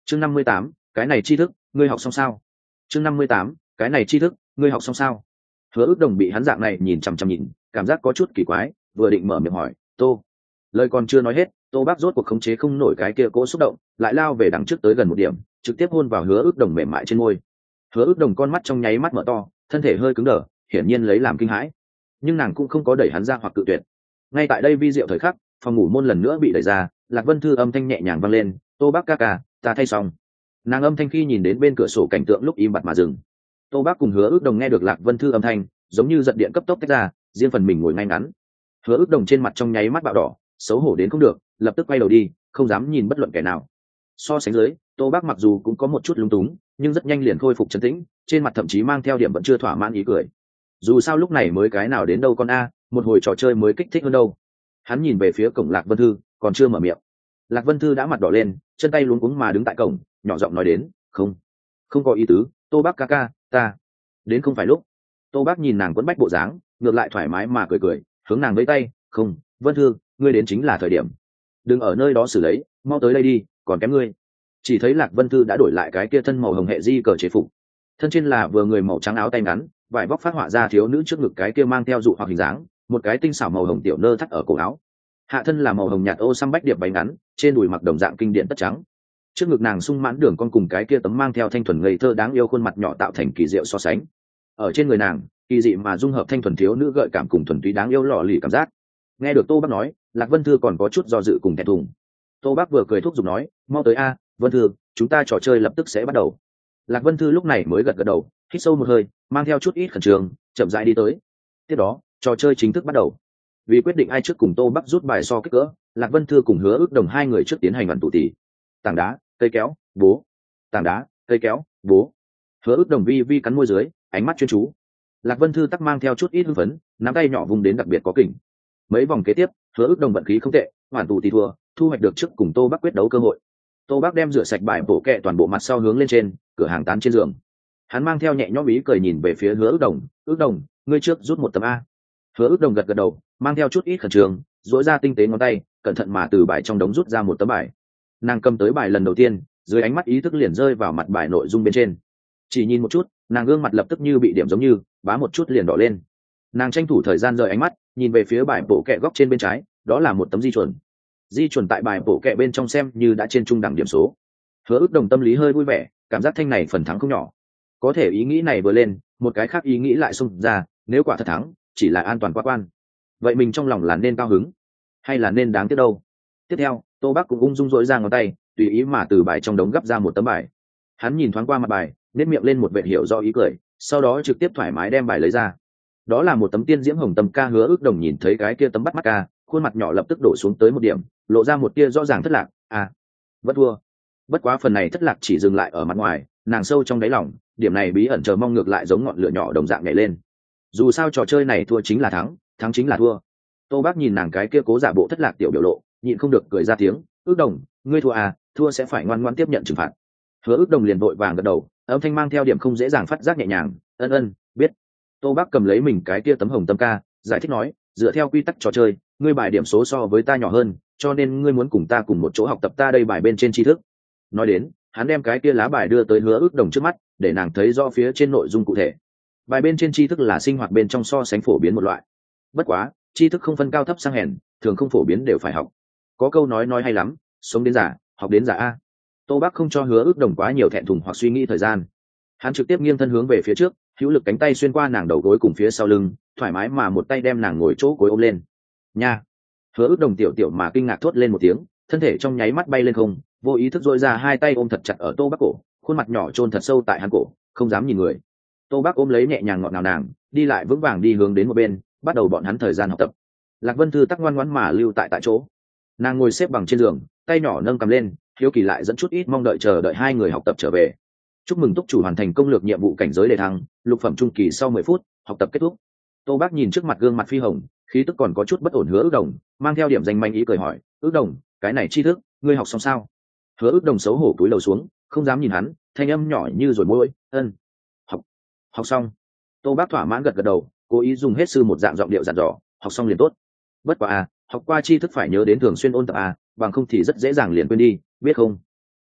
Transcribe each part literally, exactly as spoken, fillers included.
chương năm mươi tám, cái này tri thức ngươi học xong sao? chương năm mươi tám, cái này tri thức ngươi học xong sao? Hứa Ước Đồng bị hắn dạng này nhìn chằm chằm nhìn, cảm giác có chút kỳ quái, vừa định mở miệng hỏi tô, lời còn chưa nói hết, tô bác rốt cuộc khống chế không nổi cái kia cỗ xúc động, lại lao về đằng trước tới gần một điểm, trực tiếp hôn vào Hứa Ước Đồng mềm mại trên môi. Hứa Ước Đồng con mắt trong nháy mắt mở to, thân thể hơi cứng đờ, hiển nhiên lấy làm kinh hãi, nhưng nàng cũng không có đẩy hắn ra hoặc cự tuyệt. Ngay tại đây vi diệu thời khắc, phòng ngủ môn lần nữa bị đẩy ra, Lạc Vân Thư âm thanh nhẹ nhàng vang lên, tô bác ca ca, ta thay xong. Nàng âm thanh khi nhìn đến bên cửa sổ cảnh tượng lúc im bặt mà dừng. Tô bác cùng Hứa Ước Đồng nghe được Lạc Vân Thư âm thanh, giống như giật điện cấp tốc tách ra, riêng phần mình ngồi ngay ngắn. Hứa Ước Đồng trên mặt trong nháy mắt bạo đỏ, xấu hổ đến không được, lập tức quay đầu đi, không dám nhìn bất luận kẻ nào. So sánh dưới, tô bác mặc dù cũng có một chút lúng túng, nhưng rất nhanh liền khôi phục trấn tĩnh, trên mặt thậm chí mang theo điểm vẫn chưa thỏa mãn ý cười. Dù sao lúc này mới cái nào đến đâu con a, một hồi trò chơi mới kích thích hơn đâu. Hắn nhìn về phía cổng Lạc Vân Thư, còn chưa mở miệng. Lạc Vân Thư đã mặt đỏ lên, chân tay luống cuống mà đứng tại cổng, nhỏ giọng nói đến, không không có ý tứ, tô bác ca ca, ta đến không phải lúc. Tô bác nhìn nàng quấn bách bộ dáng, ngược lại thoải mái mà cười cười, hướng nàng với tay, không, Vân Thư, ngươi đến chính là thời điểm, đừng ở nơi đó xử lấy, mau tới đây đi, còn kém ngươi. Chỉ thấy Lạc Vân Thư đã đổi lại cái kia thân màu hồng hệ di cờ chế phục, thân trên là vừa người màu trắng áo tay ngắn, vải vóc phát họa ra thiếu nữ trước ngực cái kia mang theo dụ hoặc hình dáng, một cái tinh xảo màu hồng tiểu nơ thắt ở cổ áo. Hạ thân là màu hồng nhạt ô xăm bách điệp váy ngắn, trên đùi mặc đồng dạng kinh điển tất trắng. Trước ngực nàng sung mãn đường con cùng cái kia tấm mang theo thanh thuần ngây thơ đáng yêu khuôn mặt nhỏ tạo thành kỳ diệu so sánh. Ở trên người nàng, kỳ dị mà dung hợp thanh thuần thiếu nữ gợi cảm cùng thuần túy đáng yêu lọ lì cảm giác. Nghe được Tô Bác nói, Lạc Vân Thư còn có chút do dự cùng thẹn thùng. Tô Bác vừa cười thúc giục nói, mau tới a, Vân Thư, chúng ta trò chơi lập tức sẽ bắt đầu. Lạc Vân Thư lúc này mới gật gật đầu, hít sâu một hơi, mang theo chút ít khẩn trương, chậm rãi đi tới. Tiếp đó, trò chơi chính thức bắt đầu. Vì quyết định ai trước cùng Tô Bác rút bài so kích cỡ, Lạc Vân Thư cùng Hứa Ước Đồng hai người trước tiến hành ẩn tụ tỉ. Tảng đá, cây kéo, bố. Tảng đá, cây kéo, bố. Hứa Ước Đồng vi vi cắn môi dưới, ánh mắt chuyên chú. Lạc Vân Thư tắc mang theo chút ít hưng phấn, nắm tay nhỏ vùng đến đặc biệt có kình. Mấy vòng kế tiếp, Hứa Ước Đồng vận khí không tệ, hoàn tụ tỉ thua, thu hoạch được trước cùng Tô Bác quyết đấu cơ hội. Tô Bác đem rửa sạch bài bổ kẹ toàn bộ mặt sau hướng lên trên, cửa hàng tán trên giường. Hắn mang theo nhẹ nhõm ý cười nhìn về phía Hứa Ước Đồng, "Ước Đồng, ngươi trước rút một tấm a." Hứa Ước Đồng gật gật đầu, mang theo chút ít khẩn trương, duỗi ra tinh tế ngón tay, cẩn thận mà từ bài trong đống rút ra một tấm bài. Nàng cầm tới bài lần đầu tiên, dưới ánh mắt ý thức liền rơi vào mặt bài nội dung bên trên. Chỉ nhìn một chút, nàng gương mặt lập tức như bị điểm giống như, bá một chút liền đỏ lên. Nàng tranh thủ thời gian rời ánh mắt, nhìn về phía bài bổ kẹ góc trên bên trái, đó là một tấm di chuẩn. Di chuẩn tại bài bổ kẹ bên trong xem như đã trên trung đẳng điểm số. Hứa Ước Đồng tâm lý hơi vui vẻ, cảm giác thanh này phần thắng không nhỏ. Có thể ý nghĩ này vừa lên, một cái khác ý nghĩ lại xung ra, nếu quả thật thắng, chỉ là an toàn qua quan. Vậy mình trong lòng là nên cao hứng, hay là nên đáng tiếc đâu? Tiếp theo, Tô Bác cũng ung dung dỗi ra ngón tay, tùy ý mà từ bài trong đống gấp ra một tấm bài. Hắn nhìn thoáng qua mặt bài, nét miệng lên một vệt hiểu rõ ý cười, sau đó trực tiếp thoải mái đem bài lấy ra. Đó là một tấm tiên diễm hồng tâm ca. Hứa Ước Đồng nhìn thấy cái kia tấm bắt mắt ca, khuôn mặt nhỏ lập tức đổ xuống tới một điểm, lộ ra một tia rõ ràng thất lạc. À, bất thua. Bất quá phần này thất lạc chỉ dừng lại ở mặt ngoài, nàng sâu trong đáy lòng, điểm này bí ẩn chờ mong ngược lại giống ngọn lửa nhỏ đồng dạng nhảy lên. Dù sao trò chơi này thua chính là thắng, thắng chính là thua. Tô Bác nhìn nàng cái kia cố giả bộ thất lạc tiểu biểu lộ, nhịn không được cười ra tiếng, "Ước Đồng, ngươi thua à, thua sẽ phải ngoan ngoãn tiếp nhận trừng phạt." Hứa Ước Đồng liền vội vàng gật đầu, âm thanh mang theo điểm không dễ dàng phát giác nhẹ nhàng, "Ân ân, biết." Tô Bác cầm lấy mình cái kia tấm hồng tâm ca, giải thích nói, "Dựa theo quy tắc trò chơi, ngươi bài điểm số so với ta nhỏ hơn, cho nên ngươi muốn cùng ta cùng một chỗ học tập ta đây bài bên trên tri thức." Nói đến, hắn đem cái kia lá bài đưa tới Hứa Ước Đồng trước mắt, để nàng thấy rõ phía trên nội dung cụ thể. Bài bên trên tri thức là sinh hoạt bên trong so sánh phổ biến một loại. Bất quá, tri thức không phân cao thấp sang hèn, thường không phổ biến đều phải học. Có câu nói nói hay lắm, sống đến già, học đến già a. Tô Bác không cho Hứa Ước Đồng quá nhiều thẹn thùng hoặc suy nghĩ thời gian. Hắn trực tiếp nghiêng thân hướng về phía trước, hữu lực cánh tay xuyên qua nàng đầu gối cùng phía sau lưng, thoải mái mà một tay đem nàng ngồi chỗ gối ôm lên. Nha. Hứa Ước Đồng tiểu tiểu mà kinh ngạc thốt lên một tiếng, thân thể trong nháy mắt bay lên không, vô ý thức dội ra hai tay ôm thật chặt ở Tô Bác cổ, khuôn mặt nhỏ chôn thật sâu tại hắn cổ, không dám nhìn người. Tô Bác ôm lấy nhẹ nhàng ngọt ngào nàng, đi lại vững vàng đi hướng đến một bên, bắt đầu bọn hắn thời gian học tập. Lạc Vân Thư tắc ngoan ngoãn mà lưu tại tại chỗ. Nàng ngồi xếp bằng trên giường, tay nhỏ nâng cầm lên, hiếu kỳ lại dẫn chút ít mong đợi chờ đợi hai người học tập trở về. Chúc mừng túc chủ hoàn thành công lược nhiệm vụ cảnh giới đề thăng, lục phẩm trung kỳ sau mười phút, học tập kết thúc. Tô Bác nhìn trước mặt gương mặt phi hồng, khí tức còn có chút bất ổn Hứa Ước Đồng, mang theo điểm danh manh ý cười hỏi, "Ước Đồng, cái này tri thức, ngươi học xong sao?" Hứa Ước Đồng xấu hổ cúi đầu xuống, không dám nhìn hắn, thanh âm nhỏ như rồi môi, "Ân, học, học xong." Tô Bác thỏa mãn gật gật đầu, cố ý dùng hết sư một dạng giọng điệu dặn dò, "Học xong liền tốt. Bất quá à, học qua tri thức phải nhớ đến thường xuyên ôn tập à, bằng không thì rất dễ dàng liền quên đi, biết không?"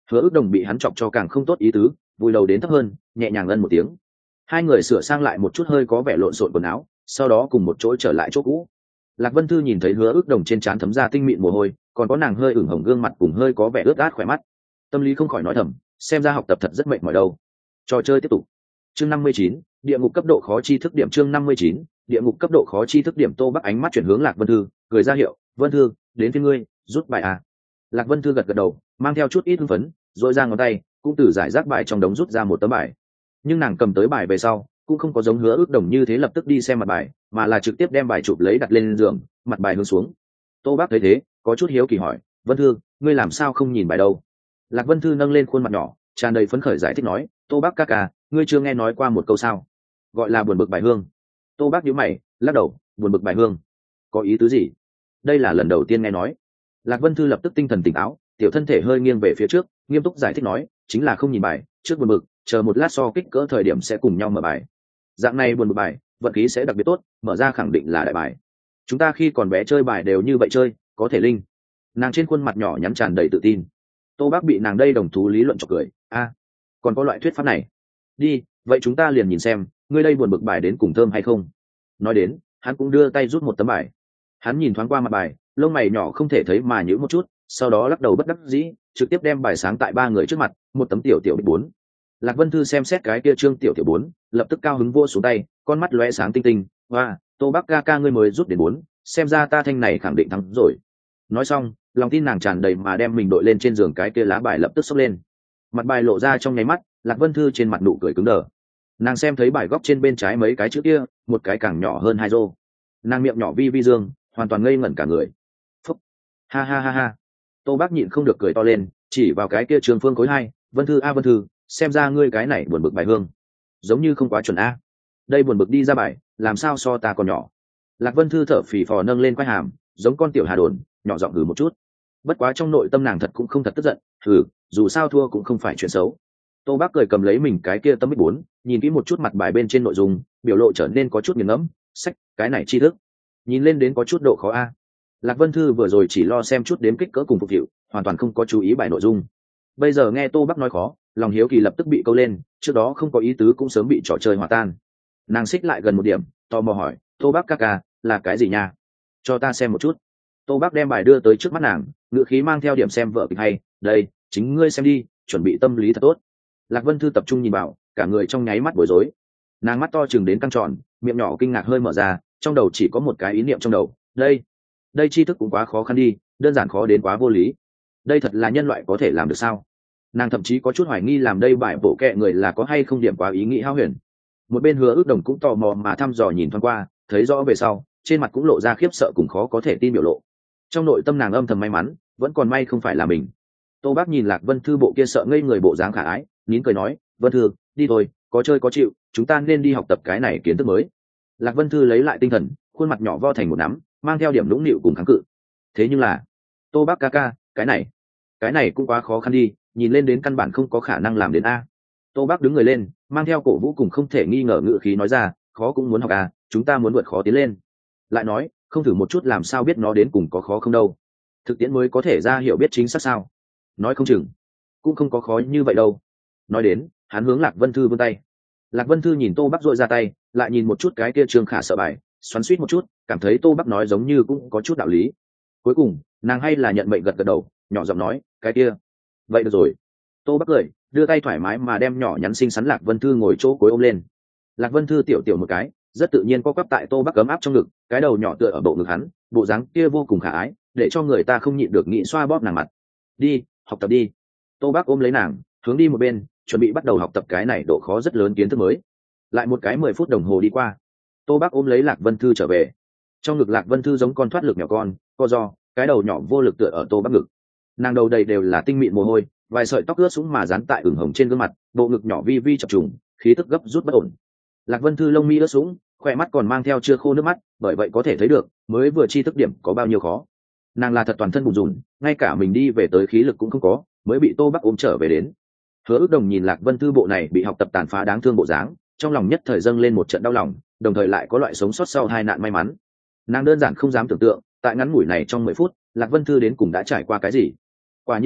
Hứa Ước Đồng bị hắn chọc cho càng không tốt ý tứ, vùi đầu đến thấp hơn, nhẹ nhàng ân một tiếng. Hai người sửa sang lại một chút hơi có vẻ lộn xộn quần áo, sau đó cùng một chỗ trở lại chỗ cũ. Lạc Vân Thư nhìn thấy Hứa Ước Đồng trên trán thấm ra tinh mịn mồ hôi, còn có nàng hơi ửng hồng gương mặt cùng hơi có vẻ ướt át khỏe mắt, tâm lý không khỏi nói thầm, xem ra học tập thật rất mệt mỏi đâu. Trò chơi tiếp tục. Chương năm mươi chín, địa ngục cấp độ khó chi thức điểm. Chương năm mươi chín, địa ngục cấp độ khó chi thức điểm. Tô Bắc ánh mắt chuyển hướng Lạc Vân Thư, cười ra hiệu, "Vân Thư, đến phía ngươi, rút bài à?" Lạc Vân Thư gật gật đầu, mang theo chút ít hưng phấn, rồi ra ngón tay, cũng từ giải rác bài trong đống rút ra một tấm bài. Nhưng nàng cầm tới bài về sau, cũng không có giống Hứa Ước Đồng như thế lập tức đi xem mặt bài, mà là trực tiếp đem bài chụp lấy đặt lên giường, mặt bài hướng xuống. Tô Bắc thấy thế, có chút hiếu kỳ hỏi, "Vân Thư, ngươi làm sao không nhìn bài đâu?" Lạc Vân Thư nâng lên khuôn mặt nhỏ, tràn đầy phấn khởi giải thích nói, "Tô Bắc ca ca, ngươi chưa nghe nói qua một câu sao? Gọi là buồn bực bài hương." Tô Bắc nhíu mày, lắc đầu, "Buồn bực bài hương? Có ý tứ gì? Đây là lần đầu tiên nghe nói." Lạc Vân Thư lập tức tinh thần tỉnh táo, tiểu thân thể hơi nghiêng về phía trước, nghiêm túc giải thích nói, "Chính là không nhìn bài, trước buồn bực, chờ một lát so kích cỡ thời điểm sẽ cùng nhau mở bài. Dạng này buồn bực bài, vận khí sẽ đặc biệt tốt, mở ra khẳng định là đại bài. Chúng ta khi còn bé chơi bài đều như vậy chơi, có thể linh." Nàng trên khuôn mặt nhỏ nhắn tràn đầy tự tin. Tô Bác bị nàng đây đồng thú lý luận chọc cười, "A, còn có loại thuyết pháp này? Đi, vậy chúng ta liền nhìn xem, ngươi đây buồn bực bài đến cùng thơm hay không." Nói đến, hắn cũng đưa tay rút một tấm bài. Hắn nhìn thoáng qua mặt bài, lông mày nhỏ không thể thấy mà nhíu một chút, sau đó lắc đầu bất đắc dĩ, trực tiếp đem bài sáng tại ba người trước mặt, một tấm tiểu tiểu bích bốn. Lạc Vân Thư xem xét cái kia trương tiểu tiểu bốn, lập tức cao hứng vua xuống tay, con mắt lóe sáng tinh tinh, "Wow, Tô Bác ca ca ngươi mới rút đến bốn, xem ra ta thanh này khẳng định thắng rồi." Nói xong, lòng tin nàng tràn đầy mà đem mình đội lên trên giường cái kia lá bài lập tức xốc lên. Mặt bài lộ ra trong nháy mắt, Lạc Vân Thư trên mặt nụ cười cứng đờ. Nàng xem thấy bài góc trên bên trái mấy cái chữ kia, một cái càng nhỏ hơn hai rô. Nàng miệng nhỏ vi vi dương, hoàn toàn ngây ngẩn cả người. Phúc, ha ha ha ha. Tô Bác nhịn không được cười to lên, chỉ vào cái kia trường phương khối hai, "Vân Thư a Vân Thư, xem ra ngươi cái này buồn bực bài hương, giống như không quá chuẩn a. Đây buồn bực đi ra bài, làm sao so ta còn nhỏ." Lạc Vân Thư thở phì phò nâng lên quai hàm, giống con tiểu hà đồn, nhỏ giọng hừ một chút. Bất quá trong nội tâm nàng thật cũng không thật tức giận, hừ, dù sao thua cũng không phải chuyện xấu. Tô Bác cười cầm lấy mình cái kia tấm bích bốn, nhìn kỹ một chút mặt bài bên trên nội dung, biểu lộ trở nên có chút nghiền ngẫm, sách, cái này tri thức, nhìn lên đến có chút độ khó a. Lạc Vân Thư vừa rồi chỉ lo xem chút đếm kích cỡ cùng phục vụ, hoàn toàn không có chú ý bài nội dung. Bây giờ nghe Tô Bác nói khó, lòng hiếu kỳ lập tức bị câu lên, trước đó không có ý tứ cũng sớm bị trò chơi hòa tan. Nàng xích lại gần một điểm, tò mò hỏi, "Tô Bác ca ca, là cái gì nha? Cho ta xem một chút." Tô Bác đem bài đưa tới trước mắt nàng, ngữ khí mang theo điểm xem vợ kịch hay, "Đây, chính ngươi xem đi, chuẩn bị tâm lý thật tốt." Lạc Vân Thư tập trung nhìn vào, cả người trong nháy mắt bối rối. Nàng mắt to chừng đến căng tròn, miệng nhỏ kinh ngạc hơi mở ra, trong đầu chỉ có một cái ý niệm trong đầu, đây, đây tri thức cũng quá khó khăn đi, đơn giản khó đến quá vô lý. Đây thật là nhân loại có thể làm được sao? Nàng thậm chí có chút hoài nghi làm đây bài bộ kệ người là có hay không điểm quá ý nghĩ hao huyền. Một bên Hứa Ước Đồng cũng tò mò mà thăm dò nhìn thoáng qua, thấy rõ về sau, trên mặt cũng lộ ra khiếp sợ cùng khó có thể tin biểu lộ. Trong nội tâm nàng âm thầm may mắn, vẫn còn may không phải là mình. Tô Bác nhìn Lạc Vân Thư bộ kia sợ ngây người bộ dáng khả ái, nín cười nói, "Vân Thư, đi thôi, có chơi có chịu, chúng ta nên đi học tập cái này kiến thức mới." Lạc Vân Thư lấy lại tinh thần, khuôn mặt nhỏ vo thành một nắm, mang theo điểm nũng nịu cùng kháng cự. "Thế nhưng là, Tô Bác ca ca, cái này, cái này cũng quá khó khăn đi, nhìn lên đến căn bản không có khả năng làm đến a." Tô Bác đứng người lên, mang theo cổ vũ cùng không thể nghi ngờ ngữ khí nói ra, "Khó cũng muốn học à, chúng ta muốn vượt khó tiến lên." Lại nói, không thử một chút làm sao biết nó đến cùng có khó không đâu. Thực tiễn mới có thể ra hiểu biết chính xác sao. Nói không chừng, cũng không có khó như vậy đâu. Nói đến, hắn hướng Lạc Vân Thư vươn tay. Lạc Vân Thư nhìn Tô Bác dội ra tay, lại nhìn một chút cái kia Trương Khả sợ bài, xoắn xuýt một chút, cảm thấy Tô Bác nói giống như cũng có chút đạo lý. Cuối cùng, nàng hay là nhận mệnh gật gật đầu, nhỏ giọng nói, "Cái kia, vậy được rồi." Tô Bác cười, đưa tay thoải mái mà đem nhỏ nhắn xinh xắn Lạc Vân Thư ngồi chỗ cối ôm lên. Lạc Vân Thư tiểu tiểu một cái, rất tự nhiên co quắp tại Tô Bác ấm áp trong ngực, cái đầu nhỏ tựa ở bộ ngực hắn, bộ dáng kia vô cùng khả ái, để cho người ta không nhịn được nghĩ xoa bóp nàng mặt. "Đi, học tập đi." Tô Bác ôm lấy nàng, hướng đi một bên, chuẩn bị bắt đầu học tập cái này độ khó rất lớn kiến thức mới. Lại một cái mười phút đồng hồ đi qua, Tô Bác ôm lấy Lạc Vân Thư trở về. Trong ngực Lạc Vân Thư giống con thoát lực nhỏ con, co ro, cái đầu nhỏ vô lực tựa ở Tô Bác ngực. Nàng đầu đầy đều là tinh mịn mồ hôi, vài sợi tóc ướt sũng mà dán tại ửng hồng trên gương mặt, bộ ngực nhỏ vi vi chập trùng, khí tức gấp rút bất ổn. Lạc Vân Thư lông mi ướt sũng, khỏe mắt còn mang theo chưa khô nước mắt, bởi vậy có thể thấy được mới vừa chi thức điểm có bao nhiêu khó. Nàng là thật toàn thân bùn rùn, ngay cả mình đi về tới khí lực cũng không có, mới bị Tô Bác ôm trở về đến. Hứa Ước Đồng nhìn Lạc Vân Thư bộ này bị học tập tàn phá đáng thương bộ dáng, trong lòng nhất thời dâng lên một trận đau lòng, đồng thời lại có loại sống sót sau hai nạn may mắn. Nàng đơn giản không dám tưởng tượng, tại ngắn ngủi này trong mười phút, Lạc Vân Thư đến cùng đã trải qua cái gì. Quả nhiên a,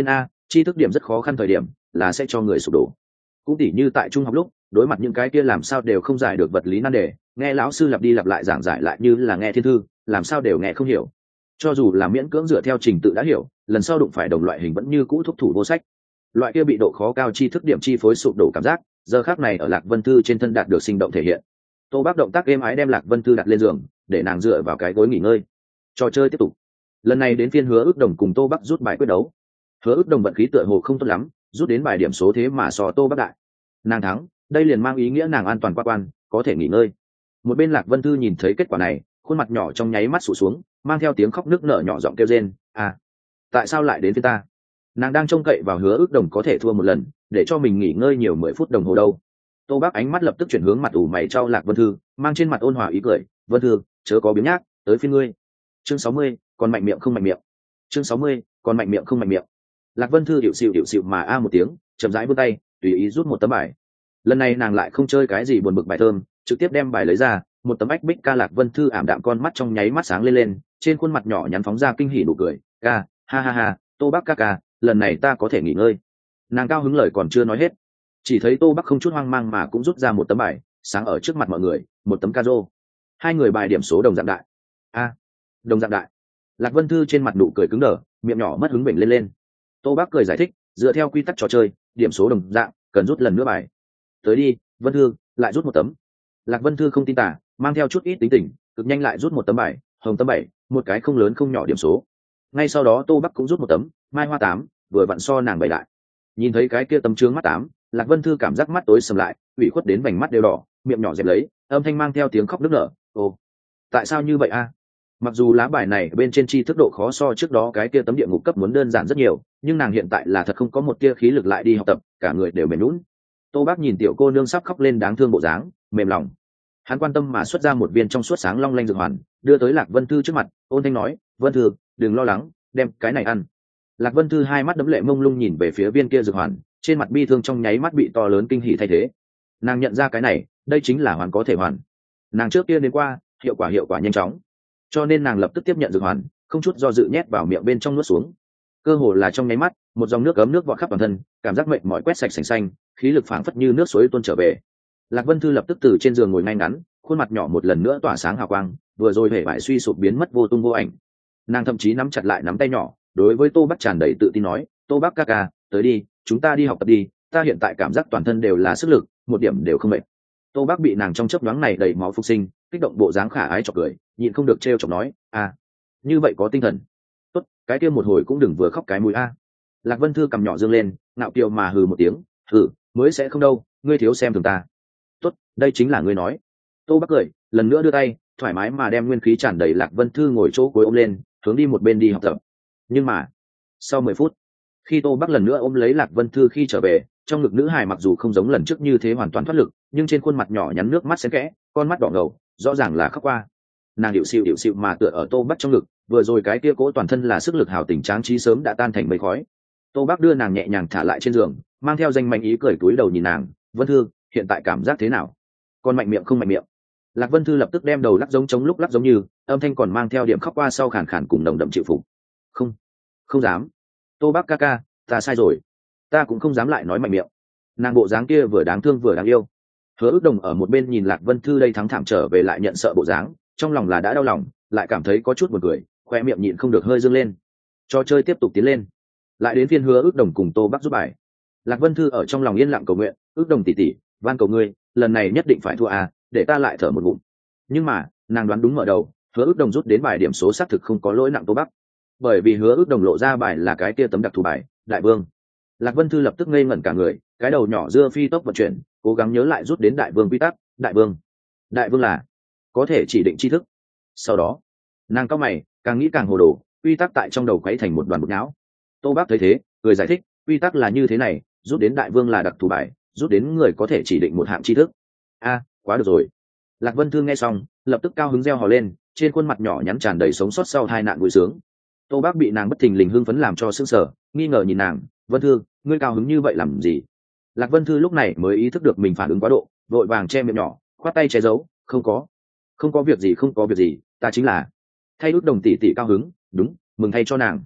tri thức điểm rất khó khăn thời điểm là sẽ cho người sụp đổ. Cũng tỉ như tại trung học lúc đối mặt những cái kia làm sao đều không giải được vật lý nan đề, nghe lão sư lặp đi lặp lại giảng giải lại như là nghe thiên thư, làm sao đều nghe không hiểu. Cho dù là miễn cưỡng dựa theo trình tự đã hiểu, lần sau đụng phải đồng loại hình vẫn như cũ thúc thủ vô sách. Loại kia bị độ khó cao tri thức điểm chi phối sụp đổ cảm giác, giờ khác này ở Lạc Vân Thư trên thân đạt được sinh động thể hiện. Tô Bác động tác êm ái đem Lạc Vân Thư đặt lên giường, để nàng dựa vào cái gối nghỉ ngơi. Trò chơi tiếp tục. Lần này đến phiên Hứa Ước Đồng cùng Tô Bắc rút bài quyết đấu. Hứa Ước Đồng vận khí tựa hồ không tốt lắm, rút đến bài điểm số thế mà so Tô Bắc đại. Nàng thắng, đây liền mang ý nghĩa nàng an toàn qua quan, có thể nghỉ ngơi. Một bên Lạc Vân Thư nhìn thấy kết quả này, khuôn mặt nhỏ trong nháy mắt sụt xuống, mang theo tiếng khóc nức nở nhỏ giọng kêu rên, "À, tại sao lại đến phía ta?" Nàng đang trông cậy vào Hứa Ước Đồng có thể thua một lần, để cho mình nghỉ ngơi nhiều mười phút đồng hồ đâu. Tô Bác ánh mắt lập tức chuyển hướng mặt ủ mày trao Lạc Vân Thư, mang trên mặt ôn hòa ý cười, "Vân Thư, chớ có biếng nhác, tới phiên ngươi." Chương sáu mươi, còn mạnh miệng không mạnh miệng. Chương sáu mươi, còn mạnh miệng không mạnh miệng. Lạc Vân Thư điệu xịu điệu xịu mà a một tiếng, chậm rãi vươn tay, tùy ý rút một tấm bài. Lần này nàng lại không chơi cái gì buồn bực bài thơm, trực tiếp đem bài lấy ra, một tấm ách bích ca. Lạc Vân Thư ảm đạm con mắt trong nháy mắt sáng lên lên, trên khuôn mặt nhỏ nhắn phóng ra kinh hỉ nụ cười, "Ca, ha ha ha, Tô Bác ca ca, lần này ta có thể nghỉ ngơi." Nàng cao hứng lời còn chưa nói hết, chỉ thấy Tô Bắc không chút hoang mang mà cũng rút ra một tấm bài, sáng ở trước mặt mọi người, một tấm ca rô. Hai người bài điểm số đồng dạng đại. A, đồng dạng đại. Lạc Vân Thư trên mặt nụ cười cứng đờ, miệng nhỏ mất hứng bệnh lên lên. Tô Bắc cười giải thích, dựa theo quy tắc trò chơi, điểm số đồng dạng, cần rút lần nữa bài. Tới đi, Vân Thư, lại rút một tấm. Lạc Vân Thư không tin tả, mang theo chút ít tính tình, cực nhanh lại rút một tấm bài, hồng tấm bảy, một cái không lớn không nhỏ điểm số. Ngay sau đó Tô Bắc cũng rút một tấm, mai hoa tám, vừa vặn so nàng bảy lại. Nhìn thấy cái kia tấm trướng mắt tám, Lạc Vân Thư cảm giác mắt tối sầm lại, ủy khuất đến vành mắt đều đỏ, miệng nhỏ dẹp lấy, âm thanh mang theo tiếng khóc nức nở, "Ồ, tại sao như vậy a?" Mặc dù lá bài này bên trên chi thức độ khó so trước đó cái kia tấm địa ngục cấp muốn đơn giản rất nhiều, nhưng nàng hiện tại là thật không có một tia khí lực lại đi học tập, cả người đều mềm nhũn. Tô Bác nhìn tiểu cô nương sắp khóc lên đáng thương bộ dáng, mềm lòng. Hắn quan tâm mà xuất ra một viên trong suốt sáng long lanh dược hoàn, đưa tới Lạc Vân Thư trước mặt, ôn thanh nói, "Vân Thư, đừng lo lắng, đem cái này ăn." Lạc Vân Thư hai mắt đấm lệ mông lung nhìn về phía viên kia dược hoàn, trên mặt bi thương trong nháy mắt bị to lớn kinh hỉ thay thế. Nàng nhận ra cái này, đây chính là hoàn có thể hoàn. Nàng trước kia đến qua, hiệu quả hiệu quả nhanh chóng, cho nên nàng lập tức tiếp nhận dược hoàn, không chút do dự nhét vào miệng bên trong nuốt xuống. Cơ hồ là trong nháy mắt, một dòng nước ấm nước vọt khắp toàn thân, cảm giác mệt mỏi quét sạch sành xanh, khí lực phảng phất như nước suối tuôn trở về. Lạc Vân Thư lập tức từ trên giường ngồi ngay ngắn, khuôn mặt nhỏ một lần nữa tỏa sáng hào quang, vừa rồi hề bại suy sụp biến mất vô tung vô ảnh. Nàng thậm chí nắm chặt lại nắm tay nhỏ, đối với Tô Bắc tràn đầy tự tin nói, "Tô Bắc ca ca, tới đi, chúng ta đi học tập đi, ta hiện tại cảm giác toàn thân đều là sức lực, một điểm đều không mệt." Tô Bắc bị nàng trong chớp nhoáng này đầy máu phục sinh, kích động bộ dáng khả ái chọc cười, nhịn không được trêu chọc nói, "À, như vậy có tinh thần. Tốt, cái kia một hồi cũng đừng vừa khóc cái mũi a." Lạc Vân Thư cầm nhỏ dương lên, ngạo kiều mà hừ một tiếng, "Hừ, mới sẽ không đâu, ngươi thiếu xem thường ta." "Tốt, đây chính là ngươi nói." Tô Bắc cười, lần nữa đưa tay, thoải mái mà đem nguyên khí tràn đầy Lạc Vân Thư ngồi chỗ cuối ôm lên, hướng đi một bên đi học tập. Nhưng mà, sau mười phút, khi Tô Bắc lần nữa ôm lấy Lạc Vân Thư khi trở về, trong ngực nữ hài mặc dù không giống lần trước như thế hoàn toàn thoát lực, nhưng trên khuôn mặt nhỏ nhắn nước mắt xen kẽ, con mắt đỏ ngầu, rõ ràng là khóc qua. Nàng điệu xịu điệu xịu mà tựa ở Tô Bắc trong ngực, vừa rồi cái kia cố toàn thân là sức lực hào tình tráng trí sớm đã tan thành mây khói. Tô Bắc đưa nàng nhẹ nhàng thả lại trên giường, mang theo danh mạnh ý cười túi đầu nhìn nàng, "Vân Thư, hiện tại cảm giác thế nào? Con mạnh miệng không mạnh miệng?" Lạc Vân Thư lập tức đem đầu lắc giống chống lúc lắc giống như, âm thanh còn mang theo điểm khóc qua sau khàn khàn cùng nồng đậm chịu phục. "Không, không dám. Tô Bắc ca ca, ta sai rồi. Ta cũng không dám lại nói mạnh miệng." Nàng bộ dáng kia vừa đáng thương vừa đáng yêu. Hứa Ước Đồng ở một bên nhìn Lạc Vân Thư đây thắng thảm trở về lại nhận sợ bộ dáng, trong lòng là đã đau lòng, lại cảm thấy có chút buồn cười, khoe miệng nhịn không được hơi dương lên. Trò chơi tiếp tục tiến lên, lại đến phiên Hứa Ước Đồng cùng Tô Bắc giúp bài. Lạc Vân Thư ở trong lòng yên lặng cầu nguyện, "Ước Đồng tỷ tỷ, van cầu ngươi, lần này nhất định phải thua à, để ta lại thở một ngụm." Nhưng mà, nàng đoán đúng mở đầu, Hứa Ước Đồng rút đến bài điểm số xác thực không có lỗi nặng Tô Bắc, bởi vì Hứa Ước Đồng lộ ra bài là cái kia tấm đặc thù bài, Đại Vương. Lạc Vân Thư lập tức ngây ngẩn cả người, cái đầu nhỏ dưa phi tốc vận chuyển, cố gắng nhớ lại rút đến Đại Vương quy tắc. Đại Vương, Đại Vương là có thể chỉ định tri thức. Sau đó, nàng cao mày, càng nghĩ càng hồ đồ, quy tắc tại trong đầu quấy thành một đoàn bột não. Tô Bác thấy thế, cười giải thích, quy tắc là như thế này, rút đến Đại Vương là đặc thù bài, rút đến người có thể chỉ định một hạng tri thức. A, quá được rồi. Lạc Vân Thư nghe xong, lập tức cao hứng reo hò lên, trên khuôn mặt nhỏ nhắn tràn đầy sống sót sau hai nạn vui sướng. Tô Bác bị nàng bất thình lình hưng phấn làm cho sững sờ, nghi ngờ nhìn nàng, "Vân Thư, ngươi cao hứng như vậy làm gì?" Lạc Vân Thư lúc này mới ý thức được mình phản ứng quá độ, vội vàng che miệng nhỏ, khoát tay che giấu, "Không có, không có việc gì, không có việc gì, ta chính là thay Ước Đồng tỷ tỷ cao hứng, đúng, mừng thay cho nàng."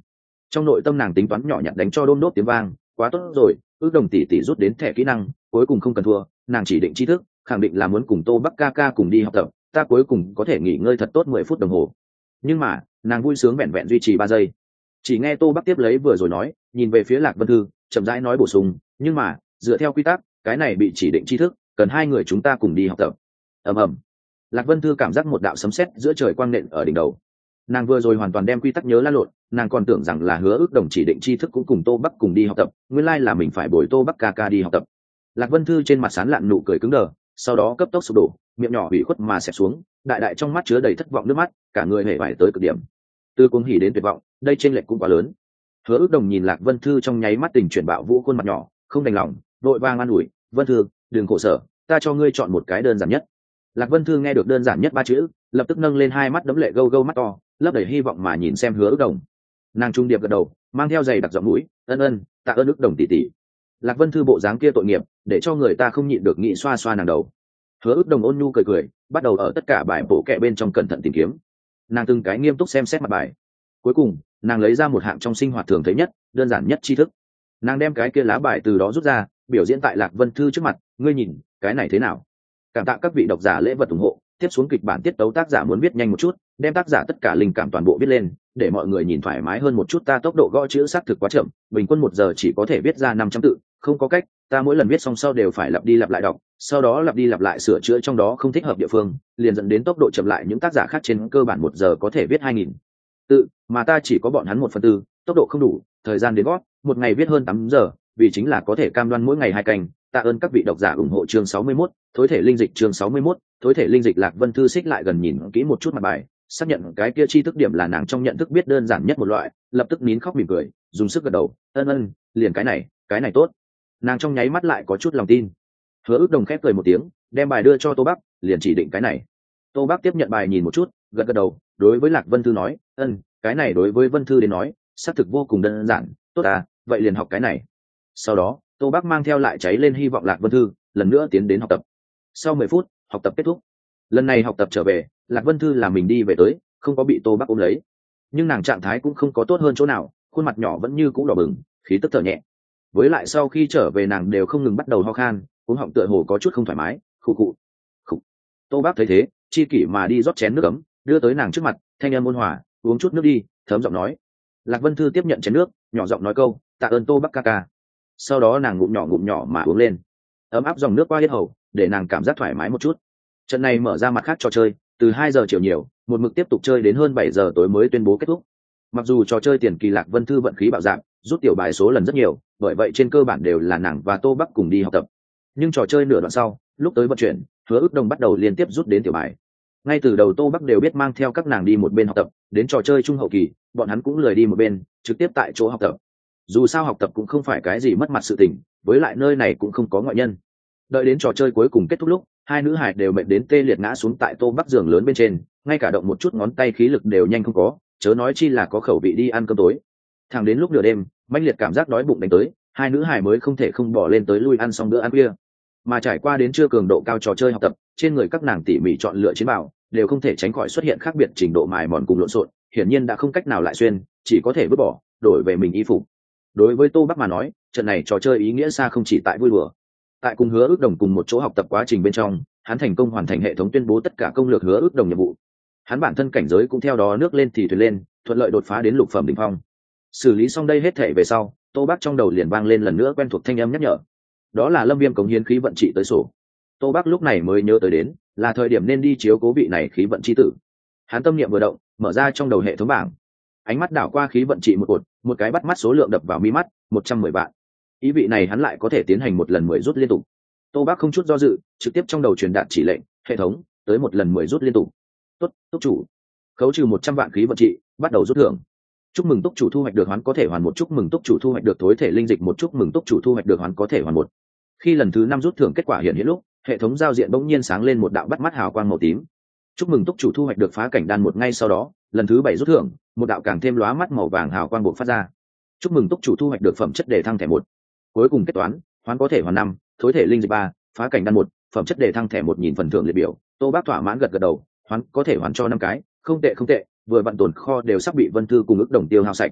Trong nội tâm nàng tính toán nhỏ nhặt đánh cho đôm đốt tiếng vang, quá tốt rồi, ước đồng tỷ tỷ rút đến thẻ kỹ năng, cuối cùng không cần thua, nàng chỉ định tri thức, khẳng định là muốn cùng Tô Bắc ca ca cùng đi học tập, ta cuối cùng có thể nghỉ ngơi thật tốt mười phút đồng hồ. Nhưng mà nàng vui sướng vẹn vẹn duy trì ba giây, chỉ nghe Tô Bắc tiếp lấy vừa rồi nói, nhìn về phía Lạc Vân Thư chậm rãi nói bổ sung, nhưng mà dựa theo quy tắc cái này bị chỉ định tri thức cần hai người chúng ta cùng đi học tập. ầm ầm, Lạc Vân Thư cảm giác một đạo sấm sét giữa trời quang nện ở đỉnh đầu. Nàng vừa rồi hoàn toàn đem quy tắc nhớ lăn lộn, nàng còn tưởng rằng là Hứa Ước Đồng chỉ định tri thức cũng cùng Tô Bắc cùng đi học tập, nguyên lai là mình phải bồi Tô Bắc ca ca đi học tập. Lạc Vân Thư trên mặt sán lạn nụ cười cứng đờ, sau đó cấp tốc sụp đổ, miệng nhỏ ủy khuất mà xẹp xuống, đại đại trong mắt chứa đầy thất vọng nước mắt, cả người hề vải tới cực điểm. Từ cuồng hỉ đến tuyệt vọng, đây chênh lệch cũng quá lớn. Hứa Ước Đồng nhìn Lạc Vân Thư trong nháy mắt tình chuyển bạo vũ khuôn mặt nhỏ, không đành lòng, vội vàng an ủi, "Vân Thư, đừng khổ sở, ta cho ngươi chọn một cái đơn giản nhất." Lạc Vân Thư nghe được đơn giản nhất ba chữ, lập tức nâng lên hai mắt đẫm lệ gâu gâu mắt to, lấp đầy hy vọng mà nhìn xem Hứa Ước Đồng. Nàng trung điệp gật đầu, mang theo giày đặc giọng mũi, "Ân ân, tạ ơn Ước Đồng tỷ tỷ." Lạc Vân Thư bộ dáng kia tội nghiệp, để cho người ta không nhịn được nghĩ xoa xoa nàng đầu. Hứa Ước Đồng ôn nhu cười cười, bắt đầu ở tất cả bài bổ kẹ bên trong cẩn thận tìm kiếm. Nàng từng cái nghiêm túc xem xét mặt bài. Cuối cùng, nàng lấy ra một hạng trong sinh hoạt thường thấy nhất, đơn giản nhất tri thức. Nàng đem cái kia lá bài từ đó rút ra, biểu diễn tại Lạc Vân Thư trước mặt, "Ngươi nhìn, cái này thế nào?" Cảm tạ các vị độc giả lễ vật ủng hộ, tiếp xuống kịch bản tiết tấu tác giả muốn viết nhanh một chút, đem tác giả tất cả linh cảm toàn bộ viết lên, để mọi người nhìn thoải mái hơn một chút. Ta tốc độ gõ chữ xác thực quá chậm, bình quân một giờ chỉ có thể viết ra năm trăm tự, không có cách, ta mỗi lần viết xong sau đều phải lặp đi lặp lại đọc, sau đó lặp đi lặp lại sửa chữa trong đó không thích hợp địa phương, liền dẫn đến tốc độ chậm lại. Những tác giả khác trên cơ bản một giờ có thể viết hai nghìn tự, mà ta chỉ có bọn hắn một phần tư, tốc độ không đủ, thời gian đến gót, một ngày viết hơn tám giờ, vì chính là có thể cam đoan mỗi ngày hai canh. Tạ ơn các vị độc giả ủng hộ. Chương sáu mươi mốt, thối thể linh dịch. Chương sáu mươi mốt, thối thể linh dịch. Lạc Vân Thư xích lại gần nhìn kỹ một chút mặt bài, xác nhận cái kia chi thức điểm là nàng trong nhận thức biết đơn giản nhất một loại, lập tức nín khóc mỉm cười, dùng sức gật đầu, "Ân ân, liền cái này, cái này tốt." Nàng trong nháy mắt lại có chút lòng tin. Hứa Ước Đồng khép cười một tiếng, đem bài đưa cho Tô Bắc, liền chỉ định cái này. Tô Bắc tiếp nhận bài nhìn một chút, gật gật đầu, đối với Lạc Vân Thư nói, "Ân, cái này đối với Vân Thư đến nói, xác thực vô cùng đơn giản, tốt à, vậy liền học cái này." Sau đó, Tô Bắc mang theo lại cháy lên hy vọng Lạc Vân Thư lần nữa tiến đến học tập. Sau mười phút, học tập kết thúc. Lần này học tập trở về, Lạc Vân Thư là mình đi về tới, không có bị Tô Bắc ôm lấy. Nhưng nàng trạng thái cũng không có tốt hơn chỗ nào, khuôn mặt nhỏ vẫn như cũ đỏ bừng, khí tức thở nhẹ. Với lại sau khi trở về nàng đều không ngừng bắt đầu ho khan, cuống họng tựa hồ có chút không thoải mái, khụ khụ. Khụ. Tô Bắc thấy thế, chi kỷ mà đi rót chén nước ấm, đưa tới nàng trước mặt, thanh âm ôn hòa, "Uống chút nước đi." Thấm giọng nói. Lạc Vân Thư tiếp nhận chén nước, nhỏ giọng nói câu, "Tạ ơn Tô Bắc ca ca." Sau đó nàng ngụm nhỏ ngụm nhỏ mà uống lên, ấm áp dòng nước qua hết hầu, để nàng cảm giác thoải mái một chút. Trận này mở ra mặt khác trò chơi, từ hai giờ chiều nhiều, một mực tiếp tục chơi đến hơn bảy giờ tối mới tuyên bố kết thúc. Mặc dù trò chơi tiền kỳ Lạc Vân Thư vận khí bạo dạng, rút tiểu bài số lần rất nhiều, bởi vậy trên cơ bản đều là nàng và Tô Bắc cùng đi học tập. Nhưng trò chơi nửa đoạn sau, lúc tới vận chuyển, Hứa Ước Đồng bắt đầu liên tiếp rút đến tiểu bài. Ngay từ đầu Tô Bắc đều biết mang theo các nàng đi một bên học tập, đến trò chơi trung hậu kỳ, bọn hắn cũng lười đi một bên, trực tiếp tại chỗ học tập. Dù sao học tập cũng không phải cái gì mất mặt sự tình, với lại nơi này cũng không có ngoại nhân. Đợi đến trò chơi cuối cùng kết thúc lúc, hai nữ hải đều mệt đến tê liệt ngã xuống tại Tô Bắc giường lớn bên trên, ngay cả động một chút ngón tay khí lực đều nhanh không có, chớ nói chi là có khẩu vị đi ăn cơm tối. Thẳng đến lúc nửa đêm, mãnh liệt cảm giác đói bụng đánh tới, hai nữ hải mới không thể không bỏ lên tới lui ăn xong bữa ăn khuya. Mà trải qua đến trưa cường độ cao trò chơi học tập, trên người các nàng tỉ mỉ chọn lựa chiến bảo, đều không thể tránh khỏi xuất hiện khác biệt trình độ mài mòn cùng lộn xộn, hiển nhiên đã không cách nào lại xuyên, chỉ có thể vứt bỏ, đổi về mình y phục. Đối với Tô Bắc mà nói, trận này trò chơi ý nghĩa xa không chỉ tại vui đùa. Tại cùng Hứa Ước Đồng cùng một chỗ học tập quá trình bên trong, hắn thành công hoàn thành hệ thống tuyên bố tất cả công lược Hứa Ước Đồng nhiệm vụ. Hắn bản thân cảnh giới cũng theo đó nước lên thì thuyền lên, thuận lợi đột phá đến lục phẩm đỉnh phong. Xử lý xong đây hết thể về sau, Tô Bắc trong đầu liền vang lên lần nữa quen thuộc thanh âm nhắc nhở. Đó là Lâm Viêm cống hiến khí vận trị tới sổ. Tô Bắc lúc này mới nhớ tới đến, là thời điểm nên đi chiếu cố vị này khí vận chi tử. Hắn tâm niệm vừa động, mở ra trong đầu hệ thống bảng. Ánh mắt đảo qua khí vận trị một cột, một cái bắt mắt số lượng đập vào mi mắt, một trăm mười vạn. Ý vị này hắn lại có thể tiến hành một lần mười rút liên tục. Tô Bắc không chút do dự, trực tiếp trong đầu truyền đạt chỉ lệnh, hệ thống, tới một lần mười rút liên tục. Tốt, túc chủ. Khấu trừ một trăm vạn khí vận trị, bắt đầu rút thưởng. Chúc mừng túc chủ thu hoạch được hoán có thể hoàn một, chúc mừng túc chủ thu hoạch được thối thể linh dịch một, chúc mừng túc chủ thu hoạch được hoán có thể hoàn một. Khi lần thứ năm rút thưởng kết quả hiện hiện lúc, hệ thống giao diện bỗng nhiên sáng lên một đạo bắt mắt hào quang màu tím. Chúc mừng túc chủ thu hoạch được phá cảnh đan một, ngay sau đó, lần thứ bảy rút thưởng, một đạo càng thêm lóa mắt màu vàng hào quang bộc phát ra. Chúc mừng túc chủ thu hoạch được phẩm chất đề thăng thẻ một. Cuối cùng kết toán, hoán có thể hoàn năm, thối thể linh dịch ba, phá cảnh đan một, phẩm chất đề thăng thẻ một, nhìn phần thưởng liệt biểu, Tô Bắc thỏa mãn gật gật đầu, hoán có thể hoàn cho năm cái, không tệ không tệ, vừa vặn tồn kho đều sắp bị Vân Thư cùng Ước Đồng tiêu hao sạch.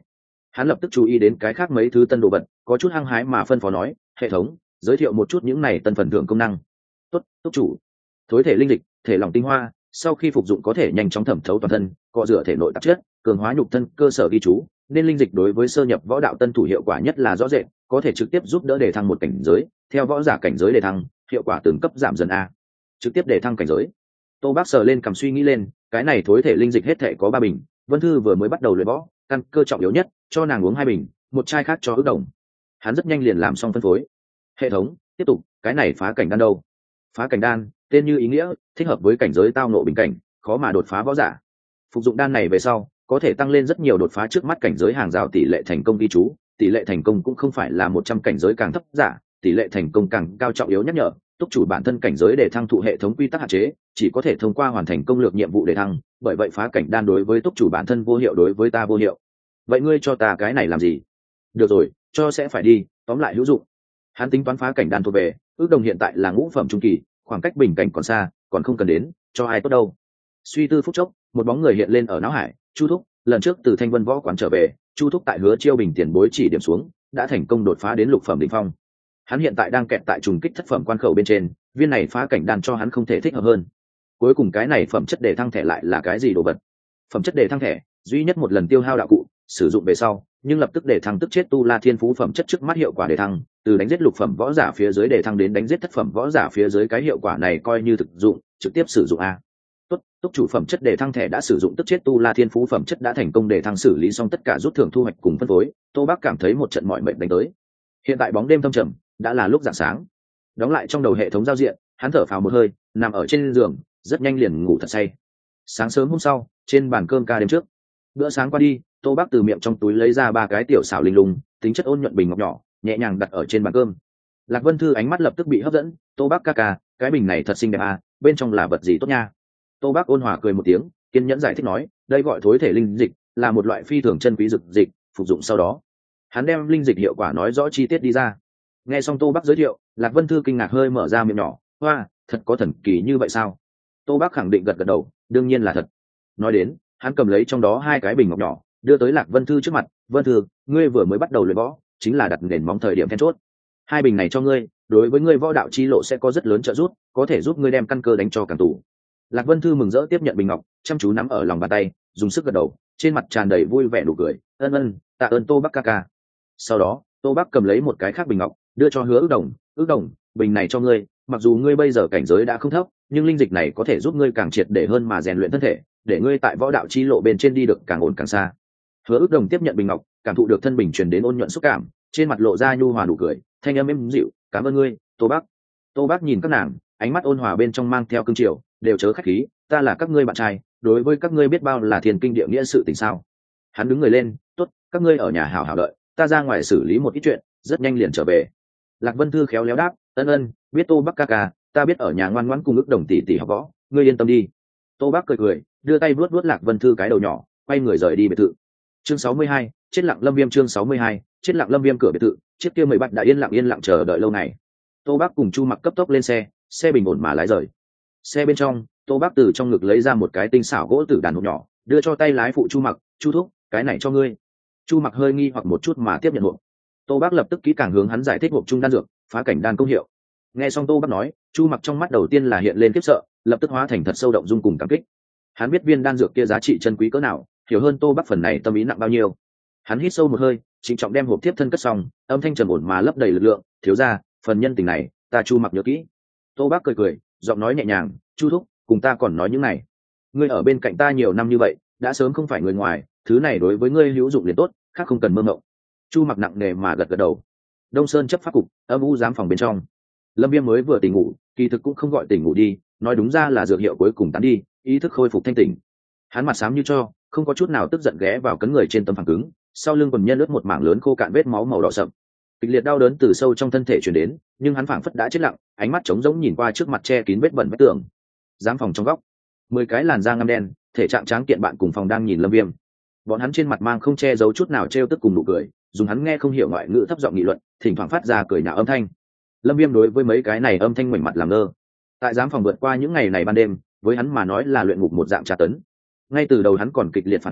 Hắn lập tức chú ý đến cái khác mấy thứ tân đồ vật, có chút hăng hái mà phân phó nói, hệ thống giới thiệu một chút những này tân phần thưởng công năng. Tốt, túc chủ. Thối thể linh dịch, thể lỏng tinh hoa, sau khi phục dụng có thể nhanh chóng thẩm thấu toàn thân, cọ rửa thể nội tạp chất, cường hóa nhục thân, cơ sở ghi chú, nên linh dịch đối với sơ nhập võ đạo tân thủ hiệu quả nhất là rõ rệt, có thể trực tiếp giúp đỡ đề thăng một cảnh giới, theo võ giả cảnh giới đề thăng, hiệu quả từng cấp giảm dần a. Trực tiếp đề thăng cảnh giới. Tô Bác sờ lên cầm suy nghĩ lên, cái này thối thể linh dịch hết thể có ba bình, Vân Thư vừa mới bắt đầu luyện võ, căn cơ trọng yếu nhất, cho nàng uống hai bình, một chai khác cho Ước Đồng. Hắn rất nhanh liền làm xong phân phối. Hệ thống, tiếp tục, cái này phá cảnh đan đâu? Phá cảnh đan, tên như ý nghĩa, thích hợp với cảnh giới tao ngộ bình cảnh, khó mà đột phá võ giả. Phục dụng đan này về sau, có thể tăng lên rất nhiều đột phá trước mắt cảnh giới hàng rào tỷ lệ thành công ghi chú, tỷ lệ thành công cũng không phải là một trăm cảnh giới càng thấp giả, tỷ lệ thành công càng cao trọng yếu nhắc nhở, túc chủ bản thân cảnh giới để thăng thụ hệ thống quy tắc hạn chế, chỉ có thể thông qua hoàn thành công lược nhiệm vụ để thăng, bởi vậy phá cảnh đan đối với túc chủ bản thân vô hiệu, đối với ta vô hiệu. Vậy ngươi cho ta cái này làm gì? Được rồi, cho sẽ phải đi, tóm lại hữu dụng. Hắn tính toán phá cảnh đan thuộc về, Ước Đồng hiện tại là ngũ phẩm trung kỳ, khoảng cách bình cảnh còn xa, còn không cần đến, cho ai tốt đâu. Suy tư phút chốc, một bóng người hiện lên ở não hải, Chu Thúc, lần trước từ Thanh Vân Võ quán trở về, Chu Thúc tại Hứa Chiêu Bình tiền bối chỉ điểm xuống, đã thành công đột phá đến lục phẩm đỉnh phong. Hắn hiện tại đang kẹt tại trùng kích thất phẩm quan khẩu bên trên, viên này phá cảnh đan cho hắn không thể thích hợp hơn. Cuối cùng cái này phẩm chất đề thăng thẻ lại là cái gì đồ vật? Phẩm chất đề thăng thẻ, duy nhất một lần tiêu hao đạo cụ, sử dụng về sau, nhưng lập tức đề thăng tức chết tu la thiên phú phẩm chất trước mắt hiệu quả đề thăng, từ đánh giết lục phẩm võ giả phía dưới đề thăng đến đánh giết thất phẩm võ giả phía dưới, cái hiệu quả này coi như thực dụng, trực tiếp sử dụng a. Tốt, túc chủ phẩm chất đề thăng thẻ đã sử dụng tức chết tu la thiên phú phẩm chất đã thành công đề thăng, xử lý xong tất cả rút thưởng thu hoạch cùng phân phối, Tô Bác cảm thấy một trận mỏi mệt đánh tới. Hiện tại bóng đêm thâm trầm, đã là lúc rạng sáng. Đóng lại trong đầu hệ thống giao diện, hắn thở phào một hơi, nằm ở trên giường, rất nhanh liền ngủ thật say. Sáng sớm hôm sau, trên bàn cơm ca đêm trước, bữa sáng qua đi, Tô Bác từ miệng trong túi lấy ra ba cái tiểu xảo linh lung, tính chất ôn nhuận bình ngọc nhỏ, nhẹ nhàng đặt ở trên bàn cơm. Lạc Vân Thư ánh mắt lập tức bị hấp dẫn, Tô Bác ca ca, cái bình này thật xinh đẹp à, bên trong là vật gì tốt nha? Tô Bác ôn hòa cười một tiếng, kiên nhẫn giải thích nói, đây gọi thối thể linh dịch, là một loại phi thường chân quý dược dịch, phục dụng sau đó, hắn đem linh dịch hiệu quả nói rõ chi tiết đi ra. Nghe xong Tô Bác giới thiệu, Lạc Vân Thư kinh ngạc hơi mở ra miệng nhỏ, hoa, thật có thần kỳ như vậy sao? Tô Bác khẳng định gật gật đầu, đương nhiên là thật. Nói đến, hắn cầm lấy trong đó hai cái bình ngọc nhỏ, đưa tới Lạc Vân Thư trước mặt, Vân Thư, ngươi vừa mới bắt đầu luyện võ, chính là đặt nền móng thời điểm then chốt. Hai bình này cho ngươi, đối với ngươi võ đạo chi lộ sẽ có rất lớn trợ giúp, có thể giúp ngươi đem căn cơ đánh cho càng tủ. Lạc Vân Thư mừng rỡ tiếp nhận bình ngọc, chăm chú nắm ở lòng bàn tay, dùng sức gật đầu, trên mặt tràn đầy vui vẻ nụ cười, ân ân, tạ ơn Tô Bác ca ca. Sau đó, Tô Bác cầm lấy một cái khác bình ngọc, đưa cho Hứa Ước Đồng, Ước Đồng, bình này cho ngươi, mặc dù ngươi bây giờ cảnh giới đã không thấp, nhưng linh dịch này có thể giúp ngươi càng triệt để hơn mà rèn luyện thân thể, để ngươi tại võ đạo chi lộ bên trên đi được càng ổn càng xa. Hứa Ước Đồng tiếp nhận bình ngọc, cảm thụ được thân bình truyền đến ôn nhuận xúc cảm, trên mặt lộ ra nhu hòa nụ cười, thanh âm êm dịu, cảm ơn ngươi, Tô Bác. Tô Bác nhìn các nàng, ánh mắt ôn hòa bên trong mang theo cương triều, đều chớ khách khí, ta là các ngươi bạn trai, đối với các ngươi biết bao là thiên kinh địa nghĩa sự tình sao? Hắn đứng người lên, tốt, các ngươi ở nhà hảo hảo đợi, ta ra ngoài xử lý một ít chuyện, rất nhanh liền trở về. Lạc Vân Thư khéo léo đáp, ân ân, biết Tô Bác ca ca, ta biết ở nhà ngoan ngoãn cùng Ước Đồng tỷ tỷ học võ, ngươi yên tâm đi. Tô Bác cười cười, đưa tay vuốt vuốt Lạc Vân Thư cái đầu nhỏ, quay người rời đi biệt thự. Chương sáu mươi hai, chết lặng lâm viêm. Chương sáu mươi hai, chết lặng lâm viêm. Cửa biệt thự, chiếc kia mười bát đã yên lặng yên lặng chờ đợi lâu ngày. Tô Bác cùng Chu Mặc cấp tốc lên xe, xe bình ổn mà lái rời. Xe bên trong, Tô Bác từ trong ngực lấy ra một cái tinh xảo gỗ tử đàn hộp nhỏ, đưa cho tay lái phụ Chu Mặc, Chu thúc, cái này cho ngươi. Chu Mặc hơi nghi hoặc một chút mà tiếp nhận hộp. Tô Bác lập tức kỹ càng hướng hắn giải thích hộp trung đan dược, phá cảnh đan công hiệu. Nghe xong Tô Bác nói, Chu Mặc trong mắt đầu tiên là hiện lên khiếp sợ, lập tức hóa thành thật sâu động dung cùng cảm kích. Hắn biết viên đan dược kia giá trị chân quý cỡ nào, hiểu hơn Tô Bác phần này tâm ý nặng bao nhiêu. Hắn hít sâu một hơi, trịnh trọng đem hộp tiếp thân cất xong, âm thanh trầm ổn mà lấp đầy lực lượng, thiếu gia, phần nhân tình này, ta Chu Mặc nhớ kỹ. Tô Bác cười cười, giọng nói nhẹ nhàng, Chu thúc, cùng ta còn nói những này. Ngươi ở bên cạnh ta nhiều năm như vậy, đã sớm không phải người ngoài, thứ này đối với ngươi hữu dụng liền tốt, khác không cần mơ mộng. Chu Mặc nặng nề mà gật gật đầu. Đông Sơn chấp pháp cục, âm u giám phòng bên trong. Lâm Viêm mới vừa tỉnh ngủ, kỳ thực cũng không gọi tỉnh ngủ đi, nói đúng ra là dược hiệu cuối cùng tán đi, ý thức khôi phục thanh tỉnh. Hắn mặt xám như cho, không có chút nào tức giận ghé vào cấn người trên tấm phẳng cứng, sau lưng quần nhân ướt một mảng lớn khô cạn vết máu màu đỏ sậm. Kịch liệt đau đớn từ sâu trong thân thể truyền đến, nhưng hắn phảng phất đã chết lặng, ánh mắt trống rỗng nhìn qua trước mặt che kín vết bẩn vết tường. Giám phòng trong góc, mười cái làn da ngăm đen, thể trạng tráng kiện bạn cùng phòng đang nhìn Lâm Viêm. Bọn hắn trên mặt mang không che giấu chút nào trêu tức cùng nụ cười, dùng hắn nghe không hiểu ngoại ngữ thấp giọng nghị luận, thỉnh thoảng phát ra cười nhạo âm thanh. Lâm Viêm đối với mấy cái này âm thanh ngoảnh mặt làm ngơ. Tại giám phòng vượt qua những ngày này ban đêm, với hắn mà nói là luyện ngục một dạng tra tấn. Ngay từ đầu hắn còn kịch liệt phản kháng,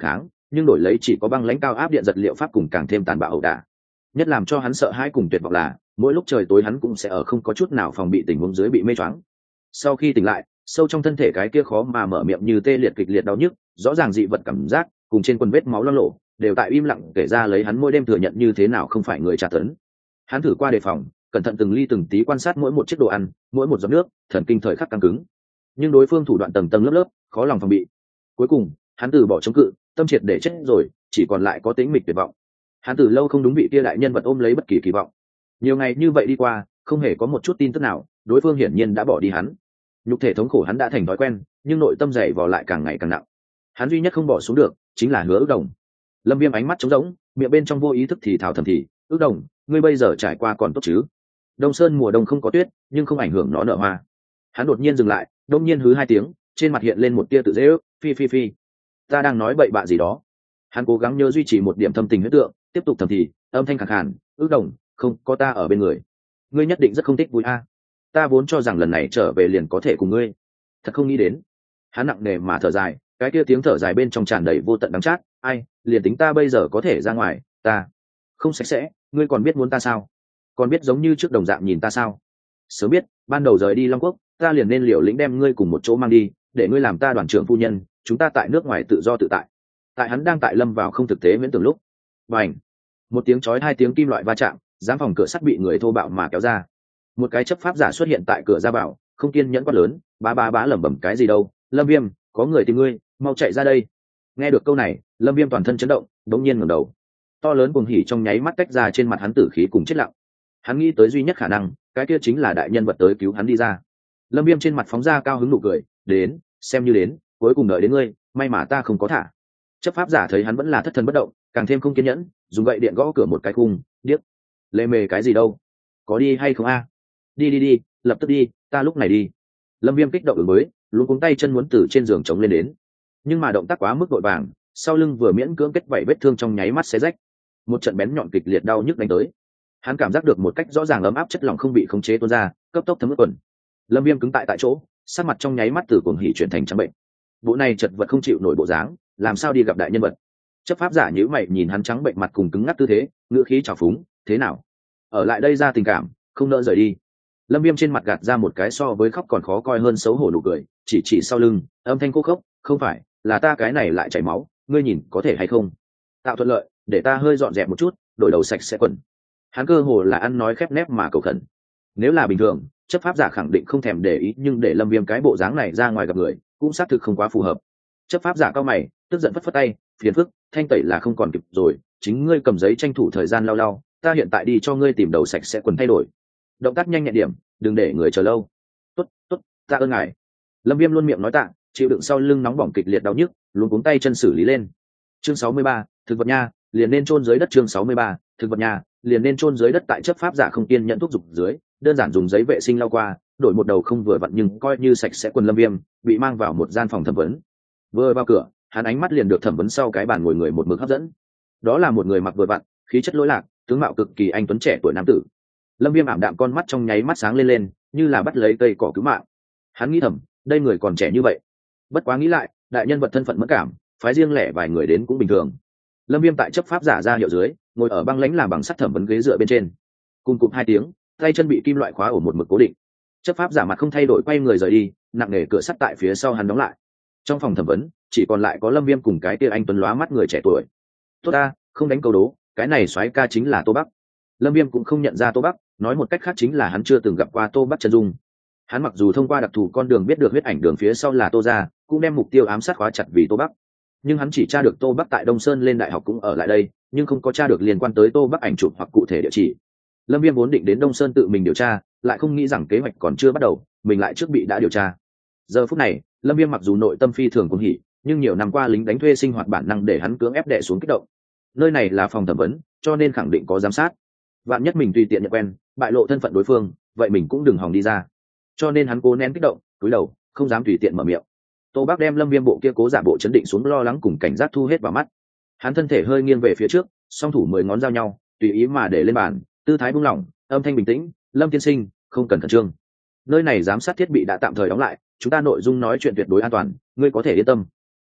nhưng đổi lấy chỉ có băng lãnh cao áp điện giật liệu pháp cùng càng thêm tàn bạo ẩu đả. Nhất làm cho hắn sợ hãi cùng tuyệt vọng là mỗi lúc trời tối hắn cũng sẽ ở không có chút nào phòng bị tình huống dưới bị mê choáng. Sau khi tỉnh lại, sâu trong thân thể cái kia khó mà mở miệng như tê liệt kịch liệt đau nhức, rõ ràng dị vật cảm giác cùng trên quần vết máu loang lổ đều tại im lặng kể ra lấy hắn mỗi đêm thừa nhận như thế nào không phải người tra tấn. Hắn thử qua đề phòng, cẩn thận từng ly từng tí quan sát mỗi một chiếc đồ ăn, mỗi một giọt nước, thần kinh thời khắc căng cứng. Nhưng đối phương thủ đoạn tầng tầng lớp lớp, khó lòng phòng bị. Cuối cùng, hắn từ bỏ chống cự, tâm triệt để chết rồi, chỉ còn lại có tính mịch tuyệt vọng. Hắn từ lâu không đúng vị kia đại nhân vật ôm lấy bất kỳ kỳ vọng. Nhiều ngày như vậy đi qua, không hề có một chút tin tức nào, đối phương hiển nhiên đã bỏ đi hắn. Nhục thể thống khổ hắn đã thành thói quen, nhưng nội tâm dày vò lại càng ngày càng nặng. Hắn duy nhất không bỏ xuống được, chính là Hứa Ước Đồng. Lâm Viêm ánh mắt trống rỗng, miệng bên trong vô ý thức thì thào thầm thì, "Ước Đồng, ngươi bây giờ trải qua còn tốt chứ?" Đông Sơn mùa đông không có tuyết, nhưng không ảnh hưởng nó nở hoa. Hắn đột nhiên dừng lại, đông nhiên hứ hai tiếng, trên mặt hiện lên một tia tự dễ ước, "Phi phi phi, ta đang nói bậy bạ gì đó." Hắn cố gắng nhớ duy trì một điểm thâm tình huyết tượng, tiếp tục thầm thì, âm thanh khàn khàn, "Ước Đồng, không có ta ở bên người, ngươi nhất định rất không thích vui a. Ta vốn cho rằng lần này trở về liền có thể cùng ngươi, thật không nghĩ đến." Hắn nặng nề mà thở dài, cái kia tiếng thở dài bên trong tràn đầy vô tận đắng chát, "Ai, liền tính ta bây giờ có thể ra ngoài, ta không sạch sẽ, ngươi còn biết muốn ta sao? Còn biết giống như trước đồng dạng nhìn ta sao? Sớm biết, ban đầu rời đi Long Quốc, ta liền nên liều lĩnh đem ngươi cùng một chỗ mang đi, để ngươi làm ta đoàn trưởng phu nhân, chúng ta tại nước ngoài tự do tự tại." Tại hắn đang tại lâm vào không thực tế miễn tưởng lúc, bành, một tiếng chói hai tiếng kim loại va chạm, giám phòng cửa sắt bị người thô bạo mà kéo ra. Một cái chấp pháp giả xuất hiện tại cửa ra vào, không kiên nhẫn quát lớn, "Bá bá bá lẩm bẩm cái gì đâu, Lâm Viêm, có người tìm ngươi, mau chạy ra đây." Nghe được câu này, Lâm Viêm toàn thân chấn động, đột nhiên ngẩng đầu. To lớn cuồng hỉ trong nháy mắt tách ra trên mặt hắn tử khí cùng chết lặng. Hắn nghĩ tới duy nhất khả năng, cái kia chính là đại nhân vật tới cứu hắn đi ra. Lâm Viêm trên mặt phóng ra cao hứng nụ cười, "Đến, xem như đến, cuối cùng đợi đến ngươi, may mà ta không có thả." Chấp pháp giả thấy hắn vẫn là thất thần bất động, càng thêm không kiên nhẫn, dùng gậy điện gõ cửa một cái khung, "Điếc, lê mề cái gì đâu, có đi hay không a?" "Đi đi đi, lập tức đi, ta lúc này đi." Lâm Viêm kích động ứng mới, luôn cuống tay chân muốn từ trên giường chống lên đến, nhưng mà động tác quá mức vội vàng, sau lưng vừa miễn cưỡng kết vảy vết thương trong nháy mắt xé rách, một trận bén nhọn kịch liệt đau nhức đánh tới. Hắn cảm giác được một cách rõ ràng ấm áp chất lỏng không bị khống chế tuôn ra, cấp tốc thấm ướt quần. Lâm Viêm cứng tại tại chỗ, sắc mặt trong nháy mắt từ cuồng hỉ chuyển thành trắng bệnh. Bộ này chật vật không chịu nổi bộ dáng, làm sao đi gặp đại nhân vật? Chấp pháp giả nhíu mày nhìn hắn trắng bệnh mặt cùng cứng ngắc tư thế, ngữ khí trào phúng, "Thế nào? Ở lại đây ra tình cảm, không nỡ rời đi." Lâm Viêm trên mặt gạt ra một cái so với khóc còn khó coi hơn xấu hổ nụ cười, chỉ chỉ sau lưng, âm thanh khô khốc, "Không phải, là ta cái này lại chảy máu, ngươi nhìn có thể hay không? Tạo thuận lợi, để ta hơi dọn dẹp một chút, đổi đầu sạch sẽ quần." Hắn cơ hồ là ăn nói khép nép mà cầu khẩn. Nếu là bình thường, chấp pháp giả khẳng định không thèm để ý, nhưng để Lâm Viêm cái bộ dáng này ra ngoài gặp người, cũng xác thực không quá phù hợp. Chấp pháp giả cao mày, tức giận phất phất tay, "Phiền phức, thanh tẩy là không còn kịp rồi, chính ngươi cầm giấy tranh thủ thời gian lau lau, ta hiện tại đi cho ngươi tìm đầu sạch sẽ quần thay đổi. Động tác nhanh nhẹn điểm, đừng để người chờ lâu." "Tốt, tốt, tạ ơn ngài." Lâm Viêm luôn miệng nói tạ, chịu đựng sau lưng nóng bỏng kịch liệt đau nhức, luôn cuống tay chân xử lý lên. Chương sáu mươi ba, thực vật nha, liền nên chôn dưới đất. Chương sáu mươi ba, thực vật nha, liền nên chôn dưới đất. Tại chấp pháp giả không kiên nhẫn thúc giục dưới, đơn giản dùng giấy vệ sinh lau qua, đổi một đầu không vừa vặn nhưng coi như sạch sẽ quần Lâm Viêm, bị mang vào một gian phòng thẩm vấn. Vừa vào cửa, hắn ánh mắt liền được thẩm vấn sau cái bàn ngồi người một mực hấp dẫn. Đó là một người mặc vừa vặn, khí chất lỗi lạc, tướng mạo cực kỳ anh tuấn trẻ tuổi nam tử. Lâm Viêm ảm đạm con mắt trong nháy mắt sáng lên lên, như là bắt lấy cây cỏ cứu mạng. Hắn nghĩ thầm, đây người còn trẻ như vậy. Bất quá nghĩ lại, đại nhân vật thân phận mẫn cảm, phái riêng lẻ vài người đến cũng bình thường. Lâm Viêm tại chấp pháp giả ra hiệu dưới, ngồi ở băng lãnh làm bằng sắt thẩm vấn ghế dựa bên trên. Cùng cụp hai tiếng, tay chân bị kim loại khóa ở một mực cố định. Chấp pháp giả mặt không thay đổi quay người rời đi, nặng nề cửa sắt tại phía sau hắn đóng lại. Trong phòng thẩm vấn, chỉ còn lại có Lâm Viêm cùng cái kia anh tuấn lóa mắt người trẻ tuổi. "Tốt ta, không đánh câu đố, cái này soái ca chính là Tô Bắc." Lâm Viêm cũng không nhận ra Tô Bắc, nói một cách khác chính là hắn chưa từng gặp qua Tô Bắc chân dung. Hắn mặc dù thông qua đặc thù con đường biết được huyết ảnh đường phía sau là Tô gia, cũng đem mục tiêu ám sát khóa chặt vì Tô Bắc. Nhưng hắn chỉ tra được Tô Bắc tại Đông Sơn lên đại học cũng ở lại đây, nhưng không có tra được liên quan tới Tô Bắc ảnh chụp hoặc cụ thể địa chỉ. Lâm Viêm vốn định đến Đông Sơn tự mình điều tra, lại không nghĩ rằng kế hoạch còn chưa bắt đầu, mình lại trước bị đã điều tra. Giờ phút này, Lâm Viêm mặc dù nội tâm phi thường cuồng hỉ, nhưng nhiều năm qua lính đánh thuê sinh hoạt bản năng để hắn cưỡng ép đè xuống kích động. Nơi này là phòng thẩm vấn, cho nên khẳng định có giám sát. Vạn nhất mình tùy tiện nhận quen, bại lộ thân phận đối phương, vậy mình cũng đừng hòng đi ra. Cho nên hắn cố nén kích động, cúi đầu, không dám tùy tiện mở miệng. Tô Bắc đem Lâm Viêm bộ kia cố giả bộ chấn định xuống, lo lắng cùng cảnh giác thu hết vào mắt. Hắn thân thể hơi nghiêng về phía trước, song thủ mười ngón giao nhau, tùy ý mà để lên bàn, tư thái buông lỏng, âm thanh bình tĩnh, "Lâm tiên sinh, không cần khẩn trương. Nơi này giám sát thiết bị đã tạm thời đóng lại, chúng ta nội dung nói chuyện tuyệt đối an toàn, ngươi có thể yên tâm."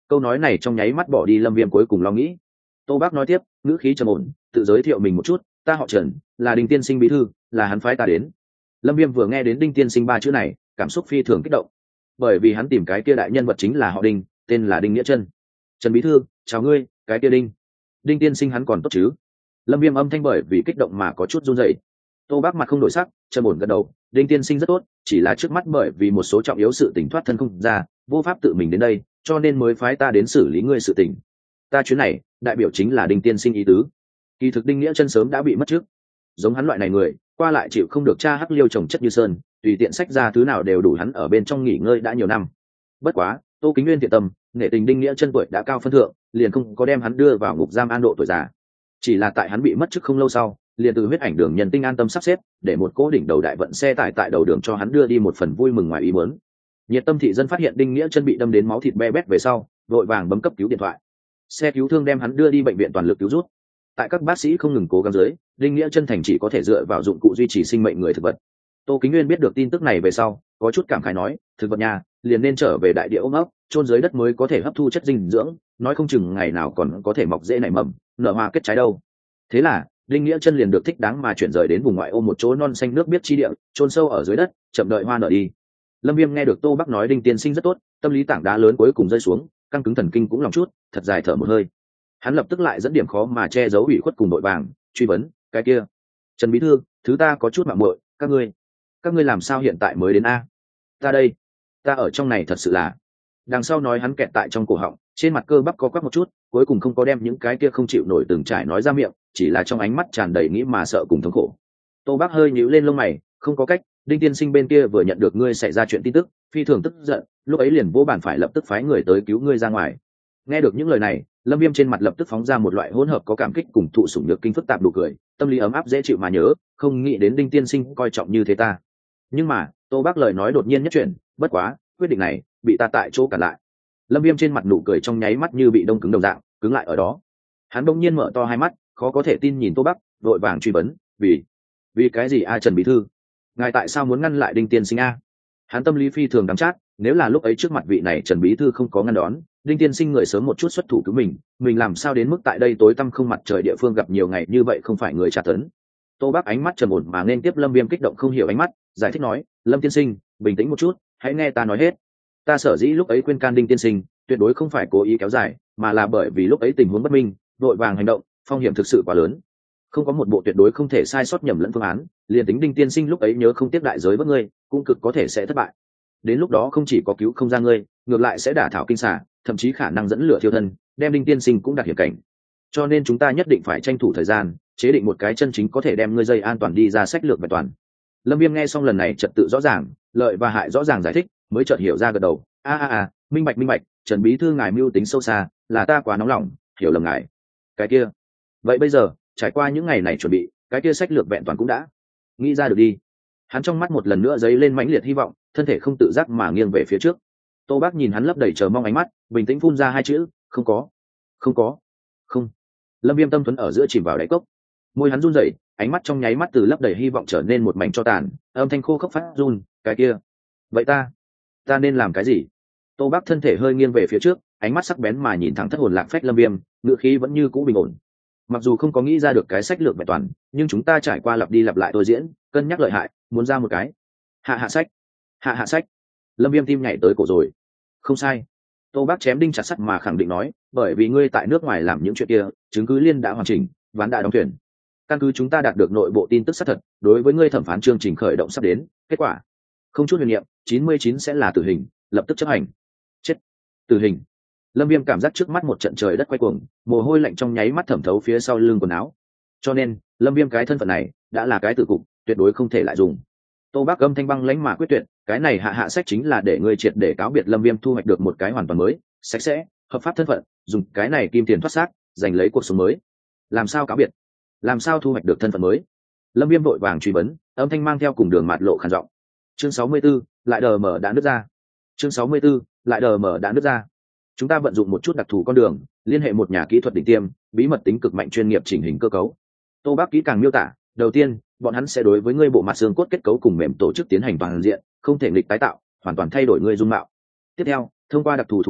Câu nói này trong nháy mắt bỏ đi Lâm Viêm cuối cùng lo nghĩ. Tô Bác nói tiếp, ngữ khí trầm ổn, tự giới thiệu mình một chút, ta họ Trần, là Đinh tiên sinh bí thư, là hắn phái ta đến. Lâm Viêm vừa nghe đến Đinh tiên sinh ba chữ này, cảm xúc phi thường kích động, bởi vì hắn tìm cái kia đại nhân vật chính là họ Đinh, tên là Đinh Nghĩa Chân. Trần bí thư, chào ngươi, cái kia Đinh. Đinh tiên sinh hắn còn tốt chứ? Lâm Viêm âm thanh bởi vì kích động mà có chút run rẩy. Tô Bác mặt không đổi sắc, trầm ổn gật đầu, Đinh tiên sinh rất tốt, chỉ là trước mắt bởi vì một số trọng yếu sự tình thoát thân không ra, vô pháp tự mình đến đây, cho nên mới phái ta đến xử lý ngươi sự tình. Ta chuyến này, đại biểu chính là Đinh tiên sinh ý tứ. Kỳ thực Đinh Nghĩa Chân sớm đã bị mất trước. Giống hắn loại này người, qua lại chịu không được cha hắc liêu trồng chất như sơn, tùy tiện sách ra thứ nào đều đủ hắn ở bên trong nghỉ ngơi đã nhiều năm. Bất quá, Tô Kính Nguyên thiện tâm, nghệ tình Đinh Nghĩa Chân tuổi đã cao phân thượng, liền không có đem hắn đưa vào ngục giam an độ tuổi già. Chỉ là tại hắn bị mất chức không lâu sau, liền từ huyết ảnh đường nhân tinh an tâm sắp xếp, để một cố đỉnh đầu đại vận xe tải tại đầu đường cho hắn đưa đi một phần vui mừng ngoài ý muốn. Nhiệt tâm thị dân phát hiện Đinh Nghĩa Chân bị đâm đến máu thịt be bét về sau, vội vàng bấm cấp cứu điện thoại. Xe cứu thương đem hắn đưa đi bệnh viện toàn lực cứu rút. Tại các bác sĩ không ngừng cố gắng dưới, Đinh Nghĩa Chân thành chỉ có thể dựa vào dụng cụ duy trì sinh mệnh người thực vật. Tô Kính Nguyên biết được tin tức này về sau, có chút cảm khái nói, thực vật nhà liền nên trở về đại địa ôm ấp, chôn dưới đất mới có thể hấp thu chất dinh dưỡng, nói không chừng ngày nào còn có thể mọc rễ nảy mầm, nở hoa kết trái đâu. Thế là, Đinh Nghĩa Chân liền được thích đáng mà chuyển rời đến vùng ngoại ô một chỗ non xanh nước biếc chi địa, chôn sâu ở dưới đất, chậm đợi hoa nở đi. Lâm Viêm nghe được Tô Bắc nói Đinh tiên sinh rất tốt, tâm lý tảng đá lớn cuối cùng rơi xuống, căng cứng thần kinh cũng lòng chút, thật dài thở một hơi. Hắn lập tức lại dẫn điểm khó mà che giấu ủy khuất cùng đội vàng, truy vấn, cái kia, Trần bí thư, thứ ta có chút mạo muội, các ngươi, các ngươi làm sao hiện tại mới đến a? Ta đây, ta ở trong này thật sự là. Đằng sau nói hắn kẹt tại trong cổ họng, trên mặt cơ bắp co quắp một chút, cuối cùng không có đem những cái kia không chịu nổi từng trải nói ra miệng, chỉ là trong ánh mắt tràn đầy nghĩ mà sợ cùng thống khổ. Tô Bác hơi nhíu lên lông mày, không có cách, Đinh tiên sinh bên kia vừa nhận được ngươi xảy ra chuyện tin tức, phi thường tức giận, lúc ấy liền vô bản phải lập tức phái người tới cứu ngươi ra ngoài. Nghe được những lời này, Lâm Viêm trên mặt lập tức phóng ra một loại hỗn hợp có cảm kích cùng thụ sủng nhược kinh phức tạp đủ cười, tâm lý ấm áp dễ chịu mà nhớ, không nghĩ đến Đinh tiên sinh coi trọng như thế ta. Nhưng mà, Tô Bác lời nói đột nhiên nhất chuyển, bất quá, quyết định này bị ta tại chỗ cản lại. Lâm Viêm trên mặt nụ cười trong nháy mắt như bị đông cứng đồng dạng, cứng lại ở đó. Hắn bỗng nhiên mở to hai mắt, khó có thể tin nhìn Tô Bác, vội vàng truy vấn, "Vì, vì cái gì a Trần bí thư? Ngài tại sao muốn ngăn lại Đinh tiên sinh a?" Hắn tâm lý phi thường đắm chát, nếu là lúc ấy trước mặt vị này Trần bí thư không có ngăn đón, Đinh tiên sinh người sớm một chút xuất thủ cứu mình, mình làm sao đến mức tại đây tối tăm không mặt trời địa phương gặp nhiều ngày như vậy không phải người tra tấn. Tô Bác ánh mắt trầm ổn mà nên tiếp Lâm Viêm kích động không hiểu ánh mắt, giải thích nói, "Lâm tiên sinh, bình tĩnh một chút, hãy nghe ta nói hết. Ta sở dĩ lúc ấy khuyên can Đinh tiên sinh, tuyệt đối không phải cố ý kéo dài, mà là bởi vì lúc ấy tình huống bất minh, vội vàng hành động, phong hiểm thực sự quá lớn. Không có một bộ tuyệt đối không thể sai sót nhầm lẫn phương án, liền tính Đinh tiên sinh lúc ấy nhớ không tiếp đại giới với ngươi, cũng cực có thể sẽ thất bại. Đến lúc đó không chỉ có cứu không ra ngươi, ngược lại sẽ đả thảo kinh xà, thậm chí khả năng dẫn lửa thiêu thân, đem Đinh tiên sinh cũng đặt hiểm cảnh. Cho nên chúng ta nhất định phải tranh thủ thời gian, chế định một cái chân chính có thể đem ngươi dây an toàn đi ra sách lược vẹn toàn." Lâm Viêm nghe xong lần này trật tự rõ ràng, lợi và hại rõ ràng giải thích, mới chợt hiểu ra gật đầu, "A a a, minh bạch minh bạch, Trần bí thư ngài mưu tính sâu xa, là ta quá nóng lòng, hiểu lầm ngài. Cái kia, vậy bây giờ, trải qua những ngày này chuẩn bị, cái kia sách lược vẹn toàn cũng đã nghĩ ra được đi." Hắn trong mắt một lần nữa dấy lên mãnh liệt hy vọng, thân thể không tự giác mà nghiêng về phía trước. Tô Bác nhìn hắn lấp đầy chờ mong ánh mắt, bình tĩnh phun ra hai chữ, "Không có, không có, không." Lâm Viêm tâm thuẫn ở giữa chìm vào đáy cốc, môi hắn run rẩy, ánh mắt trong nháy mắt từ lấp đầy hy vọng trở nên một mảnh tro tàn, âm thanh khô khốc phát run, "Cái kia, vậy ta, ta nên làm cái gì?" Tô Bác thân thể hơi nghiêng về phía trước, ánh mắt sắc bén mà nhìn thẳng thất hồn lạc phách Lâm Viêm, ngữ khí vẫn như cũ bình ổn. "Mặc dù không có nghĩ ra được cái sách lược vẹn toàn, nhưng chúng ta trải qua lặp đi lặp lại tôi diễn, cân nhắc lợi hại, muốn ra một cái hạ hạ sách." "Hạ hạ sách?" Lâm Viêm tim nhảy tới cổ rồi. "Không sai." Tô Bác chém đinh chặt sắt mà khẳng định nói, "Bởi vì ngươi tại nước ngoài làm những chuyện kia, chứng cứ liên đã hoàn chỉnh, ván đã đóng thuyền. Căn cứ chúng ta đạt được nội bộ tin tức xác thật, đối với ngươi thẩm phán chương trình khởi động sắp đến, kết quả không chút huyền niệm, chín mươi chín sẽ là tử hình, lập tức chấp hành." "Chết, tử hình?" Lâm Viêm cảm giác trước mắt một trận trời đất quay cuồng, mồ hôi lạnh trong nháy mắt thẩm thấu phía sau lưng quần áo. Cho nên, Lâm Viêm cái thân phận này đã là cái tử cục, tuyệt đối không thể lại dùng. Tô Bác âm thanh băng lãnh mà quyết tuyệt, "Cái này hạ hạ sách chính là để ngươi triệt để cáo biệt Lâm Viêm, thu hoạch được một cái hoàn toàn mới, sạch sẽ, hợp pháp thân phận, dùng cái này kim tiền thoát xác, giành lấy cuộc sống mới." "Làm sao cáo biệt? Làm sao thu hoạch được thân phận mới?" Lâm Viêm vội vàng truy vấn, âm thanh mang theo cùng đường mạt lộ khàn giọng. Chương sáu mươi 64, lại đờ mở đã nứt ra. Chương sáu mươi 64, lại đờ mở đã nứt ra. Chúng ta vận dụng một chút đặc thù con đường, liên hệ một nhà kỹ thuật đỉnh tiêm, bí mật tính cực mạnh chuyên nghiệp chỉnh hình cơ cấu. Tô Bác kỹ càng miêu tả, đầu tiên, bọn hắn sẽ đối với ngươi bộ mặt xương cốt kết cấu cùng mềm tổ chức tiến hành toàn diện, không thể nghịch tái tạo, hoàn toàn thay đổi ngươi dung mạo. Tiếp theo, thông qua đặc thù thủ đoạn,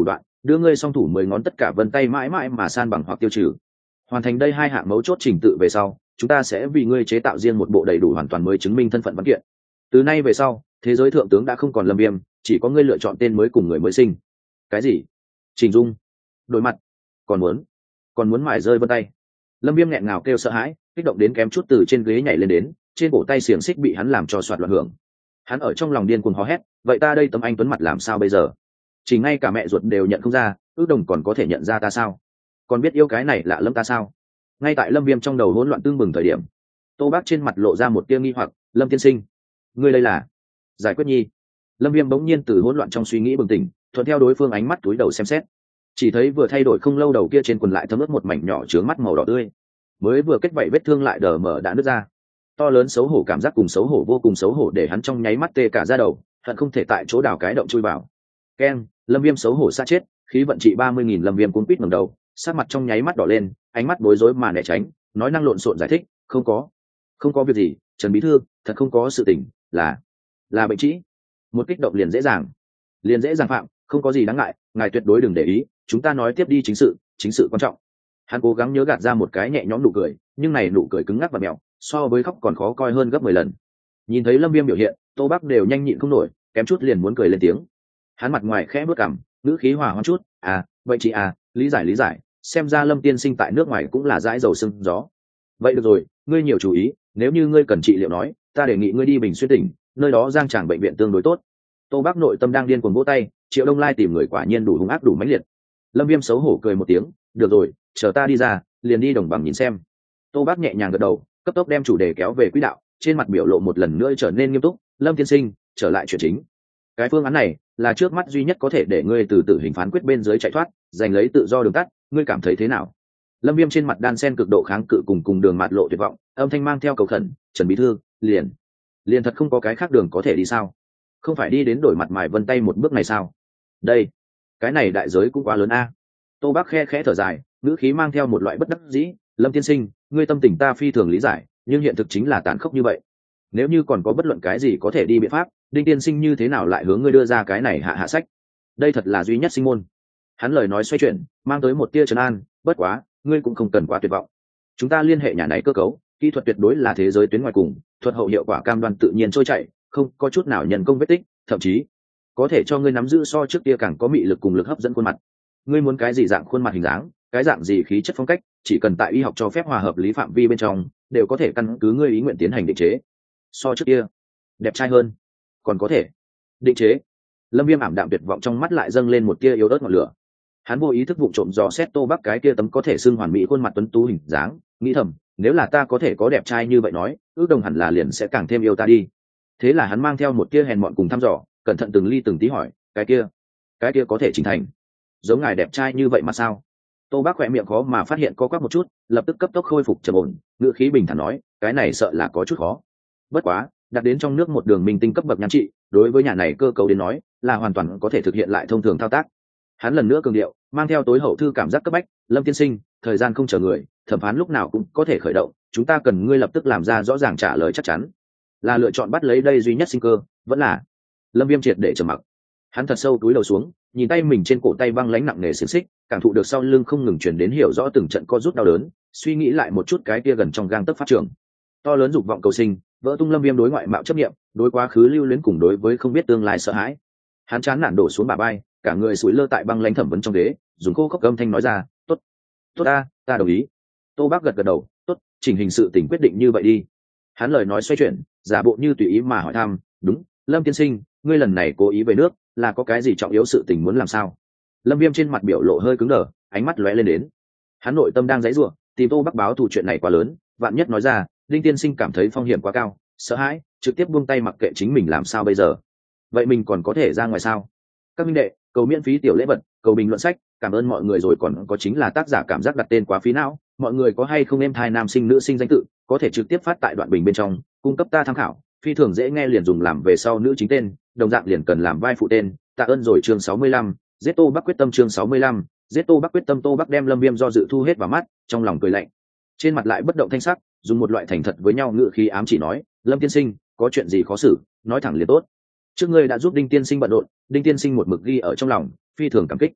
đưa ngươi song thủ mười ngón tất cả vân tay mãi mãi mà san bằng hoặc tiêu trừ. Hoàn thành đây hai hạng mấu chốt trình tự về sau, chúng ta sẽ vì ngươi chế tạo riêng một bộ đầy đủ hoàn toàn mới chứng minh thân phận văn kiện. Từ nay về sau, thế giới thượng tướng đã không còn Lâm Viêm, chỉ có ngươi lựa chọn tên mới cùng người mới sinh. Cái gì? Trình Dung đổi mặt, còn muốn còn muốn mài rơi vân tay. Lâm Viêm nghẹn ngào kêu sợ hãi, kích động đến kém chút từ trên ghế nhảy lên đến, trên cổ tay xiềng xích bị hắn làm cho soạt loạn hưởng. Hắn ở trong lòng điên cuồng hò hét, vậy ta đây tấm anh tuấn mặt làm sao bây giờ? Chỉ ngay cả mẹ ruột đều nhận không ra, Ước Đồng còn có thể nhận ra ta sao? Còn biết yêu cái này lạ lẫm ta sao? Ngay tại Lâm Viêm trong đầu hỗn loạn tương bừng thời điểm, Tô Bác trên mặt lộ ra một tia nghi hoặc, Lâm tiên sinh, ngươi đây là Giải Quyết Nhi. Lâm Viêm bỗng nhiên từ hỗn loạn trong suy nghĩ bừng tỉnh, thuận theo đối phương ánh mắt túi đầu xem xét, chỉ thấy vừa thay đổi không lâu đầu kia trên quần lại thấm ướt một mảnh nhỏ trướng mắt màu đỏ tươi, mới vừa kết vảy vết thương lại đờ mở đã nứt ra. To lớn xấu hổ cảm giác cùng xấu hổ vô cùng xấu hổ để hắn trong nháy mắt tê cả da đầu, hận không thể tại chỗ đào cái động chui vào. Keng, Lâm Viêm xấu hổ xa chết, khí vận trị ba mươi nghìn. Lâm Viêm cuống quýt ngẩng đầu, sắc mặt trong nháy mắt đỏ lên, ánh mắt bối rối mà né tránh, nói năng lộn xộn giải thích, không có không có việc gì, Trần bí thư, thật không có sự tình, là là bệnh trĩ. Một kích động liền dễ dàng liền dễ dàng phạm, không có gì đáng ngại, ngài tuyệt đối đừng để ý, chúng ta nói tiếp đi, chính sự chính sự quan trọng. Hắn cố gắng nhớ gạt ra một cái nhẹ nhõm nụ cười, nhưng này nụ cười cứng ngắc và mèo, so với khóc còn khó coi hơn gấp mười lần. Nhìn thấy Lâm Viêm biểu hiện, Tô Bắc đều nhanh nhịn không nổi, kém chút liền muốn cười lên tiếng. Hắn mặt ngoài khẽ bước cằm, ngữ khí hòa hoãn chút, à vậy chị à, lý giải lý giải, xem ra Lâm tiên sinh tại nước ngoài cũng là dãi dầu sưng gió. Vậy được rồi, ngươi nhiều chú ý, nếu như ngươi cần trị liệu nói, ta đề nghị ngươi đi Bình Xuyên tỉnh, nơi đó Giang Tràng bệnh viện tương đối tốt. Tô Bắc nội tâm đang điên cuồng vỗ tay, Triệu Đông Lai tìm người quả nhiên đủ hung ác đủ mãnh liệt. Lâm Viêm xấu hổ cười một tiếng, được rồi, chờ ta đi ra, liền đi đồng bằng nhìn xem. Tô Bắc nhẹ nhàng gật đầu, cấp tốc đem chủ đề kéo về quỹ đạo, trên mặt biểu lộ một lần nữa trở nên nghiêm túc, Lâm tiên sinh, trở lại chuyện chính. Cái phương án này là trước mắt duy nhất có thể để ngươi từ tử hình phán quyết bên dưới chạy thoát, giành lấy tự do đường tắt, ngươi cảm thấy thế nào? Lâm Viêm trên mặt đan sen cực độ kháng cự cùng cùng đường mặt lộ tuyệt vọng, âm thanh mang theo cầu khẩn, Trần bí thư, liền liền thật không có cái khác đường có thể đi sao? Không phải đi đến đổi mặt mài vân tay một bước này sao? Đây, cái này đại giới cũng quá lớn a. Tô Bác khe khẽ thở dài, ngữ khí mang theo một loại bất đắc dĩ, Lâm tiên sinh, ngươi tâm tình ta phi thường lý giải, nhưng hiện thực chính là tàn khốc như vậy. Nếu như còn có bất luận cái gì có thể đi biện pháp, Đinh tiên sinh như thế nào lại hướng ngươi đưa ra cái này hạ hạ sách? Đây thật là duy nhất sinh môn. Hắn lời nói xoay chuyển, mang tới một tia trấn an, bất quá, ngươi cũng không cần quá tuyệt vọng. Chúng ta liên hệ nhà này cơ cấu, kỹ thuật tuyệt đối là thế giới tuyến ngoài cùng, thuật hậu hiệu quả cam đoan tự nhiên trôi chảy, không có chút nào nhân công vết tích, thậm chí có thể cho ngươi nắm giữ so trước kia càng có mị lực cùng lực hấp dẫn khuôn mặt. Ngươi muốn cái gì dạng khuôn mặt hình dáng, cái dạng gì khí chất phong cách, chỉ cần tại y học cho phép hòa hợp lý phạm vi bên trong, đều có thể căn cứ ngươi ý nguyện tiến hành định chế. So trước kia, đẹp trai hơn, còn có thể định chế. Lâm Viêm ảm đạm tuyệt vọng trong mắt lại dâng lên một tia yếu ớt ngọn lửa. Hắn vô ý thức vụng trộm dò xét Tô Bắc cái kia tấm có thể xưng hoàn mỹ khuôn mặt tuấn tú hình dáng, nghĩ thầm, nếu là ta có thể có đẹp trai như vậy nói, Ước Đồng hẳn là liền sẽ càng thêm yêu ta đi. Thế là hắn mang theo một tia hèn mọn cùng thăm dò, cẩn thận từng ly từng tí hỏi, cái kia cái kia có thể chỉnh thành giống ngài đẹp trai như vậy mà sao? Tô Bác khỏe miệng khó mà phát hiện co quắp một chút, lập tức cấp tốc khôi phục trầm ổn, ngữ khí bình thản nói, cái này sợ là có chút khó. Bất quá, đặt đến trong nước một đường minh tinh cấp bậc nhan trị, đối với nhà này cơ cấu đến nói, là hoàn toàn có thể thực hiện lại thông thường thao tác. Hắn lần nữa cường điệu, mang theo tối hậu thư cảm giác cấp bách, Lâm tiên sinh, thời gian không chờ người, thẩm phán lúc nào cũng có thể khởi động, chúng ta cần ngươi lập tức làm ra rõ ràng trả lời chắc chắn. Là lựa chọn bắt lấy đây duy nhất sinh cơ, vẫn là Lâm Viêm triệt để trầm mặc. Hắn thật sâu túi đầu xuống, nhìn tay mình trên cổ tay băng lãnh nặng nề xiềng xích, cảm thụ được sau lưng không ngừng truyền đến hiểu rõ từng trận co rút đau đớn, suy nghĩ lại một chút cái kia gần trong gang tấc pháp trường. To lớn dục vọng cầu sinh, vỡ tung Lâm Viêm đối ngoại mạo chấp niệm, đối quá khứ lưu luyến cùng đối với không biết tương lai sợ hãi. Hắn chán nản đổ xuống bả vai, cả người sủi lơ tại băng lãnh thẩm vấn trong ghế, dùng khô khốc âm thanh nói ra, "Tốt, tốt ta, ta đồng ý." Tô Bác gật gật đầu, "Tốt, chỉnh hình sự tình quyết định như vậy đi." Hắn lời nói xoay chuyển, giả bộ như tùy ý mà hỏi thăm, "Đúng, Lâm tiên sinh, ngươi lần này cố ý về nước, là có cái gì trọng yếu sự tình muốn làm sao?" Lâm Viêm trên mặt biểu lộ hơi cứng đờ, ánh mắt lóe lên đến. Hắn nội tâm đang giãy giụa, tìm Tô Bắc báo thù chuyện này quá lớn, vạn nhất nói ra, Đinh tiên sinh cảm thấy phong hiểm quá cao, sợ hãi, trực tiếp buông tay mặc kệ chính mình làm sao bây giờ. Vậy mình còn có thể ra ngoài sao? Các minh đệ, cầu miễn phí tiểu lễ vật, cầu bình luận sách, cảm ơn mọi người rồi, còn có chính là tác giả cảm giác đặt tên quá phí não, mọi người có hay không em thai nam sinh nữ sinh danh tự, có thể trực tiếp phát tại đoạn bình bên trong, cung cấp ta tham khảo, phi thường dễ nghe liền dùng làm về sau nữ chính tên, đồng dạng liền cần làm vai phụ tên, tạ ơn rồi. Chương sáu mươi lăm, giết Tô Bắc quyết tâm. Chương sáu mươi lăm, giết Tô Bắc quyết tâm. Tô Bắc đem Lâm Viêm do dự thu hết vào mắt, trong lòng cười lạnh, trên mặt lại bất động thanh sắc, dùng một loại thành thật với nhau ngữ khí ám chỉ nói, Lâm tiên sinh, có chuyện gì khó xử, nói thẳng liền tốt. Trước ngươi đã giúp Đinh tiên sinh bận rộn, Đinh tiên sinh một mực ghi ở trong lòng, phi thường cảm kích.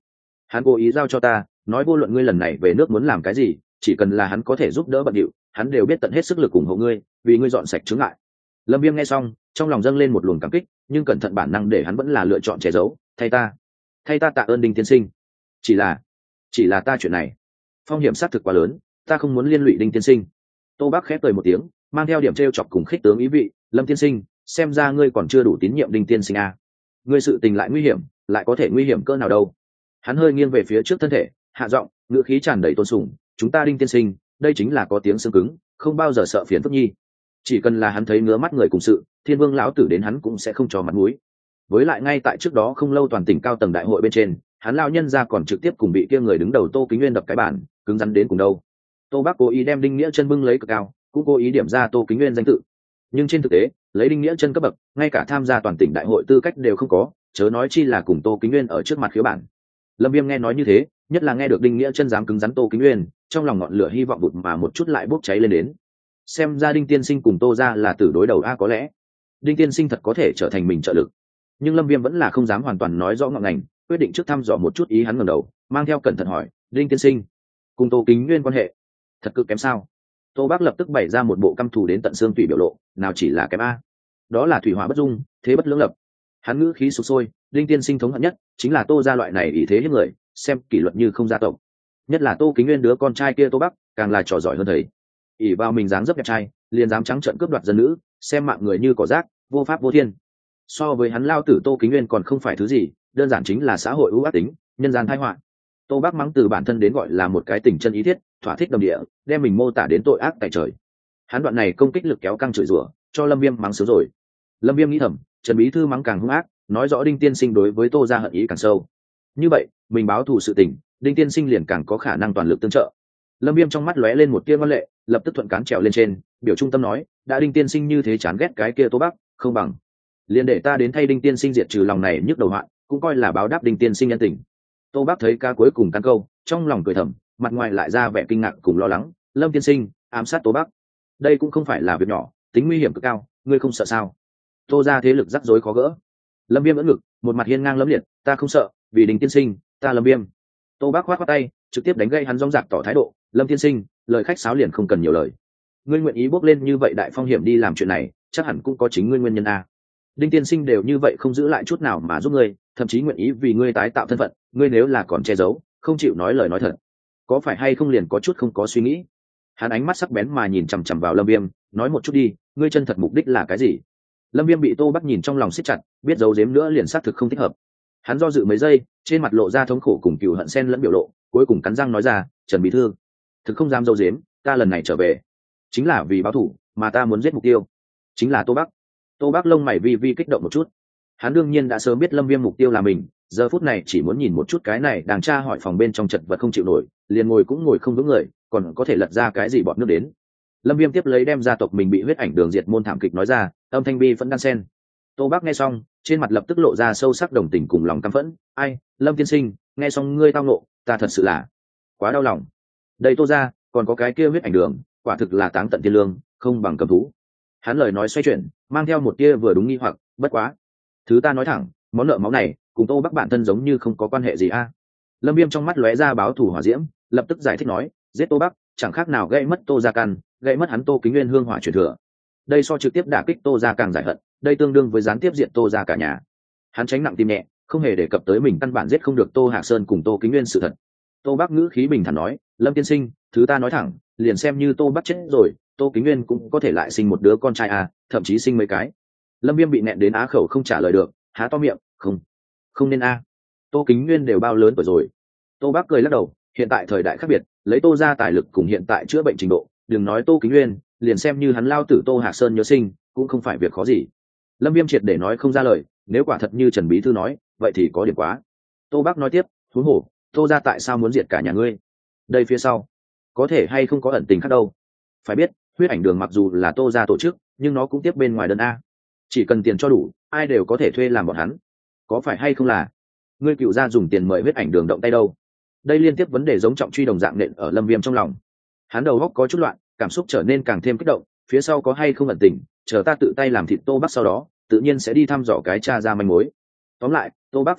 Hắn cố ý giao cho ta, nói vô luận ngươi lần này về nước muốn làm cái gì, chỉ cần là hắn có thể giúp đỡ bận điệu, hắn đều biết tận hết sức lực ủng hộ ngươi, vì ngươi dọn sạch chướng ngại. Lâm Viêm nghe xong, trong lòng dâng lên một luồng cảm kích, nhưng cẩn thận bản năng để hắn vẫn là lựa chọn che giấu, thay ta, thay ta tạ ơn Đinh tiên sinh. Chỉ là, chỉ là ta chuyện này, phong hiểm xác thực quá lớn, ta không muốn liên lụy Đinh tiên sinh. Tô Bác khép cười một tiếng, mang theo điểm trêu chọc cùng khích tướng ý vị, Lâm tiên sinh, xem ra ngươi còn chưa đủ tín nhiệm Đinh tiên sinh a. Ngươi sự tình lại nguy hiểm, lại có thể nguy hiểm cỡ nào đâu. Hắn hơi nghiêng về phía trước thân thể, hạ giọng, ngữ khí tràn đầy tôn sùng, chúng ta Đinh tiên sinh, đây chính là có tiếng xương cứng, không bao giờ sợ phiền phức nhi. Chỉ cần là hắn thấy ngứa mắt người cùng sự, Thiên Vương lão tử đến hắn cũng sẽ không cho mặt mũi. Với lại ngay tại trước đó không lâu toàn tỉnh cao tầng đại hội bên trên, hắn lao nhân ra còn trực tiếp cùng bị kia người đứng đầu Tô Kính Nguyên đập cái bản, cứng rắn đến cùng đâu. Tô Bác cố ý đem Đinh Nghĩa Chân bưng lấy cực cao, cũng cố ý điểm ra Tô Kính Nguyên danh tự. Nhưng trên thực tế, lấy Đinh Nghĩa Chân cấp bậc, ngay cả tham gia toàn tỉnh đại hội tư cách đều không có, chớ nói chi là cùng Tô Kính Nguyên ở trước mặt khiếu bản. Lâm Viêm nghe nói như thế, nhất là nghe được Đinh Nghĩa Chân dám cứng rắn Tô Kính Nguyên, trong lòng ngọn lửa hy vọng bụt mà một chút lại bốc cháy lên đến. Xem ra Đinh tiên sinh cùng Tô gia là tử đối đầu a, có lẽ Đinh tiên sinh thật có thể trở thành mình trợ lực. Nhưng Lâm Viêm vẫn là không dám hoàn toàn nói rõ ngọn ngành, quyết định trước thăm dò một chút ý hắn ngẩng đầu, mang theo cẩn thận hỏi, Đinh tiên sinh cùng Tô Kính Nguyên quan hệ thật cực kém sao? Tô Bác lập tức bày ra một bộ căm thù đến tận xương tủy biểu lộ, nào chỉ là kém a, đó là thủy hỏa bất dung, thế bất lưỡng lập. Hắn ngữ khí sục sôi, Đinh tiên sinh thống hận nhất chính là Tô gia loại này ý thế hiếp người, xem kỷ luật như không gia tộc. Nhất là Tô Kính Nguyên đứa con trai kia Tô Bác, càng là trò giỏi hơn thầy. ỷ vào mình dáng dấp đẹp trai, liền dám trắng trợn cướp đoạt dân nữ, xem mạng người như cỏ rác, vô pháp vô thiên. So với hắn lao tử Tô Kính Nguyên còn không phải thứ gì, đơn giản chính là xã hội ưu ác tính, nhân gian tai họa. Tô Bác mắng từ bản thân đến gọi là một cái tình chân ý thiết, thỏa thích đồng địa, đem mình mô tả đến tội ác tại trời. Hắn đoạn này công kích lực kéo căng chửi rủa, cho Lâm Viêm mắng sướng rồi. Lâm Viêm nghĩ thầm, Trần bí thư mắng càng hung ác, nói rõ Đinh tiên sinh đối với Tô gia hận ý càng sâu. Như vậy, mình báo thù sự tình, Đinh tiên sinh liền càng có khả năng toàn lực tương trợ. Lâm Viêm trong mắt lóe lên một tia ngoan lệ, lập tức thuận cán trèo lên trên, biểu trung tâm nói, đã Đinh tiên sinh như thế chán ghét cái kia Tô Bác, không bằng liền để ta đến thay Đinh tiên sinh diệt trừ lòng này nhức đầu hoạn, cũng coi là báo đáp Đinh tiên sinh nhân tình. Tô Bác thấy ca cuối cùng căn câu, trong lòng cười thầm, mặt ngoài lại ra vẻ kinh ngạc cùng lo lắng, Lâm tiên sinh ám sát Tô Bác, đây cũng không phải là việc nhỏ, tính nguy hiểm cực cao, ngươi không sợ sao? Tô gia thế lực rắc rối khó gỡ. Lâm Viêm ưỡn ngực, một mặt hiên ngang lẫm liệt, ta không sợ, vì Đinh tiên sinh, ta Lâm Viêm. Tô Bác khoát khoát tay, trực tiếp đánh gây hắn rong rạc tỏ thái độ, Lâm tiên sinh, lời khách sáo liền không cần nhiều lời. Ngươi nguyện ý bước lên như vậy đại phong hiểm đi làm chuyện này, chắc hẳn cũng có chính ngươi nguyên nhân a. Đinh tiên sinh đều như vậy không giữ lại chút nào mà giúp ngươi, thậm chí nguyện ý vì ngươi tái tạo thân phận, ngươi nếu là còn che giấu, không chịu nói lời nói thật, có phải hay không liền có chút không có suy nghĩ. Hắn ánh mắt sắc bén mà nhìn chằm chằm vào Lâm Viêm, nói một chút đi, ngươi chân thật mục đích là cái gì? Lâm Viêm bị Tô Bác nhìn trong lòng siết chặt, biết giấu giếm nữa liền xác thực không thích hợp. Hắn do dự mấy giây, trên mặt lộ ra thống khổ cùng cừu hận xen lẫn biểu lộ, cuối cùng cắn răng nói ra, Trần bí thư, thực không dám giấu giếm, ta lần này trở về chính là vì báo thù, mà ta muốn giết mục tiêu chính là Tô Bác. Tô Bác lông mày vi vi kích động một chút. Hắn đương nhiên đã sớm biết Lâm Viêm mục tiêu là mình, giờ phút này chỉ muốn nhìn một chút cái này đàng tra hỏi phòng bên trong chật vật không chịu nổi, liền ngồi cũng ngồi không vững người, còn có thể lật ra cái gì bọt nước đến. Lâm Viêm tiếp lấy đem gia tộc mình bị huyết ảnh đường diệt môn thảm kịch nói ra, âm thanh bi phẫn đan sen. Tô Bác nghe xong, trên mặt lập tức lộ ra sâu sắc đồng tình cùng lòng căm phẫn, ai, Lâm tiên sinh, nghe xong ngươi tao nộ, ta thật sự là quá đau lòng. Đây Tô gia, còn có cái kia huyết ảnh đường, quả thực là táng tận thiên lương, không bằng cầm thú. Hắn lời nói xoay chuyển, mang theo một tia vừa đúng nghi hoặc, bất quá, thứ ta nói thẳng, món nợ máu này cùng Tô Bác bản thân giống như không có quan hệ gì a. Lâm Viêm trong mắt lóe ra báo thù hỏa diễm, lập tức giải thích nói, giết Tô Bác chẳng khác nào gây mất Tô gia căn, gây mất hắn Tô Kính Nguyên hương hỏa truyền thừa. Đây so trực tiếp đả kích Tô gia càng giải hận, đây tương đương với gián tiếp diện Tô gia cả nhà. Hắn tránh nặng tim nhẹ, không hề đề cập tới mình căn bản giết không được Tô Hạc Sơn cùng Tô Kính Nguyên sự thật. Tô Bác ngữ khí bình thản nói, Lâm tiên sinh, thứ ta nói thẳng, liền xem như Tô Bác chết rồi, Tô Kính Nguyên cũng có thể lại sinh một đứa con trai à, thậm chí sinh mấy cái. Lâm Viêm bị nẹn đến á khẩu không trả lời được, há to miệng, không, không nên a. À. Tô Kính Nguyên đều bao lớn tuổi rồi. Tô Bác cười lắc đầu, hiện tại thời đại khác biệt, lấy Tô gia tài lực cùng hiện tại chữa bệnh trình độ, đừng nói Tô Kính Nguyên, liền xem như hắn lao tử Tô Hạc Sơn nhớ sinh, cũng không phải việc khó gì. Lâm Viêm triệt để nói không ra lời, nếu quả thật như Trần bí thư nói, vậy thì có điểm quá. Tô Bác nói tiếp, huống hồ, Tô gia tại sao muốn diệt cả nhà ngươi? Đây phía sau, có thể hay không có ẩn tình khác đâu. Phải biết, huyết ảnh đường mặc dù là Tô gia tổ chức, nhưng nó cũng tiếp bên ngoài đơn a. Chỉ cần tiền cho đủ, ai đều có thể thuê làm bọn hắn. Có phải hay không là ngươi cựu gia dùng tiền mời huyết ảnh đường động tay đâu? Đây liên tiếp vấn đề giống trọng truy đồng dạng nện ở Lâm Viêm trong lòng. Hắn đầu óc có chút loạn, cảm xúc trở nên càng thêm kích động, phía sau có hay không ẩn tình, chờ ta tự tay làm thịt Tô Bác sau đó, tự nhiên sẽ đi thăm dò cái cha ra manh mối. Tóm lại, Tô Bác phải chết,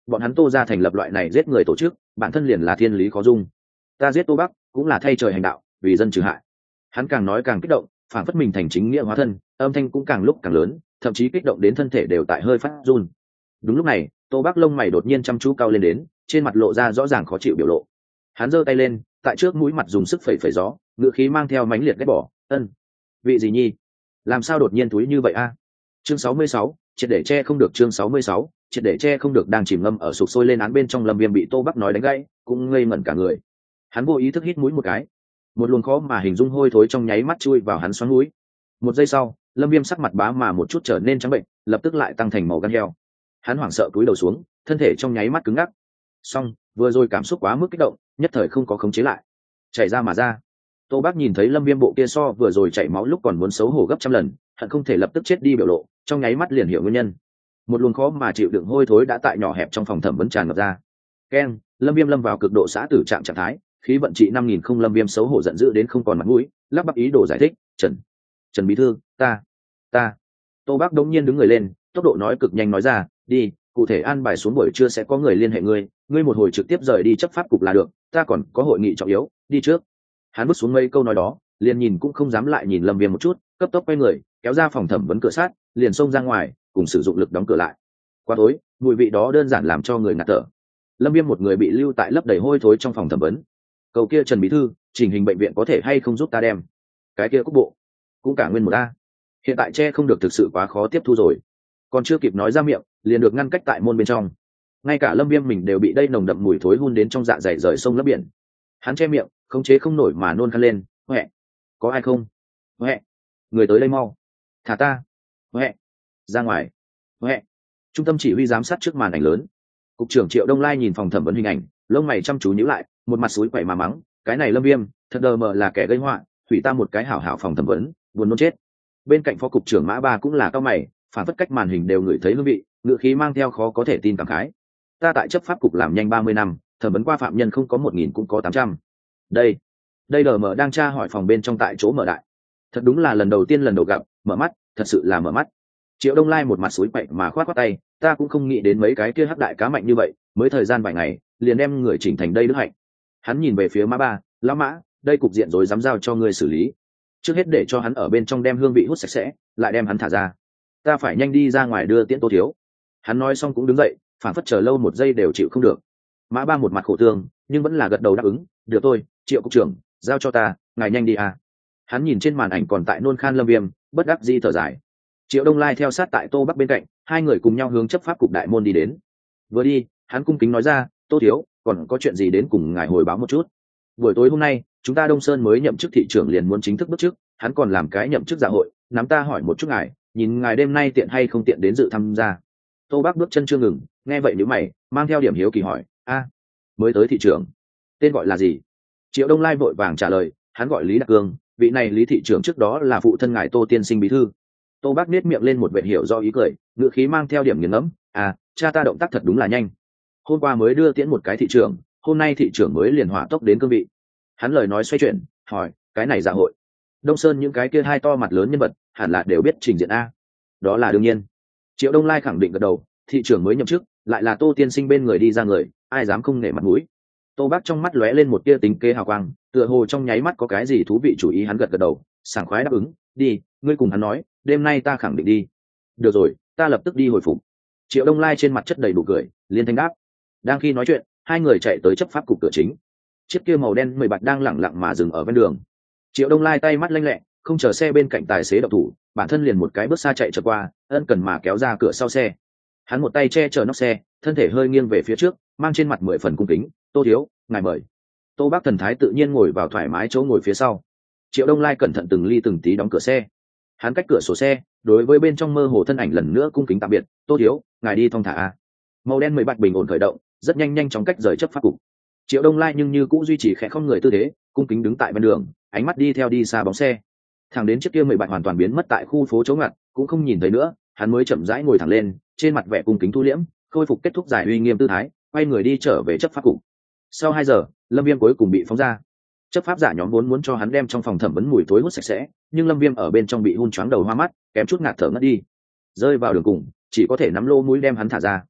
bọn hắn Tô gia thành lập loại này giết người tổ chức bản thân liền là thiên lý khó dung. Ta giết Tô Bắc cũng là thay trời hành đạo, vì dân trừ hại. Hắn càng nói càng kích động, phản phất mình thành chính nghĩa hóa thân, âm thanh cũng càng lúc càng lớn, thậm chí kích động đến thân thể đều tại hơi phát run. Đúng lúc này, Tô Bắc lông mày đột nhiên chăm chú cao lên đến, trên mặt lộ ra rõ ràng khó chịu biểu lộ. Hắn giơ tay lên, tại trước mũi mặt dùng sức phẩy phẩy gió, ngựa khí mang theo mãnh liệt ghét bỏ. Ân, vị gì nhi? Làm sao đột nhiên túi như vậy a? Chương sáu mươi sáu, triệt để che không được. Chương sáu mươi sáu, triệt để che không được. Đang chìm ngâm ở sục sôi lên án bên trong, Lâm Viêm bị Tô Bắc nói đánh gãy, cũng ngây ngẩn cả người. Hắn vô ý thức hít mũi một cái, một luồng khó mà hình dung hôi thối trong nháy mắt chui vào hắn xoắn mũi. Một giây sau, Lâm Viêm sắc mặt bá mà một chút trở nên trắng bệnh, lập tức lại tăng thành màu gan heo. Hắn hoảng sợ cúi đầu xuống, thân thể trong nháy mắt cứng ngắc. Xong, vừa rồi cảm xúc quá mức kích động, nhất thời không có khống chế lại, chảy ra mà ra. Tô Bác nhìn thấy Lâm Viêm bộ kia so vừa rồi chảy máu lúc còn muốn xấu hổ gấp trăm lần, hận không thể lập tức chết đi biểu lộ, trong nháy mắt liền hiểu nguyên nhân. Một luồng khó mà chịu đựng hôi thối đã tại nhỏ hẹp trong phòng thẩm vấn tràn ngập ra. Keng, Lâm Viêm lâm vào cực độ xã tử trạng trạng thái, khí vận trị năm nghìn không. Lâm Viêm xấu hổ giận dữ đến không còn mặt mũi, lắp bắp ý đồ giải thích, "Trần, Trần bí thư, ta, ta." Tô Bác đống nhiên đứng người lên, tốc độ nói cực nhanh nói ra, "Đi, cụ thể an bài xuống buổi trưa sẽ có người liên hệ ngươi, ngươi một hồi trực tiếp rời đi chấp pháp cục là được, ta còn có hội nghị trọng yếu, đi trước." Hắn bước xuống mấy câu nói đó, liền nhìn cũng không dám lại nhìn Lâm Viêm một chút, cấp tốc quay người, kéo ra phòng thẩm vấn cửa sát, liền xông ra ngoài, cùng sử dụng lực đóng cửa lại. Quá tối, mùi vị đó đơn giản làm cho người ngạt thở. Lâm Viêm một người bị lưu tại lấp đầy hôi thối trong phòng thẩm vấn. Cầu kia Trần bí thư, trình hình bệnh viện có thể hay không giúp ta đem cái kia cúc bộ cũng cả nguyên một a. Hiện tại che không được thực sự quá khó tiếp thu rồi. Còn chưa kịp nói ra miệng, liền được ngăn cách tại môn bên trong. Ngay cả Lâm Viêm mình đều bị đây nồng đậm mùi thối hun đến trong dạ dày rời sông lấp biển. Hắn che miệng, khống chế không nổi mà nôn khan lên, "Hoẹ, có ai không? Hoẹ, người tới đây mau, thả ta. Hoẹ, ra ngoài. Hoẹ." Trung tâm chỉ huy giám sát trước màn ảnh lớn. Cục trưởng Triệu Đông Lai nhìn phòng thẩm vấn hình ảnh, lông mày chăm chú nhíu lại, một mặt xúi quẩy mà mắng, "Cái này Lâm Viêm, thật đờ mờ là kẻ gây họa, hủy ta một cái hảo hảo phòng thẩm vấn, buồn nôn chết." Bên cạnh phó cục trưởng Mã Ba cũng là cao mày, phản phất cách màn hình đều ngửi thấy hương vị, ngữ khí mang theo khó có thể tin cảm khái. "Ta tại chấp pháp cục làm nhanh ba mươi năm, thẩm vấn qua phạm nhân không có một nghìn cũng có tám trăm. Đây, đây đờ mờ đang tra hỏi phòng bên trong tại chỗ mở đại. Thật đúng là lần đầu tiên lần đầu gặp, mở mắt, thật sự là mở mắt." Triệu Đông Lai một mặt xúi quậy mà khoát khoát tay, "Ta cũng không nghĩ đến mấy cái kia hắc đại cá mạnh như vậy, mới thời gian vài ngày, liền đem người chỉnh thành đây đức hạnh." Hắn nhìn về phía Mã Ba, "Lão Mã, đây cục diện rồi dám giao cho ngươi xử lý. Trước hết để cho hắn ở bên trong đem hương vị hút sạch sẽ, lại đem hắn thả ra. Ta phải nhanh đi ra ngoài đưa tiễn Tô thiếu." Hắn nói xong cũng đứng dậy, phản phất chờ lâu một giây đều chịu không được. Mã Ba một mặt khổ tương, nhưng vẫn là gật đầu đáp ứng, "Được thôi, Triệu cục trưởng, giao cho ta, ngài nhanh đi à." Hắn nhìn trên màn ảnh còn tại nôn khan Lâm Viêm, bất đắc dĩ thở dài. Triệu Đông Lai theo sát tại Tô Bắc bên cạnh, hai người cùng nhau hướng chấp pháp cục đại môn đi đến. Vừa đi, hắn cung kính nói ra, "Tô thiếu, còn có chuyện gì đến cùng ngài hồi báo một chút. Buổi tối hôm nay, chúng ta Đông Sơn mới nhậm chức thị trưởng liền muốn chính thức bước chức, hắn còn làm cái nhậm chức dạ hội, nắm ta hỏi một chút ngài, nhìn ngài đêm nay tiện hay không tiện đến dự tham gia." Tô Bắc bước chân chưa ngừng, nghe vậy nhíu mày, mang theo điểm hiếu kỳ hỏi, "A, mới tới thị trưởng, tên gọi là gì?" Triệu Đông Lai vội vàng trả lời, "Hắn gọi Lý Đạt Cương, vị này Lý thị trưởng trước đó là phụ thân ngài Tô tiên sinh bí thư." Tô Bác nết miệng lên một vẻ hiểu do ý cười, ngữ khí mang theo điểm nghiền ngẫm, "À, cha ta động tác thật đúng là nhanh. Hôm qua mới đưa tiễn một cái thị trưởng, hôm nay thị trưởng mới liền hỏa tốc đến cương vị." Hắn lời nói xoay chuyển, hỏi, "Cái này dạ hội, Đông Sơn những cái kia hai to mặt lớn nhân vật, hẳn là đều biết trình diện a?" "Đó là đương nhiên." Triệu Đông Lai khẳng định gật đầu, "Thị trưởng mới nhậm chức, lại là Tô tiên sinh bên người đi ra người, ai dám không nể mặt mũi." Tô Bác trong mắt lóe lên một tia tính kế hào quang, tựa hồ trong nháy mắt có cái gì thú vị chủ ý, hắn gật gật đầu, sảng khoái đáp ứng, "Đi, ngươi cùng hắn nói, đêm nay ta khẳng định đi." "Được rồi, ta lập tức đi hồi phục." Triệu Đông Lai trên mặt chất đầy đủ cười, liên thanh đáp. Đang khi nói chuyện, hai người chạy tới chấp pháp cục cửa chính. Chiếc kia màu đen mười bạch đang lẳng lặng mà dừng ở ven đường. Triệu Đông Lai tay mắt lanh lẹ, không chờ xe bên cạnh tài xế động thủ, bản thân liền một cái bước xa chạy trở qua, ân cần mà kéo ra cửa sau xe. Hắn một tay che chở nóc xe, thân thể hơi nghiêng về phía trước, mang trên mặt mười phần cung kính, "Tô thiếu, ngài mời." Tô Bác thần thái tự nhiên ngồi vào thoải mái chỗ ngồi phía sau. Triệu Đông Lai cẩn thận từng ly từng tí đóng cửa xe. Hắn cách cửa sổ xe, đối với bên trong mơ hồ thân ảnh lần nữa cung kính tạm biệt, "Tô thiếu, ngài đi thong thả a." Màu đen mười bạch bình ổn khởi động, rất nhanh nhanh chóng cách rời chấp pháp cục. Triệu Đông Lai nhưng như cũng duy trì khẽ không người tư thế, cung kính đứng tại bên đường, ánh mắt đi theo đi xa bóng xe. Thẳng đến chiếc kia mười bạch hoàn toàn biến mất tại khu phố chống ngặt, cũng không nhìn thấy nữa, hắn mới chậm rãi ngồi thẳng lên, trên mặt vẻ cung kính thu liễm, khôi phục kết thúc giải uy nghiêm tư thái, quay người đi trở về chấp pháp cục. Sau hai giờ, Lâm Viêm cuối cùng bị phóng ra. Chấp pháp giả nhóm vốn muốn cho hắn đem trong phòng thẩm vấn mùi tối hút sạch sẽ, nhưng Lâm Viêm ở bên trong bị hun choáng đầu hoa mắt, kém chút ngạt thở ngất đi. Rơi vào đường cùng, chỉ có thể nắm lô mũi đem hắn thả ra.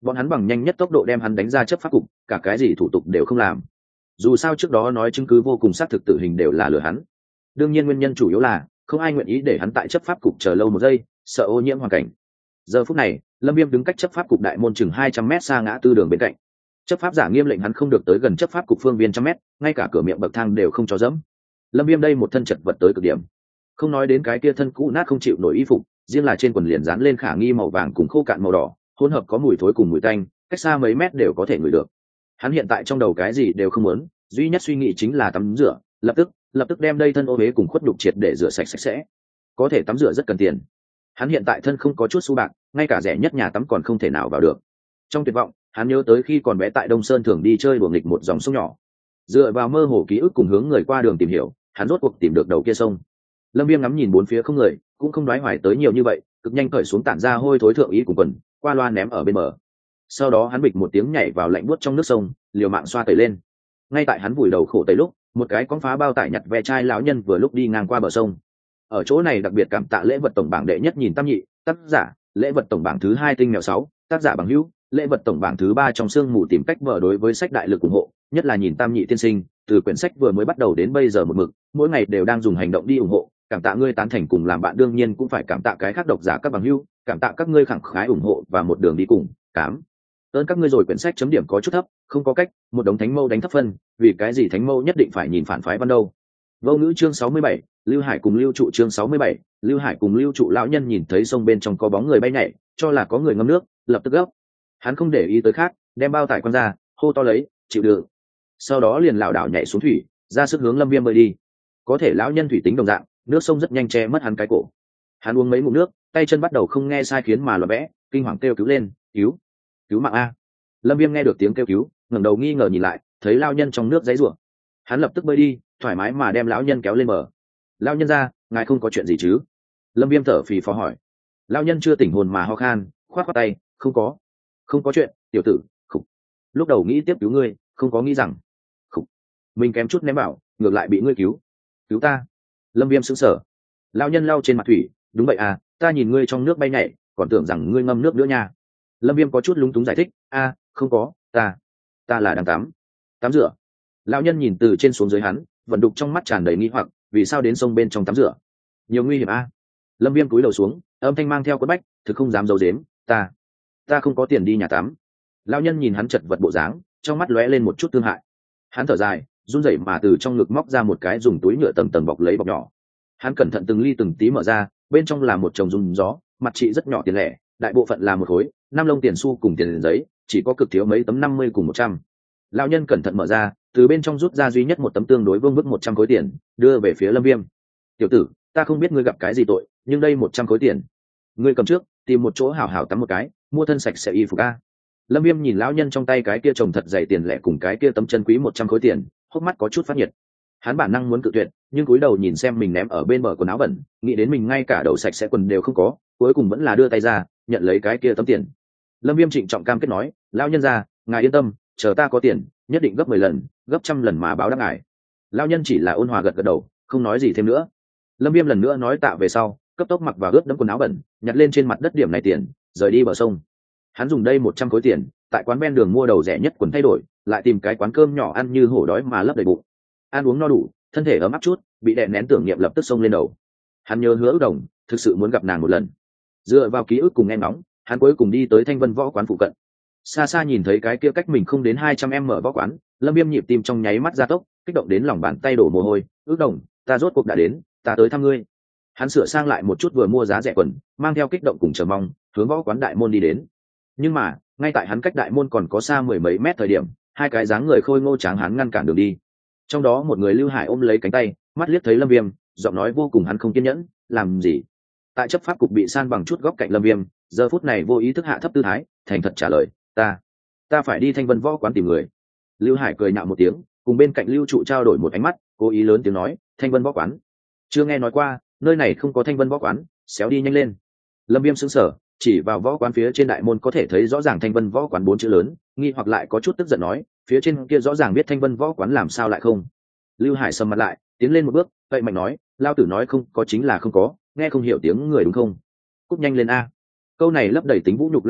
bọn hắn bằng nhanh nhất tốc độ đem hắn đánh ra chấp pháp cục, cả cái gì thủ tục đều không làm. Dù sao trước đó nói chứng cứ vô cùng xác thực, tử hình đều là lừa hắn. Đương nhiên nguyên nhân chủ yếu là không ai nguyện ý để hắn tại chấp pháp cục chờ lâu một giây, sợ ô nhiễm hoàn cảnh. Giờ phút này Lâm Viêm đứng cách chấp pháp cục đại môn chừng hai trăm mét xa ngã tư đường bên cạnh. Chấp pháp giả nghiêm lệnh hắn không được tới gần chấp pháp cục phương viên trăm mét, ngay cả cửa miệng bậc thang đều không cho dẫm. Lâm Viêm đây một thân chật vật tới cực điểm, không nói đến cái kia thân cũ nát không chịu nổi y phục, riêng là trên quần liền dán lên khả nghi màu vàng cùng khô cạn màu đỏ, hỗn hợp có mùi thối cùng mùi tanh, cách xa mấy mét đều có thể ngửi được. Hắn hiện tại trong đầu cái gì đều không muốn, duy nhất suy nghĩ chính là tắm rửa, lập tức, lập tức đem đây thân ô uế cùng khuất đục triệt để rửa sạch sạch sẽ. Có thể tắm rửa rất cần tiền. Hắn hiện tại thân không có chút xu bạc, ngay cả rẻ nhất nhà tắm còn không thể nào vào được. Trong tuyệt vọng, hắn nhớ tới khi còn bé tại Đông Sơn thường đi chơi đùa nghịch một dòng sông nhỏ. Dựa vào mơ hồ ký ức cùng hướng người qua đường tìm hiểu, hắn rốt cuộc tìm được đầu kia sông. Lâm Viêm ngắm nhìn bốn phía không người, cũng không đoái hoài tới nhiều như vậy, cực nhanh cởi xuống tản ra hôi thối thượng ý cùng quần, qua loa ném ở bên bờ. Sau đó hắn bịch một tiếng nhảy vào lạnh buốt trong nước sông, liều mạng xoa tẩy lên. Ngay tại hắn vùi đầu khổ tẩy lúc, một cái con phá bao tải nhặt ve chai lão nhân vừa lúc đi ngang qua bờ sông. Ở chỗ này đặc biệt cảm tạ lễ vật tổng bảng đệ nhất nhìn tam nhị, tác giả, lễ vật tổng bảng thứ hai tinh mèo sáu, tác giả bằng hữu, lễ vật tổng bảng thứ ba trong sương mù tìm cách vở đối với sách đại lực ủng hộ, nhất là nhìn tam nhị tiên sinh, từ quyển sách vừa mới bắt đầu đến bây giờ một mực, mỗi ngày đều đang dùng hành động đi ủng hộ, cảm tạ ngươi tán thành cùng làm bạn, đương nhiên cũng phải cảm tạ cái khác độc giả các bằng hữu, cảm tạ các ngươi khẳng khái ủng hộ và một đường đi cùng, cảm ơn các ngươi rồi. Quyển sách chấm điểm có chút thấp, không có cách, một đống thánh mâu đánh thấp phân, vì cái gì thánh mâu nhất định phải nhìn phản phái văn đâu. Vô ngữ chương sáu mươi bảy, Lưu Hải cùng Lưu Trụ chương sáu mươi bảy, Lưu Hải cùng Lưu Trụ lão nhân nhìn thấy sông bên trong có bóng người bay nhảy, cho là có người ngâm nước, lập tức gấp. Hắn không để ý tới khác, đem bao tải quăng ra, hô to lấy, chịu được. Sau đó liền lảo đảo nhảy xuống thủy, ra sức hướng Lâm Viêm bơi đi. Có thể lão nhân thủy tính đồng dạng, nước sông rất nhanh che mất hắn cái cổ. Hắn uống mấy ngụm nước, tay chân bắt đầu không nghe sai khiến mà loạn bẽ, kinh hoàng kêu cứu lên, cứu, cứu mạng a. Lâm Viêm nghe được tiếng kêu cứu, ngẩng đầu nghi ngờ nhìn lại, thấy lão nhân trong nước giãy giụa. Hắn lập tức bơi đi, thoải mái mà đem lão nhân kéo lên bờ. Lão nhân ra, ngài không có chuyện gì chứ? Lâm Viêm thở phì phò hỏi. Lão nhân chưa tỉnh hồn mà ho khan, khoát khoát tay, không có, không có chuyện, tiểu tử. Khục. Lúc đầu nghĩ tiếp cứu ngươi, không có nghĩ rằng, khục, mình kém chút ném bảo, ngược lại bị ngươi cứu. Cứu ta? Lâm Viêm sững sờ. Lão nhân lau trên mặt thủy, đúng vậy à, ta nhìn ngươi trong nước bay nhảy, còn tưởng rằng ngươi ngâm nước nữa nha. Lâm Viêm có chút lúng túng giải thích, a, không có, ta, ta là đang tắm, tắm rửa. Lão nhân nhìn từ trên xuống dưới hắn, vận đục trong mắt tràn đầy nghi hoặc, vì sao đến sông bên trong tắm rửa? Nhiều nguy hiểm a. Lâm Viêm cúi đầu xuống, âm thanh mang theo quất bách, thực không dám giấu giếm, ta, ta không có tiền đi nhà tắm. Lão nhân nhìn hắn chật vật bộ dáng, trong mắt lóe lên một chút thương hại. Hắn thở dài, run rẩy mà từ trong ngực móc ra một cái dùng túi nhựa tầng tầng bọc lấy bọc nhỏ. Hắn cẩn thận từng ly từng tí mở ra, bên trong là một chồng dùng gió, mặt trị rất nhỏ tiền lẻ, đại bộ phận là một khối, năm lông tiền xu cùng tiền giấy, chỉ có cực thiếu mấy tấm năm mươi cùng một trăm. Lão nhân cẩn thận mở ra, từ bên trong rút ra duy nhất một tấm tương đối vương vức một trăm khối tiền, đưa về phía Lâm Viêm. Tiểu tử, ta không biết ngươi gặp cái gì tội, nhưng đây một trăm khối tiền, ngươi cầm trước, tìm một chỗ hảo hảo tắm một cái, mua thân sạch sẽ y phục a. Lâm Viêm nhìn lão nhân trong tay cái kia chồng thật dày tiền lẻ cùng cái kia tấm chân quý một trăm khối tiền, hốc mắt có chút phát nhiệt. Hắn bản năng muốn cự tuyệt, nhưng cúi đầu nhìn xem mình ném ở bên bờ quần áo bẩn, nghĩ đến mình ngay cả đầu sạch sẽ quần đều không có, cuối cùng vẫn là đưa tay ra, nhận lấy cái kia tấm tiền. Lâm Viêm trịnh trọng cam kết nói, lão nhân gia, ngài yên tâm, chờ ta có tiền, nhất định gấp mười lần, gấp trăm lần mà báo đáp ngài. Lão nhân chỉ là ôn hòa gật gật đầu, không nói gì thêm nữa. Lâm Viêm lần nữa nói tạ về sau, cấp tốc mặc vào ướt đẫm quần áo bẩn, nhặt lên trên mặt đất điểm này tiền, rời đi bờ sông. Hắn dùng đây một trăm khối tiền, tại quán ven đường mua đầu rẻ nhất quần thay đổi, lại tìm cái quán cơm nhỏ ăn như hổ đói mà lấp đầy bụng. Ăn uống no đủ, thân thể ấm áp chút, bị đè nén tưởng niệm lập tức xông lên đầu. Hắn nhớ Hứa Ước Đồng, thực sự muốn gặp nàng một lần. Dựa vào ký ức cùng nghe ngóng, hắn cuối cùng đi tới Thanh Vân võ quán phụ cận. Xa xa nhìn thấy cái kia cách mình không đến hai trăm em mở võ quán, Lâm Viêm nhịp tim trong nháy mắt gia tốc, kích động đến lòng bàn tay đổ mồ hôi. Ước Đồng, ta rốt cuộc đã đến, ta tới thăm ngươi. Hắn sửa sang lại một chút vừa mua giá rẻ quần, mang theo kích động cùng chờ mong, hướng võ quán đại môn đi đến. Nhưng mà, ngay tại hắn cách đại môn còn có xa mười mấy mét thời điểm, hai cái dáng người khôi ngô tráng hắn ngăn cản đường đi. Trong đó một người Lưu Hải ôm lấy cánh tay, mắt liếc thấy Lâm Viêm, giọng nói vô cùng hắn không kiên nhẫn, làm gì? Tại chấp pháp cục bị san bằng chút góc cạnh Lâm Viêm, giờ phút này vô ý thức hạ thấp tư thái, thành thật trả lời, ta, ta phải đi Thanh Vân võ quán tìm người. Lưu Hải cười nhạo một tiếng, cùng bên cạnh Lưu Trụ trao đổi một ánh mắt, cố ý lớn tiếng nói, Thanh Vân võ quán, chưa nghe nói qua, nơi này không có Thanh Vân võ quán, xéo đi nhanh lên. Lâm Viêm sững sờ, chỉ vào võ quán phía trên đại môn có thể thấy rõ ràng Thanh Vân võ quán bốn chữ lớn, nghi hoặc lại có chút tức giận nói, phía trên kia rõ ràng biết Thanh Vân võ quán làm sao lại không. Lưu Hải sầm mặt lại, tiến lên một bước, vậy mạnh nói, lao tử nói không có chính là không có, nghe không hiểu tiếng người đúng không? Cút nhanh lên a. Câu này lấp đầy tính vũ nhục lan tự,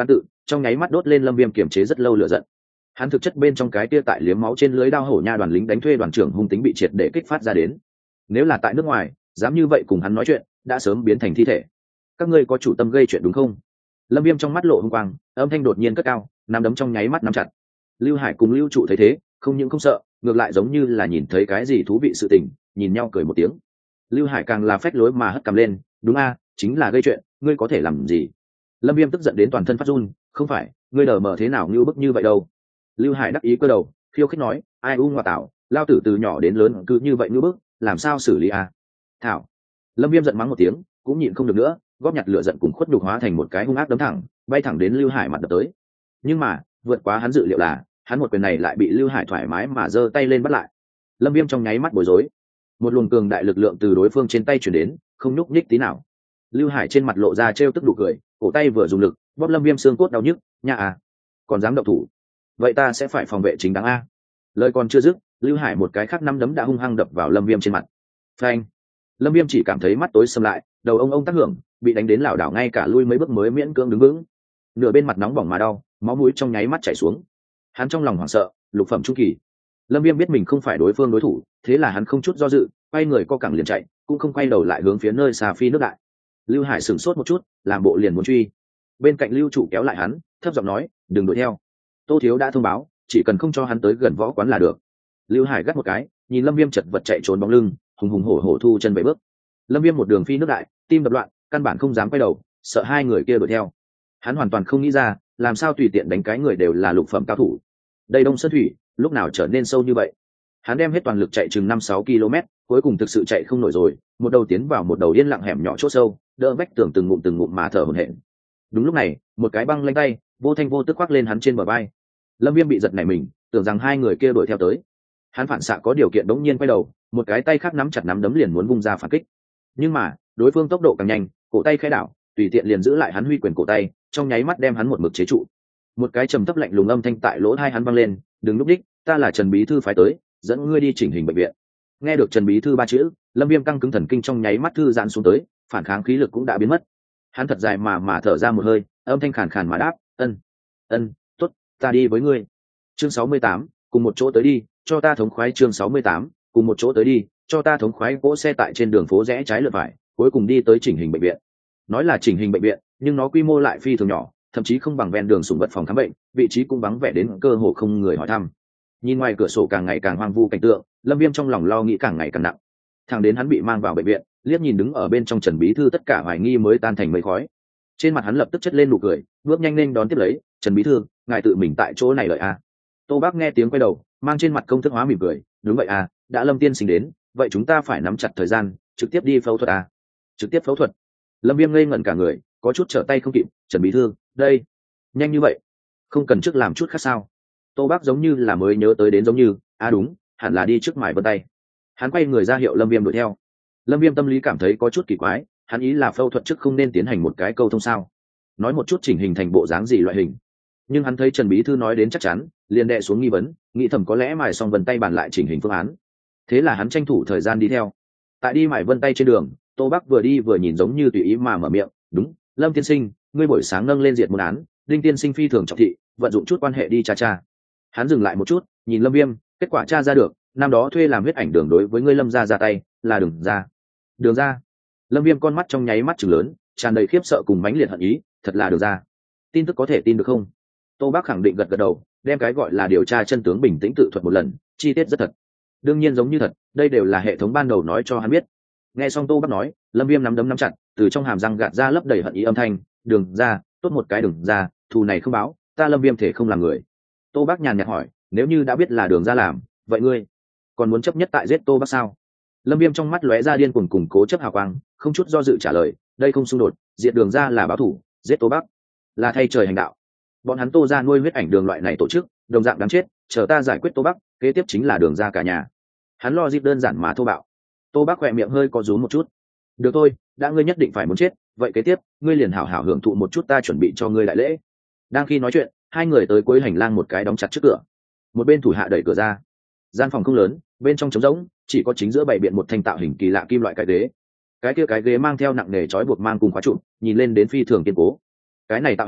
trong nháy mắt đốt lên lâm viêm kiềm chế rất lâu lửa giận. Hắn thực chất bên trong cái kia tại liếm máu trên lưới đao hổ nha đoàn lính đánh thuê đoàn trưởng hung tính bị triệt để kích phát ra đến. Nếu là tại nước ngoài, dám như vậy cùng hắn nói chuyện, đã sớm biến thành thi thể. Các ngươi có chủ tâm gây chuyện đúng không? Lâm Viêm trong mắt lộ hung quang, âm thanh đột nhiên cất cao, nắm đấm trong nháy mắt nắm chặt. Lưu Hải cùng Lưu Trụ thấy thế, không những không sợ, ngược lại giống như là nhìn thấy cái gì thú vị sự tình, nhìn nhau cười một tiếng. Lưu Hải càng là phách lối mà hất cằm lên, đúng a, chính là gây chuyện, ngươi có thể làm gì? Lâm Viêm tức giận đến toàn thân phát run, không phải, ngươi đờ mờ thế nào như bức như vậy đâu. Lưu Hải đắc ý cơ đầu, khiêu khích nói, ai u ngoa tạo, lao tử từ nhỏ đến lớn cứ như vậy như bức, làm sao xử lý a? Thảo. Lâm Viêm giận mắng một tiếng, cũng nhịn không được nữa, góp nhặt lửa giận cùng khuất nhục hóa thành một cái hung ác đấm thẳng, bay thẳng đến Lưu Hải mặt đập tới. Nhưng mà, vượt quá hắn dự liệu là, hắn một quyền này lại bị Lưu Hải thoải mái mà giơ tay lên bắt lại. Lâm Viêm trong nháy mắt bối rối. Một luồng cường đại lực lượng từ đối phương trên tay truyền đến, không nhúc nhích tí nào. Lưu Hải trên mặt lộ ra trêu tức đủ cười, cổ tay vừa dùng lực, bóp Lâm Viêm xương cốt đau nhức, nha à, còn dám động thủ. Vậy ta sẽ phải phòng vệ chính đáng a. Lời còn chưa dứt, Lưu Hải một cái khác năm đấm đã hung hăng đập vào Lâm Viêm trên mặt. Phanh. Lâm Viêm chỉ cảm thấy mắt tối sầm lại, đầu ông ông tác hưởng, bị đánh đến lảo đảo ngay cả lui mấy bước mới miễn cưỡng đứng vững. Nửa bên mặt nóng bỏng mà đau, máu mũi trong nháy mắt chảy xuống. Hắn trong lòng hoảng sợ, lục phẩm trung kỳ. Lâm Viêm biết mình không phải đối phương đối thủ, thế là hắn không chút do dự, quay người co cẳng liền chạy, cũng không quay đầu lại hướng phía nơi xa phi nước đại. Lưu Hải sửng sốt một chút, làm bộ liền muốn truy. Bên cạnh Lưu Trụ kéo lại hắn, thấp giọng nói, đừng đuổi theo. Tô Thiếu đã thông báo, chỉ cần không cho hắn tới gần võ quán là được. Lưu Hải gắt một cái, nhìn Lâm Viêm chật vật chạy trốn bóng lưng, hùng hùng hổ hổ thu chân bảy bước. Lâm Viêm một đường phi nước đại, tim đập loạn, căn bản không dám quay đầu, sợ hai người kia đuổi theo. Hắn hoàn toàn không nghĩ ra, làm sao tùy tiện đánh cái người đều là lục phẩm cao thủ. Đây Đông Sơn thủy, lúc nào trở nên sâu như vậy? Hắn đem hết toàn lực chạy chừng năm sáu ki lô mét, cuối cùng thực sự chạy không nổi rồi, một đầu tiến vào một đầu yên lặng hẻm nhỏ chỗ sâu, đỡ vách tường từng ngụm từng ngụm mà thở hổn hển. Đúng lúc này, một cái băng lanh tay, vô thanh vô tức khoác lên hắn trên bờ vai. Lâm Viêm bị giật nảy mình, tưởng rằng hai người kia đuổi theo tới. Hắn phản xạ có điều kiện đống nhiên quay đầu, một cái tay khác nắm chặt nắm đấm liền muốn vung ra phản kích. Nhưng mà, đối phương tốc độ càng nhanh, cổ tay khẽ đảo, tùy tiện liền giữ lại hắn huy quyền cổ tay, trong nháy mắt đem hắn một mực chế trụ. Một cái trầm thấp lạnh lùng âm thanh tại lỗ tai hắn vang lên, "Đừng lúc đích, ta là Trần bí thư phái tới, dẫn ngươi đi chỉnh hình bệnh viện." Nghe được Trần bí thư ba chữ, Lâm Viêm căng cứng thần kinh trong nháy mắt thư giãn xuống tới, phản kháng khí lực cũng đã biến mất. Hắn thật dài mà mà thở ra một hơi, âm thanh khàn khàn mà đáp, "Ân, ân, tốt, ta đi với ngươi." Chương sáu mươi tám, cùng một chỗ tới đi, cho ta thống khoái. Chương sáu mươi tám, cùng một chỗ tới đi, cho ta thống khoái. Cỗ xe tại trên đường phố rẽ trái lượt phải, cuối cùng đi tới chỉnh hình bệnh viện. Nói là chỉnh hình bệnh viện, nhưng nó quy mô lại phi thường nhỏ, thậm chí không bằng ven đường sủng vật phòng khám bệnh, vị trí cũng vắng vẻ đến cơ hồ không người hỏi thăm. Nhìn ngoài cửa sổ càng ngày càng hoang vu cảnh tượng, Lâm Viêm trong lòng lo nghĩ càng ngày càng nặng. Thằng đến hắn bị mang vào bệnh viện, liếc nhìn đứng ở bên trong Trần bí thư, tất cả hoài nghi mới tan thành mây khói. Trên mặt hắn lập tức chất lên nụ cười, bước nhanh lên đón tiếp lấy, "Trần bí thư, ngài tự mình tại chỗ này đợi a." Tô Bác nghe tiếng quay đầu, mang trên mặt công thức hóa mỉm cười, "Đúng vậy à, đã Lâm tiên sinh đến, vậy chúng ta phải nắm chặt thời gian, trực tiếp đi phẫu thuật à?" "Trực tiếp phẫu thuật?" Lâm Viêm ngây ngẩn cả người, có chút trở tay không kịp, "Trần bí thư, đây, nhanh như vậy, không cần trước làm chút khác sao?" Tô Bác giống như là mới nhớ tới đến giống như, "À đúng, hẳn là đi trước mài vân tay." Hắn quay người ra hiệu Lâm Viêm đuổi theo. Lâm Viêm tâm lý cảm thấy có chút kỳ quái, hắn ý là phẫu thuật trước không nên tiến hành một cái câu thông sao? Nói một chút chỉnh hình thành bộ dáng gì loại hình. Nhưng hắn thấy Trần bí thư nói đến chắc chắn, liền đè xuống nghi vấn, nghĩ thầm có lẽ mài xong vân tay bàn lại chỉnh hình phương án. Thế là hắn tranh thủ thời gian đi theo. Tại đi mài vân tay trên đường, Tô Bắc vừa đi vừa nhìn giống như tùy ý mà mở miệng, "Đúng, Lâm tiên sinh, ngươi buổi sáng nâng lên diệt môn án, Đinh tiên sinh phi thường trọng thị, vận dụng chút quan hệ đi tra tra." Hắn dừng lại một chút, nhìn Lâm Viêm, kết quả tra ra được, năm đó thuê làm huyết ảnh đường đối với ngươi Lâm gia ra tay, là Đường gia. Đường gia? Lâm Viêm con mắt trong nháy mắt trừng lớn, tràn đầy khiếp sợ cùng mãnh liệt hận ý, thật là Đường gia. Tin tức có thể tin được không? Tô Bác khẳng định gật gật đầu, đem cái gọi là điều tra chân tướng bình tĩnh tự thuật một lần, chi tiết rất thật. Đương nhiên giống như thật, đây đều là hệ thống ban đầu nói cho hắn biết. Nghe xong Tô Bác nói, Lâm Viêm nắm đấm nắm chặt, từ trong hàm răng gạt ra lấp đầy hận ý âm thanh, "Đường gia, tốt một cái Đường gia, thù này không báo, ta Lâm Viêm thể không làm người." Tô Bác nhàn nhạt hỏi, "Nếu như đã biết là Đường gia làm, vậy ngươi còn muốn chấp nhất tại giết Tô Bác sao?" Lâm Viêm trong mắt lóe ra điên cuồng cùng cố chấp hào quang, không chút do dự trả lời, "Đây không xung đột, diệt Đường gia là báo thủ, giết Tô Bác là thay trời hành đạo. Bọn hắn Tô gia nuôi huyết ảnh đường loại này tổ chức, đồng dạng đáng chết, chờ ta giải quyết Tô Bác, kế tiếp chính là Đường gia cả nhà." Hắn lo dịp đơn giản mà thô bạo. Tô Bác khỏe miệng hơi có rúm một chút. "Được thôi, đã ngươi nhất định phải muốn chết, vậy kế tiếp, ngươi liền hảo hảo hưởng thụ một chút ta chuẩn bị cho ngươi đại lễ." Đang khi nói chuyện, hai người tới cuối hành lang một cái đóng chặt trước cửa. Một bên thủ hạ đẩy cửa ra. Gian phòng không lớn, bên trong trống rỗng, chỉ có chính giữa bày biện một thanh tạo hình kỳ lạ kim loại cái ghế. Cái kia cái ghế mang theo nặng nề trói buộc mang cùng khóa trụ, nhìn lên đến phi thường kiên cố. Cái này tạo hình,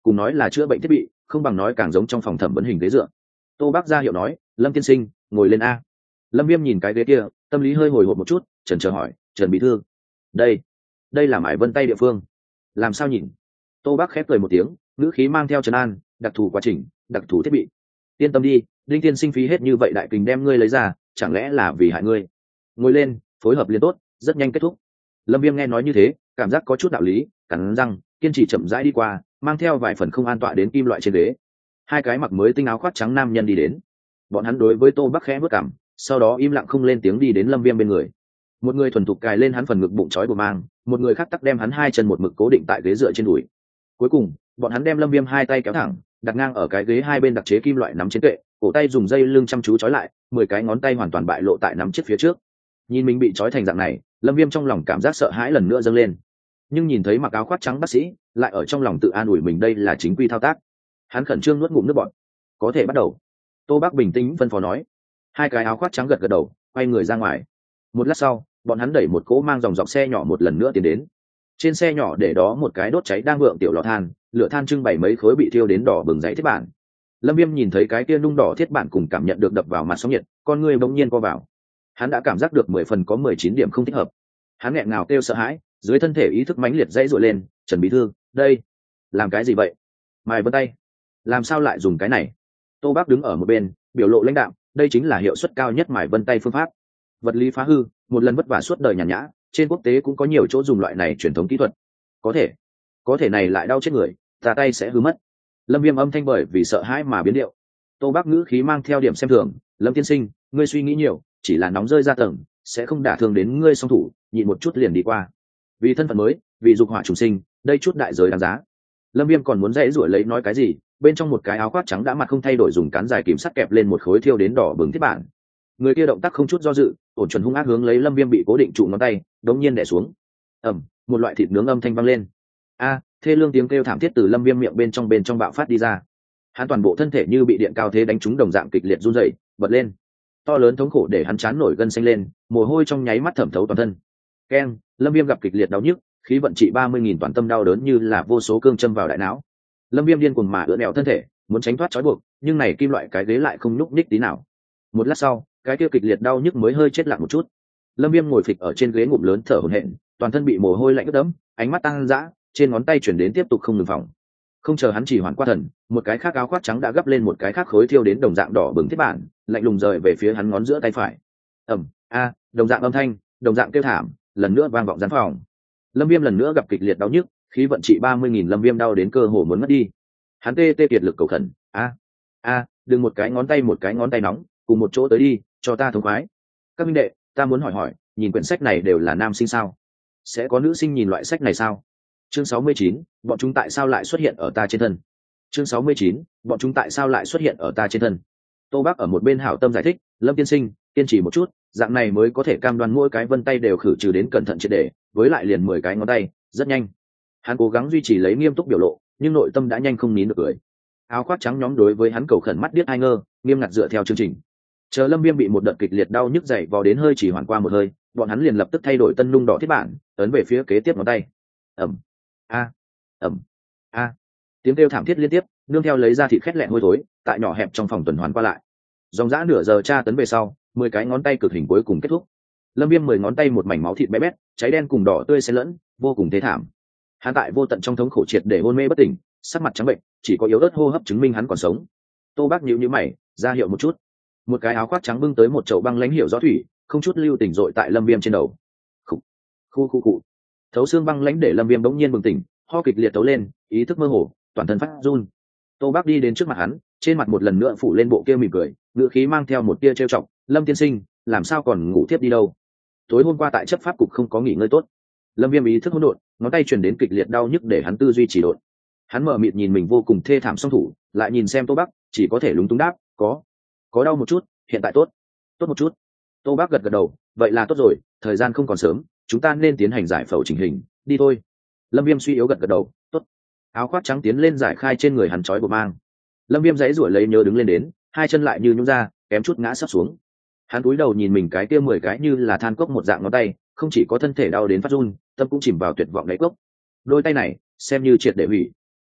cùng nói là chữa bệnh thiết bị không bằng nói càng giống trong phòng thẩm vấn hình ghế dựa. Tô Bác ra hiệu nói, Lâm tiên sinh ngồi lên a. Lâm Viêm nhìn cái ghế kia, tâm lý hơi hồi hộp một chút, chần chờ hỏi, Trần bí thư, đây đây là Mải Vân Tay địa phương, làm sao nhìn? Tô Bác khép cười một tiếng, ngữ khí mang theo trấn an, đặc thù quá trình, đặc thù thiết bị. Yên tâm đi, Đinh tiên sinh phí hết như vậy đại kình đem ngươi lấy ra, chẳng lẽ là vì hại ngươi? Ngồi lên, phối hợp liền tốt, rất nhanh kết thúc. Lâm Viêm nghe nói như thế, cảm giác có chút đạo lý, cắn răng, kiên trì chậm rãi đi qua, mang theo vài phần không an tọa đến kim loại trên ghế. Hai cái mặc mới tinh áo khoác trắng nam nhân đi đến. Bọn hắn đối với Tô Bác khẽ bước cằm, sau đó im lặng không lên tiếng đi đến Lâm Viêm bên người. Một người thuần thục cài lên hắn phần ngực bụng trói của mang, một người khác tắc đem hắn hai chân một mực cố định tại ghế dựa trên đùi. Cuối cùng, bọn hắn đem Lâm Viêm hai tay kéo thẳng, đặt ngang ở cái ghế hai bên đặc chế kim loại nắm trên kệ, cổ tay dùng dây lưng chăm chú trói lại, mười cái ngón tay hoàn toàn bại lộ tại nắm chiếc phía trước. Nhìn mình bị trói thành dạng này, Lâm Viêm trong lòng cảm giác sợ hãi lần nữa dâng lên. Nhưng nhìn thấy mặc áo khoác trắng bác sĩ, lại ở trong lòng tự an ủi mình đây là chính quy thao tác. Hắn khẩn trương nuốt ngụm nước bọt. Có thể bắt đầu. Tô Bác bình tĩnh phân phó nói. Hai cái áo khoác trắng gật gật đầu, quay người ra ngoài. Một lát sau, bọn hắn đẩy một cỗ mang dòng dọc xe nhỏ một lần nữa tiến đến. Trên xe nhỏ để đó một cái đốt cháy đang vượng tiểu lò than, lửa than trưng bày mấy khối bị thiêu đến đỏ bừng dãy thiết bản. Lâm Viêm nhìn thấy cái kia nung đỏ thiết bản cùng cảm nhận được đập vào mặt sóng nhiệt, con người bỗng nhiên co vào. Hắn đã cảm giác được mười phần có mười chín điểm không thích hợp. Hắn nghẹn ngào kêu sợ hãi, dưới thân thể ý thức mãnh liệt dãy dội lên, Trần bí thư, đây, làm cái gì vậy? Mài Vân Tay, làm sao lại dùng cái này? Tô Bác đứng ở một bên, biểu lộ lãnh đạm, đây chính là hiệu suất cao nhất Mài Vân Tay phương pháp. Vật lý phá hư, một lần vất vả suốt đời nhàn nhã, trên quốc tế cũng có nhiều chỗ dùng loại này truyền thống kỹ thuật. Có thể, có thể này lại đau chết người, ta tay sẽ hư mất. Lâm Viêm âm thanh bởi vì sợ hãi mà biến điệu. Tô Bác ngữ khí mang theo điểm xem thường, Lâm tiên sinh, ngươi suy nghĩ nhiều, chỉ là nóng rơi ra tầng, sẽ không đả thương đến ngươi song thủ, nhịn một chút liền đi qua. Vì thân phận mới, vì dục hỏa trùng sinh, đây chút đại giới đáng giá. Lâm Viêm còn muốn dãy rủi lấy nói cái gì, bên trong một cái áo khoác trắng đã mặt không thay đổi dùng cán dài kìm sắt kẹp lên một khối thiêu đến đỏ bừng thiết bản. Người kia động tác không chút do dự, ổn chuẩn hung ác hướng lấy Lâm Viêm bị cố định trụ ngón tay, đống nhiên đè xuống. Ầm, một loại thịt nướng âm thanh vang lên. A, thê lương tiếng kêu thảm thiết từ Lâm Viêm miệng bên trong bên trong bạo phát đi ra. Hắn toàn bộ thân thể như bị điện cao thế đánh trúng đồng dạng kịch liệt run rẩy, bật lên. To lớn thống khổ để hắn chán nổi gân xanh lên, mồ hôi trong nháy mắt thẩm thấu toàn thân. Keng, Lâm Viêm gặp kịch liệt đau nhức, khí vận trị ba mươi nghìn toàn tâm đau đớn như là vô số cương châm vào đại não. Lâm Viêm điên cuồng mà ưỡn ẹo thân thể, muốn tránh thoát trói buộc, nhưng này kim loại cái ghế lại không nhúc nhích tí nào. Một lát sau, cái kia kịch liệt đau nhức mới hơi chết lặng một chút. Lâm Viêm ngồi phịch ở trên ghế ngụm lớn thở hổn hển, toàn thân bị mồ hôi lạnh ướt đẫm, ánh mắt tăng dã, trên ngón tay chuyển đến tiếp tục không ngừng phỏng. Không chờ hắn chỉ hoàn qua thần, một cái khác áo khoác trắng đã gấp lên một cái khác khối thiêu đến đồng dạng đỏ bừng thiết bản, lạnh lùng rời về phía hắn ngón giữa tay phải. Ầm, a, đồng dạng âm thanh, đồng dạng kêu thảm, lần nữa vang vọng gian phòng. Lâm Viêm lần nữa gặp kịch liệt đau nhức, khí vận trị ba mươi nghìn Lâm Viêm đau đến cơ hồ muốn mất đi. Hắn tê tê kiệt lực cầu khẩn, a, a, đừng một cái ngón tay một cái ngón tay nóng, cùng một chỗ tới đi, cho ta thống khoái. Các minh đệ, ta muốn hỏi hỏi, nhìn quyển sách này đều là nam sinh sao? Sẽ có nữ sinh nhìn loại sách này sao? Chương sáu mươi chín, bọn chúng tại sao lại xuất hiện ở ta trên thân? Chương sáu mươi chín, bọn chúng tại sao lại xuất hiện ở ta trên thân? Tô Bác ở một bên hảo tâm giải thích, Lâm tiên sinh, kiên trì một chút, dạng này mới có thể cam đoan mỗi cái vân tay đều khử trừ đến cẩn thận triệt để, với lại liền mười cái ngón tay, rất nhanh. Hắn cố gắng duy trì lấy nghiêm túc biểu lộ, nhưng nội tâm đã nhanh không nín được cười. Áo khoác trắng nhóm đối với hắn cầu khẩn mắt điếc hai ngơ, nghiêm ngặt dựa theo chương trình. Chờ Lâm Viêm bị một đợt kịch liệt đau nhức dậy vò đến hơi chỉ hoàn qua một hơi, bọn hắn liền lập tức thay đổi tân nung đỏ thiết bản, ấn về phía kế tiếp ngón tay. Ầm, a, ầm, a. Tiếng kêu thảm thiết liên tiếp, nương theo lấy ra thịt khét lẹn hôi thối, tại nhỏ hẹp trong phòng tuần hoàn qua lại. Dòng dã nửa giờ tra tấn về sau, mười cái ngón tay cực hình cuối cùng kết thúc. Lâm Viêm mười ngón tay một mảnh máu thịt bé bét, cháy đen cùng đỏ tươi xen lẫn, vô cùng thê thảm. Hắn tại vô tận trong thống khổ triệt để hôn mê bất tỉnh, sắc mặt trắng bệnh, chỉ có yếu ớt hô hấp chứng minh hắn còn sống. Tô Bác nhíu nhíu mày, ra hiệu một chút. Một cái áo khoác trắng bưng tới một chậu băng lãnh hiểu rõ thủy, không chút lưu tình dội tại Lâm Viêm trên đầu. Khụ, khu khu cụ. Thấu xương băng lãnh để Lâm Viêm bỗng nhiên bừng tỉnh, ho kịch liệt tấu lên, ý thức mơ hồ, toàn thân phát run. Tô Bác đi đến trước mặt hắn, trên mặt một lần nữa phủ lên bộ kia mỉm cười, ngữ khí mang theo một tia trêu chọc, "Lâm tiên sinh, làm sao còn ngủ tiếp đi đâu? Tối hôm qua tại chấp pháp cục không có nghỉ ngơi tốt." Lâm Viêm ý thức hỗn độn, ngón tay truyền đến kịch liệt đau nhức để hắn tư duy chỉ độn. Hắn mở mịt nhìn mình vô cùng thê thảm song thủ, lại nhìn xem Tô Bác, chỉ có thể lúng túng đáp, "Có, có đau một chút, hiện tại tốt, tốt một chút." Tô Bác gật gật đầu, "Vậy là tốt rồi, thời gian không còn sớm, chúng ta nên tiến hành giải phẫu chỉnh hình, đi thôi." Lâm Viêm suy yếu gật gật đầu, "Tốt." Áo khoác trắng tiến lên giải khai trên người hắn trói buộc mang. Lâm Viêm giãy giụa lấy nhớ đứng lên đến, hai chân lại như nhũn ra, kém chút ngã sắp xuống. Hắn cúi đầu nhìn mình cái kia mười cái như là than cốc một dạng ngón tay, không chỉ có thân thể đau đến phát run, tâm cũng chìm vào tuyệt vọng đáy cốc. Đôi tay này, xem như triệt để hủy.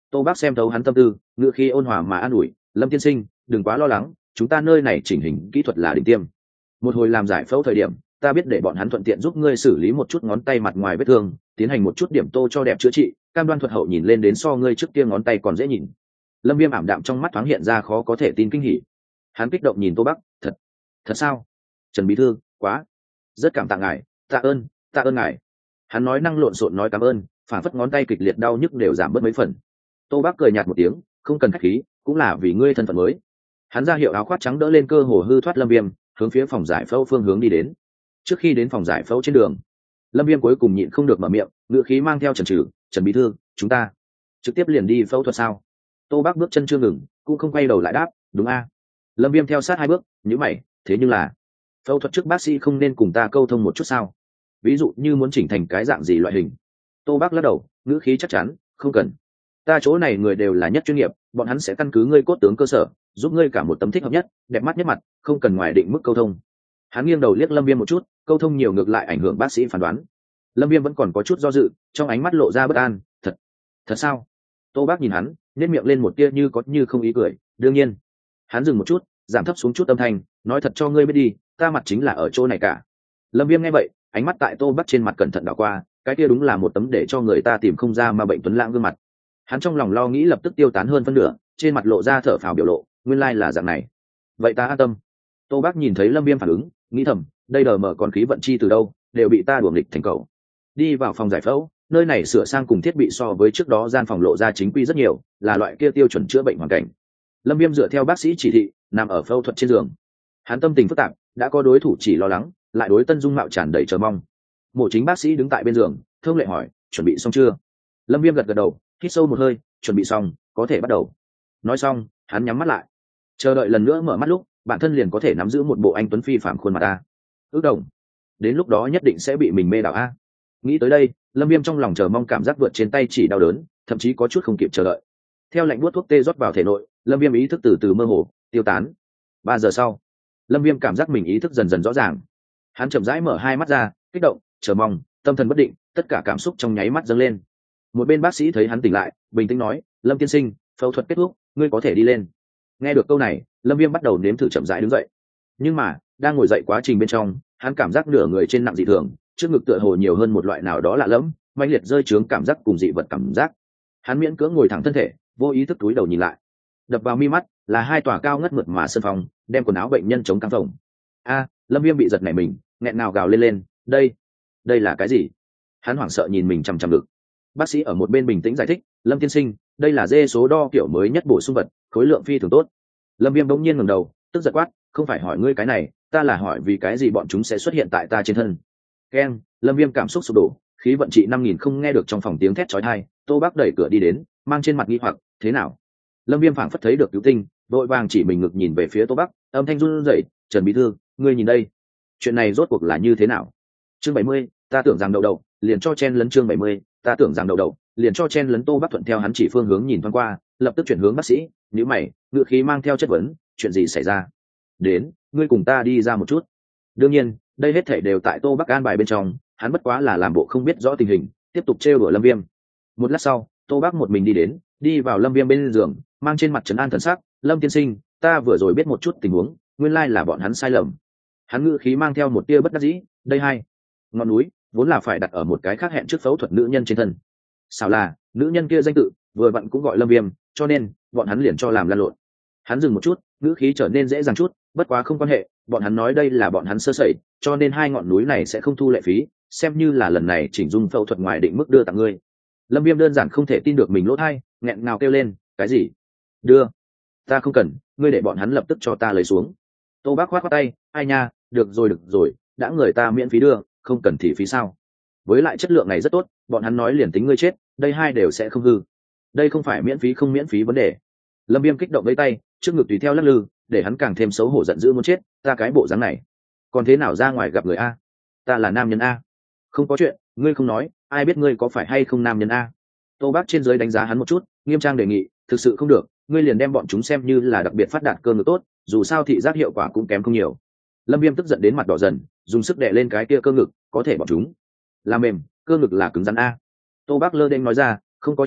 Tô Bác xem thấu hắn tâm tư, ngữ khí ôn hòa mà an ủi, Lâm tiên sinh đừng quá lo lắng, chúng ta nơi này chỉnh hình kỹ thuật là đỉnh tiêm. Một hồi làm giải phẫu thời điểm ta biết để bọn hắn thuận tiện giúp ngươi xử lý một chút ngón tay mặt ngoài vết thương, tiến hành một chút điểm tô cho đẹp chữa trị, cam đoan thuật hậu nhìn lên đến so ngươi trước kia ngón tay còn dễ nhìn. Lâm Viêm ảm đạm trong mắt thoáng hiện ra khó có thể tin kinh hỉ. Hắn kích động nhìn Tô Bắc, thật thật sao? Trần bí thư, quá rất cảm tạ ngài. Tạ ơn, tạ ơn ngài. Hắn nói năng lộn xộn nói cảm ơn, phản phất ngón tay kịch liệt đau nhức đều giảm bớt mấy phần. Tô Bắc cười nhạt một tiếng, không cần khách khí, cũng là vì ngươi thân phận mới. Hắn ra hiệu áo khoác trắng đỡ lên cơ hồ hư thoát Lâm Viêm, hướng phía phòng giải phẫu phương hướng đi đến. Trước khi đến phòng giải phẫu trên đường, Lâm Viêm cuối cùng nhịn không được mở miệng, ngữ khí mang theo chần chừ, "Trần bí thư, chúng ta trực tiếp liền đi phẫu thuật sao?" Tô Bác bước chân chưa ngừng, cũng không quay đầu lại đáp, "Đúng a." Lâm Viêm theo sát hai bước, nhíu mày, "Thế nhưng là phẫu thuật trước bác sĩ không nên cùng ta câu thông một chút sao? Ví dụ như muốn chỉnh thành cái dạng gì loại hình?" Tô Bác lắc đầu, ngữ khí chắc chắn, "Không cần. Ta chỗ này người đều là nhất chuyên nghiệp, bọn hắn sẽ căn cứ ngươi cốt tướng cơ sở, giúp ngươi cả một tấm thích hợp nhất, đẹp mắt nhất mặt, không cần ngoài định mức câu thông." Hắn nghiêng đầu liếc Lâm Viêm một chút, câu thông nhiều ngược lại ảnh hưởng bác sĩ phán đoán. Lâm Viêm vẫn còn có chút do dự, trong ánh mắt lộ ra bất an, "Thật, thật sao?" Tô Bác nhìn hắn, nhếch miệng lên một tia như có như không ý cười, "Đương nhiên." Hắn dừng một chút, giảm thấp xuống chút âm thanh, "Nói thật cho ngươi biết đi, ta mặt chính là ở chỗ này cả." Lâm Viêm nghe vậy, ánh mắt tại Tô Bác trên mặt cẩn thận đảo qua, cái kia đúng là một tấm để cho người ta tìm không ra mà bệnh tuấn lãng gương mặt. Hắn trong lòng lo nghĩ lập tức tiêu tán hơn phân nửa, trên mặt lộ ra thở phào biểu lộ, nguyên lai là dạng này. Vậy ta an tâm. Tô Bác nhìn thấy Lâm Viêm phản ứng, nghĩ thầm, đây đờ mở còn khí vận chi từ đâu, đều bị ta đuổi nghịch thành cầu. Đi vào phòng giải phẫu, nơi này sửa sang cùng thiết bị so với trước đó gian phòng lộ ra chính quy rất nhiều, là loại kia tiêu chuẩn chữa bệnh hoàn cảnh. Lâm Viêm dựa theo bác sĩ chỉ thị, nằm ở phẫu thuật trên giường. Hắn tâm tình phức tạp, đã có đối thủ chỉ lo lắng, lại đối Tân Dung mạo tràn đầy chờ mong. Mổ chính bác sĩ đứng tại bên giường, thông lệ hỏi, "Chuẩn bị xong chưa?" Lâm Viêm gật gật đầu, hít sâu một hơi, "Chuẩn bị xong, có thể bắt đầu." Nói xong, hắn nhắm mắt lại, chờ đợi lần nữa mở mắt lúc, bản thân liền có thể nắm giữ một bộ anh tuấn phi phàm khuôn mặt a. Ước đồng, đến lúc đó nhất định sẽ bị mình mê đảo a. Nghĩ tới đây, Lâm Viêm trong lòng chờ mong cảm giác vượt trên tay chỉ đau đớn, thậm chí có chút không kịp chờ đợi. Theo lệnh buốt thuốc tê rót vào thể nội, Lâm Viêm ý thức từ từ mơ hồ, tiêu tán. Ba giờ sau, Lâm Viêm cảm giác mình ý thức dần dần rõ ràng. Hắn chậm rãi mở hai mắt ra, kích động, chờ mong, tâm thần bất định, tất cả cảm xúc trong nháy mắt dâng lên. Một bên bác sĩ thấy hắn tỉnh lại, bình tĩnh nói, "Lâm tiên sinh, phẫu thuật kết thúc, ngươi có thể đi lên." Nghe được câu này, Lâm Viêm bắt đầu nếm thử chậm rãi đứng dậy. Nhưng mà, đang ngồi dậy quá trình bên trong, hắn cảm giác nửa người trên nặng dị thường, trước ngực tựa hồ nhiều hơn một loại nào đó lạ lẫm, mãnh liệt rơi trướng cảm giác cùng dị vật cảm giác. Hắn miễn cưỡng ngồi thẳng thân thể, vô ý thức túi đầu nhìn lại. Đập vào mi mắt là hai tòa cao ngất mượt mà sân phòng, đem quần áo bệnh nhân chống căng phòng. A, Lâm Viêm bị giật nảy mình, nghẹn nào gào lên lên, "Đây, đây là cái gì?" Hắn hoảng sợ nhìn mình chằm chằm ngực. Bác sĩ ở một bên bình tĩnh giải thích, "Lâm tiên sinh, đây là dê số đo kiểu mới nhất bổ sung vật, khối lượng phi thường tốt." Lâm Viêm bỗng nhiên ngẩng đầu, tức giận quát, "Không phải hỏi ngươi cái này, ta là hỏi vì cái gì bọn chúng sẽ xuất hiện tại ta trên thân." Keng, Lâm Viêm cảm xúc sụp đổ, khí vận trị năm nghìn không nghe được trong phòng tiếng thét chói tai, Tô Bác đẩy cửa đi đến, mang trên mặt nghi hoặc, "Thế nào?" Lâm Viêm phảng phất thấy được cứu tinh, vội vàng chỉ mình ngực nhìn về phía Tô Bác, âm thanh run rẩy, "Trần bí thư, ngươi nhìn đây, chuyện này rốt cuộc là như thế nào?" Chương bảy mươi, ta tưởng rằng đậu đậu, liền cho chen lấn chương bảy mươi, ta tưởng rằng đậu đậu, liền cho chen lấn. Tô Bác thuận theo hắn chỉ phương hướng nhìn thoáng qua, lập tức chuyển hướng bác sĩ, nhíu mày, ngữ khí mang theo chất vấn, "Chuyện gì xảy ra?" "Đến, ngươi cùng ta đi ra một chút." Đương nhiên, đây hết thảy đều tại Tô Bác an bài bên trong, hắn bất quá là làm bộ không biết rõ tình hình, tiếp tục trêu đùa Lâm Viêm. Một lát sau, Tô Bác một mình đi đến, đi vào Lâm Viêm bên giường, mang trên mặt trấn an thần sắc, "Lâm tiên sinh, ta vừa rồi biết một chút tình huống, nguyên lai là bọn hắn sai lầm." Hắn ngữ khí mang theo một tia bất đắc dĩ, "Đây hai ngọn núi vốn là phải đặt ở một cái khác hẹn trước phẫu thuật nữ nhân trên thân. Sao là, nữ nhân kia danh tự vừa vặn cũng gọi Lâm Viêm, cho nên bọn hắn liền cho làm lan lộn." Hắn dừng một chút, ngữ khí trở nên dễ dàng chút, "Bất quá không quan hệ, bọn hắn nói đây là bọn hắn sơ sẩy, cho nên hai ngọn núi này sẽ không thu lệ phí, xem như là lần này chỉnh dung phẫu thuật ngoài định mức đưa tặng ngươi." Lâm Viêm đơn giản không thể tin được mình lỗ tai, nghẹn ngào kêu lên, "Cái gì? Đưa? Ta không cần, ngươi để bọn hắn lập tức cho ta lấy xuống." Tô Bác khoát khoát tay, "Ai nha, được rồi được rồi, đã người ta miễn phí đưa, không cần thì phí sao? Với lại chất lượng này rất tốt, bọn hắn nói liền tính ngươi chết, đây hai đều sẽ không hư. Đây không phải miễn phí không miễn phí vấn đề." Lâm Viêm kích động với tay, trước ngực tùy theo lắc lư, để hắn càng thêm xấu hổ giận dữ muốn chết, "Ta cái bộ dáng này, còn thế nào ra ngoài gặp người a? Ta là nam nhân a." "Không có chuyện, ngươi không nói, ai biết ngươi có phải hay không nam nhân a?" Tô Bác trên dưới đánh giá hắn một chút, nghiêm trang đề nghị, "Thực sự không được, ngươi liền đem bọn chúng xem như là đặc biệt phát đạt cơ ngực tốt, dù sao thị giác hiệu quả cũng kém không nhiều." Lâm Viêm tức giận đến mặt đỏ dần, dùng sức đè lên cái kia cơ ngực, "Có thể bọn chúng là mềm, cơ ngực là cứng rắn a." Tô Bác lơ đễnh nói ra, "Không có chuyện,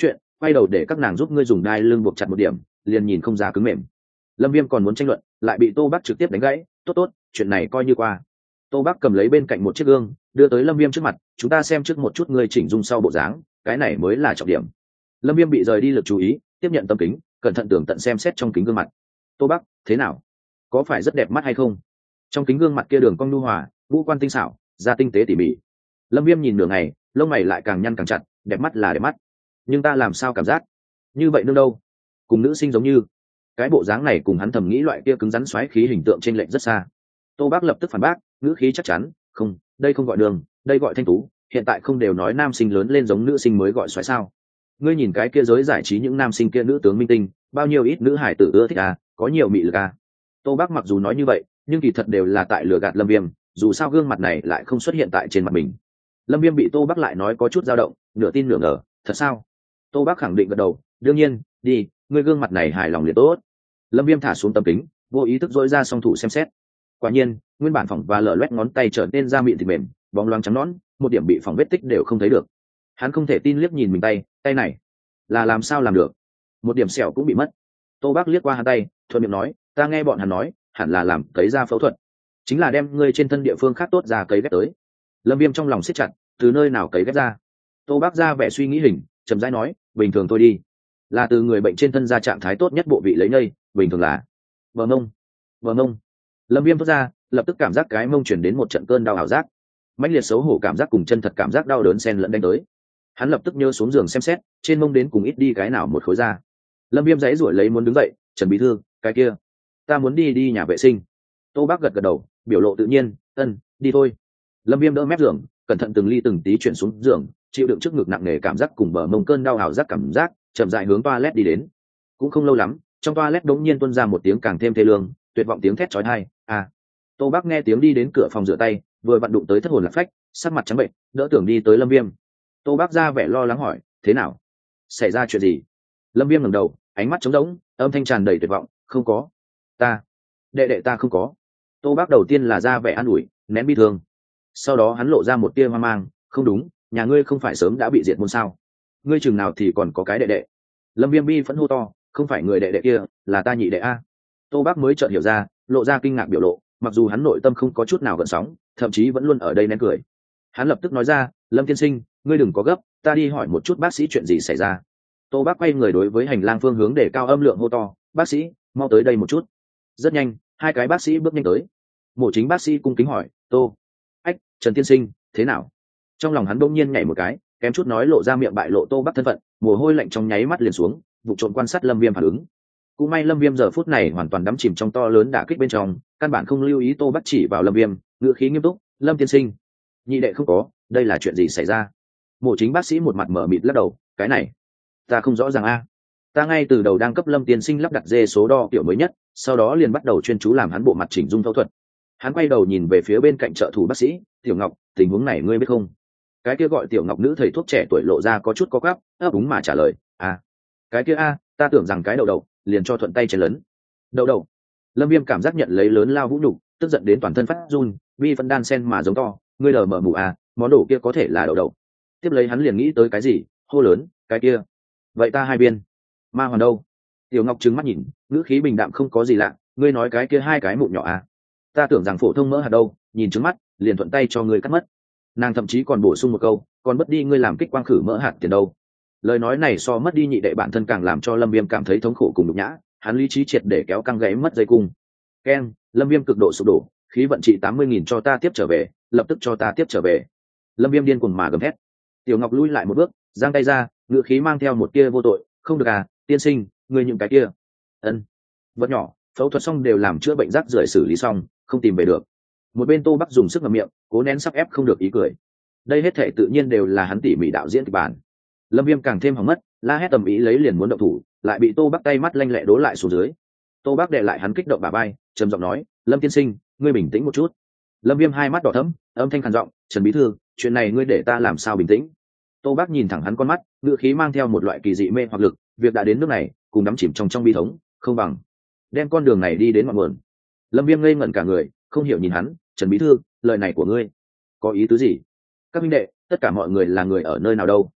quay đầu để các nàng giúp ngươi dùng đai lưng buộc chặt một điểm, liền nhìn không ra cứng mềm. Lâm Viêm còn muốn tranh luận, lại bị Tô Bắc trực tiếp đánh gãy. Tốt tốt, chuyện này coi như qua. Tô Bắc cầm lấy bên cạnh một chiếc gương, đưa tới Lâm Viêm trước mặt, chúng ta xem trước một chút ngươi chỉnh dung sau bộ dáng, cái này mới là trọng điểm. Lâm Viêm bị rời đi lực chú ý, tiếp nhận tấm kính, cẩn thận tường tận xem xét trong kính gương mặt. Tô Bắc, thế nào? Có phải rất đẹp mắt hay không? Trong kính gương mặt kia đường cong nhu hòa, ngũ quan tinh xảo, da tinh tế tỉ mỉ. Lâm Viêm nhìn nửa ngày, lông mày lại càng nhăn càng chặt, đẹp mắt là đẹp mắt, nhưng ta làm sao cảm giác như vậy nương đâu, cùng nữ sinh giống như. Cái bộ dáng này cùng hắn thầm nghĩ loại kia cứng rắn xoáy khí hình tượng trên lệnh rất xa. Tô Bác lập tức phản bác, ngữ khí chắc chắn, không, đây không gọi đường, đây gọi thanh tú, hiện tại không đều nói nam sinh lớn lên giống nữ sinh mới gọi xoáy sao? Ngươi nhìn cái kia giới giải trí những nam sinh kia nữ tướng minh tinh, bao nhiêu ít nữ hải tử ưa thích à, có nhiều mị lực à. Tô Bác mặc dù nói như vậy, nhưng kỳ thật đều là tại lừa gạt Lâm Viêm, dù sao gương mặt này lại không xuất hiện tại trên mặt mình. Lâm Viêm bị Tô Bác lại nói có chút dao động, nửa tin nửa ngờ, thật sao? Tô Bác khẳng định gật đầu, đương nhiên, đi, ngươi gương mặt này hài lòng liền tốt. Lâm Viêm thả xuống tấm kính, vô ý thức dỗi ra song thủ xem xét. Quả nhiên, nguyên bản phỏng và lở loét ngón tay trở nên da mịn thịt mềm, bóng loáng trắng nõn, một điểm bị phỏng vết tích đều không thấy được. Hắn không thể tin liếc nhìn mình tay, tay này là làm sao làm được? Một điểm sẹo cũng bị mất. Tô Bác liếc qua hắn tay, thuận miệng nói, ta nghe bọn hắn nói, hẳn là làm cấy da phẫu thuật, chính là đem ngươi trên thân địa phương khác tốt ra cấy ghép tới. Lâm Viêm trong lòng siết chặt, từ nơi nào cấy ghép ra? Tô Bác ra vẻ suy nghĩ hình, chậm rãi nói, bình thường thôi đi, là từ người bệnh trên thân ra trạng thái tốt nhất bộ vị lấy nhây, bình thường là bờ mông. Bờ mông. Lâm Viêm thốt ra, lập tức cảm giác cái mông chuyển đến một trận cơn đau ảo giác, mãnh liệt xấu hổ cảm giác cùng chân thật cảm giác đau đớn xen lẫn đánh tới. Hắn lập tức nhớ xuống giường xem xét, trên mông đến cùng ít đi cái nào một khối da. Lâm Viêm giãy giụa lấy muốn đứng dậy, Trần Bí Thư, cái kia, ta muốn đi đi nhà vệ sinh. Tô Bác gật gật đầu, biểu lộ tự nhiên, ân, đi thôi. Lâm Viêm đỡ mép giường, cẩn thận từng ly từng tí chuyển xuống giường, chịu đựng trước ngực nặng nề cảm giác cùng bờ mông cơn đau ảo giác cảm giác, chậm rãi hướng toilet đi đến. Cũng không lâu lắm, trong toilet đống nhiên tuôn ra một tiếng càng thêm thê lương, tuyệt vọng tiếng thét chói tai. À. Tô Bác nghe tiếng đi đến cửa phòng rửa tay, vừa vặn đụng tới thất hồn lạc phách, sắc mặt trắng bệnh, đỡ tưởng đi tới Lâm Viêm. Tô Bác ra vẻ lo lắng hỏi, thế nào? Xảy ra chuyện gì? Lâm Viêm ngẩng đầu, ánh mắt trống rỗng, âm thanh tràn đầy tuyệt vọng, không có. Ta, đệ đệ ta không có. Tô Bác đầu tiên là ra vẻ an ủi, nén bi thương. Sau đó hắn lộ ra một tia hoang mang, không đúng, nhà ngươi không phải sớm đã bị diệt môn sao? Ngươi chừng nào thì còn có cái đệ đệ? Lâm Viêm bi phẫn hô to, không phải người đệ đệ kia, là ta nhị đệ a. Tô Bác mới chợt hiểu ra, lộ ra kinh ngạc biểu lộ, mặc dù hắn nội tâm không có chút nào gợn sóng, thậm chí vẫn luôn ở đây nén cười. Hắn lập tức nói ra, Lâm tiên sinh, ngươi đừng có gấp, ta đi hỏi một chút bác sĩ chuyện gì xảy ra. Tô Bác quay người đối với hành lang phương hướng để cao âm lượng hô to, bác sĩ, mau tới đây một chút. Rất nhanh, hai cái bác sĩ bước nhanh tới. Mổ chính bác sĩ cung kính hỏi, Tô, ách, Trần tiên sinh, thế nào? Trong lòng hắn bỗng nhiên nhảy một cái, kém chút nói lộ ra miệng bại lộ Tô Bác thân phận, mồ hôi lạnh trong nháy mắt liền xuống, vụ trộm quan sát Lâm Viêm phản ứng. Cũng may Lâm Viêm giờ phút này hoàn toàn đắm chìm trong to lớn đả kích bên trong, căn bản không lưu ý Tô Bác chỉ vào Lâm Viêm, ngữ khí nghiêm túc, Lâm tiên sinh, nhị đệ không có, đây là chuyện gì xảy ra? Mổ chính bác sĩ một mặt mở mịt lắc đầu, cái này ta không rõ ràng a. Ta ngay từ đầu đang cấp Lâm tiên sinh lắp đặt dê số đo kiểu mới nhất, sau đó liền bắt đầu chuyên chú làm hắn bộ mặt chỉnh dung phẫu thuật. Hắn quay đầu nhìn về phía bên cạnh trợ thủ bác sĩ, Tiểu Ngọc, tình huống này ngươi biết không? Cái kia gọi Tiểu Ngọc nữ thầy thuốc trẻ tuổi lộ ra có chút có quắp, ấp úng mà trả lời, à, cái kia a, ta tưởng rằng cái đầu đầu, liền cho thuận tay chén lớn. Đầu đầu. Lâm Viêm cảm giác nhận lấy lớn lao vũ nhục, tức giận đến toàn thân phát run, vi phân đan sen mà giống to, ngươi lờ mở mù à, món đồ kia có thể là đầu đầu. Tiếp lấy hắn liền nghĩ tới cái gì, hô lớn, cái kia, vậy ta hai viên ma hoàn đâu? Tiểu Ngọc trừng mắt nhìn, ngữ khí bình đạm không có gì lạ, ngươi nói cái kia hai cái mụn nhỏ à? Ta tưởng rằng phổ thông mỡ hạt đâu, nhìn trứng mắt, liền thuận tay cho ngươi cắt mất. Nàng thậm chí còn bổ sung một câu, còn mất đi ngươi làm kích quang khử mỡ hạt tiền đâu. Lời nói này so mất đi nhị đệ bản thân càng làm cho Lâm Viêm cảm thấy thống khổ cùng nhục nhã, hắn lý trí triệt để kéo căng gáy mất dây cung. Ken, Lâm Viêm cực độ sụp đổ, khí vận trị tám mươi nghìn cho ta tiếp trở về, lập tức cho ta tiếp trở về. Lâm Viêm điên cuồng mà gầm thét. Tiểu Ngọc lui lại một bước, giang tay ra, ngữ khí mang theo một tia vô tội, không được à, tiên sinh, ngươi những cái kia. Ân. Vật nhỏ, phẫu thuật xong đều làm chữa bệnh rác rưởi xử lý xong, không tìm về được. Một bên Tô Bắc dùng sức ngậm miệng, cố nén sắp ép không được ý cười. Đây hết thảy tự nhiên đều là hắn tỉ mỉ đạo diễn kịch bản. Lâm Viêm càng thêm hỏng mất, la hét tầm ý lấy liền muốn động thủ, lại bị Tô Bắc tay mắt lanh lẹ đố lại xuống dưới. Tô Bắc đè lại hắn kích động bả vai, trầm giọng nói, Lâm tiên sinh, ngươi bình tĩnh một chút. Lâm Viêm hai mắt đỏ thẫm, âm thanh khàn giọng, Trần bí thư, chuyện này ngươi để ta làm sao bình tĩnh? Tô Bắc nhìn thẳng hắn con mắt, ngữ khí mang theo một loại kỳ dị mê hoặc lực, việc đã đến nước này, cùng đắm chìm trong trong bi thống, không bằng đem con đường này đi đến ngọn nguồn. Lâm Viêm ngây ngẩn cả người, không hiểu nhìn hắn, Trần bí thư, lời này của ngươi có ý tứ gì? Các huynh đệ, tất cả mọi người là người ở nơi nào đâu?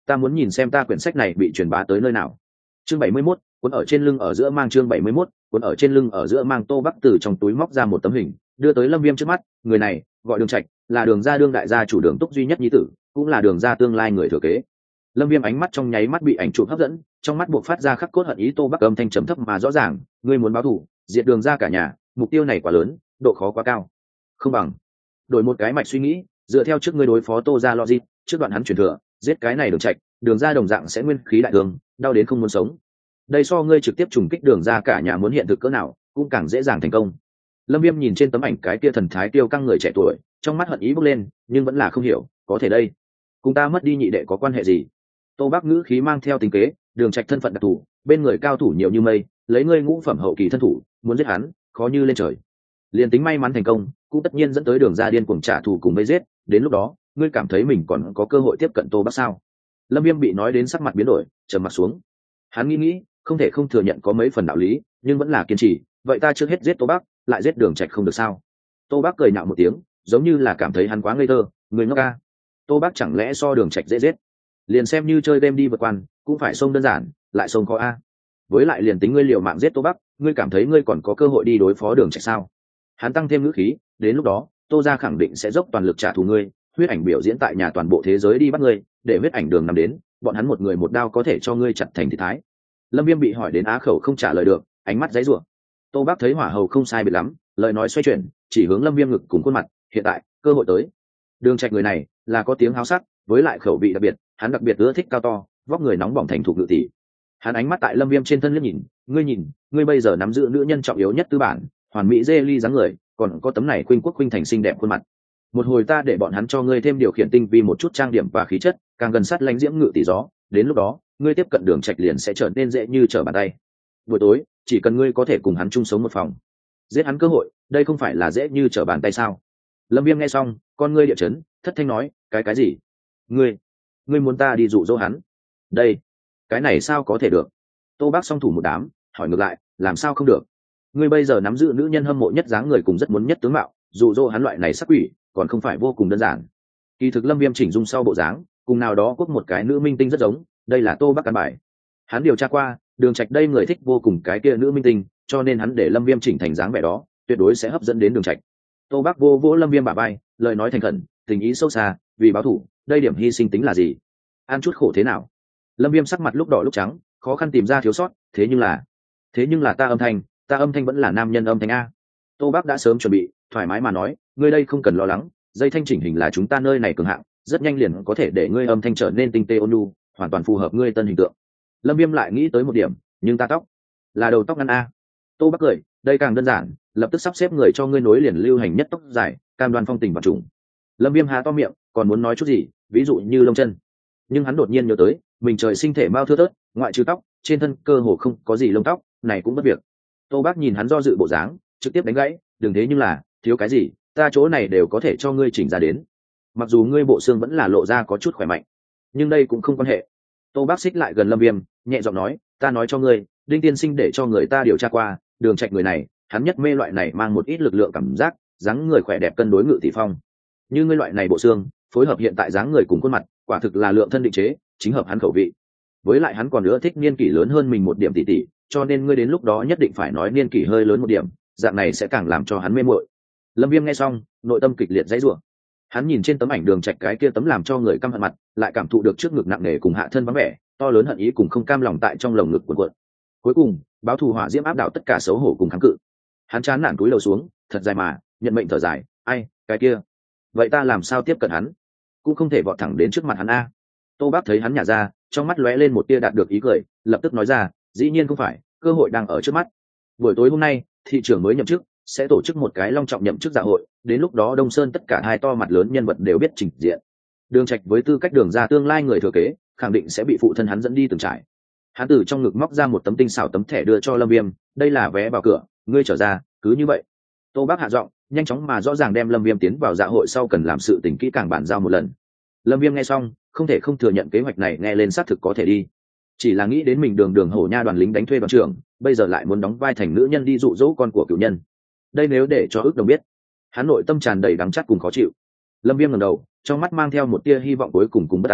ta muốn nhìn xem ta quyển sách này bị truyền bá tới nơi nào. Chương bảy mươi mốt, cuốn ở trên lưng ở giữa mang chương bảy mươi mốt, cuốn ở trên lưng ở giữa mang. Tô Bắc từ trong túi móc ra một tấm hình, đưa tới Lâm Viêm trước mắt. Người này gọi Đường Trạch, là Đường gia đương đại gia chủ Đường Túc duy nhất nhi tử, cũng là Đường gia tương lai người thừa kế. Lâm Viêm ánh mắt trong nháy mắt bị ảnh chụp hấp dẫn, trong mắt buộc phát ra khắc cốt hận ý. Tô Bắc âm thanh trầm thấp mà rõ ràng, ngươi muốn báo thù, diệt Đường gia cả nhà, mục tiêu này quá lớn, độ khó quá cao. Không bằng đổi một cái mạch suy nghĩ, dựa theo trước ngươi đối phó Tô gia logic, trước đoạn hắn truyền thừa, giết cái này Đường Trạch, Đường gia đồng dạng sẽ nguyên khí đại thương, đau đến không muốn sống. Đây so ngươi trực tiếp trùng kích Đường gia cả nhà muốn hiện thực cỡ nào, cũng càng dễ dàng thành công. Lâm Viêm nhìn trên tấm ảnh cái kia thần thái tiêu căng người trẻ tuổi, trong mắt hận ý bốc lên, nhưng vẫn là không hiểu, có thể đây cùng ta mất đi nhị đệ có quan hệ gì? Tô Bắc ngữ khí mang theo tính kế, Đường Trạch thân phận đặc thù, bên người cao thủ nhiều như mây, lấy ngươi ngũ phẩm hậu kỳ thân thủ, muốn giết hắn, khó như lên trời. Liên tính may mắn thành công, cũng tất nhiên dẫn tới Đường gia điên cuồng trả thù cùng vây giết, đến lúc đó, ngươi cảm thấy mình còn có cơ hội tiếp cận Tô Bắc sao? Lâm Viêm bị nói đến sắc mặt biến đổi, trầm mặt xuống. Hắn nghĩ nghĩ, không thể không thừa nhận có mấy phần đạo lý, nhưng vẫn là kiên trì, vậy ta trước hết giết Tô Bắc, lại giết Đường Trạch không được sao? Tô Bắc cười nhạo một tiếng, giống như là cảm thấy hắn quá ngây thơ, người ngốc a. Tô Bắc chẳng lẽ so Đường Trạch dễ giết? Liền xem như chơi đêm đi vượt quan, cũng phải xông đơn giản, lại xông khó a. Với lại liền tính ngươi liều mạng giết Tô Bắc, ngươi cảm thấy ngươi còn có cơ hội đi đối phó Đường Trạch sao? Hắn tăng thêm ngữ khí, đến lúc đó, Tô gia khẳng định sẽ dốc toàn lực trả thù ngươi, huyết ảnh biểu diễn tại nhà toàn bộ thế giới đi bắt ngươi, để huyết ảnh Đường nằm đến, bọn hắn một người một đao có thể cho ngươi chặt thành thịt thái. Lâm Viêm bị hỏi đến á khẩu không trả lời được, ánh mắt giãy giụa. Tô Bắc thấy hỏa hầu không sai biệt lắm, lời nói xoay chuyển, chỉ hướng Lâm Viêm ngực cùng khuôn mặt, hiện tại, cơ hội tới. Đường Trạch người này, là có tiếng háo sắc, với lại khẩu vị đặc biệt, hắn đặc biệt ưa thích cao to, vóc người nóng bỏng thành thục ngự tỷ. Hắn ánh mắt tại Lâm Viêm trên thân liếc nhìn, ngươi nhìn, ngươi bây giờ nắm giữ nữ nhân trọng yếu nhất tư bản, hoàn mỹ dê ly dáng người, còn có tấm này khuynh quốc khuynh thành xinh đẹp khuôn mặt. Một hồi ta để bọn hắn cho ngươi thêm điều khiển tinh vi một chút trang điểm và khí chất, càng gần sát lãnh diễm ngự tỷ gió, đến lúc đó, ngươi tiếp cận Đường Trạch liền sẽ trở nên dễ như trở bàn tay. Buổi tối, chỉ cần ngươi có thể cùng hắn chung sống một phòng, giết hắn cơ hội, đây không phải là dễ như trở bàn tay sao? Lâm Viêm nghe xong, con ngươi địa chấn, thất thanh nói, cái cái gì? Ngươi, ngươi muốn ta đi dụ dỗ hắn? Đây, cái này sao có thể được? Tô Bác song thủ một đám, hỏi ngược lại, làm sao không được? Ngươi bây giờ nắm giữ nữ nhân hâm mộ nhất dáng người cùng rất muốn nhất tướng mạo, dụ dỗ hắn loại này sắc quỷ, còn không phải vô cùng đơn giản. Kỳ thực Lâm Viêm chỉnh dung sau bộ dáng, cùng nào đó quốc một cái nữ minh tinh rất giống, đây là Tô Bác căn bài. Hắn điều tra qua, Đường Trạch đây người thích vô cùng cái kia nữ minh tinh, cho nên hắn để Lâm Viêm chỉnh thành dáng vẻ đó, tuyệt đối sẽ hấp dẫn đến Đường Trạch. Tô Bác vô vỗ Lâm Viêm bả vai, lời nói thành khẩn, tình ý sâu xa, vì báo thủ, đây điểm hy sinh tính là gì? Ăn chút khổ thế nào? Lâm Viêm sắc mặt lúc đỏ lúc trắng, khó khăn tìm ra thiếu sót, thế nhưng là, thế nhưng là ta âm thanh, ta âm thanh vẫn là nam nhân âm thanh a. Tô Bác đã sớm chuẩn bị, thoải mái mà nói, ngươi đây không cần lo lắng, dây thanh chỉnh hình là chúng ta nơi này cường hạng, rất nhanh liền có thể để ngươi âm thanh trở nên tinh tế ôn nhu, hoàn toàn phù hợp ngươi tân hình tượng. Lâm Viêm lại nghĩ tới một điểm, nhưng ta tóc là đầu tóc ngắn a. Tô Bác cười, đây càng đơn giản, lập tức sắp xếp người cho ngươi nối liền lưu hành nhất tóc dài, cam đoan phong tình và trùng. Lâm Viêm há to miệng, còn muốn nói chút gì, ví dụ như lông chân, nhưng hắn đột nhiên nhớ tới, mình trời sinh thể mao thưa thớt, ngoại trừ tóc, trên thân cơ hồ không có gì lông tóc, này cũng bất việc. Tô Bác nhìn hắn do dự bộ dáng, trực tiếp đánh gãy, đừng thế nhưng là, thiếu cái gì, ta chỗ này đều có thể cho ngươi chỉnh ra đến. Mặc dù ngươi bộ xương vẫn là lộ ra có chút khỏe mạnh, nhưng đây cũng không quan hệ. Tô Bác xích lại gần Lâm Viêm, nhẹ giọng nói, ta nói cho ngươi, Đinh tiên sinh để cho người ta điều tra qua, Đường Trạch người này, hắn nhất mê loại này mang một ít lực lượng cảm giác, dáng người khỏe đẹp cân đối ngự tỷ phong. Như ngươi loại này bộ xương, phối hợp hiện tại dáng người cùng khuôn mặt, quả thực là lượng thân định chế, chính hợp hắn khẩu vị. Với lại hắn còn nữa thích niên kỷ lớn hơn mình một điểm tỷ tỷ, cho nên ngươi đến lúc đó nhất định phải nói niên kỷ hơi lớn một điểm, dạng này sẽ càng làm cho hắn mê muội. Lâm Viêm nghe xong, nội tâm kịch liệt dãy rủa. Hắn nhìn trên tấm ảnh Đường Trạch cái kia tấm làm cho người căm hận mặt, lại cảm thụ được trước ngực nặng nề cùng hạ thân vắng vẻ, to lớn hận ý cùng không cam lòng tại trong lồng ngực cuộn cuộn. Cuối cùng, báo thù hỏa diễm áp đảo tất cả xấu hổ cùng kháng cự. Hắn chán nản cúi đầu xuống, thật dài mà, nhận mệnh thở dài, ai, cái kia, vậy ta làm sao tiếp cận hắn? Cũng không thể vọt thẳng đến trước mặt hắn a. Tô Bác thấy hắn nhả ra, trong mắt lóe lên một tia đạt được ý cười, lập tức nói ra, dĩ nhiên không phải, cơ hội đang ở trước mắt. Buổi tối hôm nay, thị trưởng mới nhậm chức, sẽ tổ chức một cái long trọng nhậm chức dạ hội, đến lúc đó Đông Sơn tất cả hai to mặt lớn nhân vật đều biết trình diện. Đường Trạch với tư cách Đường gia tương lai người thừa kế, khẳng định sẽ bị phụ thân hắn dẫn đi từng trải. Hắn từ trong ngực móc ra một tấm tinh xảo tấm thẻ đưa cho Lâm Viêm, đây là vé vào cửa, ngươi trở ra, cứ như vậy. Tô Bác hạ giọng, nhanh chóng mà rõ ràng đem Lâm Viêm tiến vào dạ hội sau cần làm sự tình kỹ càng bản giao một lần. Lâm Viêm nghe xong, không thể không thừa nhận kế hoạch này nghe lên xác thực có thể đi. Chỉ là nghĩ đến mình đường đường hổ nha đoàn lính đánh thuê đoàn trưởng, bây giờ lại muốn đóng vai thành nữ nhân đi dụ dỗ con của cửu nhân. Đây nếu để cho ước đồng biết, hắn nội tâm tràn đầy đắng chát cùng khó chịu. Lâm Viêm ngẩng đầu, trong mắt mang theo một tia hy vọng cuối cùng cùng bất an,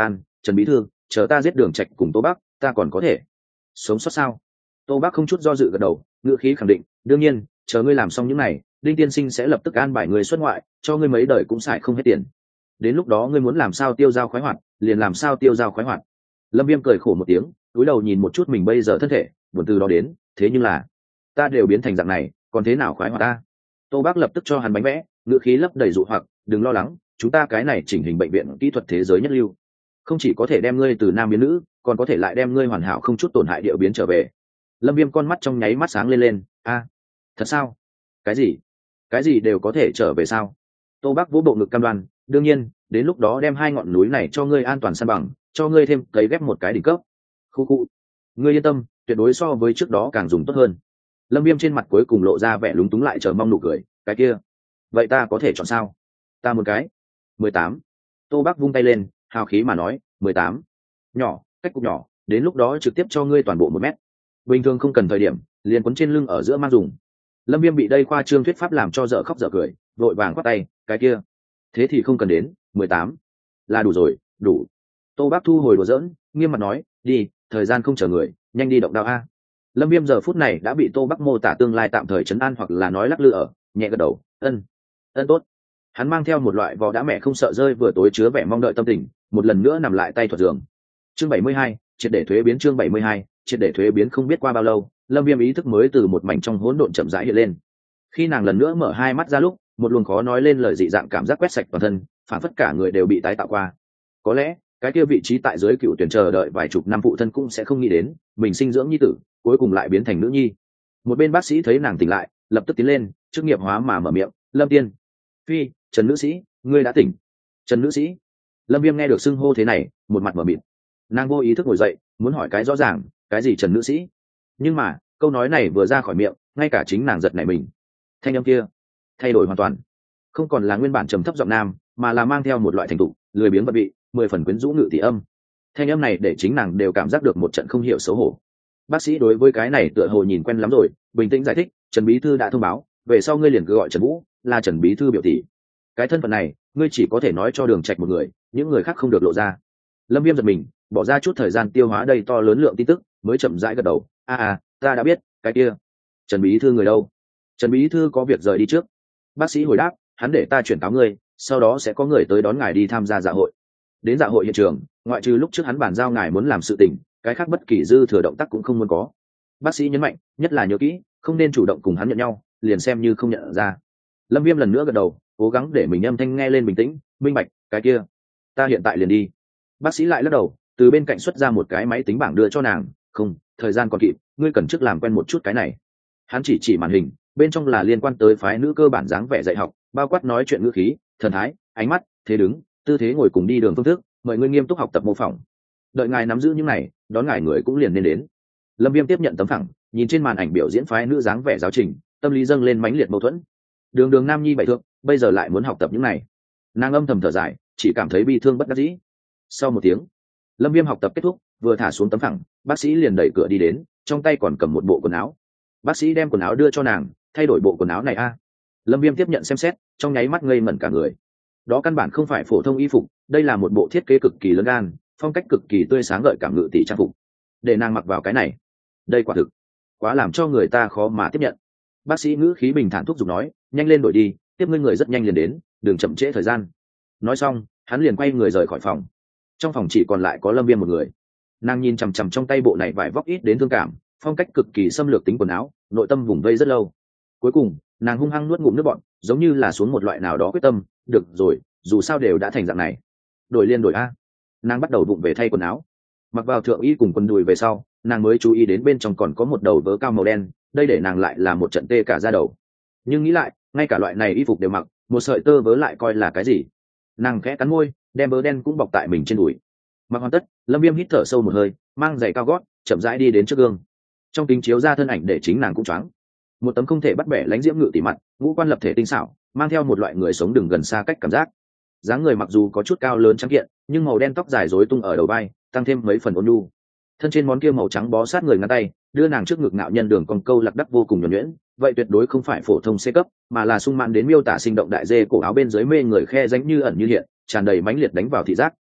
Trần bí thư, chờ ta giết Đường Trạch cùng Tô Bắc, ta còn có thể sống sót sao? Tô Bắc không chút do dự gật đầu, ngữ khí khẳng định, đương nhiên, chờ ngươi làm xong những này, Đinh tiên sinh sẽ lập tức an bài người xuất ngoại, cho ngươi mấy đời cũng xài không hết tiền. Đến lúc đó ngươi muốn làm sao tiêu dao khoái hoạt, liền làm sao tiêu dao khoái hoạt. Lâm Viêm cười khổ một tiếng, cúi đầu nhìn một chút mình bây giờ thân thể, buồn từ đó đến, thế nhưng là, ta đều biến thành dạng này, còn thế nào khoái hoạt ta? Tô Bác lập tức cho hắn bánh vẽ, ngữ khí lấp đầy dụ hoặc, đừng lo lắng, chúng ta cái này chỉnh hình bệnh viện kỹ thuật thế giới nhất lưu, không chỉ có thể đem ngươi từ nam biến nữ, còn có thể lại đem ngươi hoàn hảo không chút tổn hại điệu biến trở về. Lâm Viêm con mắt trong nháy mắt sáng lên lên, a, thật sao? Cái gì? Cái gì đều có thể trở về sao? Tô Bác vỗ bộ ngực cam đoan, đương nhiên, đến lúc đó đem hai ngọn núi này cho ngươi an toàn san bằng, cho ngươi thêm cấy ghép một cái đỉnh cấp. Khu khu, ngươi yên tâm, tuyệt đối so với trước đó càng dùng tốt hơn. Lâm Viêm trên mặt cuối cùng lộ ra vẻ lúng túng lại chờ mong nụ cười, cái kia, vậy ta có thể chọn sao? Ta một cái. mười tám. Tô Bác vung tay lên, hào khí mà nói, mười tám. Nhỏ, cách cục nhỏ, đến lúc đó trực tiếp cho ngươi toàn bộ một mét. Bình thường không cần thời điểm, liền quấn trên lưng ở giữa mang dùng. Lâm Viêm bị đây khoa trương thuyết pháp làm cho dở khóc dở cười, vội vàng quát tay, cái kia, thế thì không cần đến, mười tám. Là đủ rồi, đủ. Tô Bác thu hồi đùa giỡn, nghiêm mặt nói, đi, thời gian không chờ người, nhanh đi động đao a. Lâm Viêm giờ phút này đã bị Tô Bác mô tả tương lai tạm thời trấn an hoặc là nói lắc lư ở, nhẹ gật đầu, ân, ân tốt. Hắn mang theo một loại vò đã mẹ không sợ rơi vừa tối chứa vẻ mong đợi tâm tình, một lần nữa nằm lại tay thuật giường. Chương bảy mươi hai, triệt để thuế biến. Chương bảy mươi hai, triệt để thuế biến. Không biết qua bao lâu, Lâm Viêm ý thức mới từ một mảnh trong hỗn độn chậm rãi hiện lên. Khi nàng lần nữa mở hai mắt ra lúc, một luồng khó nói lên lời dị dạng cảm giác quét sạch toàn thân, phản phất cả người đều bị tái tạo qua. Có lẽ, cái kia vị trí tại dưới cựu tuyển chờ đợi vài chục năm phụ thân cũng sẽ không nghĩ đến, mình sinh dưỡng nhi tử, cuối cùng lại biến thành nữ nhi. Một bên bác sĩ thấy nàng tỉnh lại, lập tức tiến lên, chức nghiệp hóa mà mở miệng, Lâm Tiên. Phi, Trần nữ sĩ, ngươi đã tỉnh. Trần nữ sĩ. Lâm Viêm nghe được xưng hô thế này, một mặt mở mịt. Nàng vô ý thức ngồi dậy, muốn hỏi cái rõ ràng, cái gì Trần nữ sĩ? Nhưng mà, câu nói này vừa ra khỏi miệng, ngay cả chính nàng giật nảy mình. Thanh âm kia thay đổi hoàn toàn, không còn là nguyên bản trầm thấp giọng nam, mà là mang theo một loại thành tựu, lười biếng bận bị, mười phần quyến rũ ngự tỷ âm. Thanh âm này để chính nàng đều cảm giác được một trận không hiểu xấu hổ. Bác sĩ đối với cái này tựa hồ nhìn quen lắm rồi, bình tĩnh giải thích, Trần bí thư đã thông báo, về sau ngươi liền cứ gọi Trần Vũ, là Trần bí thư biểu tỷ. Cái thân phận này, ngươi chỉ có thể nói cho Đường Trạch một người, những người khác không được lộ ra. Lâm Viêm giật mình, bỏ ra chút thời gian tiêu hóa đầy to lớn lượng tin tức, mới chậm rãi gật đầu, a à, ta đã biết, cái kia. Trần bí thư người đâu? Trần bí thư có việc rời đi trước. Bác sĩ hồi đáp, hắn để ta chuyển cáo ngươi, sau đó sẽ có người tới đón ngài đi tham gia dạ hội. Đến dạ hội hiện trường, ngoại trừ lúc trước hắn bàn giao ngài muốn làm sự tình, cái khác bất kỳ dư thừa động tác cũng không muốn có. Bác sĩ nhấn mạnh, nhất là nhớ kỹ, không nên chủ động cùng hắn nhận nhau, liền xem như không nhận ra. Lâm Viêm lần nữa gật đầu, cố gắng để mình âm thanh nghe lên bình tĩnh, minh bạch, cái kia, ta hiện tại liền đi. Bác sĩ lại lắc đầu, từ bên cạnh xuất ra một cái máy tính bảng đưa cho nàng, không, thời gian còn kịp, ngươi cần trước làm quen một chút cái này. Hắn chỉ chỉ màn hình, bên trong là liên quan tới phái nữ cơ bản dáng vẻ dạy học, bao quát nói chuyện ngữ khí, thần thái, ánh mắt, thế đứng, tư thế ngồi cùng đi đường phương thức, mời ngươi nghiêm túc học tập mô phỏng. Đợi ngài nắm giữ những này, đón ngài người cũng liền nên đến. Lâm Viêm tiếp nhận tấm phẳng, nhìn trên màn ảnh biểu diễn phái nữ dáng vẻ giáo trình, tâm lý dâng lên mãnh liệt mâu thuẫn. Đường đường nam nhi bảy thượng, bây giờ lại muốn học tập những này. Nàng âm thầm thở dài, chỉ cảm thấy bi thương bất đắc dĩ. Sau một tiếng, Lâm Viêm học tập kết thúc, vừa thả xuống tấm phẳng, bác sĩ liền đẩy cửa đi đến, trong tay còn cầm một bộ quần áo. Bác sĩ đem quần áo đưa cho nàng, thay đổi bộ quần áo này a. Lâm Viêm tiếp nhận xem xét, trong nháy mắt ngây ngẩn cả người. Đó căn bản không phải phổ thông y phục, đây là một bộ thiết kế cực kỳ lớn gan, phong cách cực kỳ tươi sáng gợi cảm ngự tỷ trang phục. Để nàng mặc vào cái này, đây quả thực quá làm cho người ta khó mà tiếp nhận. Bác sĩ ngữ khí bình thản thúc giục nói, nhanh lên đổi đi, tiếp ngươi người rất nhanh liền đến, đừng chậm trễ thời gian. Nói xong, hắn liền quay người rời khỏi phòng. Trong phòng chỉ còn lại có Lâm Viêm một người. Nàng nhìn chằm chằm trong tay bộ này vải vóc ít đến thương cảm, phong cách cực kỳ xâm lược tính quần áo, nội tâm vùng vây rất lâu. Cuối cùng, nàng hung hăng nuốt ngụm nước bọt, giống như là xuống một loại nào đó quyết tâm, được rồi, dù sao đều đã thành dạng này. Đổi liên đổi a. Nàng bắt đầu bụng về thay quần áo. Mặc vào thượng y cùng quần đùi về sau, nàng mới chú ý đến bên trong còn có một đầu vớ cao màu đen, đây để nàng lại là một trận tê cả da đầu. Nhưng nghĩ lại, ngay cả loại này y phục đều mặc, một sợi tơ vớ lại coi là cái gì? Nàng khẽ cắn môi, đem vớ đen cũng bọc tại mình trên đùi. Mặc hoàn tất, Lâm Viêm hít thở sâu một hơi, mang giày cao gót, chậm rãi đi đến trước gương. Trong kính chiếu ra thân ảnh để chính nàng cũng choáng. Một tấm không thể bắt bẻ lánh diễm ngự tỷ mặt, ngũ quan lập thể tinh xảo, mang theo một loại người sống đừng gần xa cách cảm giác. Dáng người mặc dù có chút cao lớn trắng kiện, nhưng màu đen tóc dài rối tung ở đầu vai, tăng thêm mấy phần ôn nhu. Thân trên món kia màu trắng bó sát người ngắn tay, đưa nàng trước ngực ngạo nhân đường cong câu lạc đắc vô cùng nhuần nhuyễn, vậy tuyệt đối không phải phổ thông C cấp, mà là sung mãn đến miêu tả sinh động đại dê cổ áo bên dưới mê người khe rãnh như ẩn như hiện, tràn đầy mãnh liệt đánh vào thị giác.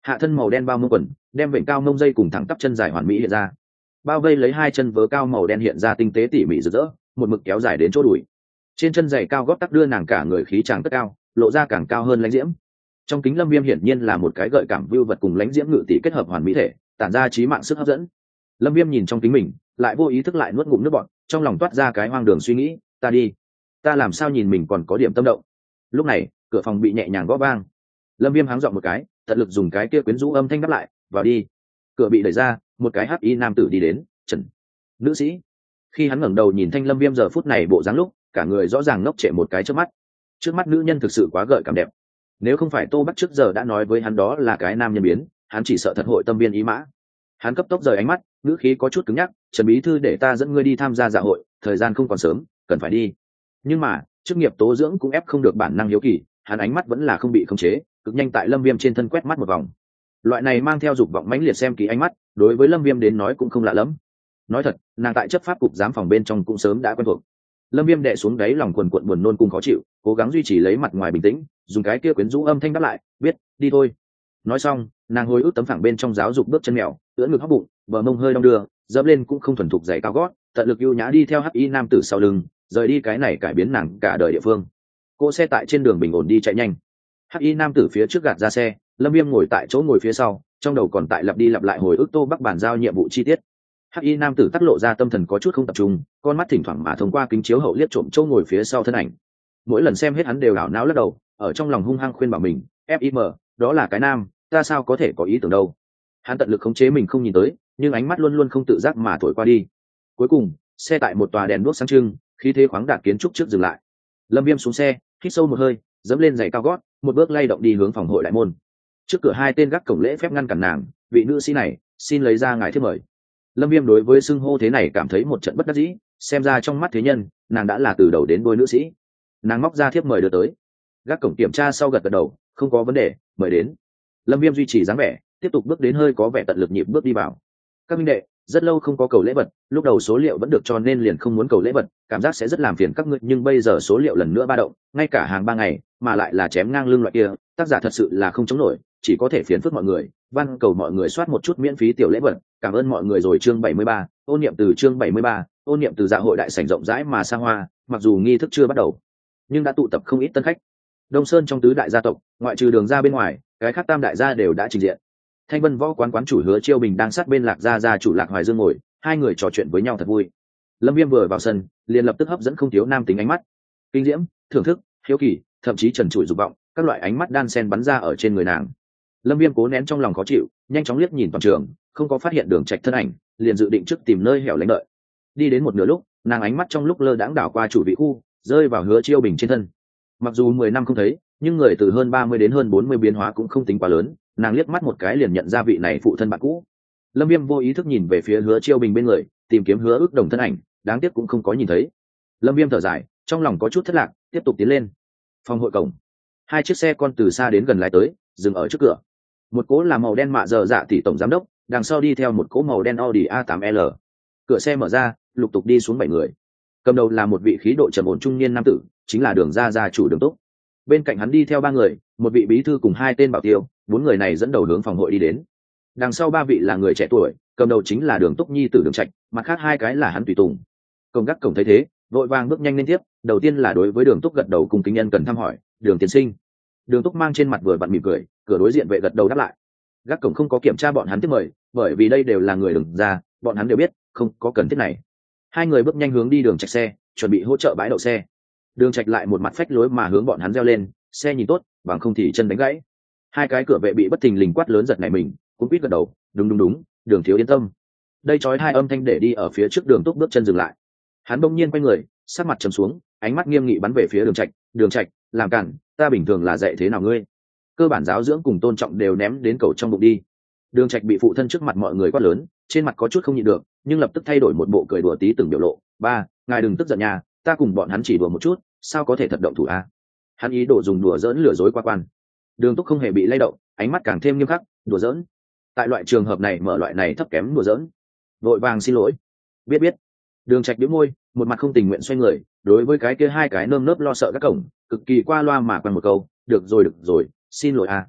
hạ thân màu đen bao mông quần đem vệnh cao mông dây cùng thẳng tắp chân dài hoàn mỹ hiện ra, bao vây lấy hai chân vớ cao màu đen hiện ra tinh tế tỉ mỉ rực rỡ, một mực kéo dài đến chỗ đùi. Trên chân giày cao gót tắc đưa nàng cả người khí tràng tất cao, lộ ra càng cao hơn lãnh diễm. Trong kính Lâm Viêm hiển nhiên là một cái gợi cảm vưu vật cùng lãnh diễm ngự tỷ kết hợp hoàn mỹ thể, tản ra trí mạng sức hấp dẫn. Lâm Viêm nhìn trong kính mình, lại vô ý thức lại nuốt ngụm nước bọt, trong lòng toát ra cái hoang đường suy nghĩ, ta đi, ta làm sao nhìn mình còn có điểm tâm động. Lúc này, cửa phòng bị nhẹ nhàng gõ vang. Lâm Viêm háng giọng một cái, tận lực dùng cái kia quyến rũ âm thanh đáp lại, vào đi. Cửa bị đẩy ra, một cái hắc y nam tử đi đến, Trần nữ sĩ. Khi hắn ngẩng đầu nhìn Thanh Lâm Viêm giờ phút này bộ dáng lúc, cả người rõ ràng ngốc trệ một cái trước mắt. Trước mắt nữ nhân thực sự quá gợi cảm đẹp. Nếu không phải Tô Bắc trước giờ đã nói với hắn đó là cái nam nhân biến, hắn chỉ sợ thật hội tâm viên ý mã. Hắn cấp tốc rời ánh mắt, ngữ khí có chút cứng nhắc, Trần bí thư để ta dẫn ngươi đi tham gia dạ hội, thời gian không còn sớm, cần phải đi. Nhưng mà chức nghiệp tố dưỡng cũng ép không được bản năng hiếu kỳ, hắn ánh mắt vẫn là không bị khống chế, cực nhanh tại Lâm Viêm trên thân quét mắt một vòng. Loại này mang theo dục vọng mãnh liệt xem kỹ ánh mắt, đối với Lâm Viêm đến nói cũng không lạ lắm. Nói thật, nàng tại chấp pháp cục giám phòng bên trong cũng sớm đã quen thuộc. Lâm Viêm đè xuống đáy lòng quần quật buồn nôn cùng khó chịu, cố gắng duy trì lấy mặt ngoài bình tĩnh, dùng cái kia quyến rũ âm thanh đáp lại, biết, đi thôi. Nói xong, nàng hồi ức tấm phẳng bên trong giáo dục bước chân mèo, ưỡn ngực hóc bụng, bờ mông hơi đong đưa, dẫm lên cũng không thuần thục giày cao gót, tận lực ưu nhã đi theo hắc y nam tử sau lưng, rời đi cái này cải biến nàng cả đời địa phương. Cô xe tại trên đường bình ổn đi chạy nhanh. Hắc y nam tử phía trước gạt ra xe, Lâm Viêm ngồi tại chỗ ngồi phía sau, trong đầu còn tại lặp đi lặp lại hồi ức Tô Bắc bản giao nhiệm vụ chi tiết. Hắc y nam tử tắc lộ ra tâm thần có chút không tập trung, con mắt thỉnh thoảng mà thông qua kính chiếu hậu liếc trộm chỗ ngồi phía sau thân ảnh. Mỗi lần xem hết hắn đều ảo não lắc đầu, ở trong lòng hung hăng khuyên bảo mình, ép im, đó là cái nam, ta sao có thể có ý tưởng đâu. Hắn tận lực khống chế mình không nhìn tới, nhưng ánh mắt luôn luôn không tự giác mà thổi qua đi. Cuối cùng, xe tại một tòa đèn đuốc sáng trưng, khí thế khoáng đạt kiến trúc trước dừng lại. Lâm Viêm xuống xe, hít sâu một hơi, dẫm lên giày cao gót, một bước lay động đi hướng phòng hội đại môn. Trước cửa hai tên gác cổng lễ phép ngăn cản nàng, vị nữ sĩ này, xin lấy ra ngài thiếp mời. Lâm Viêm đối với xưng hô thế này cảm thấy một trận bất đắc dĩ, xem ra trong mắt thế nhân, nàng đã là từ đầu đến đuôi nữ sĩ. Nàng móc ra thiếp mời đưa tới. Gác cổng kiểm tra sau gật gật đầu, không có vấn đề, mời đến. Lâm Viêm duy trì dáng vẻ, tiếp tục bước đến hơi có vẻ tận lực nhịp bước đi vào. Các minh đệ, rất lâu không có cầu lễ vật, lúc đầu số liệu vẫn được cho nên liền không muốn cầu lễ vật, cảm giác sẽ rất làm phiền các ngươi, nhưng bây giờ số liệu lần nữa ba động, ngay cả hàng ba ngày, mà lại là chém ngang lưng loại kia, tác giả thật sự là không chống nổi, chỉ có thể phiền phức mọi người, van cầu mọi người soát một chút miễn phí tiểu lễ vật, cảm ơn mọi người rồi. Chương bảy mươi ba, ôn niệm từ chương bảy mươi ba, ôn niệm từ dạ hội đại sảnh rộng rãi mà xa hoa, mặc dù nghi thức chưa bắt đầu, nhưng đã tụ tập không ít tân khách. Đông Sơn trong tứ đại gia tộc, ngoại trừ Đường gia bên ngoài, cái khác tam đại gia đều đã trình diện. Thanh Vân Võ quán quán chủ Hứa Chiêu Bình đang sát bên Lạc gia gia chủ Lạc Hoài Dương ngồi, hai người trò chuyện với nhau thật vui. Lâm Viêm vừa vào sân, liền lập tức hấp dẫn không thiếu nam tính ánh mắt. Kinh diễm, thưởng thức, hiếu kỳ, thậm chí trần trụi dục vọng, các loại ánh mắt đan xen bắn ra ở trên người nàng. Lâm Viêm cố nén trong lòng khó chịu, nhanh chóng liếc nhìn toàn trường, không có phát hiện Đường Trạch thân ảnh, liền dự định trước tìm nơi hẻo lánh đợi. Đi đến một nửa lúc, nàng ánh mắt trong lúc lơ đãng đảo qua chủ vị khu, rơi vào Hứa Chiêu Bình trên thân. Mặc dù mười năm không thấy, nhưng người từ hơn ba mươi đến hơn bốn mươi biến hóa cũng không tính quá lớn, nàng liếc mắt một cái liền nhận ra vị này phụ thân bạn cũ. Lâm Viêm vô ý thức nhìn về phía Hứa Chiêu Bình bên người, tìm kiếm Hứa Ước Đồng thân ảnh, đáng tiếc cũng không có nhìn thấy. Lâm Viêm thở dài, trong lòng có chút thất lạc, tiếp tục tiến lên. Phòng hội cổng, hai chiếc xe con từ xa đến gần lái tới, dừng ở trước cửa. Một cỗ là màu đen mạ giờ dạ tỷ tổng giám đốc, đằng sau đi theo một cỗ màu đen Audi A tám L. Cửa xe mở ra, lục tục đi xuống bảy người. Cầm đầu là một vị khí độ trầm ổn trung niên nam tử, chính là Đường gia gia chủ Đường Túc. Bên cạnh hắn đi theo ba người, một vị bí thư cùng hai tên bảo tiêu, bốn người này dẫn đầu hướng phòng hội đi đến. Đằng sau ba vị là người trẻ tuổi, cầm đầu chính là Đường Túc nhi tử Đường Trạch, mặt khác hai cái là hắn tùy tùng. Công gác cổng thấy thế, vội vàng bước nhanh lên tiếp, đầu tiên là đối với Đường Túc gật đầu cùng kính nhân cần thăm hỏi, "Đường tiên sinh." Đường Túc mang trên mặt vừa vặn mỉm cười, cửa đối diện vệ gật đầu đáp lại. Gác cổng không có kiểm tra bọn hắn tiếp mời, bởi vì đây đều là người Đường gia, bọn hắn đều biết, không có cần thiết này. Hai người bước nhanh hướng đi Đường Trạch xe, chuẩn bị hỗ trợ bãi đậu xe. Đường Trạch lại một mặt phách lối mà hướng bọn hắn reo lên, "Xe nhìn tốt, bằng không thì chân đánh gãy." Hai cái cửa vệ bị bất thình lình quát lớn giật nảy mình, cũng quýt gật đầu, "Đúng đúng đúng, Đường thiếu yên tâm." Đây chói hai âm thanh để đi ở phía trước Đường Túc bước chân dừng lại. Hắn bỗng nhiên quay người, sắc mặt trầm xuống, ánh mắt nghiêm nghị bắn về phía Đường Trạch, "Đường Trạch, làm cản, ta bình thường là dạy thế nào ngươi? Cơ bản giáo dưỡng cùng tôn trọng đều ném đến cầu trong bụng đi." Đường Trạch bị phụ thân trước mặt mọi người quát lớn, trên mặt có chút không nhịn được, nhưng lập tức thay đổi một bộ cười đùa tí từng biểu lộ, "Ba, ngài đừng tức giận nha, ta cùng bọn hắn chỉ đùa một chút, sao có thể thật động thủ a?" Hắn ý đồ dùng đùa giỡn lừa dối qua quan. Đường Túc không hề bị lay động, ánh mắt càng thêm nghiêm khắc, "Đùa giỡn? Tại loại trường hợp này mở loại này thấp kém đùa giỡn?" Vội vàng xin lỗi. "Biết biết." Đường Trạch bĩu môi, một mặt không tình nguyện xoay người, đối với cái kia hai cái nơm nớp lo sợ các cổng, cực kỳ qua loa mà quăng một câu, "Được rồi được rồi, xin lỗi a."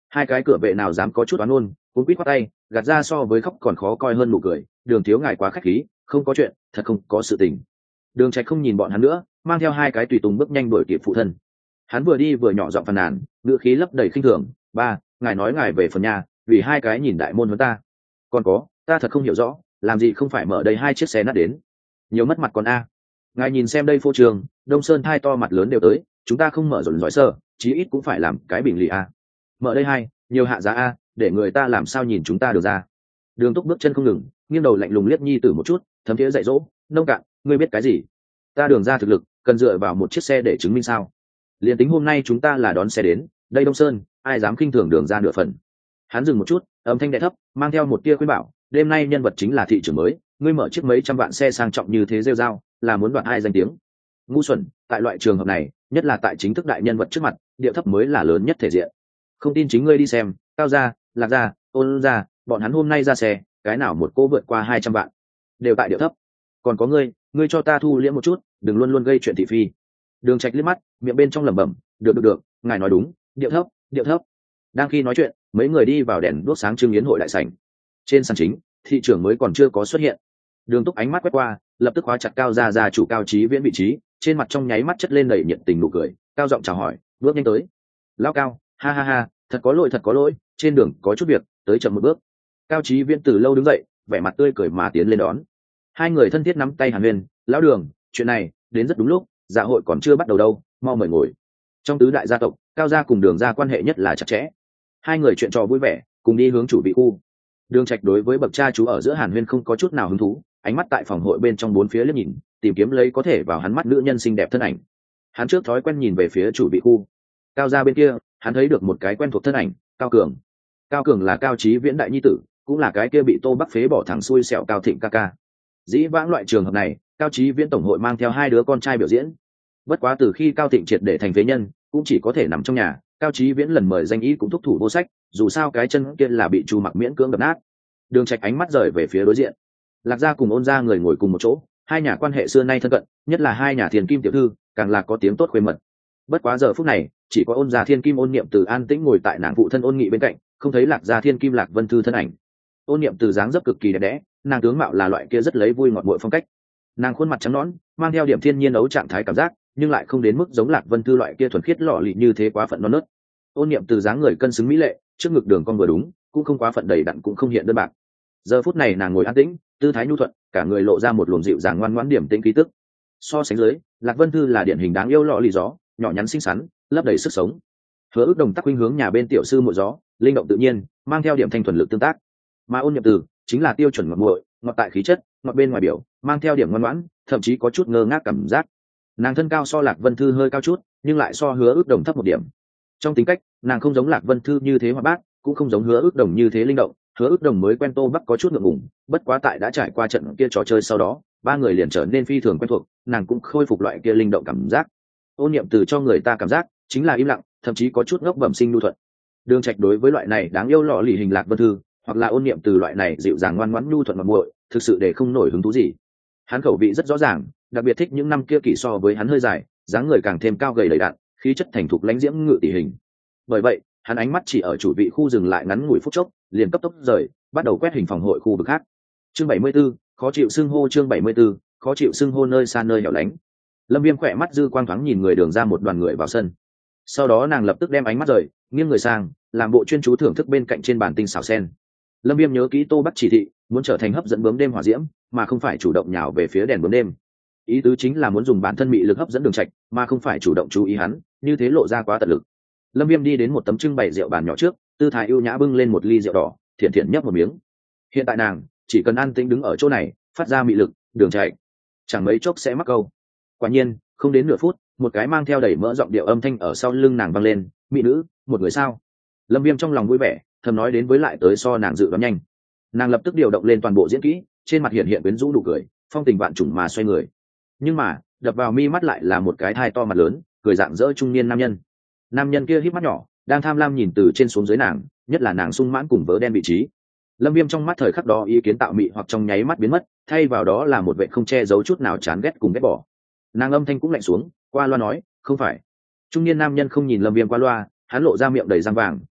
Hai cái cửa vệ nào dám có chút oán ôn, cuốn quýt khoát tay, gạt ra so với khóc còn khó coi hơn nụ cười. Đường thiếu ngài quá khách khí, không có chuyện, thật không có sự tình. Đường Trạch không nhìn bọn hắn nữa, mang theo hai cái tùy tùng bước nhanh đuổi kịp phụ thân. Hắn vừa đi vừa nhỏ giọng phàn nàn, ngữ khí lấp đầy khinh thường. Ba, ngài nói ngài về phần nhà, vì hai cái nhìn đại môn với ta. Còn có, ta thật không hiểu rõ, làm gì không phải mở đây hai chiếc xe nát đến. Nhiều mất mặt còn a. Ngài nhìn xem đây phô trường, Đông Sơn thai to mặt lớn đều tới, chúng ta không mở rộn giỏi sơ, chí ít cũng phải làm cái bình lì a. Mở đây hai, nhiều hạ giá a, để người ta làm sao nhìn chúng ta được ra. Đường Túc bước chân không ngừng, nghiêng đầu lạnh lùng liếc nhi tử một chút, thấm thiế dạy dỗ. Nông cạn, ngươi biết cái gì? Ta Đường ra thực lực, cần dựa vào một chiếc xe để chứng minh sao? Liên tính hôm nay chúng ta là đón xe đến, đây Đông Sơn, ai dám khinh thường Đường ra nửa phần? Hắn dừng một chút, âm thanh đẽ thấp, mang theo một tia khuyên bảo. Đêm nay nhân vật chính là thị trưởng mới, ngươi mở chiếc mấy trăm vạn xe sang trọng như thế rêu rao, là muốn đoạt ai danh tiếng? Ngu xuẩn, tại loại trường hợp này, nhất là tại chính thức đại nhân vật trước mặt, điệu thấp mới là lớn nhất thể diện. Không tin chính ngươi đi xem, Cao gia, Lạc gia, Ôn gia, bọn hắn hôm nay ra xe, cái nào một cô vượt qua hai trăm vạn, đều tại điệu thấp. Còn có ngươi, ngươi cho ta thu liễm một chút, đừng luôn luôn gây chuyện thị phi. Đường Trạch liếc mắt, miệng bên trong lẩm bẩm, được được được, ngài nói đúng, điệu thấp, điệu thấp. Đang khi nói chuyện, mấy người đi vào đèn đuốc sáng trưng yến hội đại sảnh. Trên sàn chính, thị trưởng mới còn chưa có xuất hiện. Đường Túc ánh mắt quét qua, lập tức khóa chặt Cao gia gia chủ Cao Chí Viễn vị trí, trên mặt trong nháy mắt chất lên đầy nhiệt tình nụ cười, cao giọng chào hỏi, bước nhanh tới. Lão Cao, ha ha ha, thật có lỗi thật có lỗi, trên đường có chút việc, tới chậm một bước. Cao Chí Viễn từ lâu đứng dậy, vẻ mặt tươi cười mà tiến lên đón. Hai người thân thiết nắm tay hàn huyên. Lão Đường, chuyện này đến rất đúng lúc, dạ hội còn chưa bắt đầu đâu, mau mời ngồi. Trong tứ đại gia tộc, Cao gia cùng Đường gia quan hệ nhất là chặt chẽ. Hai người chuyện trò vui vẻ, cùng đi hướng chủ vị khu. Đường Trạch đối với bậc cha chú ở giữa hàn huyên không có chút nào hứng thú, ánh mắt tại phòng hội bên trong bốn phía liếc nhìn, tìm kiếm lấy có thể vào hắn mắt nữ nhân xinh đẹp thân ảnh. Hắn trước thói quen nhìn về phía chủ vị khu. Cao gia bên kia, hắn thấy được một cái quen thuộc thân ảnh, Cao Cường. Cao Cường là Cao Chí Viễn đại nhi tử, cũng là cái kia bị Tô Bắc phế bỏ thẳng xuôi sẹo Cao Thịnh ca ca. Dĩ vãng loại trường hợp này, Cao Chí Viễn tổng hội mang theo hai đứa con trai biểu diễn. Bất quá từ khi Cao Thịnh triệt để thành phế nhân, cũng chỉ có thể nằm trong nhà. Cao Chí Viễn lần mời danh ý cũng thúc thủ vô sách, dù sao cái chân kia là bị Chu Mặc miễn cưỡng đập nát. Đường Trạch ánh mắt rời về phía đối diện. Lạc gia cùng Ôn gia người ngồi cùng một chỗ, hai nhà quan hệ xưa nay thân cận, nhất là hai nhà Thiên Kim tiểu thư, càng là có tiếng tốt khuê mật. Bất quá giờ phút này, chỉ có Ôn gia Thiên Kim Ôn Niệm Từ an tĩnh ngồi tại nàng phụ thân Ôn Nghị bên cạnh, không thấy Lạc gia Thiên Kim Lạc Vân Thư thân ảnh. Ôn Niệm Từ dáng dấp cực kỳ đẹp đẽ, nàng tướng mạo là loại kia rất lấy vui ngọt muội phong cách. Nàng khuôn mặt trắng nõn, mang theo điểm thiên nhiên ấu trạng thái cảm giác, nhưng lại không đến mức giống Lạc Vân Thư loại kia thuần khiết lọ lì như thế quá phận non nớt. Ôn Niệm Từ dáng người cân xứng mỹ lệ, trước ngực đường cong vừa đúng, cũng không quá phận đầy đặn cũng không hiện đơn bạc. Giờ phút này nàng ngồi an tĩnh, tư thái nhu thuận, cả người lộ ra một luồng dịu dàng ngoan ngoãn điểm tĩnh khí tức. So sánh dưới, Lạc Vân Thư là điển hình đáng yêu lọ lì gió, nhỏ nhắn xinh xắn, lấp đầy sức sống. Hứa Ước Đồng tắc khuynh hướng nhà bên tiểu sư muội gió, linh động tự nhiên, mang theo điểm thanh thuần lực tương tác. Mà Ôn Niệm Từ chính là tiêu chuẩn ngọt muội, ngọt tại khí chất, ngọt bên ngoài biểu, mang theo điểm ngoan ngoãn, thậm chí có chút ngơ ngác cảm giác. Nàng thân cao so Lạc Vân Thư hơi cao chút, nhưng lại so Hứa Ước Đồng thấp một điểm. Trong tính cách, nàng không giống Lạc Vân Thư như thế hoạt bát, cũng không giống Hứa Ước Đồng như thế linh động. Hứa Ước Đồng mới quen Tô Bắc có chút ngượng ngùng, bất quá tại đã trải qua trận kia trò chơi sau đó, ba người liền trở nên phi thường quen thuộc, nàng cũng khôi phục loại kia linh động cảm giác. Ôn Niệm Từ cho người ta cảm giác chính là im lặng, thậm chí có chút ngốc bẩm sinh nhu thuận. Đường Trạch đối với loại này đáng yêu lọ lì hình Lạc Vân Thư, hoặc là Ôn Niệm Từ loại này dịu dàng ngoan ngoãn nhu thuận ngọt muội, thực sự để không nổi hứng thú gì. Hắn khẩu vị rất rõ ràng, đặc biệt thích những năm kia kỷ so với hắn hơi dài, dáng người càng thêm cao gầy đầy đặn, khí chất thành thục lãnh diễm ngự tỷ hình. Bởi vậy, hắn ánh mắt chỉ ở chủ vị khu dừng lại ngắn ngủi phút chốc, liền cấp tốc rời, bắt đầu quét hình phòng hội khu vực khác. Chương bảy mươi 74, khó chịu xưng hô chương bảy mươi 74, khó chịu xưng hô nơi xa nơi hẻo lánh. Lâm Viêm khỏe mắt dư quang thoáng nhìn người Đường ra một đoàn người vào sân. Sau đó nàng lập tức đem ánh mắt rời, nghiêng người sang, làm bộ chuyên chú thưởng thức bên cạnh trên bàn tinh xảo sen. Lâm Viêm nhớ kỹ Tô Bắc chỉ thị, muốn trở thành hấp dẫn bướm đêm hỏa diễm, mà không phải chủ động nhào về phía đèn bướm đêm. Ý tứ chính là muốn dùng bản thân mị lực hấp dẫn Đường Trạch, mà không phải chủ động chú ý hắn, như thế lộ ra quá tận lực. Lâm Viêm đi đến một tấm trưng bày rượu bàn nhỏ trước, tư thái ưu nhã bưng lên một ly rượu đỏ, thiện thiện nhấp một miếng. Hiện tại nàng chỉ cần an tĩnh đứng ở chỗ này, phát ra mị lực, Đường Trạch chẳng mấy chốc sẽ mắc câu. Quả nhiên, không đến nửa phút, một cái mang theo đầy mỡ giọng điệu âm thanh ở sau lưng nàng vang lên, "Mỹ nữ, một người sao?" Lâm Viêm trong lòng vui vẻ, thầm nói đến với lại tới so nàng dự đoán nhanh. Nàng lập tức điều động lên toàn bộ diễn kỹ, trên mặt hiện hiện quyến rũ nụ cười, phong tình vạn trùng mà xoay người. Nhưng mà, đập vào mi mắt lại là một cái thai to mặt lớn, cười rạng rỡ trung niên nam nhân. Nam nhân kia híp mắt nhỏ, đang tham lam nhìn từ trên xuống dưới nàng, nhất là nàng sung mãn cùng vớ đen vị trí. Lâm Viêm trong mắt thời khắc đó ý kiến tạo mị hoặc trong nháy mắt biến mất, thay vào đó là một vẻ không che giấu chút nào chán ghét cùng ghét bỏ. Nàng âm thanh cũng lạnh xuống, qua loa nói, "Không phải." Trung niên nam nhân không nhìn Lâm Viêm qua loa, hắn lộ ra miệng đầy răng vàng,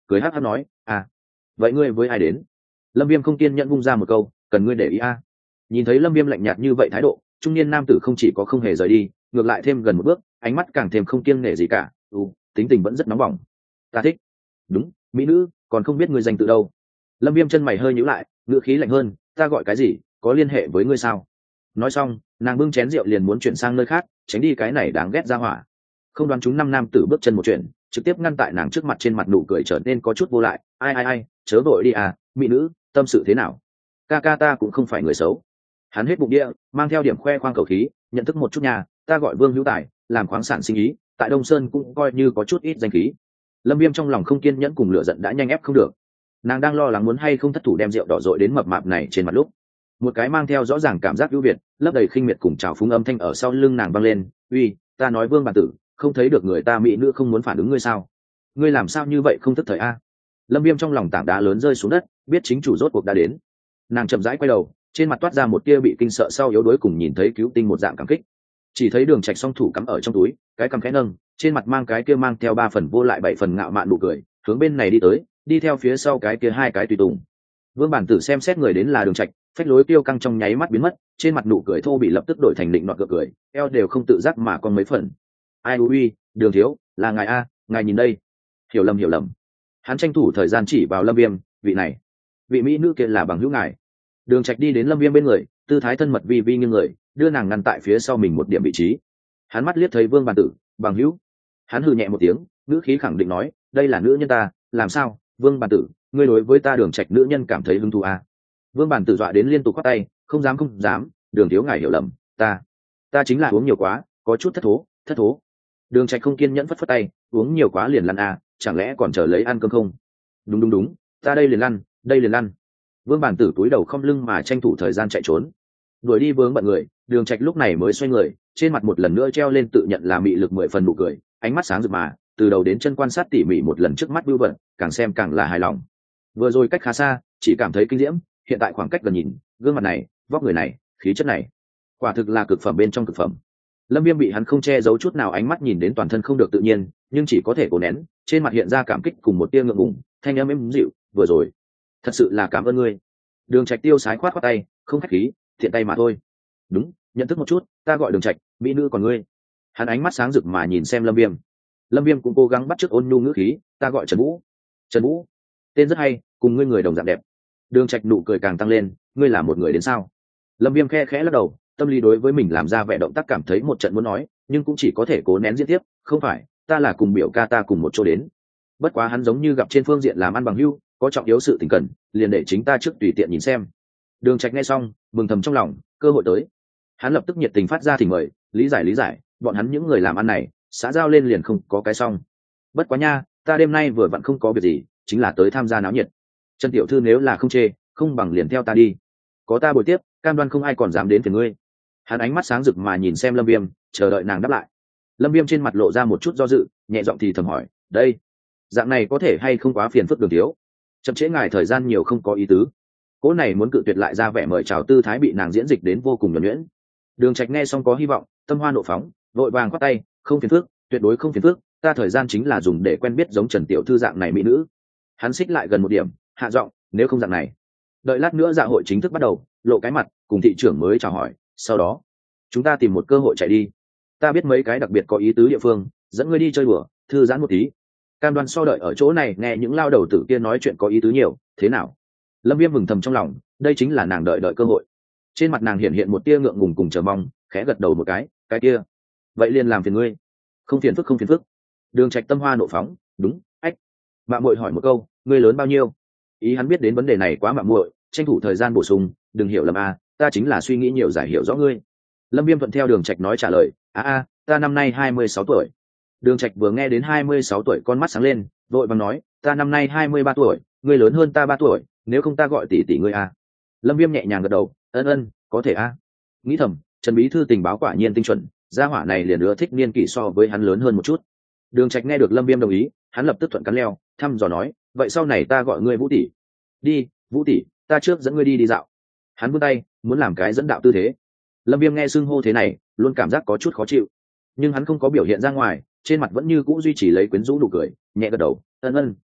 cười hắc hắc nói à vậy ngươi với ai đến? Lâm Viêm không kiên nhẫn vung ra một câu, cần ngươi để ý a. Nhìn thấy Lâm Viêm lạnh nhạt như vậy thái độ, trung niên nam tử không chỉ có không hề rời đi, ngược lại thêm gần một bước, ánh mắt càng thêm không kiêng nể gì cả. Ừ, tính tình vẫn rất nóng bỏng. Ta thích. Đúng, mỹ nữ, còn không biết ngươi danh tự đâu. Lâm Viêm chân mày hơi nhíu lại, ngữ khí lạnh hơn, ta gọi cái gì, có liên hệ với ngươi sao? Nói xong, nàng bưng chén rượu liền muốn chuyển sang nơi khác, tránh đi cái này đáng ghét ra hỏa. Không đoán chúng năm nam tử bước chân một chuyện, trực tiếp ngăn tại nàng trước mặt, trên mặt nụ cười trở nên có chút vô lại. Ai ai ai, chớ vội đi à, mỹ nữ, tâm sự thế nào? Ca ca ta cũng không phải người xấu. Hắn hết bụng địa, mang theo điểm khoe khoang khẩu khí, nhận thức một chút nhà, ta gọi Vương Hữu Tài, làm khoáng sản sinh ý, tại Đông Sơn cũng coi như có chút ít danh khí. Lâm Viêm trong lòng không kiên nhẫn cùng lửa giận đã nhanh ép không được. Nàng đang lo lắng muốn hay không thất thủ đem rượu đỏ dội đến mập mạp này trên mặt lúc, một cái mang theo rõ ràng cảm giác ưu việt, lấp đầy khinh miệt cùng trào phúng âm thanh ở sau lưng nàng vang lên, uy, ta nói Vương bản tử, không thấy được người ta mỹ nữ không muốn phản ứng ngươi sao? Ngươi làm sao như vậy không thức thời a? Lâm Viêm trong lòng tảng đá lớn rơi xuống đất, biết chính chủ rốt cuộc đã đến. Nàng chậm rãi quay đầu, trên mặt toát ra một tia bị kinh sợ sau yếu đuối cùng nhìn thấy cứu tinh một dạng cảm kích. Chỉ thấy Đường Trạch song thủ cắm ở trong túi, cái cằm khẽ nâng, trên mặt mang cái kia mang theo ba phần vô lại bảy phần ngạo mạn nụ cười, hướng bên này đi tới, đi theo phía sau cái kia hai cái tùy tùng. Vương bản tử xem xét người đến là Đường Trạch, phách lối tiêu căng trong nháy mắt biến mất, trên mặt nụ cười thô bị lập tức đổi thành định nọt gượng cười, eo đều không tự giác mà còn mấy phần. Ai ui, Đường thiếu, là ngài a, ngài nhìn đây. Hiểu lầm hiểu lầm. Hắn tranh thủ thời gian chỉ vào Lâm Viêm, vị này, vị mỹ nữ kia là bằng hữu ngài. Đường Trạch đi đến Lâm Viêm bên người, tư thái thân mật vi vi nghiêng người, đưa nàng ngăn tại phía sau mình một điểm vị trí. Hắn mắt liếc thấy Vương bản tử, bằng hữu. Hắn hừ nhẹ một tiếng, ngữ khí khẳng định nói, đây là nữ nhân ta, làm sao, Vương bản tử, ngươi đối với ta Đường Trạch nữ nhân cảm thấy hứng thú à? Vương bản tử dọa đến liên tục quát tay, không dám không dám, Đường thiếu ngài hiểu lầm, ta, ta chính là uống nhiều quá, có chút thất thố, thất thố. Đường Trạch không kiên nhẫn phất phất tay, uống nhiều quá liền lăn à, chẳng lẽ còn chờ lấy ăn cơm không? Đúng đúng đúng, ta đây liền lăn, đây liền lăn. Vương bản tử túi đầu không lưng mà tranh thủ thời gian chạy trốn. Đuổi đi vướng bận người, Đường Trạch lúc này mới xoay người, trên mặt một lần nữa treo lên tự nhận là mị lực mười phần nụ cười, ánh mắt sáng rực mà, từ đầu đến chân quan sát tỉ mỉ một lần trước mắt Bưu Vận, càng xem càng là hài lòng. Vừa rồi cách khá xa, chỉ cảm thấy kinh diễm, hiện tại khoảng cách gần nhìn, gương mặt này, vóc người này, khí chất này, quả thực là cực phẩm bên trong cực phẩm. Lâm Viêm bị hắn không che giấu chút nào ánh mắt nhìn đến toàn thân không được tự nhiên, nhưng chỉ có thể cố nén, trên mặt hiện ra cảm kích cùng một tia ngượng ngùng, thanh âm êm dịu, vừa rồi, thật sự là cảm ơn ngươi. Đường Trạch tiêu sái khoát khoát tay, không khách khí, thiện tay mà thôi. Đúng, nhận thức một chút, ta gọi Đường Trạch, mỹ nữ còn ngươi. Hắn ánh mắt sáng rực mà nhìn xem Lâm Viêm. Lâm Viêm cũng cố gắng bắt chước ôn nhu ngữ khí, ta gọi Trần Vũ. Trần Vũ, tên rất hay, cùng ngươi người đồng dạng đẹp. Đường Trạch nụ cười càng tăng lên, ngươi là một người đến sao? Lâm Viêm khe khẽ lắc đầu, tâm lý đối với mình làm ra vẻ động tác cảm thấy một trận muốn nói, nhưng cũng chỉ có thể cố nén diễn tiếp, không phải, ta là cùng biểu ca ta cùng một chỗ đến. Bất quá hắn giống như gặp trên phương diện làm ăn bằng hữu, có trọng yếu sự tình cần, liền để chính ta trước tùy tiện nhìn xem. Đường Trạch nghe xong, mừng thầm trong lòng, cơ hội tới. Hắn lập tức nhiệt tình phát ra thỉnh mời, lý giải lý giải, bọn hắn những người làm ăn này, xã giao lên liền không có cái xong. Bất quá nha, ta đêm nay vừa vặn không có việc gì, chính là tới tham gia náo nhiệt. Trần tiểu thư nếu là không chê, không bằng liền theo ta đi. Có ta bồi tiếp, cam đoan không ai còn dám đến phiền ngươi. Hắn ánh mắt sáng rực mà nhìn xem Lâm Viêm, chờ đợi nàng đáp lại. Lâm Viêm trên mặt lộ ra một chút do dự, nhẹ giọng thì thầm hỏi, đây, dạng này có thể hay không quá phiền phức Đường thiếu? Chậm trễ ngài thời gian nhiều không có ý tứ. Cố này muốn cự tuyệt lại ra vẻ mời chào tư thái bị nàng diễn dịch đến vô cùng nhuần nhuyễn. Đường Trạch nghe xong có hy vọng, tâm hoa nộ phóng, vội vàng quát tay, không phiền phức, tuyệt đối không phiền phức, ta thời gian chính là dùng để quen biết giống Trần tiểu thư dạng này mỹ nữ. Hắn xích lại gần một điểm, hạ giọng, nếu không dạng này, đợi lát nữa dạ hội chính thức bắt đầu, lộ cái mặt, cùng thị trưởng mới chào hỏi, sau đó chúng ta tìm một cơ hội chạy đi. Ta biết mấy cái đặc biệt có ý tứ địa phương, dẫn ngươi đi chơi đùa, thư giãn một tí. Cam đoan so đợi ở chỗ này nghe những lao đầu tử kia nói chuyện có ý tứ nhiều, thế nào? Lâm Viêm mừng thầm trong lòng, đây chính là nàng đợi đợi cơ hội. Trên mặt nàng hiện hiện một tia ngượng ngùng cùng chờ mong, khẽ gật đầu một cái, cái kia, vậy liền làm phiền ngươi. Không phiền phức không phiền phức. Đường Trạch tâm hoa nộ phóng, đúng, ách. Mạ Muội hỏi một câu, ngươi lớn bao nhiêu? Ý hắn biết đến vấn đề này quá Mạ Muội, tranh thủ thời gian bổ sung, đừng hiểu lầm a, ta chính là suy nghĩ nhiều giải hiểu rõ ngươi. Lâm Viêm thuận theo Đường Trạch nói trả lời, a a, ta năm nay hai mươi sáu tuổi. Đường Trạch vừa nghe đến hai mươi sáu tuổi con mắt sáng lên, vội vàng nói, ta năm nay hai mươi ba tuổi, ngươi lớn hơn ta ba tuổi, nếu không ta gọi tỷ tỷ ngươi a. Lâm Viêm nhẹ nhàng gật đầu, ân ân, có thể a. Nghĩ thầm, Trần bí thư tình báo quả nhiên tinh chuẩn, gia hỏa này liền ưa thích niên kỷ so với hắn lớn hơn một chút. Đường Trạch nghe được Lâm Viêm đồng ý, hắn lập tức thuận cắn leo, thăm dò nói, vậy sau này ta gọi ngươi Vũ tỷ. Đi, Vũ tỷ, ta trước dẫn ngươi đi đi dạo. Hắn vươn tay, muốn làm cái dẫn đạo tư thế. Lâm Viêm nghe xưng hô thế này, luôn cảm giác có chút khó chịu, nhưng hắn không có biểu hiện ra ngoài, trên mặt vẫn như cũ duy trì lấy quyến rũ nụ cười, nhẹ gật đầu, ân ân.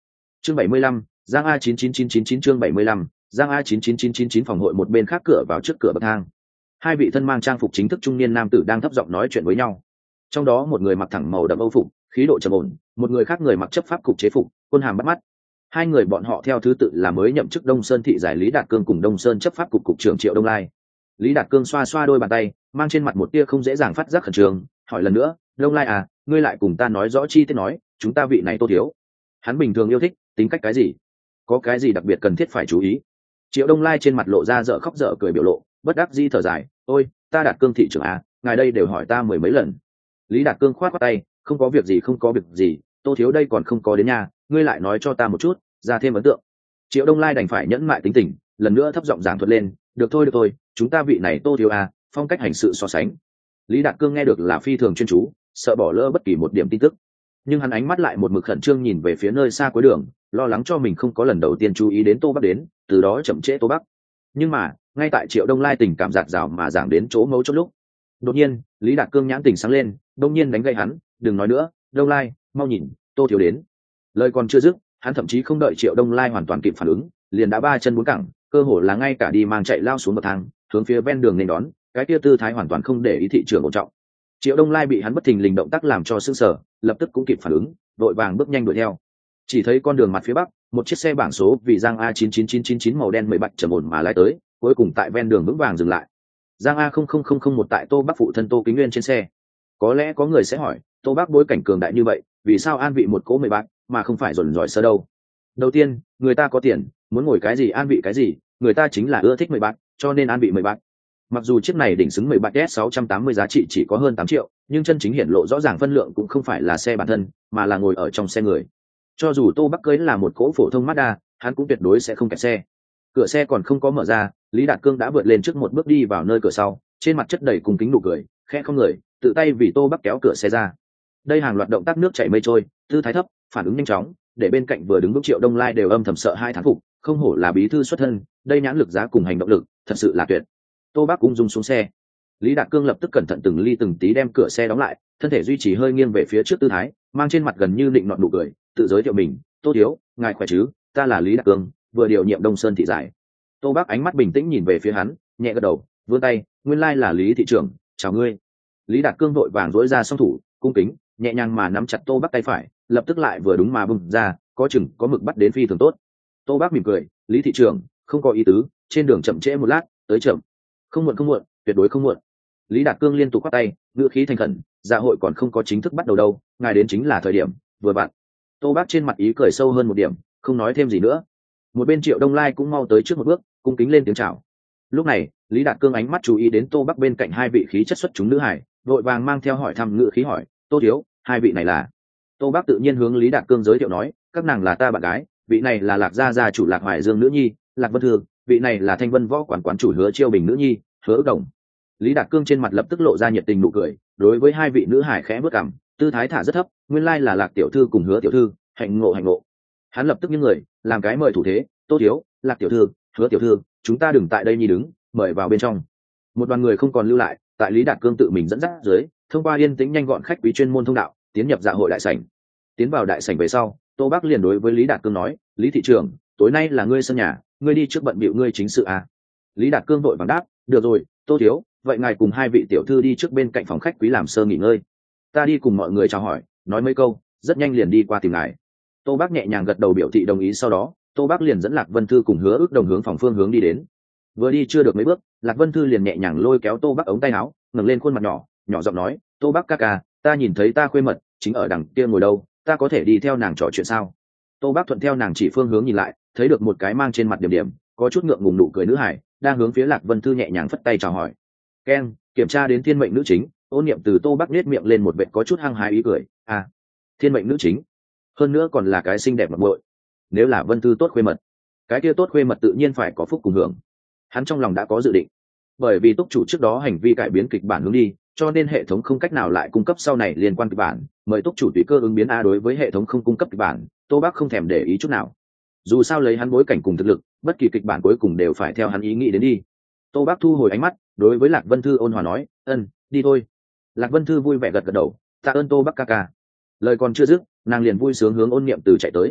chương bảy mươi lăm, Giang A chín chín chín chín chín chương bảy mươi lăm, Giang A chín chín chín chín chín phòng hội một bên khác cửa vào trước cửa bậc thang. Hai vị thân mang trang phục chính thức trung niên nam tử đang thấp giọng nói chuyện với nhau. Trong đó một người mặc thẳng màu đậm âu phục, khí độ trầm ổn, một người khác người mặc chấp pháp cục chế phục, quân hàm bắt mắt. Hai người bọn họ theo thứ tự là mới nhậm chức Đông Sơn thị giải Lý Đạt Cương cùng Đông Sơn chấp pháp cục cục trưởng Triệu Đông Lai. Lý Đạt Cương xoa xoa đôi bàn tay, mang trên mặt một tia không dễ dàng phát giác khẩn trương, hỏi lần nữa, Đông Lai à, ngươi lại cùng ta nói rõ chi tiết nói, chúng ta vị này Tô thiếu, hắn bình thường yêu thích tính cách cái gì, có cái gì đặc biệt cần thiết phải chú ý. Triệu Đông Lai trên mặt lộ ra dở khóc dở cười biểu lộ, bất đắc dĩ thở dài, ôi, ta Đạt Cương thị trưởng à, ngài đây đều hỏi ta mười mấy lần. Lý Đạt Cương khoát khoát tay, không có việc gì không có việc gì, Tô thiếu đây còn không có đến nhà, ngươi lại nói cho ta một chút, ra thêm ấn tượng. Triệu Đông Lai đành phải nhẫn mại tính tình, lần nữa thấp giọng giảng thuật lên, được thôi được thôi, chúng ta vị này Tô thiếu à, phong cách hành sự so sánh. Lý Đạt Cương nghe được là phi thường chuyên chú, sợ bỏ lỡ bất kỳ một điểm tin tức, nhưng hắn ánh mắt lại một mực khẩn trương nhìn về phía nơi xa cuối đường, lo lắng cho mình không có lần đầu tiên chú ý đến Tô Bắc đến, từ đó chậm trễ Tô Bắc. Nhưng mà ngay tại Triệu Đông Lai tình cảm dạt dào mà giảng đến chỗ mấu chốt lúc, đột nhiên Lý Đạt Cương nhãn tình sáng lên, đông nhiên đánh gây hắn, đừng nói nữa, Đông Lai, mau nhìn, Tô thiếu đến. Lời còn chưa dứt, hắn thậm chí không đợi Triệu Đông Lai hoàn toàn kịp phản ứng, liền đã ba chân bốn cẳng, cơ hồ là ngay cả đi mang chạy lao xuống bậc thang, hướng phía ven đường nên đón, cái kia tư thái hoàn toàn không để ý thị trường ổn trọng. Triệu Đông Lai bị hắn bất thình lình động tác làm cho sững sờ, lập tức cũng kịp phản ứng, vội vàng bước nhanh đuổi theo. Chỉ thấy con đường mặt phía bắc, một chiếc xe bảng số vì Giang A chín chín chín chín chín màu đen mười bạch trầm ổn mà lái tới, cuối cùng tại ven đường vững vàng dừng lại. Giang A không không không không một tại Tô Bắc phụ thân Tô Kính Nguyên trên xe. Có lẽ có người sẽ hỏi, Tô Bắc bối cảnh cường đại như vậy, vì sao an vị một cỗ mười bạch mà không phải dồn dỏi sơ đâu? Đầu tiên, người ta có tiền, muốn ngồi cái gì an vị cái gì, người ta chính là ưa thích mười bạch, cho nên an vị mười bạch. Mặc dù chiếc này đỉnh xứng mười bạch S sáu trăm tám mươi giá trị chỉ có hơn tám triệu, nhưng chân chính hiển lộ rõ ràng phân lượng cũng không phải là xe bản thân, mà là ngồi ở trong xe người. Cho dù Tô Bắc cưới là một cỗ phổ thông Mazda, hắn cũng tuyệt đối sẽ không kẹt xe. Cửa xe còn không có mở ra, Lý Đạt Cương đã vượt lên trước một bước đi vào nơi cửa sau, trên mặt chất đầy cùng kính nụ cười, khẽ không người, tự tay vì Tô Bắc kéo cửa xe ra. Đây hàng loạt động tác nước chảy mây trôi, tư thái thấp, phản ứng nhanh chóng, để bên cạnh vừa đứng bước Triệu Đông Lai đều âm thầm sợ hai thán phục, không hổ là bí thư xuất thân, đây nhãn lực giá cùng hành động lực, thật sự là tuyệt. Tô Bắc cũng rung xuống xe. Lý Đạt Cương lập tức cẩn thận từng ly từng tí đem cửa xe đóng lại, thân thể duy trì hơi nghiêng về phía trước tư thái, mang trên mặt gần như định nọt nụ cười, tự giới thiệu mình, Tô thiếu, ngài khỏe chứ, ta là Lý Đạt Cương, vừa điều nhiệm Đông Sơn thị giải. Tô Bắc ánh mắt bình tĩnh nhìn về phía hắn, nhẹ gật đầu, vươn tay, nguyên lai là Lý thị trưởng, chào ngươi. Lý Đạt Cương vội vàng duỗi ra song thủ, cung kính, nhẹ nhàng mà nắm chặt Tô Bắc tay phải, lập tức lại vừa đúng mà bung ra, có chừng có mực bắt đến phi thường tốt. Tô Bắc mỉm cười, Lý thị trưởng, không có ý tứ, trên đường chậm trễ một lát, tới chậm. Không muộn không muộn, tuyệt đối không muộn. Lý Đạt Cương liên tục quát tay, ngữ khí thành khẩn, dạ hội còn không có chính thức bắt đầu đâu, ngài đến chính là thời điểm vừa vặn. Tô Bắc trên mặt ý cười sâu hơn một điểm, không nói thêm gì nữa. Một bên Triệu Đông Lai cũng mau tới trước một bước, cung kính lên tiếng chào. Lúc này, Lý Đạt Cương ánh mắt chú ý đến Tô Bắc bên cạnh hai vị khí chất xuất chúng nữ hải, vội vàng mang theo hỏi thăm ngữ khí hỏi, Tô thiếu, hai vị này là? Tô Bắc tự nhiên hướng Lý Đạt Cương giới thiệu nói, các nàng là ta bạn gái, vị này là Lạc gia gia chủ Lạc Hoài Dương nữ nhi, Lạc Vân Thương, vị này là Thanh Vân Võ quản quán chủ Hứa Chiêu Bình nữ nhi, Hứa Ước Đồng. Lý Đạt Cương trên mặt lập tức lộ ra nhiệt tình nụ cười, đối với hai vị nữ hải khẽ bước cằm, tư thái thả rất thấp, nguyên lai là Lạc tiểu thư cùng Hứa tiểu thư, hạnh ngộ hạnh ngộ. Hắn lập tức những người, làm cái mời thủ thế, Tô thiếu, Lạc tiểu thư, Hứa tiểu thư, chúng ta đừng tại đây nhi đứng, mời vào bên trong. Một đoàn người không còn lưu lại, tại Lý Đạt Cương tự mình dẫn dắt dưới, thông qua yên tĩnh nhanh gọn khách quý chuyên môn thông đạo, tiến nhập dạ hội đại sảnh. Tiến vào đại sảnh về sau, Tô Bắc liền đối với Lý Đạt Cương nói, Lý thị trưởng, tối nay là ngươi sân nhà, ngươi đi trước bận bịu ngươi chính sự à? Lý Đạt Cương vội vàng đáp, được rồi, Tô thiếu, vậy ngài cùng hai vị tiểu thư đi trước bên cạnh phòng khách quý làm sơ nghỉ ngơi, ta đi cùng mọi người chào hỏi, nói mấy câu, rất nhanh liền đi qua tìm ngài. Tô Bắc nhẹ nhàng gật đầu biểu thị đồng ý, sau đó Tô Bắc liền dẫn Lạc Vân Thư cùng Hứa Ước Đồng hướng phòng phương hướng đi đến. Vừa đi chưa được mấy bước, Lạc Vân Thư liền nhẹ nhàng lôi kéo Tô Bắc ống tay áo, ngẩng lên khuôn mặt nhỏ, nhỏ giọng nói, Tô Bắc ca ca, ta nhìn thấy ta khuê mật chính ở đằng kia ngồi đâu, ta có thể đi theo nàng trò chuyện sao? Tô Bắc thuận theo nàng chỉ phương hướng nhìn lại, thấy được một cái mang trên mặt điểm điểm, có chút ngượng ngùng nụ cười nữ hải, đang hướng phía Lạc Vân Thư nhẹ nhàng phất tay chào hỏi. Ken, kiểm tra đến thiên mệnh nữ chính, Ôn Niệm từ Tô Bắc nết miệng lên một vệt có chút hăng hái ý cười, à, thiên mệnh nữ chính, hơn nữa còn là cái xinh đẹp mặt muội. Nếu là Vân Thư tốt khuê mật, cái kia tốt khuê mật tự nhiên phải có phúc cùng hưởng. Hắn trong lòng đã có dự định, bởi vì túc chủ trước đó hành vi cải biến kịch bản hướng đi, cho nên hệ thống không cách nào lại cung cấp sau này liên quan kịch bản, mời túc chủ tùy cơ ứng biến. A đối với hệ thống không cung cấp kịch bản, Tô Bắc không thèm để ý chút nào. Dù sao lấy hắn bối cảnh cùng thực lực, bất kỳ kịch bản cuối cùng đều phải theo hắn ý nghĩ đến đi. Tô Bắc thu hồi ánh mắt, đối với Lạc Vân Thư ôn hòa nói, ân, đi thôi. Lạc Vân Thư vui vẻ gật gật đầu, tạ ơn Tô Bắc ca ca. Lời còn chưa dứt, nàng liền vui sướng hướng Ôn Niệm từ chạy tới.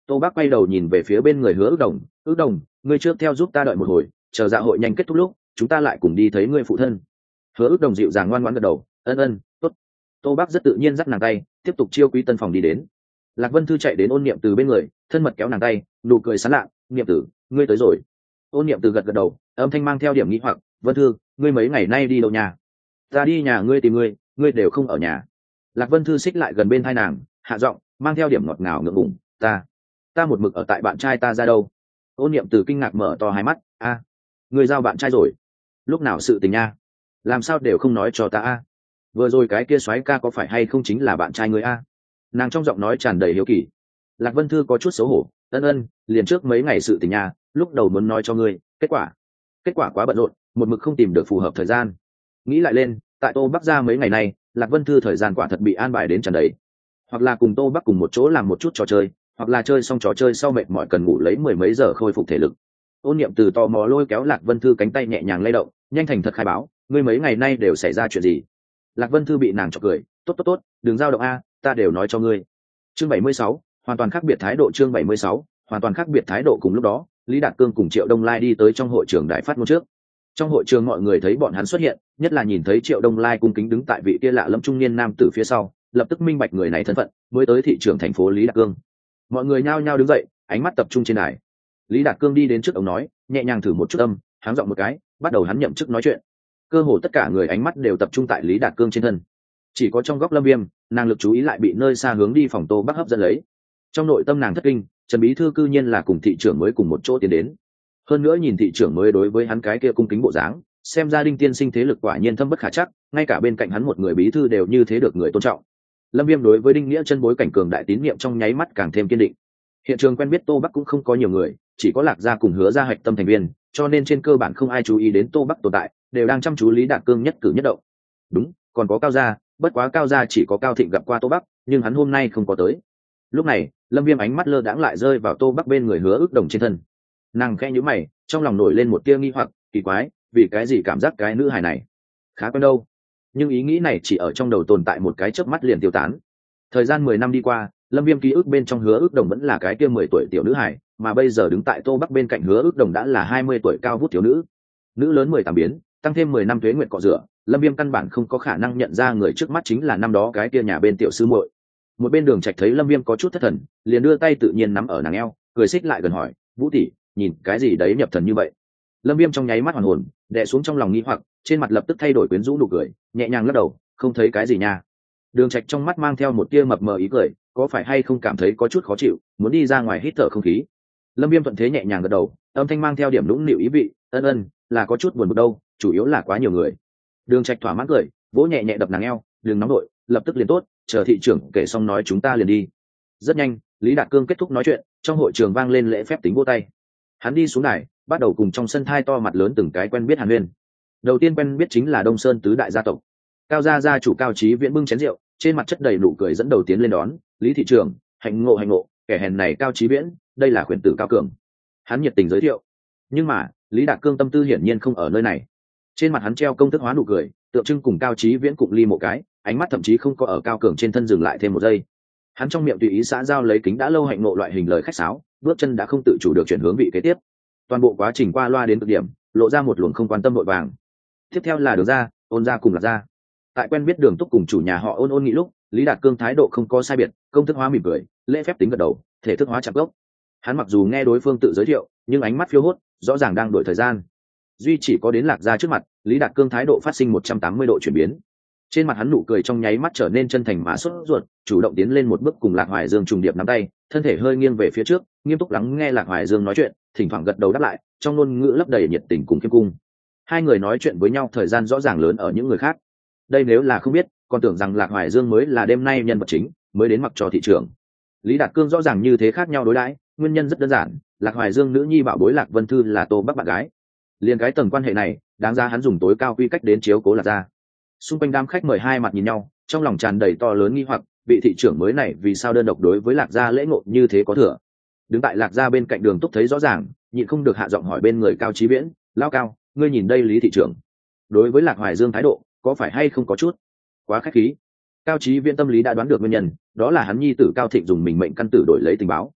Tô Bác quay đầu nhìn về phía bên người Hứa Ước Đồng, "Ước Đồng, ngươi trước theo giúp ta đợi một hồi, chờ dạ hội nhanh kết thúc lúc chúng ta lại cùng đi thấy ngươi phụ thân." Hứa Ước Đồng dịu dàng ngoan ngoãn gật đầu, "Ân ân, tốt." Tô Bác rất tự nhiên dắt nàng tay, tiếp tục chiêu quý tân phòng đi đến. Lạc Vân Thư chạy đến Ôn Niệm Từ bên người, thân mật kéo nàng tay, nụ cười sán lạ, "Niệm Tử, ngươi tới rồi." Ôn Niệm Từ gật gật đầu, âm thanh mang theo điểm nghi hoặc, "Vân Thư, ngươi mấy ngày nay đi đâu nhà?" "Ta đi nhà ngươi tìm ngươi, ngươi đều không ở nhà." Lạc Vân Thư xích lại gần bên hai nàng, hạ giọng mang theo điểm ngọt ngào ngượng ngùng, "Ta, ta một mực ở tại bạn trai ta ra đâu." Ôn Niệm Từ kinh ngạc mở to hai mắt, "A, ngươi giao bạn trai rồi? Lúc nào sự tình nha? Làm sao đều không nói cho ta a? Vừa rồi cái kia soái ca có phải hay không chính là bạn trai ngươi a?" Nàng trong giọng nói tràn đầy hiếu kỳ. Lạc Vân Thư có chút xấu hổ, "Ân ân, liền trước mấy ngày sự tình nha, lúc đầu muốn nói cho ngươi, kết quả kết quả quá bận rộn, một mực không tìm được phù hợp thời gian." Nghĩ lại lên, tại Tô Bắc ra mấy ngày nay, Lạc Vân Thư thời gian quả thật bị an bài đến tràn đầy, hoặc là cùng Tô Bắc cùng một chỗ làm một chút trò chơi, hoặc là chơi xong trò chơi sau mệt mỏi cần ngủ lấy mười mấy giờ khôi phục thể lực. Ôn Niệm Từ tò mò lôi kéo Lạc Vân Thư cánh tay nhẹ nhàng lay động, nhanh thành thật khai báo, "Ngươi mấy ngày nay đều xảy ra chuyện gì?" Lạc Vân Thư bị nàng chọc cười, "Tốt tốt tốt, đừng dao động a, ta đều nói cho ngươi." Chương bảy mươi sáu, hoàn toàn khác biệt thái độ. Chương bảy mươi sáu, hoàn toàn khác biệt thái độ. Cùng lúc đó, Lý Đạt Cương cùng Triệu Đông Lai đi tới trong hội trường đại phát ngôn trước. Trong hội trường mọi người thấy bọn hắn xuất hiện, nhất là nhìn thấy Triệu Đông Lai cung kính đứng tại vị kia lạ lẫm trung niên nam tử phía sau, lập tức minh bạch người này thân phận, mới tới thị trưởng thành phố Lý Đạt Cương. Mọi người nhao nhao đứng dậy, ánh mắt tập trung trên đài. Lý Đạt Cương đi đến trước ông nói, nhẹ nhàng thử một chút âm, háng giọng một cái, bắt đầu hắn nhậm chức nói chuyện. Cơ hồ tất cả người ánh mắt đều tập trung tại Lý Đạt Cương trên thân. Chỉ có trong góc Lâm Viêm, nàng lực chú ý lại bị nơi xa hướng đi phòng Tô Bắc hấp dẫn lấy. Trong nội tâm nàng thất kinh, Trần bí thư cư nhiên là cùng thị trưởng mới cùng một chỗ tiến đến. Hơn nữa nhìn thị trưởng mới đối với hắn cái kia cung kính bộ dáng, xem ra Đinh tiên sinh thế lực quả nhiên thâm bất khả chắc, ngay cả bên cạnh hắn một người bí thư đều như thế được người tôn trọng. Lâm Viêm đối với Đinh Nghĩa chân bối cảnh cường đại tín nhiệm trong nháy mắt càng thêm kiên định. Hiện trường quen biết Tô Bắc cũng không có nhiều người, chỉ có Lạc Gia cùng Hứa Gia hạch tâm thành viên, cho nên trên cơ bản không ai chú ý đến Tô Bắc tồn tại, đều đang chăm chú Lý Đạt Cương nhất cử nhất động. Đúng, còn có Cao Gia, bất quá Cao Gia chỉ có Cao Thịnh gặp qua Tô Bắc, nhưng hắn hôm nay không có tới. Lúc này, Lâm Viêm ánh mắt lơ đãng lại rơi vào Tô Bắc bên người Hứa Ước Đồng trên thân. Nàng khẽ nhíu mày, trong lòng nổi lên một tia nghi hoặc, kỳ quái, vì cái gì cảm giác cái nữ hài này khá quen đâu. Nhưng ý nghĩ này chỉ ở trong đầu tồn tại một cái chớp mắt liền tiêu tán. Thời gian mười năm đi qua, Lâm Viêm ký ức bên trong Hứa Ước Đồng vẫn là cái kia mười tuổi tiểu nữ hài, mà bây giờ đứng tại Tô Bắc bên cạnh Hứa Ước Đồng đã là hai mươi tuổi cao vút thiếu nữ. Nữ lớn mười tám biến, tăng thêm mười năm tuế nguyện cọ rửa, Lâm Viêm căn bản không có khả năng nhận ra người trước mắt chính là năm đó cái kia nhà bên tiểu sư muội. Một bên Đường Trạch thấy Lâm Viêm có chút thất thần, liền đưa tay tự nhiên nắm ở nàng eo, cười xích lại gần hỏi, "Vũ tỷ, nhìn cái gì đấy nhập thần như vậy?" Lâm Viêm trong nháy mắt hoàn hồn, đè xuống trong lòng nghi hoặc, trên mặt lập tức thay đổi quyến rũ nụ cười, nhẹ nhàng lắc đầu, "Không thấy cái gì nha." Đường Trạch trong mắt mang theo một tia mập mờ ý cười, "Có phải hay không cảm thấy có chút khó chịu, muốn đi ra ngoài hít thở không khí?" Lâm Viêm thuận thế nhẹ nhàng gật đầu, âm thanh mang theo điểm nũng nịu ý vị, "Ân ân, là có chút buồn bực đâu, chủ yếu là quá nhiều người." Đường Trạch thỏa mãn cười, vỗ nhẹ nhẹ đập nàng eo, "Đừng nóng nội, lập tức liền tốt, chờ thị trưởng kể xong nói chúng ta liền đi." Rất nhanh, Lý Đạt Cương kết thúc nói chuyện, trong hội trường vang lên lễ phép tính vỗ tay. Hắn đi xuống đài, bắt đầu cùng trong sân thai to mặt lớn từng cái quen biết hàn huyên. Đầu tiên quen biết chính là Đông Sơn tứ đại gia tộc. Cao gia gia chủ Cao Chí Viễn bưng chén rượu, trên mặt chất đầy nụ cười dẫn đầu tiến lên đón, "Lý thị trưởng, hạnh ngộ hạnh ngộ, kẻ hèn này Cao Chí Viễn, đây là khuyển tử Cao Cường." Hắn nhiệt tình giới thiệu. Nhưng mà, Lý Đạt Cương tâm tư hiển nhiên không ở nơi này. Trên mặt hắn treo công thức hóa nụ cười, tượng trưng cùng Cao Chí Viễn cụng ly một cái, ánh mắt thậm chí không có ở Cao Cường trên thân dừng lại thêm một giây. Hắn trong miệng tùy ý xã giao lấy kính đã lâu hạnh ngộ loại hình lời khách sáo, bước chân đã không tự chủ được chuyển hướng vị kế tiếp. Toàn bộ quá trình qua loa đến cực điểm, lộ ra một luồng không quan tâm vội vàng. Tiếp theo là Đường gia, Ôn gia cùng Lạc gia. Tại quen biết Đường Túc cùng chủ nhà họ Ôn Ôn nghị lúc, Lý Đạt Cương thái độ không có sai biệt, công thức hóa mỉm cười, lễ phép tính gật đầu, thể thức hóa chặt gốc. Hắn mặc dù nghe đối phương tự giới thiệu, nhưng ánh mắt phiêu hốt, rõ ràng đang đổi thời gian. Duy chỉ có đến Lạc gia trước mặt, Lý Đạt Cương thái độ phát sinh một trăm tám mươi độ chuyển biến. Trên mặt hắn nụ cười trong nháy mắt trở nên chân thành mà sốt ruột, chủ động tiến lên một bước cùng Lạc Hoài Dương trùng điệp nắm tay, thân thể hơi nghiêng về phía trước, nghiêm túc lắng nghe Lạc Hoài Dương nói chuyện, thỉnh thoảng gật đầu đáp lại, trong ngôn ngữ lấp đầy nhiệt tình cùng khiêm cung. Hai người nói chuyện với nhau thời gian rõ ràng lớn ở những người khác. Đây nếu là không biết, còn tưởng rằng Lạc Hoài Dương mới là đêm nay nhân vật chính, mới đến mặc cho thị trưởng. Lý Đạt Cương rõ ràng như thế khác nhau đối đãi, nguyên nhân rất đơn giản, Lạc Hoài Dương nữ nhi bảo bối Lạc Vân Thư là Tô Bắc bạn gái. Liên cái tầng quan hệ này, đáng ra hắn dùng tối cao quy cách đến chiếu cố Lạc gia. Xung quanh đám khách mời hai mặt nhìn nhau, trong lòng tràn đầy to lớn nghi hoặc, vị thị trưởng mới này vì sao đơn độc đối với Lạc gia lễ ngộ như thế có thừa. Đứng tại Lạc gia bên cạnh Đường Túc thấy rõ ràng, nhịn không được hạ giọng hỏi bên người Cao Chí Viễn, "Lão Cao, ngươi nhìn đây Lý thị trưởng đối với Lạc Hoài Dương thái độ, có phải hay không có chút quá khách khí?" Cao Chí Viễn tâm lý đã đoán được nguyên nhân, đó là hắn nhi tử Cao Thịnh dùng mình mệnh căn tử đổi lấy tình báo.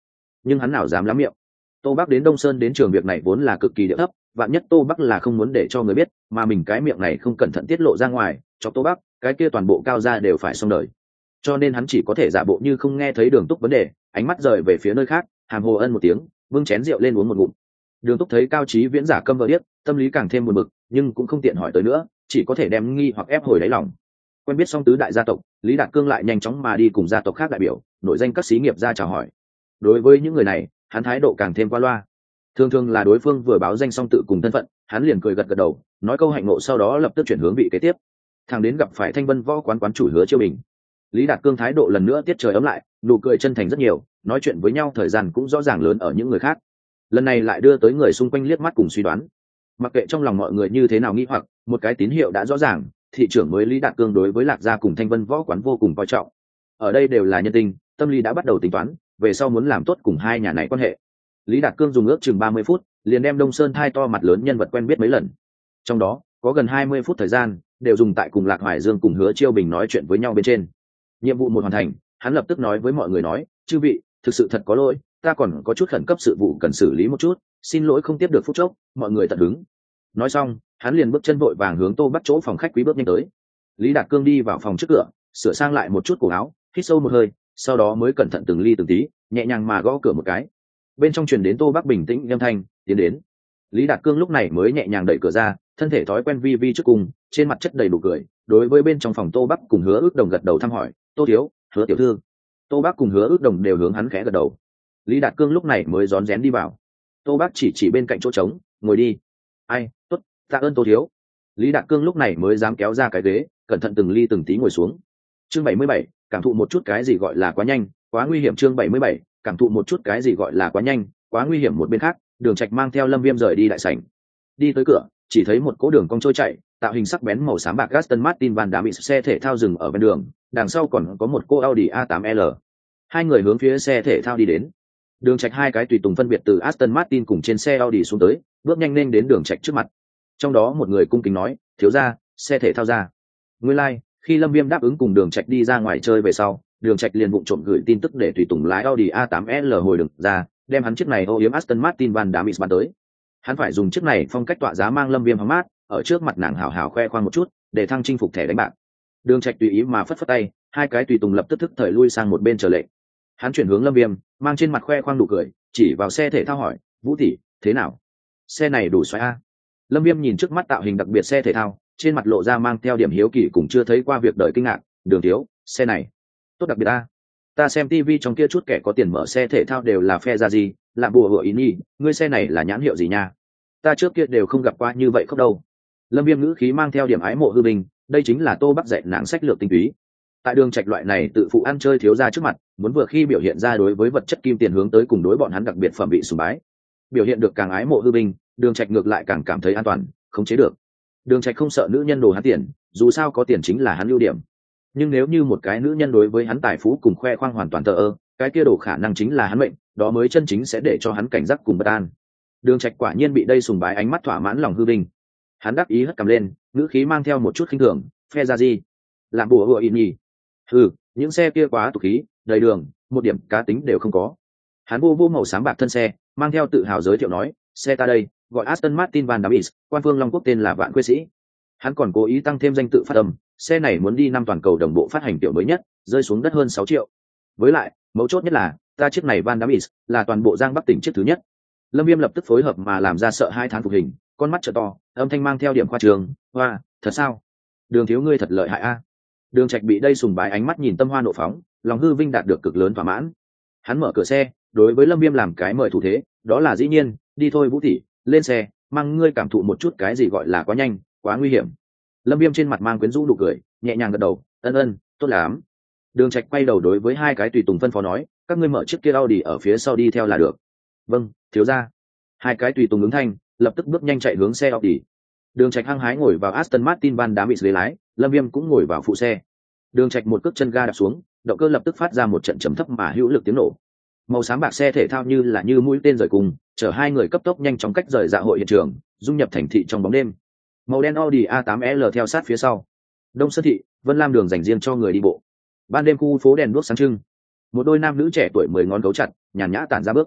nhưng hắn nào dám lắm miệng. Tô Bắc đến Đông Sơn đến trường việc này vốn là cực kỳ địa thấp, vạn nhất Tô Bắc là không muốn để cho người biết, mà mình cái miệng này không cẩn thận tiết lộ ra ngoài, cho Tô Bắc, cái kia toàn bộ cao gia đều phải xong đời. Cho nên hắn chỉ có thể giả bộ như không nghe thấy Đường Túc vấn đề, ánh mắt rời về phía nơi khác, hàm hồ ân một tiếng, bưng chén rượu lên uống một ngụm. Đường Túc thấy Cao Chí Viễn giả câm vờ điếc, tâm lý càng thêm buồn bực, nhưng cũng không tiện hỏi tới nữa, chỉ có thể đem nghi hoặc ép hồi đáy lòng. Quen biết xong tứ đại gia tộc, Lý Đạt Cương lại nhanh chóng mà đi cùng gia tộc khác đại biểu, nội danh các xí nghiệp ra chào hỏi. Đối với những người này, hắn thái độ càng thêm qua loa. Thường thường là đối phương vừa báo danh xong tự cùng thân phận, hắn liền cười gật gật đầu, nói câu hạnh ngộ, sau đó lập tức chuyển hướng vị kế tiếp. Thằng đến gặp phải Thanh Vân Võ quán quán chủ Hứa Chiêu Bình, Lý Đạt Cương thái độ lần nữa tiết trời ấm lại, nụ cười chân thành rất nhiều, nói chuyện với nhau thời gian cũng rõ ràng lớn ở những người khác. Lần này lại đưa tới người xung quanh liếc mắt cùng suy đoán. Mặc kệ trong lòng mọi người như thế nào nghi hoặc, một cái tín hiệu đã rõ ràng, thị trưởng mới Lý Đạt Cương đối với Lạc Gia cùng Thanh Vân Võ quán vô cùng coi trọng. Ở đây đều là nhân tình, tâm lý đã bắt đầu tính toán, về sau muốn làm tốt cùng hai nhà này quan hệ. Lý Đạt Cương dùng ước chừng ba mươi phút, liền đem Đông Sơn thai to mặt lớn nhân vật quen biết mấy lần. Trong đó, có gần hai mươi phút thời gian đều dùng tại cùng Lạc Hoài Dương cùng Hứa Chiêu Bình nói chuyện với nhau bên trên. Nhiệm vụ một hoàn thành, hắn lập tức nói với mọi người nói, chư vị, thực sự thật có lỗi, ta còn có chút khẩn cấp sự vụ cần xử lý một chút, xin lỗi không tiếp được phút chốc, mọi người tận hứng. Nói xong, hắn liền bước chân vội vàng hướng Tô Bắc chỗ phòng khách quý bước nhanh tới. Lý Đạt Cương đi vào phòng trước cửa, sửa sang lại một chút cổ áo, hít sâu một hơi, sau đó mới cẩn thận từng ly từng tí, nhẹ nhàng mà gõ cửa một cái. Bên trong truyền đến Tô Bắc bình tĩnh âm thanh, tiến đến. Lý Đạt Cương lúc này mới nhẹ nhàng đẩy cửa ra, thân thể thói quen vi vi trước cùng, trên mặt chất đầy đủ cười, đối với bên trong phòng Tô Bắc cùng Hứa Ước Đồng gật đầu thăm hỏi, Tô thiếu, Hứa tiểu thư. Tô Bắc cùng Hứa Ước Đồng đều hướng hắn khẽ gật đầu. Lý Đạt Cương lúc này mới rón rén đi vào. Tô Bắc chỉ chỉ bên cạnh chỗ trống, ngồi đi. Ai, tốt, tạ ơn Tô thiếu. Lý Đạt Cương lúc này mới dám kéo ra cái ghế, cẩn thận từng ly từng tí ngồi xuống. Chương bảy mươi bảy, cảm thụ một chút cái gì gọi là quá nhanh, quá nguy hiểm. Chương bảy mươi bảy, cảm thụ một chút cái gì gọi là quá nhanh, quá nguy hiểm. Một bên khác, Đường Trạch mang theo Lâm Viêm rời đi đại sảnh. Đi tới cửa, chỉ thấy một cỗ đường cong trôi chạy, tạo hình sắc bén màu xám bạc Aston Martin Van Damme xe thể thao dừng ở bên đường, đằng sau còn có một cô Audi A tám L. Hai người hướng phía xe thể thao đi đến. Đường Trạch hai cái tùy tùng phân biệt từ Aston Martin cùng trên xe Audi xuống tới, bước nhanh lên đến Đường Trạch trước mặt. Trong đó một người cung kính nói, thiếu gia, xe thể thao ra. Nguyên lai, like, khi Lâm Viêm đáp ứng cùng Đường Trạch đi ra ngoài chơi về sau, Đường Trạch liền vụng trộm gửi tin tức để tùy tùng lái Audi A tám L hồi đường ra, đem hắn chiếc này ô yếm Aston Martin Van Damme bán tới. Hắn phải dùng chiếc này phong cách tọa giá mang Lâm Viêm hóng mát, ở trước mặt nàng hào hào khoe khoang một chút, để thăng chinh phục thẻ đánh bạc. Đường Trạch tùy ý mà phất phất tay, hai cái tùy tùng lập tức thức thời lui sang một bên chờ lệnh. Hắn chuyển hướng Lâm Viêm, mang trên mặt khoe khoang nụ cười, chỉ vào xe thể thao hỏi, Vũ tỷ, thế nào? Xe này đủ xoáy a? Lâm Viêm nhìn trước mắt tạo hình đặc biệt xe thể thao, trên mặt lộ ra mang theo điểm hiếu kỳ cùng chưa thấy qua việc đời kinh ngạc. Đường thiếu, xe này tốt đặc biệt a. Ta xem tivi trong kia chút kẻ có tiền mở xe thể thao đều là phe ra gì, làm bùa hựa ý nhi, ngươi xe này là nhãn hiệu gì nha? Ta trước kia đều không gặp qua như vậy không đâu. Lâm Viêm ngữ khí mang theo điểm ái mộ hư bình, đây chính là Tô Bắc dạy nàng sách lược tinh túy. Tại Đường Trạch loại này tự phụ ăn chơi thiếu gia trước mặt, muốn vừa khi biểu hiện ra đối với vật chất kim tiền hướng tới cùng đối bọn hắn đặc biệt phẩm vị sùng bái. Biểu hiện được càng ái mộ hư bình, Đường Trạch ngược lại càng cảm thấy an toàn, khống chế được. Đường Trạch không sợ nữ nhân đồ hắn tiền, dù sao có tiền chính là hắn ưu điểm. Nhưng nếu như một cái nữ nhân đối với hắn tài phú cùng khoe khoang hoàn toàn thờ ơ, cái kia đổ khả năng chính là hắn mệnh, đó mới chân chính sẽ để cho hắn cảnh giác cùng bất an. Đường Trạch quả nhiên bị đây sùng bái ánh mắt thỏa mãn lòng hư bình. Hắn đắc ý hất cằm lên, ngữ khí mang theo một chút khinh thường, phe ra gì? Làm bùa hựa ý nhỉ? Ừ, những xe kia quá tục khí, đầy đường, một điểm cá tính đều không có. Hắn vô vô màu xám bạc thân xe, mang theo tự hào giới thiệu nói, xe ta đây, gọi Aston Martin Van Damme, quan phương Long Quốc tên là Vạn Quê Sĩ. Hắn còn cố ý tăng thêm danh tự phát âm, xe này muốn đi năm toàn cầu đồng bộ phát hành tiểu mới nhất, rơi xuống đất hơn sáu triệu. Với lại, mấu chốt nhất là, ta chiếc này Van Damme là toàn bộ Giang Bắc tỉnh chiếc thứ nhất. Lâm Viêm lập tức phối hợp mà làm ra sợ hai tháng phục hình, con mắt trợ to, âm thanh mang theo điểm khoa trường, hoa, thật sao? Đường thiếu ngươi thật lợi hại a. Đường Trạch bị đây sùng bái ánh mắt nhìn tâm hoa nộ phóng, lòng hư vinh đạt được cực lớn thỏa mãn. Hắn mở cửa xe, đối với Lâm Viêm làm cái mời thủ thế, đó là dĩ nhiên, đi thôi Vũ tỷ, lên xe, mang ngươi cảm thụ một chút cái gì gọi là quá nhanh, quá nguy hiểm. Lâm Viêm trên mặt mang quyến rũ nụ cười, nhẹ nhàng gật đầu, ân ân, tốt lắm. Đường Trạch quay đầu đối với hai cái tùy tùng phân phó nói, các ngươi mở chiếc kia Audi ở phía sau đi theo là được. Vâng, thiếu gia. Hai cái tùy tùng ứng thanh, lập tức bước nhanh chạy hướng xe Audi. Đường Trạch hăng hái ngồi vào Aston Martin Van Damme ghế lái, Lâm Viêm cũng ngồi vào phụ xe. Đường Trạch một cước chân ga đạp xuống, động cơ lập tức phát ra một trận trầm thấp mà hữu lực tiếng nổ. Màu xám bạc xe thể thao như là như mũi tên rời cùng, chở hai người cấp tốc nhanh chóng cách rời dạ hội hiện trường, dung nhập thành thị trong bóng đêm. Màu đen Audi A tám L theo sát phía sau. Đông Sơn thị, Vân Lam đường dành riêng cho người đi bộ. Ban đêm khu phố đèn đuốc sáng trưng. Một đôi nam nữ trẻ tuổi mười ngón cấu chặt, nhàn nhã tản ra bước.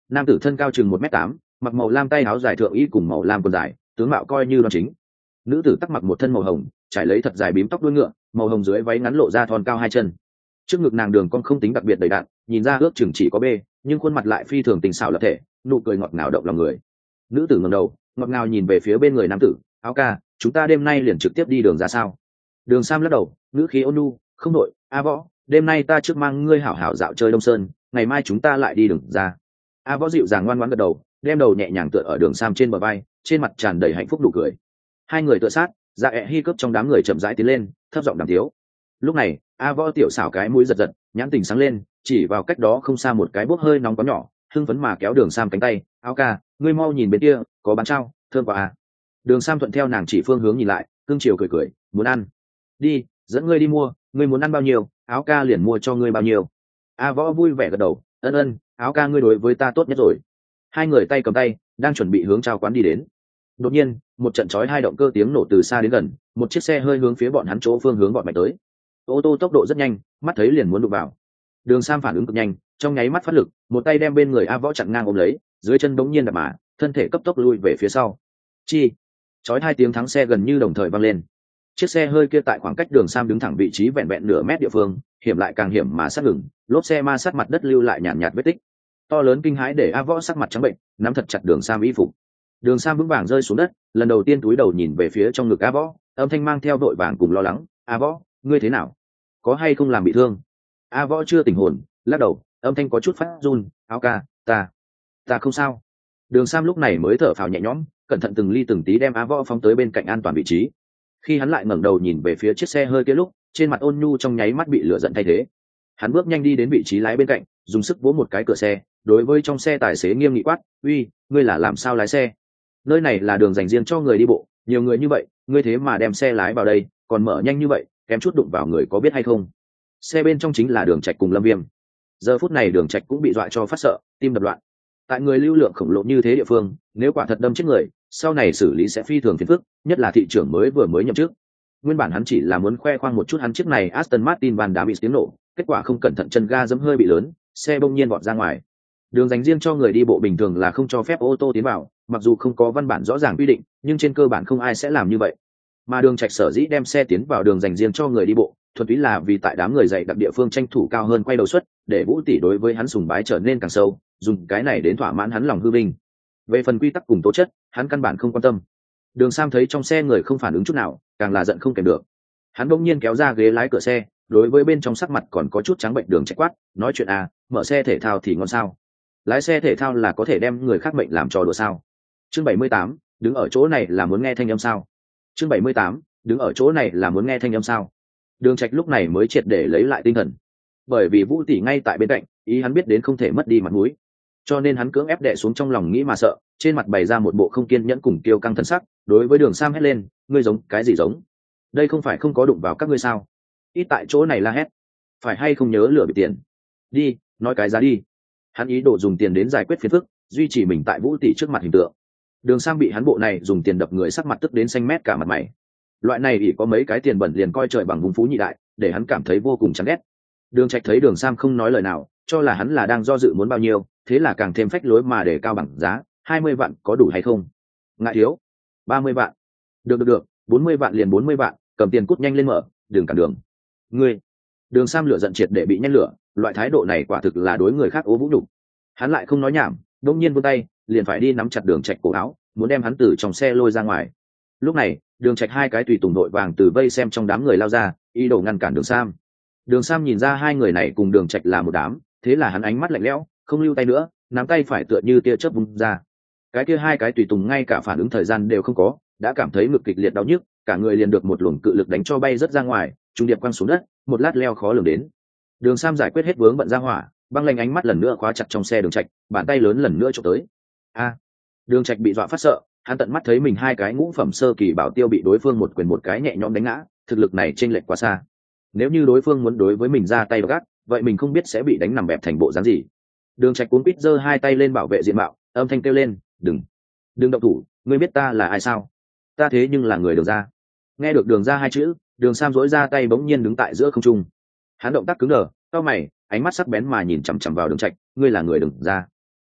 nam tử thân cao chừng một m tám, mặc màu lam tay áo dài thượng y cùng màu lam quần dài, tướng mạo coi như đoan chính. Nữ tử tắc mặc một thân màu hồng, trải lấy thật dài bím tóc đuôi ngựa, màu hồng dưới váy ngắn lộ ra thon cao hai chân. Trước ngực nàng đường cong không tính đặc biệt đầy đặn, nhìn ra ước chừng chỉ có bê, nhưng khuôn mặt lại phi thường tình xảo lập thể, nụ cười ngọt ngào động lòng người. Nữ tử ngẩng đầu, ngọt ngào nhìn về phía bên người nam tử, áo ca, chúng ta đêm nay liền trực tiếp đi đường ra sao? Đường Sam lắc đầu, ngữ khí ôn nhu, không đội, a võ, đêm nay ta trước mang ngươi hảo hảo dạo chơi Đông Sơn, ngày mai chúng ta lại đi đường ra. A võ dịu dàng ngoan ngoãn gật đầu, đem đầu nhẹ nhàng tựa ở đường Sam trên bờ vai, trên mặt tràn đầy hạnh phúc nụ cười. Hai người tựa sát, Dạ ẹ hi cướp trong đám người chậm rãi tiến lên, thấp giọng đàm tiếu. Lúc này, A võ tiểu xảo cái mũi giật giật, nhãn tình sáng lên, chỉ vào cách đó không xa một cái bốc hơi nóng có nhỏ, hưng phấn mà kéo đường Sam cánh tay, áo ca, ngươi mau nhìn bên kia, có bán trao, thơm quá à. Đường Sam thuận theo nàng chỉ phương hướng nhìn lại, cương chiều cười cười, muốn ăn, đi, dẫn ngươi đi mua, ngươi muốn ăn bao nhiêu, áo ca liền mua cho ngươi bao nhiêu. A võ vui vẻ gật đầu, ân ân, áo ca ngươi đối với ta tốt nhất rồi. Hai người tay cầm tay, đang chuẩn bị hướng trao quán đi đến. Đột nhiên, một trận chói hai động cơ tiếng nổ từ xa đến gần, một chiếc xe hơi hướng phía bọn hắn chỗ phương hướng bọn mạnh tới. Ô tô tốc độ rất nhanh, mắt thấy liền muốn đụng vào. Đường Sam phản ứng cực nhanh, trong nháy mắt phát lực, một tay đem bên người A võ chặn ngang ôm lấy, dưới chân bỗng nhiên đạp mà, thân thể cấp tốc lui về phía sau. Chi, chói hai tiếng thắng xe gần như đồng thời vang lên. Chiếc xe hơi kia tại khoảng cách đường Sam đứng thẳng vị trí vẹn vẹn nửa mét địa phương, hiểm lại càng hiểm mà sát ngừng, lốp xe ma sát mặt đất lưu lại nhàn nhạt, nhạt vết tích. To lớn kinh hãi để A võ sắc mặt trắng bệnh, nắm thật chặt đường Sam y phục. Đường Sam vững vàng rơi xuống đất, lần đầu tiên túi đầu nhìn về phía trong ngực A võ, âm thanh mang theo đội vàng cùng lo lắng, A võ, ngươi thế nào, có hay không làm bị thương? A võ chưa tỉnh hồn, lắc đầu, âm thanh có chút phát run, áo ca, ta ta không sao. Đường Sam lúc này mới thở phào nhẹ nhõm, cẩn thận từng ly từng tí đem A võ phóng tới bên cạnh an toàn vị trí. Khi hắn lại ngẩng đầu nhìn về phía chiếc xe hơi kia lúc, trên mặt ôn nhu trong nháy mắt bị lửa giận thay thế. Hắn bước nhanh đi đến vị trí lái bên cạnh, dùng sức vỗ một cái cửa xe, đối với trong xe tài xế nghiêm nghị quát, uy, ngươi là làm sao lái xe? Nơi này là đường dành riêng cho người đi bộ, nhiều người như vậy, ngươi thế mà đem xe lái vào đây, còn mở nhanh như vậy, kém chút đụng vào người có biết hay không? Xe bên trong chính là Đường Trạch cùng Lâm Viêm. Giờ phút này Đường Trạch cũng bị dọa cho phát sợ, tim đập loạn. Tại người lưu lượng khổng lồ như thế địa phương, nếu quả thật đâm chết người, sau này xử lý sẽ phi thường phiền phức, nhất là thị trưởng mới vừa mới nhậm chức. Nguyên bản hắn chỉ là muốn khoe khoang một chút hắn chiếc này Aston Martin van đá bị tiếng nổ, kết quả không cẩn thận chân ga giẫm hơi bị lớn, xe bỗng nhiên vọt ra ngoài. Đường dành riêng cho người đi bộ bình thường là không cho phép ô tô tiến vào, mặc dù không có văn bản rõ ràng quy định, nhưng trên cơ bản không ai sẽ làm như vậy. Mà Đường Trạch sở dĩ đem xe tiến vào đường dành riêng cho người đi bộ, thuần túy là vì tại đám người dày đặc địa phương tranh thủ cao hơn quay đầu suất, để Vũ tỷ đối với hắn sùng bái trở nên càng sâu, dùng cái này đến thỏa mãn hắn lòng hư vinh. Về phần quy tắc cùng tố chất, hắn căn bản không quan tâm. Đường Sam thấy trong xe người không phản ứng chút nào, càng là giận không kèm được. Hắn bỗng nhiên kéo ra ghế lái cửa xe, đối với bên trong sắc mặt còn có chút trắng bệnh Đường Trạch quát, nói chuyện à, mở xe thể thao thì ngon sao? Lái xe thể thao là có thể đem người khác mệnh làm trò đùa sao? Chương bảy mươi tám, đứng ở chỗ này là muốn nghe thanh âm sao? Chương bảy mươi tám, đứng ở chỗ này là muốn nghe thanh âm sao? Đường Trạch lúc này mới triệt để lấy lại tinh thần, bởi vì Vũ tỷ ngay tại bên cạnh, ý hắn biết đến không thể mất đi mặt mũi, cho nên hắn cưỡng ép đè xuống trong lòng nghĩ mà sợ, trên mặt bày ra một bộ không kiên nhẫn cùng kiêu căng thân sắc, đối với Đường Sam hét lên, ngươi giống cái gì giống? Đây không phải không có đụng vào các ngươi sao? Ít tại chỗ này la hét, phải hay không nhớ lừa bị tiền? Đi, nói cái giá đi. Hắn ý đồ dùng tiền đến giải quyết phiền phức, duy trì mình tại Vũ tỷ trước mặt hình tượng. Đường Sam bị hắn bộ này dùng tiền đập người sắc mặt tức đến xanh mét cả mặt mày. Loại này ỷ có mấy cái tiền bẩn liền coi trời bằng vùng phú nhị đại, để hắn cảm thấy vô cùng chán ghét. Đường Trạch thấy Đường Sam không nói lời nào, cho là hắn là đang do dự muốn bao nhiêu, thế là càng thêm phách lối mà để cao bằng giá, hai mươi vạn có đủ hay không? Ngại thiếu. ba mươi vạn. Được được được, bốn mươi vạn liền bốn mươi vạn, cầm tiền cút nhanh lên mở, đừng cản đường. Ngươi. Đường Sam lửa giận triệt để bị nhen lửa, loại thái độ này quả thực là đối người khác ố vũ nhục. Hắn lại không nói nhảm, đột nhiên vươn tay, liền phải đi nắm chặt Đường Trạch cổ áo, muốn đem hắn từ trong xe lôi ra ngoài. Lúc này, Đường Trạch hai cái tùy tùng đội vàng từ vây xem trong đám người lao ra, ý đồ ngăn cản Đường Sam. Đường Sam nhìn ra hai người này cùng Đường Trạch là một đám, thế là hắn ánh mắt lạnh lẽo, không lưu tay nữa, nắm tay phải tựa như tia chớp vung ra. Cái kia hai cái tùy tùng ngay cả phản ứng thời gian đều không có, đã cảm thấy ngực kịch liệt đau nhức, cả người liền được một luồng cự lực đánh cho bay rất ra ngoài, trung điệp quăng xuống đất, một lát leo khó lường đến. Đường Sam giải quyết hết vướng bận ra hỏa, băng lanh ánh mắt lần nữa khóa chặt trong xe Đường Trạch, bàn tay lớn lần nữa chụp tới. A! Đường Trạch bị dọa phát sợ, hắn tận mắt thấy mình hai cái ngũ phẩm sơ kỳ bảo tiêu bị đối phương một quyền một cái nhẹ nhõm đánh ngã, thực lực này chênh lệch quá xa. Nếu như đối phương muốn đối với mình ra tay gắt, vậy mình không biết sẽ bị đánh nằm bẹp thành bộ dáng gì. Đường Trạch cuống quýt giơ hai tay lên bảo vệ diện mạo, âm thanh kêu lên, "Đừng, đừng động thủ, ngươi biết ta là ai sao? Ta thế nhưng là người Đường gia." Nghe được Đường gia hai chữ, Đường Sam duỗi ra tay bỗng nhiên đứng tại giữa không trung. Hắn động tác cứng đờ, cau mày, ánh mắt sắc bén mà nhìn chằm chằm vào Đường Trạch, "Ngươi là người Đường gia?"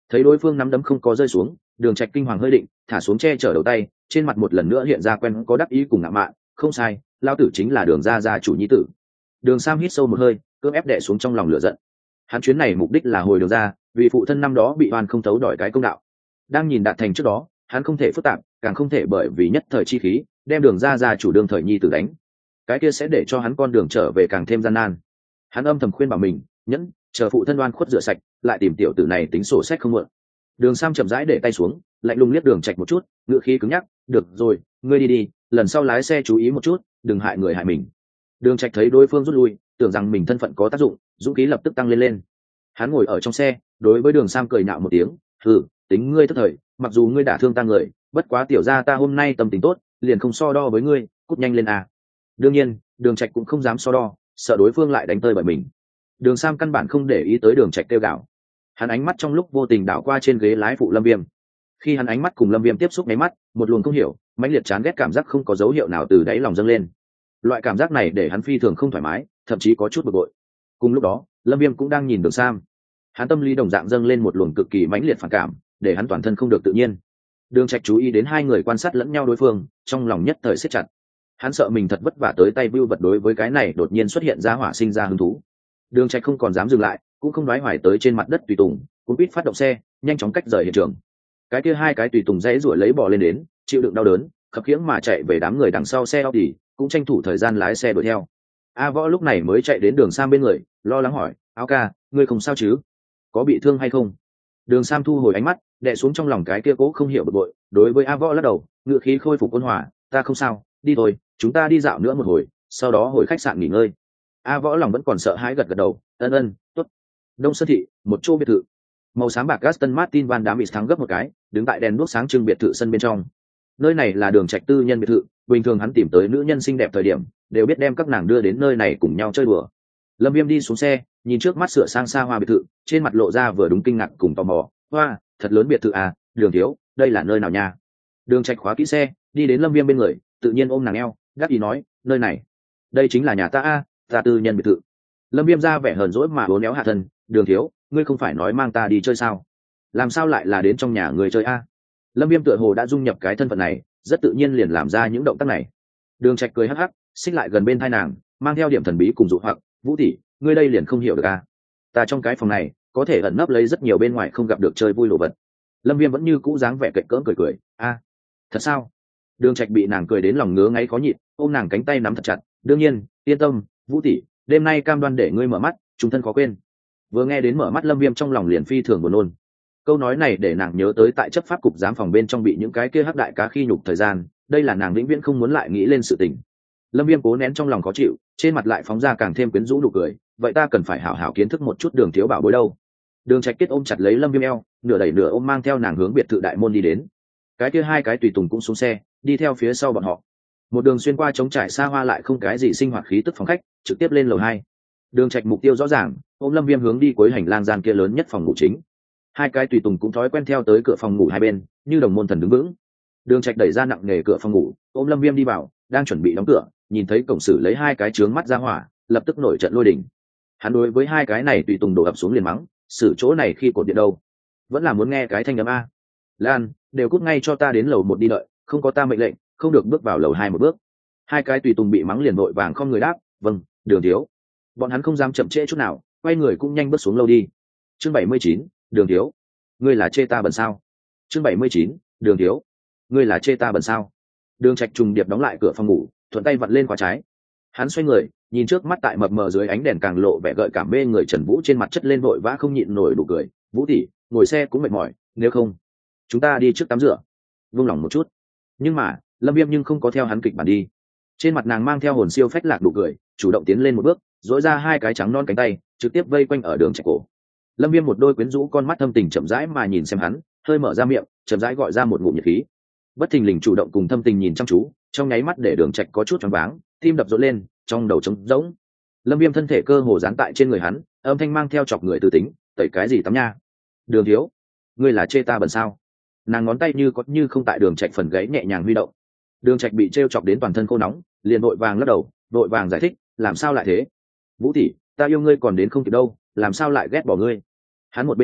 Thấy đối phương nắm đấm không có rơi xuống, Đường Trạch kinh hoàng hơi định, thả xuống che chở đầu tay, trên mặt một lần nữa hiện ra quen có đắc ý cùng ngạo mạn. Không sai, lao tử chính là Đường gia gia chủ nhi tử. Đường Sam hít sâu một hơi, cưỡng ép đè xuống trong lòng lửa giận. Hắn chuyến này mục đích là hồi Đường gia, vì phụ thân năm đó bị oan không thấu đòi cái công đạo. Đang nhìn đạt thành trước đó, hắn không thể phức tạp, càng không thể bởi vì nhất thời chi khí đem Đường gia gia chủ đương thời nhi tử đánh. Cái kia sẽ để cho hắn con đường trở về càng thêm gian nan. Hắn âm thầm khuyên bảo mình, nhẫn, chờ phụ thân oan khuất rửa sạch, lại tìm tiểu tử này tính sổ sách không muộn. Đường Sam chậm rãi để tay xuống, lạnh lùng liếc Đường Trạch một chút, ngữ khí cứng nhắc, "Được rồi, ngươi đi đi, lần sau lái xe chú ý một chút, đừng hại người hại mình." Đường Trạch thấy đối phương rút lui, tưởng rằng mình thân phận có tác dụng, dũng khí lập tức tăng lên lên. Hắn ngồi ở trong xe, đối với Đường Sam cười nhạo một tiếng, "Hừ, tính ngươi thất thời, mặc dù ngươi đả thương ta người, bất quá tiểu gia ta hôm nay tâm tình tốt, liền không so đo với ngươi, cút nhanh lên à." Đương nhiên, Đường Trạch cũng không dám so đo, sợ đối phương lại đánh tơi bởi mình. Đường Sam căn bản không để ý tới Đường Trạch kêu gào. Hắn ánh mắt trong lúc vô tình đảo qua trên ghế lái phụ Lâm Viêm. Khi hắn ánh mắt cùng Lâm Viêm tiếp xúc nháy mắt, một luồng không hiểu, mãnh liệt chán ghét cảm giác không có dấu hiệu nào từ đáy lòng dâng lên. Loại cảm giác này để hắn phi thường không thoải mái, thậm chí có chút bực bội. Cùng lúc đó, Lâm Viêm cũng đang nhìn Đường Sam. Hắn tâm lý đồng dạng dâng lên một luồng cực kỳ mãnh liệt phản cảm, để hắn toàn thân không được tự nhiên. Đường Trạch chú ý đến hai người quan sát lẫn nhau đối phương, trong lòng nhất thời siết chặt. Hắn sợ mình thật vất vả tới tay view vật đối với cái này đột nhiên xuất hiện ra hỏa sinh ra hứng thú. Đường Trạch không còn dám dừng lại, cũng không đoái hoài tới trên mặt đất tùy tùng, cũng biết phát động xe, nhanh chóng cách rời hiện trường. Cái kia hai cái tùy tùng dãy rủa lấy bò lên đến, chịu đựng đau đớn, khập khiễng mà chạy về đám người đằng sau xe Audi, cũng tranh thủ thời gian lái xe đuổi theo. A Võ lúc này mới chạy đến Đường Sam bên người, lo lắng hỏi, "Áo ca, ngươi không sao chứ? Có bị thương hay không?" Đường Sam thu hồi ánh mắt, đè xuống trong lòng cái kia cố không hiểu bực bội, đối với A Võ lắc đầu, ngựa khí khôi phục ôn hòa, "Ta không sao, đi thôi, chúng ta đi dạo nữa một hồi, sau đó hồi khách sạn nghỉ ngơi." A Võ lòng vẫn còn sợ hãi gật gật đầu, "Ân ân, tốt." Đông Sơn thị, một chỗ biệt thự. Màu xám bạc Aston Martin Van Damme thắng gấp một cái, đứng tại đèn đuốc sáng trưng biệt thự sân bên trong. Nơi này là Đường Trạch tư nhân biệt thự, bình thường hắn tìm tới nữ nhân xinh đẹp thời điểm, đều biết đem các nàng đưa đến nơi này cùng nhau chơi đùa. Lâm Viêm đi xuống xe, nhìn trước mắt sửa sang xa hoa biệt thự, trên mặt lộ ra vừa đúng kinh ngạc cùng tò mò, "Hoa, thật lớn biệt thự à, Đường thiếu, đây là nơi nào nha?" Đường Trạch khóa kỹ xe, đi đến Lâm Viêm bên người, tự nhiên ôm nàng eo, đáp ý nói, "Nơi này, đây chính là nhà ta a, ta tư nhân biệt thự." Lâm Viêm ra vẻ hờn dỗi mà uốn éo hạ thân, "Đường thiếu, ngươi không phải nói mang ta đi chơi sao? Làm sao lại là đến trong nhà người chơi a?" Lâm Viêm tựa hồ đã dung nhập cái thân phận này, rất tự nhiên liền làm ra những động tác này. Đường Trạch cười hắc hắc, xích lại gần bên tai nàng, mang theo điểm thần bí cùng dụ hoặc, "Vũ tỷ, ngươi đây liền không hiểu được a? Ta trong cái phòng này, có thể ẩn nấp lấy rất nhiều bên ngoài không gặp được chơi vui đồ vật." Lâm Viêm vẫn như cũ dáng vẻ cạnh cỡm cười cười, "A, thật sao?" Đường Trạch bị nàng cười đến lòng ngứa ngáy khó nhịn, ôm nàng cánh tay nắm thật chặt, "Đương nhiên, yên tâm, Vũ tỷ, đêm nay cam đoan để ngươi mở mắt, chúng thân khó quên." Vừa nghe đến mở mắt, Lâm Viêm trong lòng liền phi thường buồn nôn. Câu nói này để nàng nhớ tới tại chấp pháp cục giám phòng bên trong bị những cái kia hắc đại cá khi nhục thời gian, đây là nàng vĩnh viễn không muốn lại nghĩ lên sự tình. Lâm Viêm cố nén trong lòng khó chịu, trên mặt lại phóng ra càng thêm quyến rũ nụ cười, "Vậy ta cần phải hảo hảo kiến thức một chút Đường thiếu bảo bối đâu." Đường Trạch kết ôm chặt lấy Lâm Viêm eo, nửa đẩy nửa ôm mang theo nàng hướng biệt thự đại môn đi đến. Cái kia hai cái tùy tùng cũng xuống xe, đi theo phía sau bọn họ. Một đường xuyên qua trống trải xa hoa lại không cái gì sinh hoạt khí tức phòng khách, trực tiếp lên lầu hai. Đường Trạch mục tiêu rõ ràng, ôm Lâm Viêm hướng đi cuối hành lang gian kia lớn nhất phòng ngủ chính. Hai cái tùy tùng cũng thói quen theo tới cửa phòng ngủ hai bên, như đồng môn thần đứng vững. Đường Trạch đẩy ra nặng nề cửa phòng ngủ, ôm Lâm Viêm đi vào, đang chuẩn bị đóng cửa, nhìn thấy cổng xử lấy hai cái trướng mắt ra hỏa, lập tức nổi trận lôi đình. Hắn đối với hai cái này tùy tùng đổ ập xuống liền mắng, "Xử chỗ này khi cột điện đâu? Vẫn là muốn nghe cái thanh âm a. Lan, đều cút ngay cho ta đến lầu một đi đợi, không có ta mệnh lệnh, không được bước vào lầu hai một bước." Hai cái tùy tùng bị mắng liền vội vàng không người đáp, "Vâng, Đường thiếu." Bọn hắn không dám chậm trễ chút nào, quay người cũng nhanh bước xuống lâu đi. Chương bảy mươi chín, Đường thiếu, ngươi là chê ta bẩn sao? Chương bảy mươi chín, Đường thiếu, ngươi là chê ta bẩn sao? Đường Trạch trùng điệp đóng lại cửa phòng ngủ, thuận tay vặn lên khóa trái. Hắn xoay người, nhìn trước mắt tại mập mờ dưới ánh đèn càng lộ vẻ gợi cảm mê người Trần Vũ, trên mặt chất lên vội vã không nhịn nổi đủ cười, "Vũ tỷ, ngồi xe cũng mệt mỏi, nếu không, chúng ta đi trước tắm rửa, vung lòng một chút." Nhưng mà, Lâm Viêm nhưng không có theo hắn kịch bản đi. Trên mặt nàng mang theo hồn siêu phách lạc đủ cười, chủ động tiến lên một bước, duỗi ra hai cái trắng non cánh tay, trực tiếp vây quanh ở Đường Trạch cổ. Lâm Viêm một đôi quyến rũ con mắt thâm tình chậm rãi mà nhìn xem hắn, hơi mở ra miệng, chậm rãi gọi ra một ngụm nhiệt khí. Bất thình lình chủ động cùng thâm tình nhìn chăm chú, trong nháy mắt để Đường Trạch có chút choáng váng, tim đập rộn lên, trong đầu trống rỗng. Lâm Viêm thân thể cơ hồ dán tại trên người hắn, âm thanh mang theo chọc người từ tính, "Tẩy cái gì tắm nha? Đường thiếu, ngươi là chê ta bẩn sao?" Nàng ngón tay như có như không tại Đường Trạch phần gáy nhẹ nhàng huy động. Đường Trạch bị trêu chọc đến toàn thân khô nóng, liền vội vàng lắc đầu, vội vàng giải thích, "Làm sao lại thế? Vũ tỷ, ta yêu ngươi còn đến không kịp đâu, làm sao lại ghét bỏ ngươi?" Hắn một bên nói,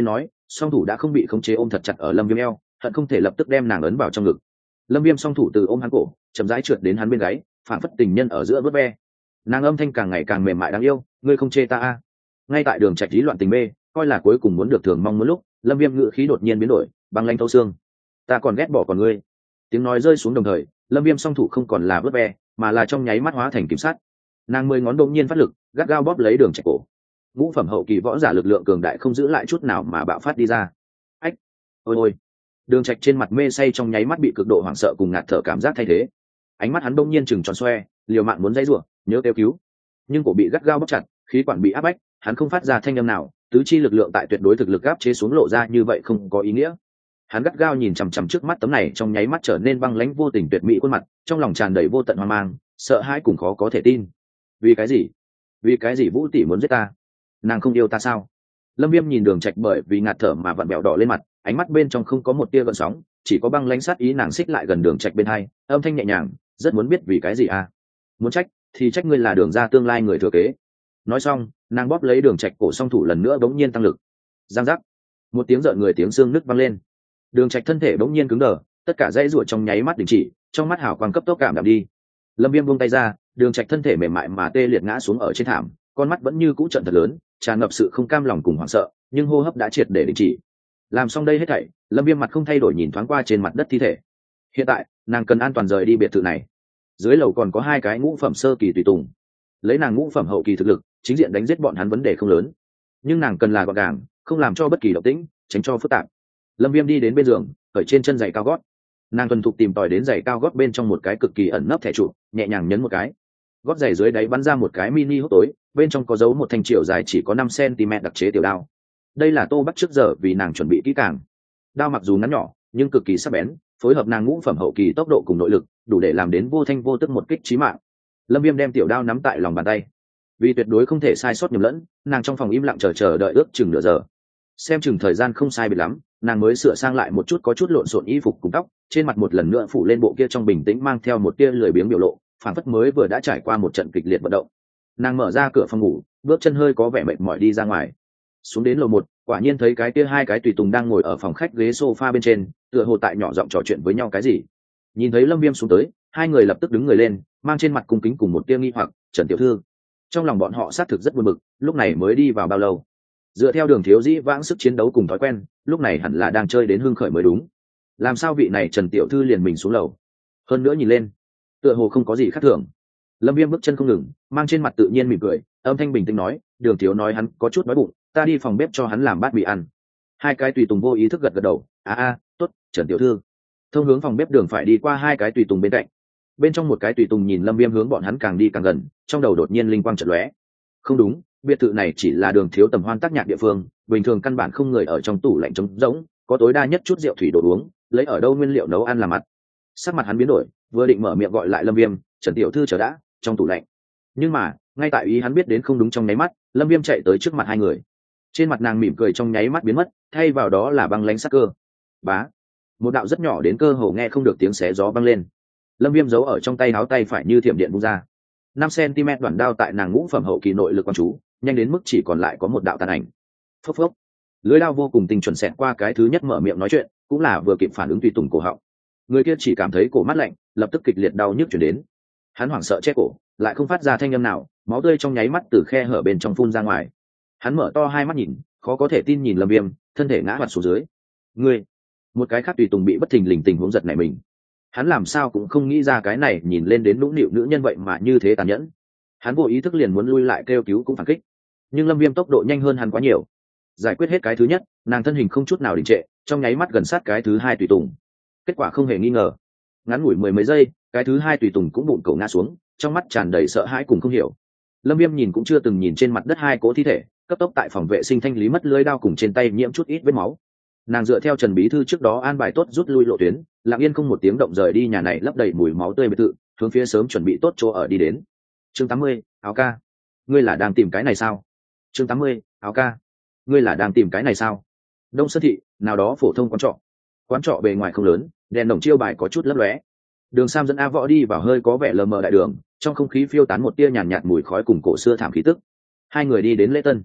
song thủ đã không bị khống chế ôm thật chặt ở Lâm Viêm eo, hận không thể lập tức đem nàng ấn vào trong ngực. Lâm Viêm song thủ từ ôm hắn cổ chậm rãi trượt đến hắn bên gáy, phảng phất tình nhân ở giữa vớt ve. Nàng âm thanh càng ngày càng mềm mại đáng yêu, ngươi không chê ta a? Ngay tại đường trạch lý loạn tình mê, coi là cuối cùng muốn được thường mong muốn lúc, Lâm Viêm ngữ khí đột nhiên biến đổi, băng lãnh thấu xương. Ta còn ghét bỏ còn ngươi. Tiếng nói rơi xuống đồng thời, Lâm Viêm song thủ không còn là vớt ve, mà là trong nháy mắt hóa thành kiểm sát. Nàng mười ngón đột nhiên phát lực, gắt gao bóp lấy đường trạch cổ. Ngũ phẩm hậu kỳ võ giả lực lượng cường đại không giữ lại chút nào mà bạo phát đi ra. Ách, ôi ôi. Đường trạch trên mặt mê say trong nháy mắt bị cực độ hoảng sợ cùng ngạt thở cảm giác thay thế. Ánh mắt hắn bỗng nhiên trừng tròn xoe, liều mạng muốn dãy rủa, nhớ kêu cứu. Nhưng cổ bị gắt gao bóp chặt, khí quản bị áp bách, hắn không phát ra thanh âm nào, tứ chi lực lượng tại tuyệt đối thực lực áp chế xuống lộ ra như vậy không có ý nghĩa. Hắn gắt gao nhìn chằm chằm trước mắt tấm này trong nháy mắt trở nên băng lãnh vô tình tuyệt mỹ khuôn mặt, trong lòng tràn đầy vô tận hoang mang, sợ hãi cùng khó có thể tin. Vì cái gì? Vì cái gì Vũ tỷ muốn giết ta? Nàng không yêu ta sao? Lâm Viêm nhìn đường trạch bởi vì ngạt thở mà vặn bẹo đỏ lên mặt, ánh mắt bên trong không có một tia gợn sóng, chỉ có băng lãnh sát ý. Nàng xích lại gần đường trạch bên hai, âm thanh nhẹ nhàng, rất muốn biết vì cái gì à? Muốn trách thì trách ngươi là đường gia tương lai người thừa kế. Nói xong, nàng bóp lấy đường trạch cổ song thủ lần nữa bỗng nhiên tăng lực. Giang giác, một tiếng rợn người tiếng xương nứt vang lên. Đường trạch thân thể bỗng nhiên cứng đờ, tất cả dãy rủa trong nháy mắt đình chỉ, trong mắt hào quang cấp tốc cảm đạm đi. Lâm Viêm buông tay ra, đường trạch thân thể mềm mại mà tê liệt ngã xuống ở trên thảm, con mắt vẫn như cũ trợn thật lớn, tràn ngập sự không cam lòng cùng hoảng sợ, nhưng hô hấp đã triệt để đình chỉ. Làm xong đây hết thảy, Lâm Viêm mặt không thay đổi nhìn thoáng qua trên mặt đất thi thể. Hiện tại, nàng cần an toàn rời đi biệt thự này. Dưới lầu còn có hai cái ngũ phẩm sơ kỳ tùy tùng, lấy nàng ngũ phẩm hậu kỳ thực lực, chính diện đánh giết bọn hắn vấn đề không lớn, nhưng nàng cần là gọn gàng, không làm cho bất kỳ động tĩnh, tránh cho phức tạp. Lâm Viêm đi đến bên giường, cởi trên chân giày cao gót. Nàng thuần thục tìm tòi đến giày cao gót bên trong một cái cực kỳ ẩn nấp thẻ trụ, nhẹ nhàng nhấn một cái. Gót giày dưới đáy bắn ra một cái mini hốc tối, bên trong có dấu một thanh chiều dài chỉ có năm xăng ti mét đặc chế tiểu đao. Đây là Tô Bắc trước giờ vì nàng chuẩn bị kỹ càng. Đao mặc dù ngắn nhỏ, nhưng cực kỳ sắc bén, phối hợp nàng ngũ phẩm hậu kỳ tốc độ cùng nội lực, đủ để làm đến vô thanh vô tức một kích chí mạng. Lâm Viêm đem tiểu đao nắm tại lòng bàn tay. Vì tuyệt đối không thể sai sót nhầm lẫn, nàng trong phòng im lặng chờ chờ đợi ước chừng nửa giờ. Xem chừng thời gian không sai biệt lắm, nàng mới sửa sang lại một chút có chút lộn xộn y phục cùng tóc, trên mặt một lần nữa phủ lên bộ kia trong bình tĩnh mang theo một tia lười biếng biểu lộ, phản phất mới vừa đã trải qua một trận kịch liệt vận động. Nàng mở ra cửa phòng ngủ, bước chân hơi có vẻ mệt mỏi đi ra ngoài. Xuống đến lầu một, quả nhiên thấy cái kia hai cái tùy tùng đang ngồi ở phòng khách ghế sofa bên trên, tựa hồ tại nhỏ giọng trò chuyện với nhau cái gì. Nhìn thấy Lâm Viêm xuống tới, hai người lập tức đứng người lên, mang trên mặt cung kính cùng một tia nghi hoặc, "Trần tiểu thư." Trong lòng bọn họ xác thực rất buồn bực, lúc này mới đi vào bao lâu. Dựa theo Đường Thiếu Dĩ vãng sức chiến đấu cùng thói quen, lúc này hẳn là đang chơi đến hưng khởi mới đúng. Làm sao vị này Trần tiểu thư liền mình xuống lầu? Hơn nữa nhìn lên, tựa hồ không có gì khác thường. Lâm Viêm bước chân không ngừng, mang trên mặt tự nhiên mỉm cười, âm thanh bình tĩnh nói, "Đường thiếu nói hắn có chút đói bụng, ta đi phòng bếp cho hắn làm bát mì ăn." Hai cái tùy tùng vô ý thức gật gật đầu, "A a, tốt, Trần tiểu thư." Thông hướng phòng bếp đường phải đi qua hai cái tùy tùng bên cạnh. Bên trong một cái tùy tùng nhìn Lâm Viêm hướng bọn hắn càng đi càng gần, trong đầu đột nhiên linh quang chợt lóe. Không đúng, biệt thự này chỉ là Đường thiếu tầm hoan tác nhạc địa phương, bình thường căn bản không người ở trong tủ lạnh trống rỗng, có tối đa nhất chút rượu thủy đồ uống, lấy ở đâu nguyên liệu nấu ăn làm mặt. Sắc mặt hắn biến đổi, vừa định mở miệng gọi lại Lâm Viêm, "Trần tiểu thư chờ đã." Trong tủ lạnh. Nhưng mà, ngay tại ý hắn biết đến không đúng trong nháy mắt, Lâm Viêm chạy tới trước mặt hai người. Trên mặt nàng mỉm cười trong nháy mắt biến mất, thay vào đó là băng lãnh sắc cơ. Bá, một đạo rất nhỏ đến cơ hồ nghe không được tiếng xé gió vang lên. Lâm Viêm giấu ở trong tay áo tay phải như thiểm điện bung ra. năm xăng ti mét đoạn đao tại nàng ngũ phẩm hậu kỳ nội lực quan chú, nhanh đến mức chỉ còn lại có một đạo tàn ảnh. Phốc phốc. Lưỡi đao vô cùng tinh chuẩn xẹt qua cái thứ nhất mở miệng nói chuyện, cũng là vừa kịp phản ứng tùy tùng cổ họng. Người kia chỉ cảm thấy cổ mát lạnh, lập tức kịch liệt đau nhức truyền đến. Hắn hoảng sợ che cổ, lại không phát ra thanh âm nào, máu tươi trong nháy mắt từ khe hở bên trong phun ra ngoài. Hắn mở to hai mắt nhìn, khó có thể tin nhìn Lâm Viêm, thân thể ngã hoạt xuống dưới. "Ngươi!" Một cái khác tùy tùng bị bất thình lình tình huống giật nảy mình. Hắn làm sao cũng không nghĩ ra cái này nhìn lên đến nũng nịu nữ nhân vậy mà như thế tàn nhẫn. Hắn vô ý thức liền muốn lui lại kêu cứu cũng phản kích, nhưng Lâm Viêm tốc độ nhanh hơn hắn quá nhiều. Giải quyết hết cái thứ nhất, nàng thân hình không chút nào đình trệ, trong nháy mắt gần sát cái thứ hai tùy tùng. Kết quả không hề nghi ngờ, ngắn ngủi mười mấy giây, cái thứ hai tùy tùng cũng bụng cổ ngã xuống, trong mắt tràn đầy sợ hãi cùng không hiểu. Lâm Viêm nhìn cũng chưa từng nhìn trên mặt đất hai cỗ thi thể, cấp tốc tại phòng vệ sinh thanh lý mất lưỡi đao cùng trên tay nhiễm chút ít vết máu. Nàng dựa theo Trần bí thư trước đó an bài tốt rút lui lộ tuyến, lặng yên không một tiếng động rời đi nhà này lấp đầy mùi máu tươi biệt thự, hướng phía sớm chuẩn bị tốt chỗ ở đi đến. Chương tám mươi, áo ca. Ngươi là đang tìm cái này sao? Chương tám mươi, áo ca. Ngươi là đang tìm cái này sao? Đông Sơn thị, nào đó phổ thông quán trọ. Quán trọ bề ngoài không lớn, đèn đồng chiêu bài có chút lấp lóe. Đường Sam dẫn A Võ đi vào hơi có vẻ lờ mờ đại đường, trong không khí phiêu tán một tia nhàn nhạt, nhạt mùi khói cùng cổ xưa thảm khí tức. Hai người đi đến lễ tân.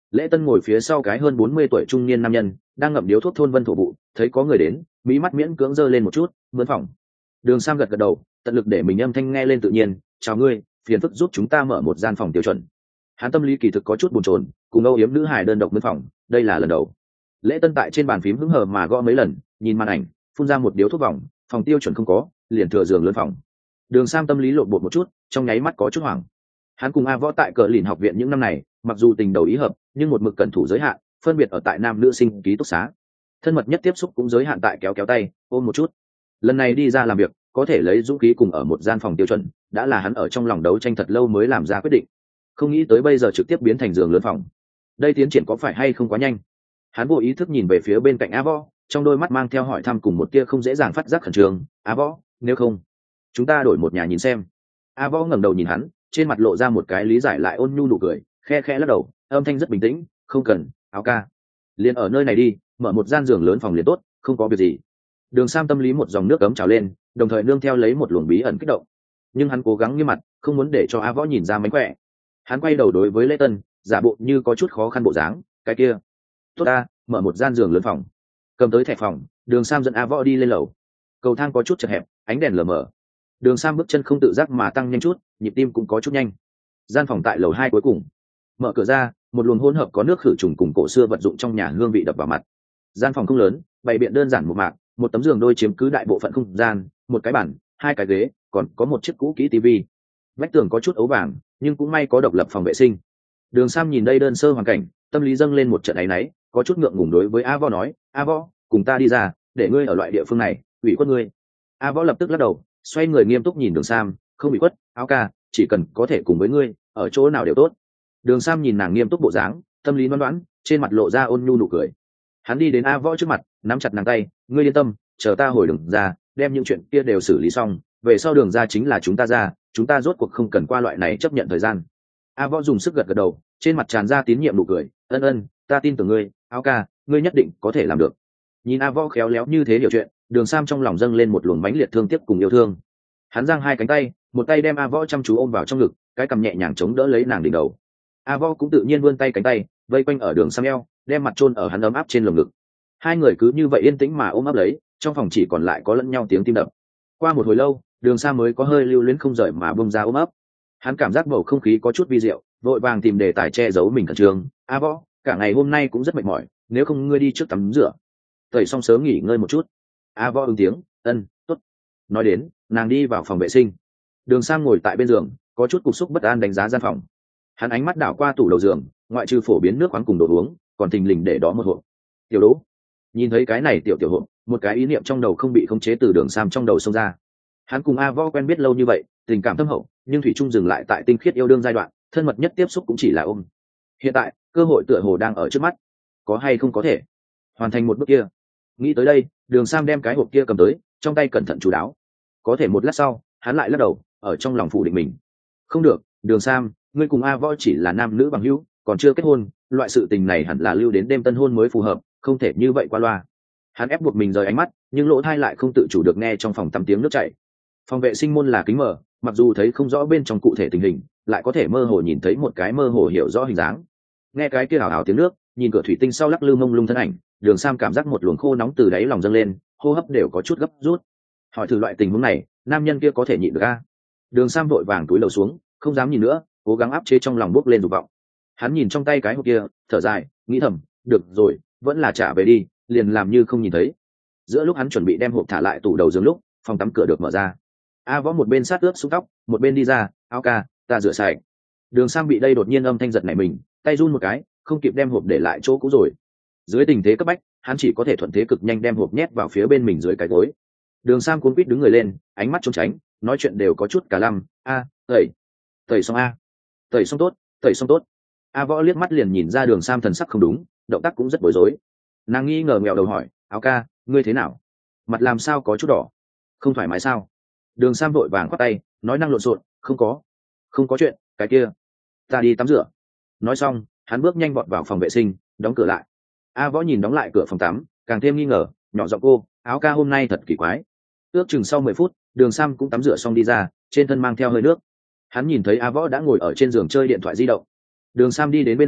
Lễ Tân ngồi phía sau cái hơn bốn mươi tuổi trung niên nam nhân đang ngậm điếu thuốc thôn vân thổ vụ, thấy có người đến mí mắt miễn cưỡng giơ lên một chút, mướn phòng. Đường Sam gật gật đầu, tận lực để mình âm thanh nghe lên tự nhiên. Chào ngươi, phiền phức giúp chúng ta mở một gian phòng tiêu chuẩn. Hắn tâm lý kỳ thực có chút buồn chồn, cùng âu yếm nữ hài đơn độc mướn phòng, đây là lần đầu. Lễ Tân tại trên bàn phím hứng hờ mà gõ mấy lần, nhìn màn ảnh, phun ra một điếu thuốc vòng, phòng tiêu chuẩn không có, liền thừa giường lớn phòng. Đường Sam tâm lý lộn bột một chút, trong nháy mắt có chút hoảng. Hắn cùng A Võ tại Cờ Lìn học viện những năm này, mặc dù tình đầu ý hợp, nhưng một mực cẩn thủ giới hạn, phân biệt ở tại nam nữ sinh ký túc xá. Thân mật nhất tiếp xúc cũng giới hạn tại kéo kéo tay, ôm một chút. Lần này đi ra làm việc, có thể lấy dũng khí cùng ở một gian phòng tiêu chuẩn, đã là hắn ở trong lòng đấu tranh thật lâu mới làm ra quyết định. Không nghĩ tới bây giờ trực tiếp biến thành giường lớn phòng. Đây tiến triển có phải hay không quá nhanh? Hắn vô ý thức nhìn về phía bên cạnh A Võ, trong đôi mắt mang theo hỏi thăm cùng một tia không dễ dàng phát giác khẩn trương. A Võ, nếu không, chúng ta đổi một nhà nhìn xem. A Võ ngẩng đầu nhìn hắn, trên mặt lộ ra một cái lý giải lại ôn nhu nụ cười, khe khẽ lắc đầu, âm thanh rất bình tĩnh, không cần, áo ca, liền ở nơi này đi, mở một gian giường lớn phòng liền tốt, không có việc gì. Đường Sam tâm lý một dòng nước ấm trào lên, đồng thời nương theo lấy một luồng bí ẩn kích động, nhưng hắn cố gắng nghiêm mặt, không muốn để cho A Võ nhìn ra mánh khỏe. Hắn quay đầu đối với Lễ Tân, giả bộ như có chút khó khăn bộ dáng, cái kia, tốt ta, mở một gian giường lớn phòng. Cầm tới thẻ phòng, Đường Sam dẫn A Võ đi lên lầu. Cầu thang có chút chật hẹp, ánh đèn lờ mờ. Đường Sam bước chân không tự giác mà tăng nhanh chút, nhịp tim cũng có chút nhanh. Gian phòng tại lầu hai cuối cùng. Mở cửa ra, một luồng hỗn hợp có nước khử trùng cùng cổ xưa vật dụng trong nhà hương vị đập vào mặt. Gian phòng không lớn, bày biện đơn giản một mạc, một tấm giường đôi chiếm cứ đại bộ phận không gian, một cái bàn, hai cái ghế, còn có một chiếc cũ kỹ tivi. Vách tường có chút ấu vàng, nhưng cũng may có độc lập phòng vệ sinh. Đường Sam nhìn đây đơn sơ hoàn cảnh, tâm lý dâng lên một trận áy náy, có chút ngượng ngùng đối với A Võ nói, A Võ, cùng ta đi ra, để ngươi ở loại địa phương này, ủy khuất ngươi. A Võ lập tức lắc đầu, xoay người nghiêm túc nhìn Đường Sam, không ủy khuất, áo ca, chỉ cần có thể cùng với ngươi, ở chỗ nào đều tốt. Đường Sam nhìn nàng nghiêm túc bộ dáng, tâm lý đoán đoán, trên mặt lộ ra ôn nhu nụ cười. Hắn đi đến A Võ trước mặt, nắm chặt nàng tay, ngươi yên tâm, chờ ta hồi Đường ra, đem những chuyện kia đều xử lý xong, về sau Đường ra chính là chúng ta ra, chúng ta rốt cuộc không cần qua loại này chấp nhận thời gian. A Võ dùng sức gật gật đầu, trên mặt tràn ra tín nhiệm nụ cười, ân ân, ta tin tưởng ngươi, áo ca, ngươi nhất định có thể làm được. Nhìn A Võ khéo léo như thế hiểu chuyện, Đường Sam trong lòng dâng lên một luồng mãnh liệt thương tiếc cùng yêu thương. Hắn giang hai cánh tay, một tay đem A Võ chăm chú ôm vào trong ngực, cái cằm nhẹ nhàng chống đỡ lấy nàng đỉnh đầu. A Võ cũng tự nhiên vươn tay cánh tay, vây quanh ở Đường Sam eo, đem mặt chôn ở hắn ấm áp trên lồng ngực. Hai người cứ như vậy yên tĩnh mà ôm ấp lấy, trong phòng chỉ còn lại có lẫn nhau tiếng tim đập. Qua một hồi lâu, Đường Sam mới có hơi lưu luyến không rời mà bông ra ôm ấp. Hắn cảm giác bầu không khí có chút vi diệu, vội vàng tìm đề tài che giấu mình khẩn trương. A Võ, cả ngày hôm nay cũng rất mệt mỏi, nếu không ngươi đi trước tắm rửa, tẩy xong sớm nghỉ ngơi một chút. A Võ ứng tiếng, ân, tốt. Nói đến, nàng đi vào phòng vệ sinh. Đường Sam ngồi tại bên giường, có chút cục xúc bất an đánh giá gian phòng. Hắn ánh mắt đảo qua tủ đầu giường, ngoại trừ phổ biến nước khoáng cùng đồ uống, còn thình lình để đó một hộp tiểu đỗ. Nhìn thấy cái này tiểu tiểu hộp, một cái ý niệm trong đầu không bị khống chế từ Đường Sam trong đầu xông ra. Hắn cùng A Võ quen biết lâu như vậy, tình cảm thâm hậu, nhưng thủy chung dừng lại tại tinh khiết yêu đương giai đoạn, thân mật nhất tiếp xúc cũng chỉ là ôm. Hiện tại, cơ hội tựa hồ đang ở trước mắt, có hay không có thể hoàn thành một bước kia. Nghĩ tới đây, Đường Sam đem cái hộp kia cầm tới, trong tay cẩn thận chú đáo. Có thể một lát sau, hắn lại lắc đầu, ở trong lòng phủ định mình. Không được, Đường Sam, ngươi cùng A Võ chỉ là nam nữ bằng hữu, còn chưa kết hôn, loại sự tình này hẳn là lưu đến đêm tân hôn mới phù hợp, không thể như vậy qua loa. Hắn ép buộc mình rời ánh mắt, nhưng lỗ tai lại không tự chủ được nghe trong phòng tắm tiếng nước chảy. Phòng vệ sinh môn là kính mở, mặc dù thấy không rõ bên trong cụ thể tình hình, lại có thể mơ hồ nhìn thấy một cái mơ hồ hiểu rõ hình dáng. Nghe cái kia ảo ảo tiếng nước, nhìn cửa thủy tinh sau lắc lư mông lung thân ảnh, Đường Sam cảm giác một luồng khô nóng từ đáy lòng dâng lên, hô hấp đều có chút gấp rút. Hỏi thử loại tình huống này, nam nhân kia có thể nhịn được a? Đường Sam vội vàng túi lầu xuống, không dám nhìn nữa, cố gắng áp chế trong lòng bốc lên dục vọng. Hắn nhìn trong tay cái hộp kia, thở dài, nghĩ thầm, được rồi, vẫn là trả về đi, liền làm như không nhìn thấy. Giữa lúc hắn chuẩn bị đem hộp thả lại tủ đầu giường lúc, phòng tắm cửa được mở ra. A Võ một bên sát ướp xúc tóc, một bên đi ra, áo ca, ta rửa sạch. Đường Sam bị đây đột nhiên âm thanh giật nảy mình, tay run một cái, không kịp đem hộp để lại chỗ cũ rồi. Dưới tình thế cấp bách, hắn chỉ có thể thuận thế cực nhanh đem hộp nhét vào phía bên mình dưới cái gối. Đường Sam cuống quýt đứng người lên, ánh mắt trốn tránh, nói chuyện đều có chút cả lăm. A, tẩy, tẩy xong a, tẩy xong tốt, tẩy xong tốt. A Võ liếc mắt liền nhìn ra Đường Sam thần sắc không đúng, động tác cũng rất bối rối. Nàng nghi ngờ nghẹo đầu hỏi, áo ca, ngươi thế nào? Mặt làm sao có chút đỏ? Không thoải mái sao? Đường Sam vội vàng khoát tay, nói năng lộn xộn, không có, không có chuyện, cái kia, ta đi tắm rửa. Nói xong, hắn bước nhanh vọt vào phòng vệ sinh, đóng cửa lại. A Võ nhìn đóng lại cửa phòng tắm, càng thêm nghi ngờ, nhỏ giọng cô, áo ca hôm nay thật kỳ quái. Ước chừng sau mười phút, Đường Sam cũng tắm rửa xong đi ra, trên thân mang theo hơi nước. Hắn nhìn thấy A Võ đã ngồi ở trên giường chơi điện thoại di động. Đường Sam đi đến bên giường,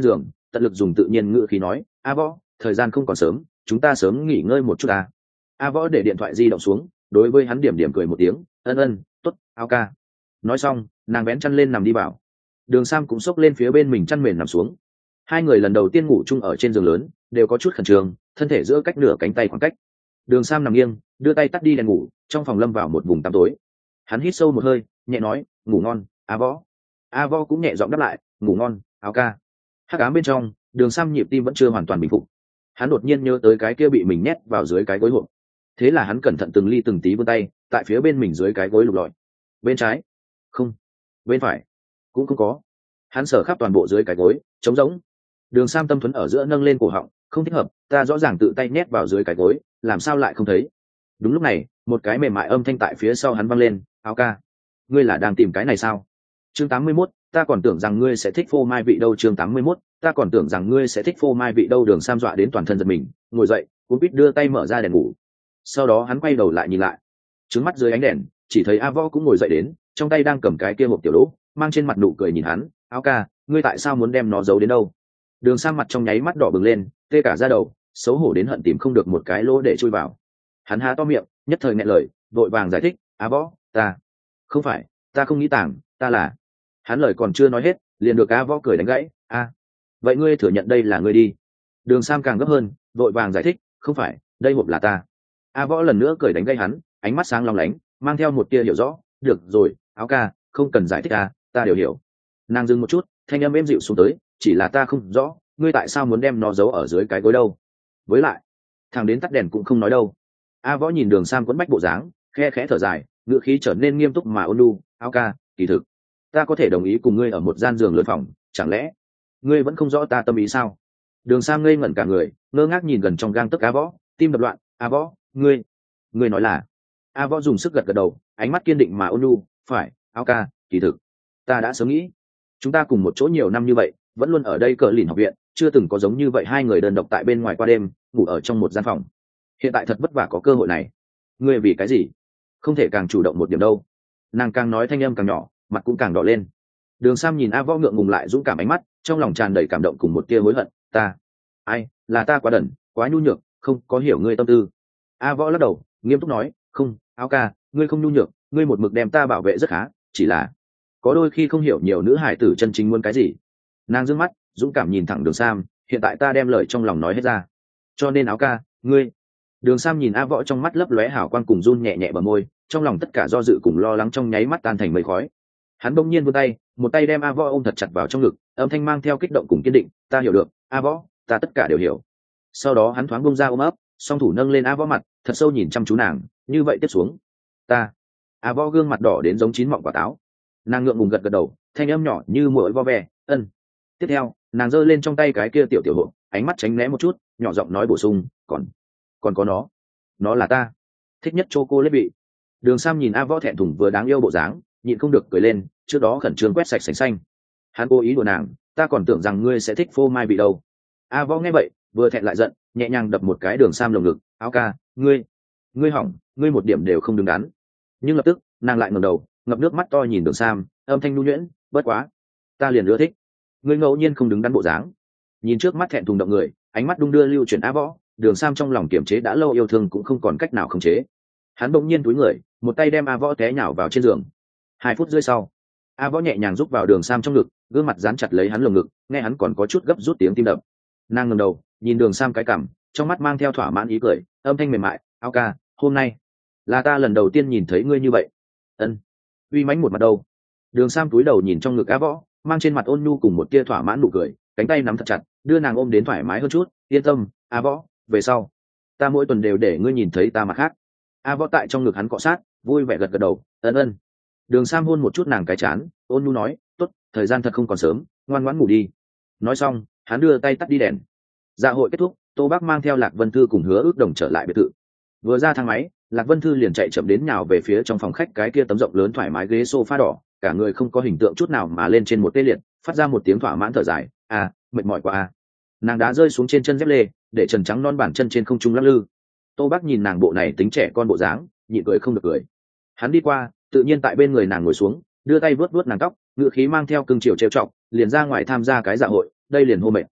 tận lực dùng tự nhiên ngữ khí nói, a võ, thời gian không còn sớm, chúng ta sớm nghỉ ngơi một chút ta. A võ để điện thoại di động xuống, đối với hắn điểm điểm cười một tiếng, ân ân, tốt, ao ca. Nói xong nàng vén chăn lên nằm đi vào. Đường Sam cũng xốc lên phía bên mình chăn mền nằm xuống. Hai người lần đầu tiên ngủ chung ở trên giường lớn, đều có chút khẩn trương, thân thể giữa cách nửa cánh tay khoảng cách. Đường Sam nằm nghiêng, đưa tay tắt đi đèn ngủ, trong phòng lâm vào một vùng tăm tối. Hắn hít sâu một hơi, nhẹ nói, ngủ ngon, a võ. A võ cũng nhẹ giọng đáp lại, ngủ ngon, áo ca. Hắc ám bên trong, Đường Sam nhịp tim vẫn chưa hoàn toàn bình phục. Hắn đột nhiên nhớ tới cái kia bị mình nhét vào dưới cái gối hộp. Thế là hắn cẩn thận từng ly từng tí vươn tay, tại phía bên mình dưới cái gối lục lọi. Bên trái, không. Bên phải, cũng không có. Hắn sờ khắp toàn bộ dưới cái gối, trống rỗng. Đường Sam tâm thuấn ở giữa nâng lên cổ họng, không thích hợp, ta rõ ràng tự tay nhét vào dưới cái gối, làm sao lại không thấy? Đúng lúc này, một cái mềm mại âm thanh tại phía sau hắn vang lên, áo ca, ngươi là đang tìm cái này sao? Chương tám mươi mốt, ta còn tưởng rằng ngươi sẽ thích phô mai vị đâu. Chương tám mươi mốt, ta còn tưởng rằng ngươi sẽ thích phô mai vị đâu. Đường Sam dọa đến toàn thân giật mình, ngồi dậy, cuống quýt đưa tay mở ra đèn ngủ. Sau đó hắn quay đầu lại nhìn lại, trứng mắt dưới ánh đèn, chỉ thấy A Võ cũng ngồi dậy đến, trong tay đang cầm cái kia hộp tiểu đỗ, mang trên mặt nụ cười nhìn hắn, áo ca, ngươi tại sao muốn đem nó giấu đến đâu? Đường Sam mặt trong nháy mắt đỏ bừng lên, tê cả da đầu, xấu hổ đến hận tìm không được một cái lỗ để chui vào. Hắn há to miệng, nhất thời nghẹn lời, vội vàng giải thích, A Võ, ta không phải, ta không nghĩ tàng, ta là. Hắn lời còn chưa nói hết, liền được A Võ cười đánh gãy, a, vậy ngươi thừa nhận đây là ngươi đi. Đường Sam càng gấp hơn, vội vàng giải thích, không phải, đây hộp là ta. A Võ lần nữa cười đánh gãy hắn, ánh mắt sáng long lánh, mang theo một tia hiểu rõ, được rồi, áo ca, không cần giải thích à, ta đều hiểu. Nàng dừng một chút, thanh âm êm dịu xuống tới, chỉ là ta không rõ, ngươi tại sao muốn đem nó giấu ở dưới cái gối đâu? Với lại, thằng đến tắt đèn cũng không nói đâu. A Võ nhìn Đường Sam quấn bách bộ dáng, khe khẽ thở dài, ngữ khí trở nên nghiêm túc mà ôn nhu, áo ca, kỳ thực, ta có thể đồng ý cùng ngươi ở một gian giường lớn phòng, chẳng lẽ ngươi vẫn không rõ ta tâm ý sao? Đường Sam ngây ngẩn cả người, ngơ ngác nhìn gần trong gang tấc A Võ, tim đập loạn, A Võ, ngươi, ngươi nói là? A Võ dùng sức gật gật đầu, ánh mắt kiên định mà ôn nhu, phải, áo ca, kỳ thực, ta đã sớm nghĩ, chúng ta cùng một chỗ nhiều năm như vậy, vẫn luôn ở đây cờ lìn học viện, chưa từng có giống như vậy hai người đơn độc tại bên ngoài qua đêm, ngủ ở trong một gian phòng. Hiện tại thật vất vả có cơ hội này, ngươi vì cái gì không thể càng chủ động một điểm đâu? Nàng càng nói thanh âm càng nhỏ, mặt cũng càng đỏ lên. Đường Sam nhìn A Võ ngượng ngùng lại dũng cảm ánh mắt, trong lòng tràn đầy cảm động cùng một tia hối hận, ta, ai, là ta quá đần, quá nhu nhược, không có hiểu ngươi tâm tư. A Võ lắc đầu, nghiêm túc nói, không, áo ca, ngươi không nhu nhược, ngươi một mực đem ta bảo vệ rất khá, chỉ là có đôi khi không hiểu nhiều nữ hải tử chân chính muốn cái gì. Nàng dương mắt, dũng cảm nhìn thẳng Đường Sam, hiện tại ta đem lời trong lòng nói hết ra, cho nên áo ca, ngươi. Đường Sam nhìn A Võ trong mắt lấp lóe hào quang cùng run nhẹ nhẹ bờ môi, trong lòng tất cả do dự cùng lo lắng trong nháy mắt tan thành mây khói. Hắn bỗng nhiên vươn tay, một tay đem A Võ ôm thật chặt vào trong ngực, âm thanh mang theo kích động cùng kiên định, ta hiểu được, A Võ, ta tất cả đều hiểu. Sau đó hắn thoáng bông ra ôm ấp, song thủ nâng lên A Võ mặt, thật sâu nhìn chăm chú nàng, như vậy tiếp xuống, ta. A Võ gương mặt đỏ đến giống chín mọng quả táo. Nàng ngượng ngùng gật gật đầu, thanh âm nhỏ như muỗi vo ve, ân. Tiếp theo, nàng giơ lên trong tay cái kia tiểu tiểu hộp, ánh mắt tránh né một chút, nhỏ giọng nói bổ sung, còn còn có nó, nó là ta thích nhất chocolate vị. Đường Sam nhìn A Võ thẹn thùng vừa đáng yêu bộ dáng, nhịn không được cười lên, trước đó khẩn trương quét sạch sành xanh. Hắn cố ý đùa nàng, ta còn tưởng rằng ngươi sẽ thích phô mai vị đâu. A Võ nghe vậy, vừa thẹn lại giận, nhẹ nhàng đập một cái Đường Sam lồng ngực, áo ca, ngươi, ngươi hỏng, ngươi một điểm đều không đứng đắn. Nhưng lập tức, nàng lại ngẩng đầu, ngập nước mắt to nhìn Đường Sam, âm thanh nhu nhuyễn, bất quá, ta liền ưa thích ngươi ngẫu nhiên không đứng đắn bộ dáng. Nhìn trước mắt thẹn thùng động người, ánh mắt đung đưa lưu chuyển A Võ, Đường Sam trong lòng kiềm chế đã lâu yêu thương cũng không còn cách nào khống chế. Hắn bỗng nhiên túi người, một tay đem A Võ té nhào vào trên giường. Hai phút rưỡi sau, A Võ nhẹ nhàng rúc vào Đường Sam trong ngực, gương mặt dán chặt lấy hắn lồng ngực, nghe hắn còn có chút gấp rút tiếng tim đập. Nàng ngẩng đầu, nhìn Đường Sam cái cằm, trong mắt mang theo thỏa mãn ý cười, âm thanh mềm mại, áo ca, hôm nay là ta lần đầu tiên nhìn thấy ngươi như vậy. Ân, uy mãnh một mặt đâu. Đường Sam túi đầu nhìn trong ngực A Võ, mang trên mặt ôn nhu cùng một tia thỏa mãn nụ cười, cánh tay nắm thật chặt, đưa nàng ôm đến thoải mái hơn chút, yên tâm, A Võ, về sau ta mỗi tuần đều để ngươi nhìn thấy ta mặt khác. A Võ tại trong ngực hắn cọ sát, vui vẻ gật gật đầu, ân ân. Đường Sam hôn một chút nàng cái chán, ôn nhu nói, tốt, thời gian thật không còn sớm, ngoan ngoãn ngủ đi. Nói xong, hắn đưa tay tắt đi đèn. Dạ hội kết thúc, Tô Bác mang theo Lạc Vân Thư cùng Hứa Ước Đồng trở lại biệt thự. Vừa ra thang máy, Lạc Vân Thư liền chạy chậm đến nhào về phía trong phòng khách cái kia tấm rộng lớn thoải mái ghế sofa đỏ, cả người không có hình tượng chút nào mà lên trên một tê liệt, phát ra một tiếng thỏa mãn thở dài, à, mệt mỏi quá à. Nàng đã rơi xuống trên chân dép lê, để trần trắng non bàn chân trên không trung lắc lư. Tô Bác nhìn nàng bộ này tính trẻ con bộ dáng, nhịn cười không được cười. Hắn đi qua, tự nhiên tại bên người nàng ngồi xuống, đưa tay vuốt vuốt nàng tóc, ngựa khí mang theo cưng chiều trêu chọc, liền ra ngoài tham gia cái dạ hội, đây liền hô mệt.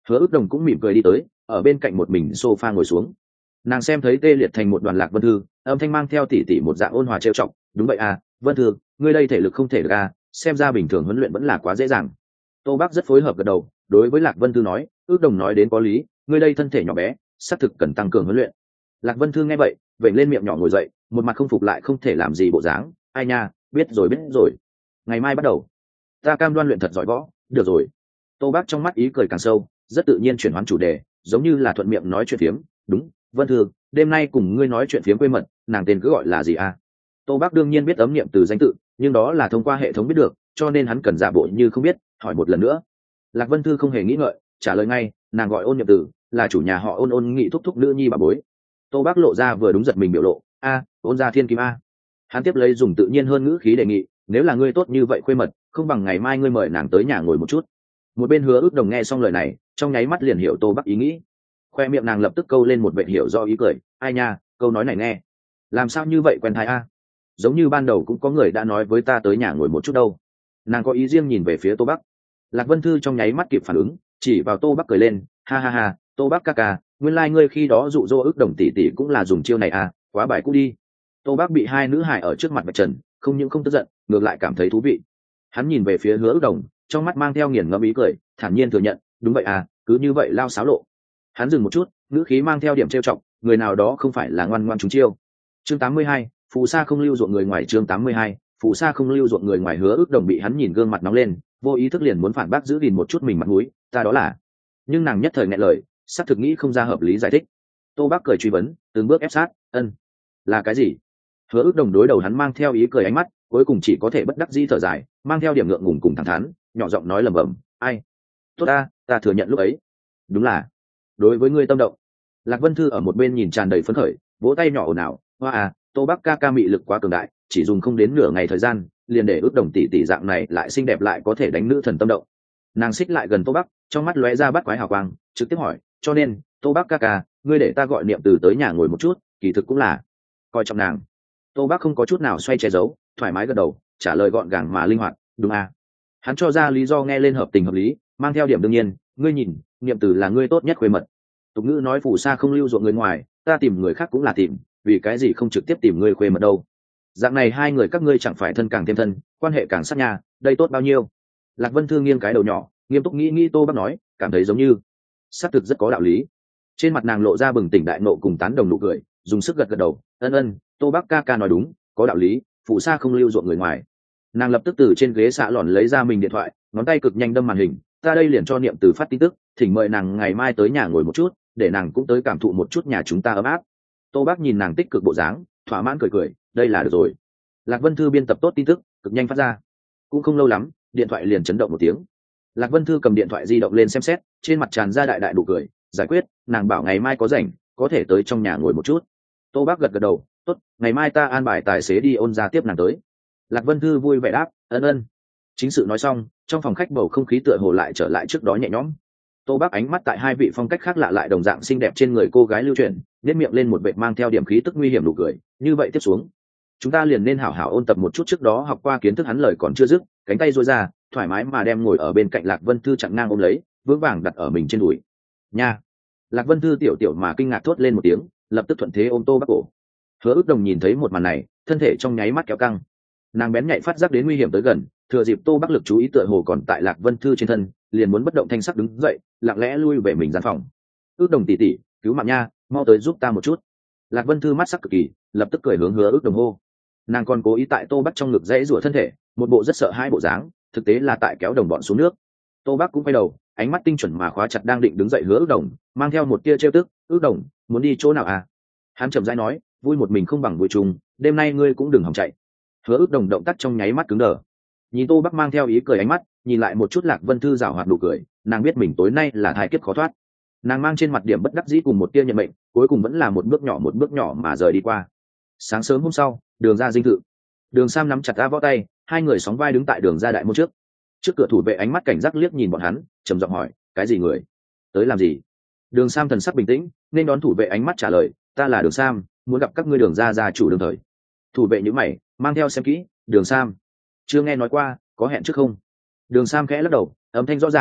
Hứa Ước Đồng cũng mỉm cười đi tới, ở bên cạnh một mình sofa ngồi xuống. Nàng xem thấy tê liệt thành một đoàn Lạc Vân Thư, âm thanh mang theo tỉ tỉ một dạng ôn hòa trêu chọc. Đúng vậy à, Vân Thư, ngươi đây thể lực không thể được à, xem ra bình thường huấn luyện vẫn là quá dễ dàng. Tô Bác rất phối hợp gật đầu, đối với Lạc Vân Thư nói, Ước Đồng nói đến có lý, ngươi đây thân thể nhỏ bé, xác thực cần tăng cường huấn luyện. Lạc Vân Thư nghe vậy, vểnh lên miệng nhỏ ngồi dậy, một mặt không phục lại không thể làm gì bộ dáng. Ai nha, biết rồi biết rồi, ngày mai bắt đầu, ta cam đoan luyện thật giỏi võ. Được rồi. Tô Bác trong mắt ý cười càng sâu, rất tự nhiên chuyển hoán chủ đề, giống như là thuận miệng nói chuyện phiếm. Đúng, Vân Thư, đêm nay cùng ngươi nói chuyện phiếm quê mật, nàng tên cứ gọi là gì à? Tô Bác đương nhiên biết ấm niệm từ danh tự, nhưng đó là thông qua hệ thống biết được, cho nên hắn cần giả bộ như không biết, hỏi một lần nữa. Lạc Vân Thư không hề nghĩ ngợi, trả lời ngay, nàng gọi Ôn Niệm Từ, là chủ nhà họ Ôn Ôn Nghị thúc thúc nữ nhi bà bối. Tô Bác lộ ra vừa đúng giật mình biểu lộ. A, Ôn gia thiên kim a. Hắn tiếp lấy dùng tự nhiên hơn ngữ khí đề nghị, nếu là ngươi tốt như vậy khuê mật, không bằng ngày mai ngươi mời nàng tới nhà ngồi một chút. Một bên Hứa Ước Đồng nghe xong lời này, trong nháy mắt liền hiểu Tô Bác ý nghĩ. Khoe miệng nàng lập tức câu lên một vệt hiểu do ý cười. Ai nha, câu nói này nghe làm sao như vậy quen thai a, giống như ban đầu cũng có người đã nói với ta tới nhà ngồi một chút đâu. Nàng có ý riêng nhìn về phía Tô Bác. Lạc Vân Thư trong nháy mắt kịp phản ứng, chỉ vào Tô Bác cười lên. Ha ha ha, Tô Bác ca ca, nguyên lai ngươi khi đó dụ dỗ Ước Đồng tỷ tỷ cũng là dùng chiêu này à, quá bài cũ đi. Tô Bác bị hai nữ hài ở trước mặt vạch trần, không những không tức giận, ngược lại cảm thấy thú vị. Hắn nhìn về phía Hứa Ước Đồng, trong mắt mang theo nghiền ngẫm ý cười, thản nhiên thừa nhận, đúng vậy à, cứ như vậy lao xáo lộ. Hắn dừng một chút, ngữ khí mang theo điểm trêu chọc, người nào đó không phải là ngoan ngoan trúng chiêu. Chương tám mươi hai, phù sa không lưu ruộng người ngoài. Chương tám mươi hai, phù sa không lưu ruộng người ngoài. Hứa Ước Đồng bị hắn nhìn gương mặt nóng lên, vô ý thức liền muốn phản bác giữ gìn một chút mình mặt mũi, ta đó là. Nhưng nàng nhất thời nghẹn lời, sắp thực nghĩ không ra hợp lý giải thích. Tô Bác cười truy vấn, từng bước ép sát, ân, là cái gì? Hứa Ước Đồng đối đầu hắn mang theo ý cười ánh mắt, cuối cùng chỉ có thể bất đắc dĩ thở dài, mang theo điểm ngượng ngùng cùng thẳng thắn, nhỏ giọng nói lẩm bẩm, ai, tốt ta, ta thừa nhận lúc ấy, đúng là, đối với ngươi tâm động. Lạc Vân Thư ở một bên nhìn tràn đầy phấn khởi, vỗ tay nhỏ ồn ào, hoa à, Tô Bác ca ca mị lực quá cường đại, chỉ dùng không đến nửa ngày thời gian, liền để Ước Đồng tỷ tỷ dạng này lại xinh đẹp lại có thể đánh nữ thần tâm động. Nàng xích lại gần Tô Bác, trong mắt lóe ra bắt quái hào quang, trực tiếp hỏi, cho nên, Tô Bác ca ca, ngươi để ta gọi Niệm Từ tới nhà ngồi một chút, kỳ thực cũng là coi trọng nàng. Tô Bác không có chút nào xoay che giấu, thoải mái gật đầu, trả lời gọn gàng mà linh hoạt, đúng à. Hắn cho ra lý do nghe lên hợp tình hợp lý, mang theo điểm đương nhiên, ngươi nhìn, Niệm Từ là ngươi tốt nhất khuê mật. Tục ngữ nói phù sa không lưu ruộng người ngoài, ta tìm người khác cũng là tìm, vì cái gì không trực tiếp tìm ngươi khuê mật đâu? Dạng này hai người các ngươi chẳng phải thân càng thêm thân, quan hệ càng sát nhà, đây tốt bao nhiêu? Lạc Vân Thư nghiêng cái đầu nhỏ, nghiêm túc nghĩ nghĩ Tô Bác nói, cảm thấy giống như xác thực rất có đạo lý. Trên mặt nàng lộ ra bừng tỉnh đại nộ cùng tán đồng nụ cười, dùng sức gật gật đầu, ân ân, Tô Bác ca ca nói đúng, có đạo lý, phù sa không lưu ruộng người ngoài. Nàng lập tức từ trên ghế xạ lòn lấy ra mình điện thoại, ngón tay cực nhanh đâm màn hình, ta đây liền cho Niệm Từ phát tin tức, thỉnh mời nàng ngày mai tới nhà ngồi một chút, để nàng cũng tới cảm thụ một chút nhà chúng ta ấm áp. Tô Bác nhìn nàng tích cực bộ dáng, thỏa mãn cười cười, đây là được rồi. Lạc Vân Thư biên tập tốt tin tức, cực nhanh phát ra. Cũng không lâu lắm, điện thoại liền chấn động một tiếng. Lạc Vân Thư cầm điện thoại di động lên xem xét, trên mặt tràn ra đại đại nụ cười, giải quyết, nàng bảo ngày mai có rảnh, có thể tới trong nhà ngồi một chút. Tô Bác gật gật đầu, tốt, ngày mai ta an bài tài xế đi Ôn gia tiếp nàng tới. Lạc Vân Thư vui vẻ đáp, ân ân. Chính sự nói xong, trong phòng khách bầu không khí tựa hồ lại trở lại trước đó nhẹ nhõm. Tô Bác ánh mắt tại hai vị phong cách khác lạ lại đồng dạng xinh đẹp trên người cô gái lưu chuyển, nhếch miệng lên một vệt mang theo điểm khí tức nguy hiểm nụ cười, như vậy tiếp xuống, chúng ta liền nên hảo hảo ôn tập một chút trước đó học qua kiến thức. Hắn lời còn chưa dứt, cánh tay duỗi ra, thoải mái mà đem ngồi ở bên cạnh Lạc Vân Thư chặn ngang ôm lấy, vững vàng đặt ở mình trên đùi. Nha. Lạc Vân Thư tiểu tiểu mà kinh ngạc thốt lên một tiếng, lập tức thuận thế ôm Tô Bác cổ. Hứa Ước Đồng nhìn thấy một màn này, thân thể trong nháy mắt kéo căng. Nàng bén nhạy phát giác đến nguy hiểm tới gần, thừa dịp Tô Bác lực chú ý tựa hồ còn tại Lạc Vân Thư trên thân, liền muốn bất động thanh sắc đứng dậy, lặng lẽ lui về mình gian phòng. Ước Đồng tỷ tỷ, cứu mạng nha, mau tới giúp ta một chút. Lạc Vân Thư mắt sắc cực kỳ, lập tức cười hướng Hứa Ước Đồng hô. Nàng còn cố ý tại Tô Bác trong ngực dãy rủa thân thể, một bộ rất sợ hãi bộ dáng, thực tế là tại kéo đồng bọn xuống nước. Tô Bác cũng quay đầu, ánh mắt tinh chuẩn mà khóa chặt đang định đứng dậy Hứa Ước Đồng, mang theo một tia trêu tức, Ước Đồng, muốn đi chỗ nào à? Hắn chậm rãi nói, vui một mình không bằng vui chung, đêm nay ngươi cũng đừng hòng chạy. Hứa Ước Đồng động tác trong nháy mắt cứng đờ, nhìn Tô Bác mang theo ý cười ánh mắt, nhìn lại một chút Lạc Vân Thư rảo hoạt nụ cười, nàng biết mình tối nay là thai kiếp khó thoát. Nàng mang trên mặt điểm bất đắc dĩ cùng một tia nhận mệnh, cuối cùng vẫn là một bước nhỏ một bước nhỏ mà rời đi qua. Sáng sớm hôm sau, Đường ra dinh thự, Đường Sam nắm chặt A Võ tay, hai người sóng vai đứng tại Đường ra đại môn trước. Trước cửa thủ vệ ánh mắt cảnh giác liếc nhìn bọn hắn, trầm giọng hỏi, cái gì người tới làm gì? Đường Sam thần sắc bình tĩnh, nên đón thủ vệ ánh mắt trả lời, ta là Đường Sam, muốn gặp các ngươi Đường ra gia chủ Đường Thời. Thủ vệ nhíu mày, mang theo xem kỹ, Đường Sam chưa nghe nói qua, có hẹn trước không? Đường Sam khẽ lắc đầu, âm thanh rõ ràng,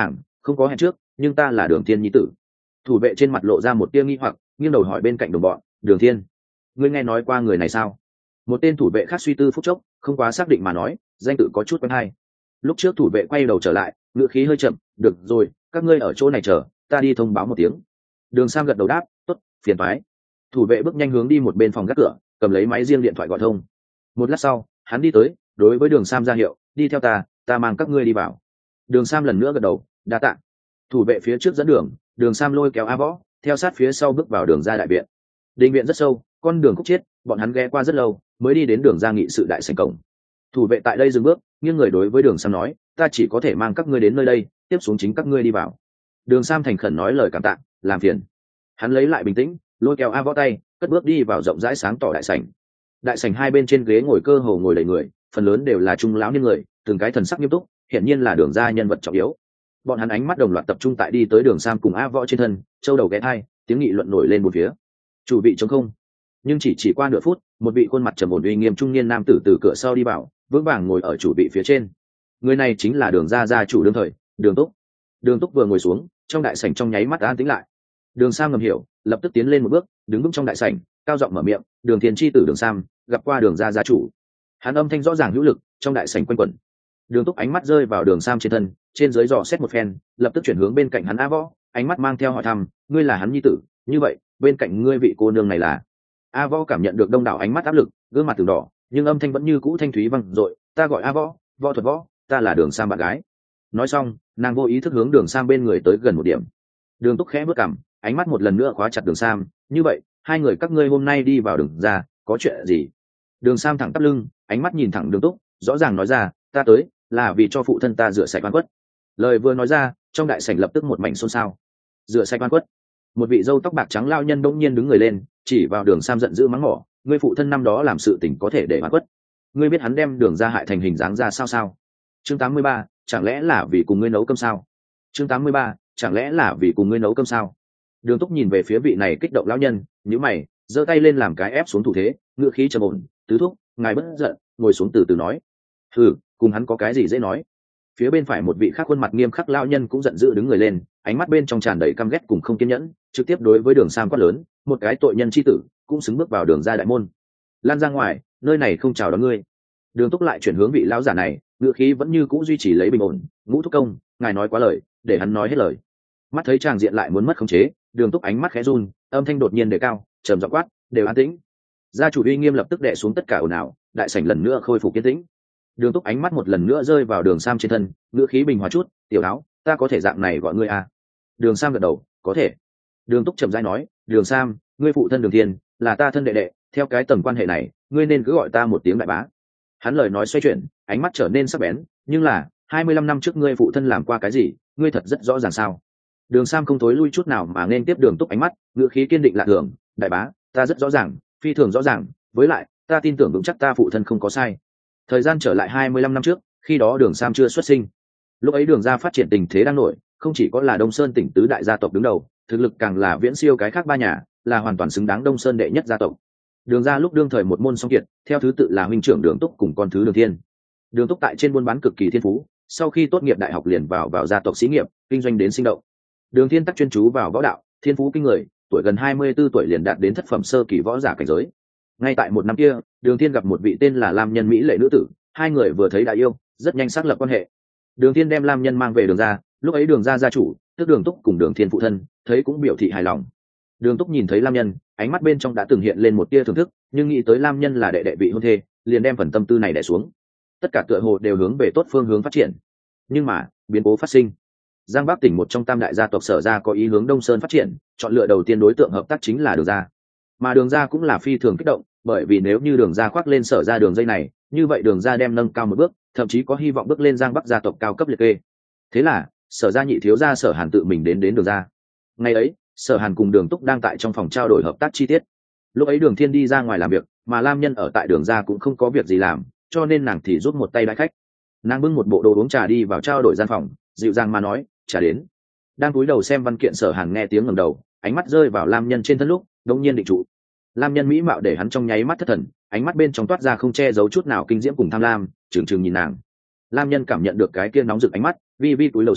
không có hẹn trước nhưng ta là Đường Thiên nhi tử. Thủ vệ trên mặt lộ ra một tia nghi hoặc, nghiêng đầu hỏi bên cạnh đồng bọn, Đường Thiên, ngươi nghe nói qua người này sao? Một tên thủ vệ khác suy tư phút chốc, không quá xác định mà nói, danh tự có chút quen hay. Lúc trước thủ vệ quay đầu trở lại, ngữ khí hơi chậm, được rồi, các ngươi ở chỗ này chờ, ta đi thông báo một tiếng. Đường Sam gật đầu đáp, tốt, phiền toái. Thủ vệ bước nhanh hướng đi một bên phòng gác cửa, cầm lấy máy riêng điện thoại gọi thông. Một lát sau, hắn đi tới, đối với Đường Sam ra hiệu, đi theo ta, ta mang các ngươi đi vào. Đường Sam lần nữa gật đầu, đa tạ. Thủ vệ phía trước dẫn đường, Đường Sam lôi kéo A Võ, theo sát phía sau bước vào đường ra đại viện. Đình viện rất sâu, con đường khúc chiết, bọn hắn ghé qua rất lâu, mới đi đến đường ra nghị sự đại sảnh cổng. Thủ vệ tại đây dừng bước, nghiêng người đối với Đường Sam nói, ta chỉ có thể mang các ngươi đến nơi đây, tiếp xuống chính các ngươi đi vào. Đường Sam thành khẩn nói lời cảm tạ, làm phiền. Hắn lấy lại bình tĩnh, lôi kéo A Võ tay, cất bước đi vào rộng rãi sáng tỏ đại sảnh. Đại sảnh hai bên trên ghế ngồi cơ hồ ngồi đầy người, phần lớn đều là trung lão niên người, từng cái thần sắc nghiêm túc, hiển nhiên là đường ra nhân vật trọng yếu. Bọn hắn ánh mắt đồng loạt tập trung tại đi tới Đường Sam cùng A Võ trên thân, châu đầu ghé thai, tiếng nghị luận nổi lên bốn phía. Chủ vị trống không, nhưng chỉ chỉ qua nửa phút, một vị khuôn mặt trầm ổn uy nghiêm trung niên nam tử từ cửa sau đi vào, vững vàng ngồi ở chủ vị phía trên. Người này chính là Đường gia gia chủ đương thời, Đường Túc. Đường Túc vừa ngồi xuống, trong đại sảnh trong nháy mắt an tĩnh lại. Đường Sam ngầm hiểu, lập tức tiến lên một bước, đứng vững trong đại sảnh, cao giọng mở miệng, Đường Thiên chi tử Đường Sam, gặp qua Đường gia gia chủ. Hắn âm thanh rõ ràng hữu lực, trong đại sảnh quanh quẩn. Đường Túc ánh mắt rơi vào Đường Sam trên thân, trên dưới dò xét một phen, lập tức chuyển hướng bên cạnh hắn A Võ, ánh mắt mang theo hỏi thăm, ngươi là hắn nhi tử, như vậy, bên cạnh ngươi vị cô nương này là? A Võ cảm nhận được đông đảo ánh mắt áp lực, gương mặt từng đỏ, nhưng âm thanh vẫn như cũ thanh thúy vang dội, ta gọi A Võ, Võ Thuật Võ, ta là Đường Sam bạn gái. Nói xong, nàng vô ý thức hướng Đường Sam bên người tới gần một điểm. Đường Túc khẽ bước cằm, ánh mắt một lần nữa khóa chặt Đường Sam, như vậy, hai người các ngươi hôm nay đi vào Đường ra, có chuyện gì? Đường Sam thẳng tắp lưng, ánh mắt nhìn thẳng Đường Túc, rõ ràng nói ra, ta tới là vì cho phụ thân ta rửa sạch oan khuất. Lời vừa nói ra, trong đại sảnh lập tức một mảnh xôn xao. Rửa sạch oan khuất? Một vị râu tóc bạc trắng lao nhân bỗng nhiên đứng người lên, chỉ vào Đường Sam giận dữ mắng mỏ, ngươi phụ thân năm đó làm sự tình có thể để oan khuất, ngươi biết hắn đem Đường ra hại thành hình dáng ra sao sao? Chương tám mươi ba, chẳng lẽ là vì cùng ngươi nấu cơm sao? Chương tám mươi ba, chẳng lẽ là vì cùng ngươi nấu cơm sao? Đường Túc nhìn về phía vị này kích động lão nhân, nhíu mày, giơ tay lên làm cái ép xuống thủ thế, ngữ khí trầm ổn, tứ thúc, ngài bất giận, ngồi xuống từ từ nói. Hừ, cùng hắn có cái gì dễ nói? Phía bên phải một vị khác khuôn mặt nghiêm khắc lão nhân cũng giận dữ đứng người lên, ánh mắt bên trong tràn đầy căm ghét cùng không kiên nhẫn, trực tiếp đối với Đường Sam quát lớn, một cái tội nhân chi tử, cũng xứng bước vào Đường ra đại môn. Lan ra ngoài, nơi này không chào đón ngươi. Đường Túc lại chuyển hướng vị lão giả này, ngữ khí vẫn như cũ duy trì lấy bình ổn, ngũ thúc công, ngài nói quá lời, để hắn nói hết lời. Mắt thấy tràng diện lại muốn mất khống chế, Đường Túc ánh mắt khẽ run, âm thanh đột nhiên đề cao, trầm giọng quát, đều an tĩnh. Gia chủ uy nghiêm lập tức đè xuống tất cả ồn ào, đại sảnh lần nữa khôi phục yên tĩnh. Đường Túc ánh mắt một lần nữa rơi vào Đường Sam trên thân, ngữ khí bình hòa chút, tiểu áo, ta có thể dạng này gọi ngươi à? Đường Sam gật đầu, có thể. Đường Túc chậm rãi nói, Đường Sam, ngươi phụ thân Đường Thiên, là ta thân đệ đệ, theo cái tầng quan hệ này, ngươi nên cứ gọi ta một tiếng đại bá. Hắn lời nói xoay chuyển, ánh mắt trở nên sắc bén, nhưng là, hai mươi lăm năm trước ngươi phụ thân làm qua cái gì, ngươi thật rất rõ ràng sao? Đường Sam không thối lui chút nào mà nên tiếp Đường Túc ánh mắt, ngữ khí kiên định lạ thường, đại bá, ta rất rõ ràng, phi thường rõ ràng, với lại, ta tin tưởng vững chắc ta phụ thân không có sai. Thời gian trở lại hai mươi lăm năm trước, khi đó Đường Sam chưa xuất sinh. Lúc ấy Đường gia phát triển tình thế đang nổi, không chỉ có là Đông Sơn tỉnh tứ đại gia tộc đứng đầu, thực lực càng là viễn siêu cái khác ba nhà, là hoàn toàn xứng đáng Đông Sơn đệ nhất gia tộc. Đường gia lúc đương thời một môn song kiệt, theo thứ tự là huynh trưởng Đường Túc cùng con thứ Đường Thiên. Đường Túc tại trên buôn bán cực kỳ thiên phú, sau khi tốt nghiệp đại học liền vào vào gia tộc xí nghiệp, kinh doanh đến sinh động. Đường Thiên tắc chuyên chú vào võ đạo, thiên phú kinh người, tuổi gần hai mươi tư tuổi liền đạt đến thất phẩm sơ kỳ võ giả cảnh giới. Ngay tại một năm kia, Đường Thiên gặp một vị tên là Lam Nhân mỹ lệ nữ tử, hai người vừa thấy đã yêu, rất nhanh xác lập quan hệ. Đường Thiên đem Lam Nhân mang về Đường gia, lúc ấy Đường gia gia chủ, tức Đường Túc cùng Đường Thiên phụ thân, thấy cũng biểu thị hài lòng. Đường Túc nhìn thấy Lam Nhân, ánh mắt bên trong đã từng hiện lên một tia thưởng thức, nhưng nghĩ tới Lam Nhân là đệ đệ vị hôn thê, liền đem phần tâm tư này đè xuống. Tất cả tựa hồ đều hướng về tốt phương hướng phát triển. Nhưng mà, biến cố phát sinh. Giang Bắc tỉnh một trong tam đại gia tộc Sở gia có ý hướng Đông Sơn phát triển, chọn lựa đầu tiên đối tượng hợp tác chính là Đường gia. Mà Đường gia cũng là phi thường kích động, bởi vì nếu như Đường gia khoác lên Sở gia đường dây này, như vậy Đường gia đem nâng cao một bước, thậm chí có hy vọng bước lên Giang Bắc gia tộc cao cấp liệt kê. Thế là, Sở gia nhị thiếu gia Sở Hàn tự mình đến đến Đường gia. Ngày ấy, Sở Hàn cùng Đường Túc đang tại trong phòng trao đổi hợp tác chi tiết. Lúc ấy Đường Thiên đi ra ngoài làm việc, mà Lam Nhân ở tại Đường gia cũng không có việc gì làm, cho nên nàng thì rút một tay đãi khách. Nàng bưng một bộ đồ uống trà đi vào trao đổi gian phòng, dịu dàng mà nói, "Trà đến." Đang cúi đầu xem văn kiện, Sở Hàn nghe tiếng ngẩng đầu, ánh mắt rơi vào Lam Nhân trên thân lúc, đột nhiên định trụ. Lam Nhân mỹ mạo để hắn trong nháy mắt thất thần, ánh mắt bên trong toát ra không che giấu chút nào kinh diễm cùng tham lam, trừng trừng nhìn nàng. Lam Nhân cảm nhận được cái kia nóng rực ánh mắt, vi vi cúi đầu xuống,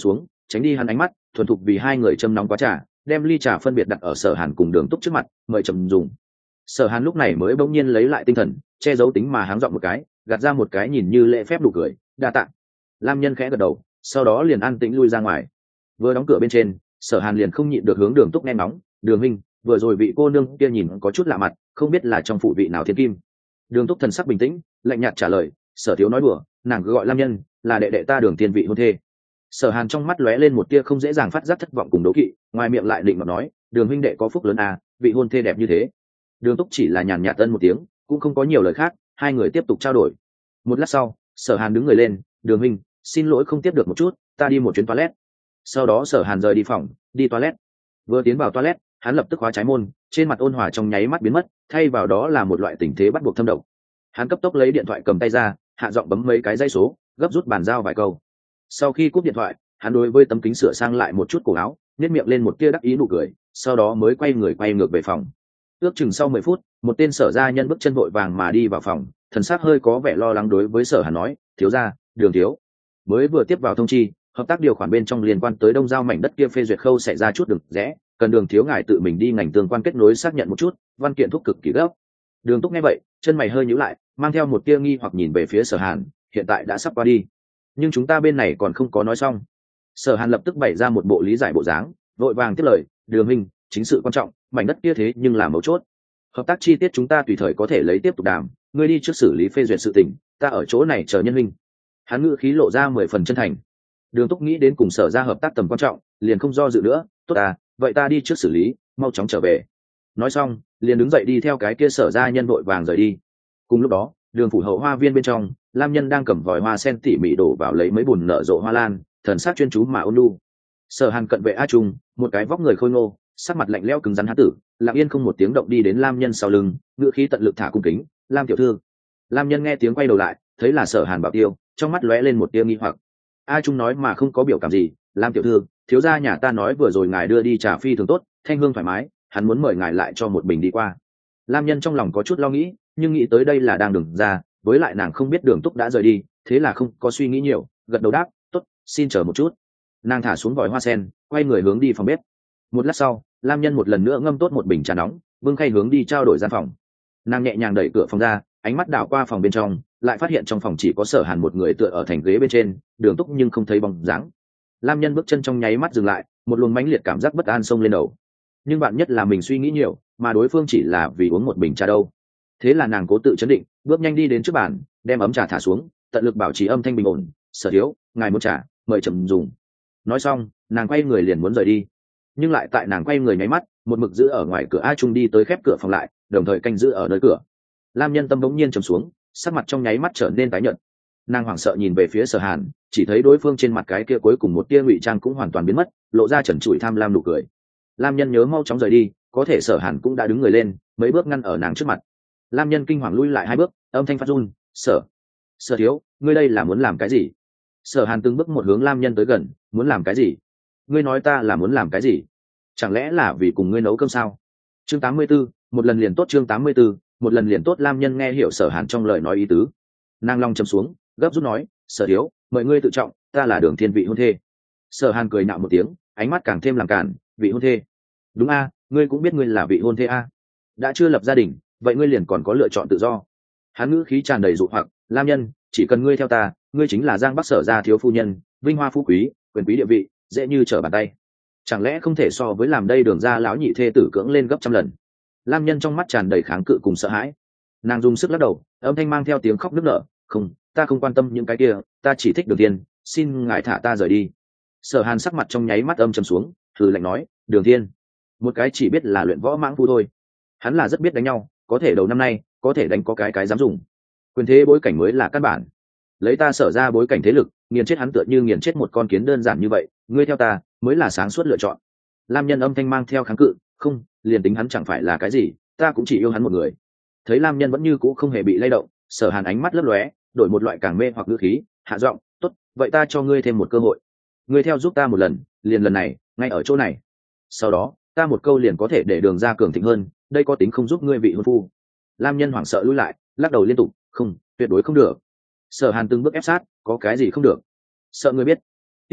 tránh đi hắn ánh mắt, thuần thục vì hai người châm nóng quá trà, đem ly trà phân biệt đặt ở Sở Hàn cùng Đường Túc trước mặt, mời trầm dùng. Sở Hàn lúc này mới bỗng nhiên lấy lại tinh thần, che giấu tính mà háng giọng một cái, gạt ra một cái nhìn như lễ phép nụ cười, đa tạ. Lam Nhân khẽ gật đầu, sau đó liền an tĩnh lui ra ngoài. Vừa đóng cửa bên trên, Sở Hàn liền không nhịn được hướng Đường Túc nghe nóng, Đường huynh, vừa rồi vị cô nương kia nhìn có chút lạ mặt, không biết là trong phụ vị nào thiên kim. Đường Túc thần sắc bình tĩnh, lạnh nhạt trả lời, Sở thiếu nói đùa, nàng cứ gọi Lam Nhân, là đệ đệ ta Đường Thiên vị hôn thê. Sở Hàn trong mắt lóe lên một tia không dễ dàng phát giác thất vọng cùng đố kỵ, ngoài miệng lại định mà nói, Đường huynh đệ có phúc lớn à, vị hôn thê đẹp như thế. Đường Túc chỉ là nhàn nhạt tân một tiếng, cũng không có nhiều lời khác, hai người tiếp tục trao đổi. Một lát sau, Sở Hàn đứng người lên, Đường huynh, xin lỗi không tiếp được một chút, ta đi một chuyến toilet. Sau đó Sở Hàn rời đi phòng, đi toilet. Vừa tiến vào toilet, hắn lập tức khóa trái môn, trên mặt ôn hòa trong nháy mắt biến mất, thay vào đó là một loại tình thế bắt buộc thâm độc. Hắn cấp tốc lấy điện thoại cầm tay ra, hạ giọng bấm mấy cái dây số, gấp rút bàn giao vài câu. Sau khi cúp điện thoại, hắn đối với tấm kính sửa sang lại một chút cổ áo, nhếch miệng lên một tia đắc ý nụ cười, sau đó mới quay người quay ngược về phòng. Ước chừng sau mười phút, một tên Sở gia nhân bước chân vội vàng mà đi vào phòng, thần sắc hơi có vẻ lo lắng đối với Sở Hàn nói, thiếu gia, Đường thiếu mới vừa tiếp vào thông chi, hợp tác điều khoản bên trong liên quan tới đông giao mảnh đất kia phê duyệt khâu xảy ra chút đường rẽ, cần Đường thiếu ngài tự mình đi ngành tương quan kết nối xác nhận một chút, văn kiện thúc cực kỳ gấp. Đường Túc nghe vậy, chân mày hơi nhíu lại, mang theo một tia nghi hoặc nhìn về phía Sở Hàn, hiện tại đã sắp qua đi, nhưng chúng ta bên này còn không có nói xong. Sở Hàn lập tức bày ra một bộ lý giải bộ dáng, vội vàng tiếp lời, Đường huynh, chính sự quan trọng, mảnh đất kia thế nhưng là mấu chốt. Hợp tác chi tiết chúng ta tùy thời có thể lấy tiếp tục đàm, ngươi đi trước xử lý phê duyệt sự tình, ta ở chỗ này chờ nhân huynh. Hắn ngữ khí lộ ra mười phần chân thành. Đường Túc nghĩ đến cùng Sở ra hợp tác tầm quan trọng, liền không do dự nữa, tốt à, vậy ta đi trước xử lý, mau chóng trở về. Nói xong, liền đứng dậy đi theo cái kia Sở ra nhân vội vàng rời đi. Cùng lúc đó, đường phủ hậu hoa viên bên trong, Lam Nhân đang cầm vòi hoa sen tỉ mỉ đổ vào lấy mấy bùn nở rộ hoa lan, thần sắc chuyên chú mà ôn nhu. Sở Hàn cận vệ A Trung, một cái vóc người khôi ngô, sắc mặt lạnh lẽo cứng rắn há tử, lặng yên không một tiếng động đi đến Lam Nhân sau lưng, ngữ khí tận lực thả cung kính, Lam tiểu thư. Lam Nhân nghe tiếng quay đầu lại, thấy là Sở Hàn Bảo Tiêu, trong mắt lóe lên một tia nghi hoặc. A Trung nói mà không có biểu cảm gì, Lam tiểu thư, thiếu gia nhà ta nói vừa rồi ngài đưa đi trà phi thường tốt, thanh hương thoải mái, hắn muốn mời ngài lại cho một bình đi qua. Lam Nhân trong lòng có chút lo nghĩ, nhưng nghĩ tới đây là đang đường ra, với lại nàng không biết Đường Túc đã rời đi, thế là không có suy nghĩ nhiều, gật đầu đáp, tốt, xin chờ một chút. Nàng thả xuống vòi hoa sen, quay người hướng đi phòng bếp. Một lát sau, Lam Nhân một lần nữa ngâm tốt một bình trà nóng, bưng khay hướng đi trao đổi gian phòng. Nàng nhẹ nhàng đẩy cửa phòng ra, ánh mắt đảo qua phòng bên trong, lại phát hiện trong phòng chỉ có Sở Hàn một người tựa ở thành ghế bên trên, Đường Túc nhưng không thấy bóng dáng. Lam Nhân bước chân trong nháy mắt dừng lại, một luồng mãnh liệt cảm giác bất an xông lên đầu. Nhưng bạn nhất là mình suy nghĩ nhiều, mà đối phương chỉ là vì uống một bình trà đâu. Thế là nàng cố tự chấn định, bước nhanh đi đến trước bàn, đem ấm trà thả xuống, tận lực bảo trì âm thanh bình ổn, Sở thiếu, ngài muốn trà, mời chậm dùng. Nói xong, nàng quay người liền muốn rời đi, nhưng lại tại nàng quay người nháy mắt, một mực giữ ở ngoài cửa A Trung đi tới khép cửa phòng lại, đồng thời canh giữ ở nơi cửa. Lam Nhân tâm bỗng nhiên trầm xuống, sắc mặt trong nháy mắt trở nên tái nhợt. Nàng hoảng sợ nhìn về phía Sở Hàn, chỉ thấy đối phương trên mặt cái kia cuối cùng một tia ngụy trang cũng hoàn toàn biến mất, lộ ra trần trụi tham lam nụ cười. Lam Nhân nhớ mau chóng rời đi, có thể Sở Hàn cũng đã đứng người lên, mấy bước ngăn ở nàng trước mặt. Lam Nhân kinh hoàng lui lại hai bước, âm thanh phát run, "Sở, Sở thiếu, ngươi đây là muốn làm cái gì?" Sở Hàn từng bước một hướng Lam Nhân tới gần, "Muốn làm cái gì? Ngươi nói ta là muốn làm cái gì? Chẳng lẽ là vì cùng ngươi nấu cơm sao?" Chương tám mươi 84, một lần liền tốt chương tám mươi 84, một lần liền tốt. Lam Nhân nghe hiểu Sở Hàn trong lời nói ý tứ, nàng long chầm xuống, gấp rút nói, "Sở thiếu, mời ngươi tự trọng, ta là Đường Thiên vị hôn thê." Sở Hàn cười nạo một tiếng, ánh mắt càng thêm làm cản, "Vị hôn thê? Đúng a, ngươi cũng biết ngươi là vị hôn thê a. Đã chưa lập gia đình, vậy ngươi liền còn có lựa chọn tự do." Hắn ngữ khí tràn đầy dụ hoặc, "Lam Nhân, chỉ cần ngươi theo ta, ngươi chính là Giang Bắc Sở gia thiếu phu nhân, vinh hoa phú quý, quyền quý địa vị, dễ như trở bàn tay. Chẳng lẽ không thể so với làm đây Đường gia lão nhị thê tử cưỡng lên gấp trăm lần?" Lam Nhân trong mắt tràn đầy kháng cự cùng sợ hãi, nàng dùng sức lắc đầu, âm thanh mang theo tiếng khóc nức nở, "Không, ta không quan tâm những cái kia, ta chỉ thích Đường Thiên, xin ngài thả ta rời đi." Sở Hàn sắc mặt trong nháy mắt âm trầm xuống, hừ lạnh nói, "Đường Thiên, một cái chỉ biết là luyện võ mãng phu thôi. Hắn là rất biết đánh nhau, có thể đầu năm nay có thể đánh có cái cái dám dùng. Quyền thế bối cảnh mới là căn bản. Lấy ta Sở ra bối cảnh thế lực, nghiền chết hắn tựa như nghiền chết một con kiến đơn giản như vậy, ngươi theo ta mới là sáng suốt lựa chọn." Lam Nhân âm thanh mang theo kháng cự, "Không, liền tính hắn chẳng phải là cái gì, ta cũng chỉ yêu hắn một người." Thấy Lam Nhân vẫn như cũ không hề bị lay động, Sở Hàn ánh mắt lấp lóe, đổi một loại càng mê hoặc ngữ khí, hạ giọng, "Tốt, vậy ta cho ngươi thêm một cơ hội. Ngươi theo giúp ta một lần, liền lần này, ngay ở chỗ này. Sau đó, ta một câu liền có thể để Đường ra cường thịnh hơn, đây có tính không giúp ngươi vị hôn phu?" Lam Nhân hoảng sợ lùi lại, lắc đầu liên tục, "Không, tuyệt đối không được." Sở Hàn từng bước ép sát, "Có cái gì không được? Sợ ngươi biết. Yên tâm,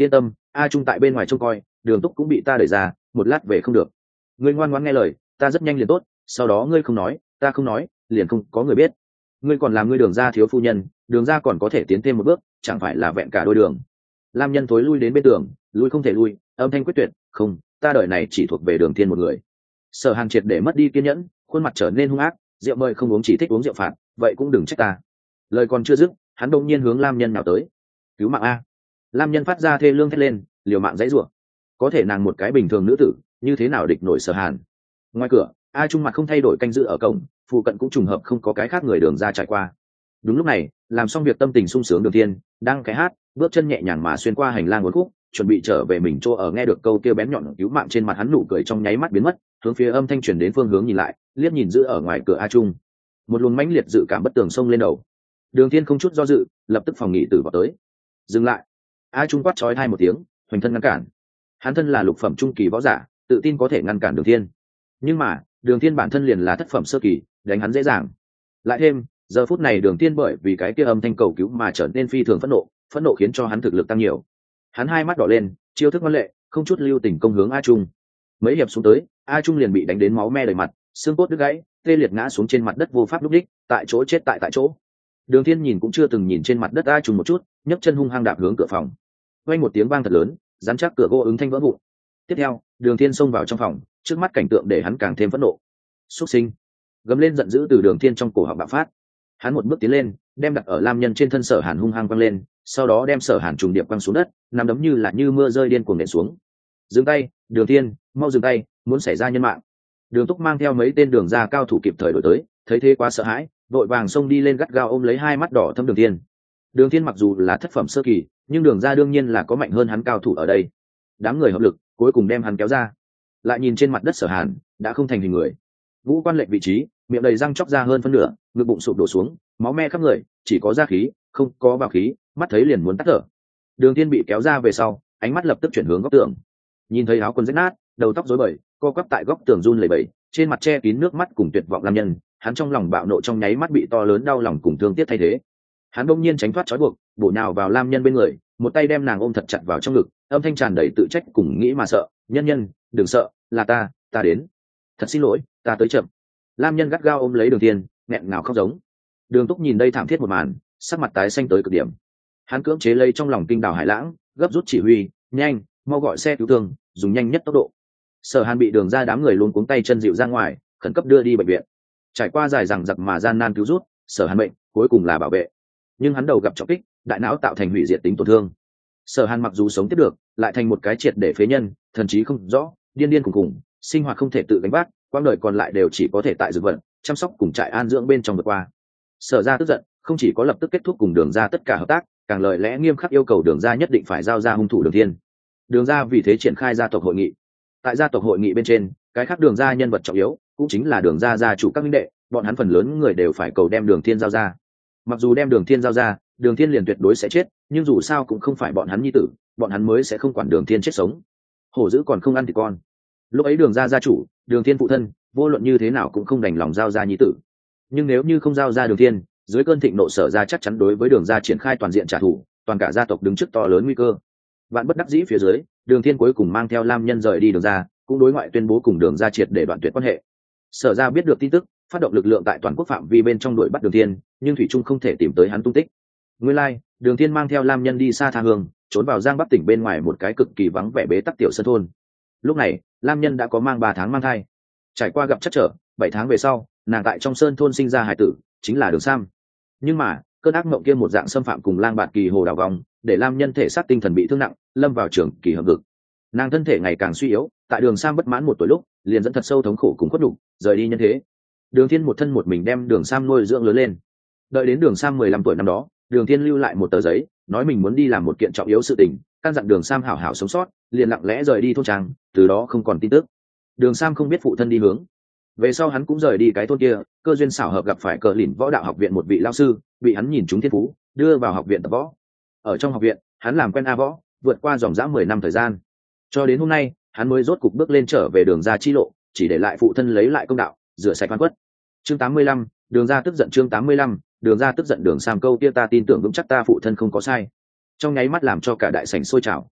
A Trung tại bên ngoài trông coi, Đường Túc cũng bị ta đẩy ra, một lát về không được. Ngươi ngoan ngoãn nghe lời, ta rất nhanh liền tốt, sau đó ngươi không nói, ta không nói, liền không có người biết. Ngươi còn làm ngươi Đường gia thiếu phu nhân, Đường gia còn có thể tiến thêm một bước, chẳng phải là vẹn cả đôi đường. Lam Nhân thối lui đến bên tường, lui không thể lui, âm thanh quyết tuyệt, không, ta đời này chỉ thuộc về Đường Thiên một người. Sở Hàn triệt để mất đi kiên nhẫn, khuôn mặt trở nên hung ác, rượu mời không uống chỉ thích uống rượu phạt, vậy cũng đừng trách ta. Lời còn chưa dứt, hắn đột nhiên hướng Lam Nhân nào tới. Cứu mạng a! Lam Nhân phát ra thê lương thét lên, liều mạng dãy rủa. Có thể nàng một cái bình thường nữ tử, như thế nào địch nổi Sở Hàn? Ngoài cửa, A Trung mặt không thay đổi canh giữ ở cổng, phụ cận cũng trùng hợp không có cái khác người Đường ra trải qua. Đúng lúc này, làm xong việc tâm tình sung sướng Đường Thiên, đang cái hát, bước chân nhẹ nhàng mà xuyên qua hành lang uốn khúc, chuẩn bị trở về mình chỗ ở, nghe được câu kêu bén nhọn cứu mạng trên mặt hắn, nụ cười trong nháy mắt biến mất, hướng phía âm thanh truyền đến phương hướng nhìn lại, liếc nhìn giữ ở ngoài cửa A Trung. Một luồng mãnh liệt dự cảm bất tường xông lên đầu. Đường Thiên không chút do dự, lập tức phòng nghỉ tử vào tới. Dừng lại! A Trung quát chói tai một tiếng, hoành thân ngăn cản. Hắn thân là lục phẩm trung kỳ võ giả, tự tin có thể ngăn cản Đường Thiên. Nhưng mà, Đường Thiên bản thân liền là thất phẩm sơ kỳ, đánh hắn dễ dàng. Lại thêm, giờ phút này Đường Thiên bởi vì cái kia âm thanh cầu cứu mà trở nên phi thường phẫn nộ, phẫn nộ khiến cho hắn thực lực tăng nhiều. Hắn hai mắt đỏ lên, chiêu thức ngoan lệ, không chút lưu tình công hướng A Trung. Mấy hiệp xuống tới, A Trung liền bị đánh đến máu me đầy mặt, xương cốt đứt gãy, tê liệt ngã xuống trên mặt đất vô pháp lúc đích, tại chỗ chết tại tại chỗ. Đường Thiên nhìn cũng chưa từng nhìn trên mặt đất A Trung một chút, nhấc chân hung hăng đạp hướng cửa phòng. Vang một tiếng vang thật lớn, rắn chắc cửa gỗ ứng thanh vỡ vụn. Tiếp theo, Đường Thiên xông vào trong phòng, trước mắt cảnh tượng để hắn càng thêm phẫn nộ. Súc sinh! Gầm lên giận dữ từ Đường Thiên trong cổ họng bạo phát. Hắn một bước tiến lên, đem đặt ở Lam Nhân trên thân Sở Hàn hung hăng quăng lên, sau đó đem Sở Hàn trùng điệp quăng xuống đất, nằm đấm như là như mưa rơi điên cuồng nện xuống. Dừng tay, Đường Thiên, mau dừng tay, muốn xảy ra nhân mạng. Đường Túc mang theo mấy tên Đường gia cao thủ kịp thời đổi tới, thấy thế quá sợ hãi, vội vàng xông đi lên gắt gao ôm lấy hai mắt đỏ thâm Đường Thiên. Đường Thiên mặc dù là thất phẩm sơ kỳ, nhưng Đường gia đương nhiên là có mạnh hơn hắn cao thủ ở đây. Đám người hợp lực, cuối cùng đem hắn kéo ra. Lại nhìn trên mặt đất Sở Hàn, đã không thành hình người. Ngũ quan lệch vị trí, miệng đầy răng chóc ra hơn phân nửa, ngực bụng sụp đổ xuống, máu me khắp người, chỉ có da khí, không có bào khí, mắt thấy liền muốn tắt thở. Đường Thiên bị kéo ra về sau, ánh mắt lập tức chuyển hướng góc tường. Nhìn thấy áo quần rách nát, đầu tóc rối bời, co quắp tại góc tường run lẩy bẩy, trên mặt che kín nước mắt cùng tuyệt vọng Lam Nhân, hắn trong lòng bạo nộ trong nháy mắt bị to lớn đau lòng cùng thương tiếc thay thế. Hắn bỗng nhiên tránh thoát trói buộc, bổ nhào vào Lam Nhân bên người, một tay đem nàng ôm thật chặt vào trong ngực, âm thanh tràn đầy tự trách cùng nghĩ mà sợ, "Nhân Nhân, đừng sợ, là ta, ta đến. Thật xin lỗi, ta tới chậm." Lam Nhân gắt gao ôm lấy Đường Thiên, nghẹn ngào khóc giống. Đường Túc nhìn đây thảm thiết một màn, sắc mặt tái xanh tới cực điểm. Hắn cưỡng chế lấy trong lòng kinh đảo hải lãng, gấp rút chỉ huy, "Nhanh, mau gọi xe cứu thương, dùng nhanh nhất tốc độ." Sở Hàn bị Đường ra đám người luống cuống tay chân dịu ra ngoài, khẩn cấp đưa đi bệnh viện. Trải qua dài dằng dặc mà gian nan cứu rút, Sở Hàn bệnh cuối cùng là bảo vệ, nhưng hắn đầu gặp trọng kích, đại não tạo thành hủy diệt tính tổn thương. Sở Hàn mặc dù sống tiếp được, lại thành một cái triệt để phế nhân, thần trí không rõ, điên điên khùng khùng, sinh hoạt không thể tự gánh vác, quãng đời còn lại đều chỉ có thể tại dược vận chăm sóc cùng trại an dưỡng bên trong vượt qua. Sở ra tức giận, không chỉ có lập tức kết thúc cùng Đường ra tất cả hợp tác, càng lời lẽ nghiêm khắc yêu cầu Đường ra nhất định phải giao ra hung thủ Đường Thiên. Đường ra vì thế triển khai gia tộc hội nghị. Tại gia tộc hội nghị bên trên, cái khác Đường ra nhân vật trọng yếu cũng chính là Đường ra gia chủ các minh đệ, bọn hắn phần lớn người đều phải cầu đem Đường Thiên giao ra. Mặc dù đem Đường Thiên giao ra, Đường Thiên liền tuyệt đối sẽ chết, nhưng dù sao cũng không phải bọn hắn nhi tử, bọn hắn mới sẽ không quản Đường Thiên chết sống. Hổ dữ còn không ăn thịt con. Lúc ấy Đường gia gia chủ, Đường Thiên phụ thân, vô luận như thế nào cũng không đành lòng giao ra nhi tử. Nhưng nếu như không giao ra Đường Thiên, dưới cơn thịnh nộ Sở ra chắc chắn đối với Đường gia triển khai toàn diện trả thù, toàn cả gia tộc đứng trước to lớn nguy cơ. Vạn bất đắc dĩ phía dưới, Đường Thiên cuối cùng mang theo Lam Nhân rời đi Đường gia, cũng đối ngoại tuyên bố cùng Đường gia triệt để đoạn tuyệt quan hệ. Sở ra biết được tin tức, phát động lực lượng tại toàn quốc phạm vi bên trong đuổi bắt Đường Thiên, nhưng thủy trung không thể tìm tới hắn tung tích. Nguyên lai, like, Đường Thiên mang theo Lam Nhân đi xa tha hương, trốn vào Giang Bắc tỉnh bên ngoài một cái cực kỳ vắng vẻ bế tắc tiểu sơn thôn. Lúc này, Lam Nhân đã có mang ba tháng mang thai. Trải qua gặp chắc trở, bảy tháng về sau, nàng tại trong sơn thôn sinh ra hải tử, chính là Đường Sam. Nhưng mà, cơn ác mộng kia một dạng xâm phạm cùng lang bạt kỳ hồ đào vòng, để Lam Nhân thể xác tinh thần bị thương nặng, lâm vào trường kỳ hầm vực. Nàng thân thể ngày càng suy yếu, tại Đường Sam bất mãn một tuổi lúc, liền dẫn thật sâu thống khổ cùng khuất nhục, rời đi nhân thế. Đường Thiên một thân một mình đem Đường Sam nuôi dưỡng lớn lên. Đợi đến Đường Sam mười lăm tuổi năm đó, Đường Thiên lưu lại một tờ giấy, nói mình muốn đi làm một kiện trọng yếu sự tình, căn dặn Đường Sam hảo hảo sống sót, liền lặng lẽ rời đi thôn trang, từ đó không còn tin tức. Đường Sam không biết phụ thân đi hướng. Về sau hắn cũng rời đi cái thôn kia, cơ duyên xảo hợp gặp phải Cờ Lìn Võ Đạo Học viện một vị lão sư, bị hắn nhìn trúng thiên phú, đưa vào học viện tập võ. Ở trong học viện, hắn làm quen A Võ, vượt qua dòng dã mười năm thời gian. Cho đến hôm nay, hắn mới rốt cục bước lên trở về Đường gia chi lộ, chỉ để lại phụ thân lấy lại công đạo, rửa sạch oan khuất. Chương tám mươi lăm, Đường gia tức giận. Chương tám mươi lăm, Đường gia tức giận. Đường Sam câu kia ta tin tưởng vững chắc ta phụ thân không có sai, trong nháy mắt làm cho cả đại sảnh sôi trào.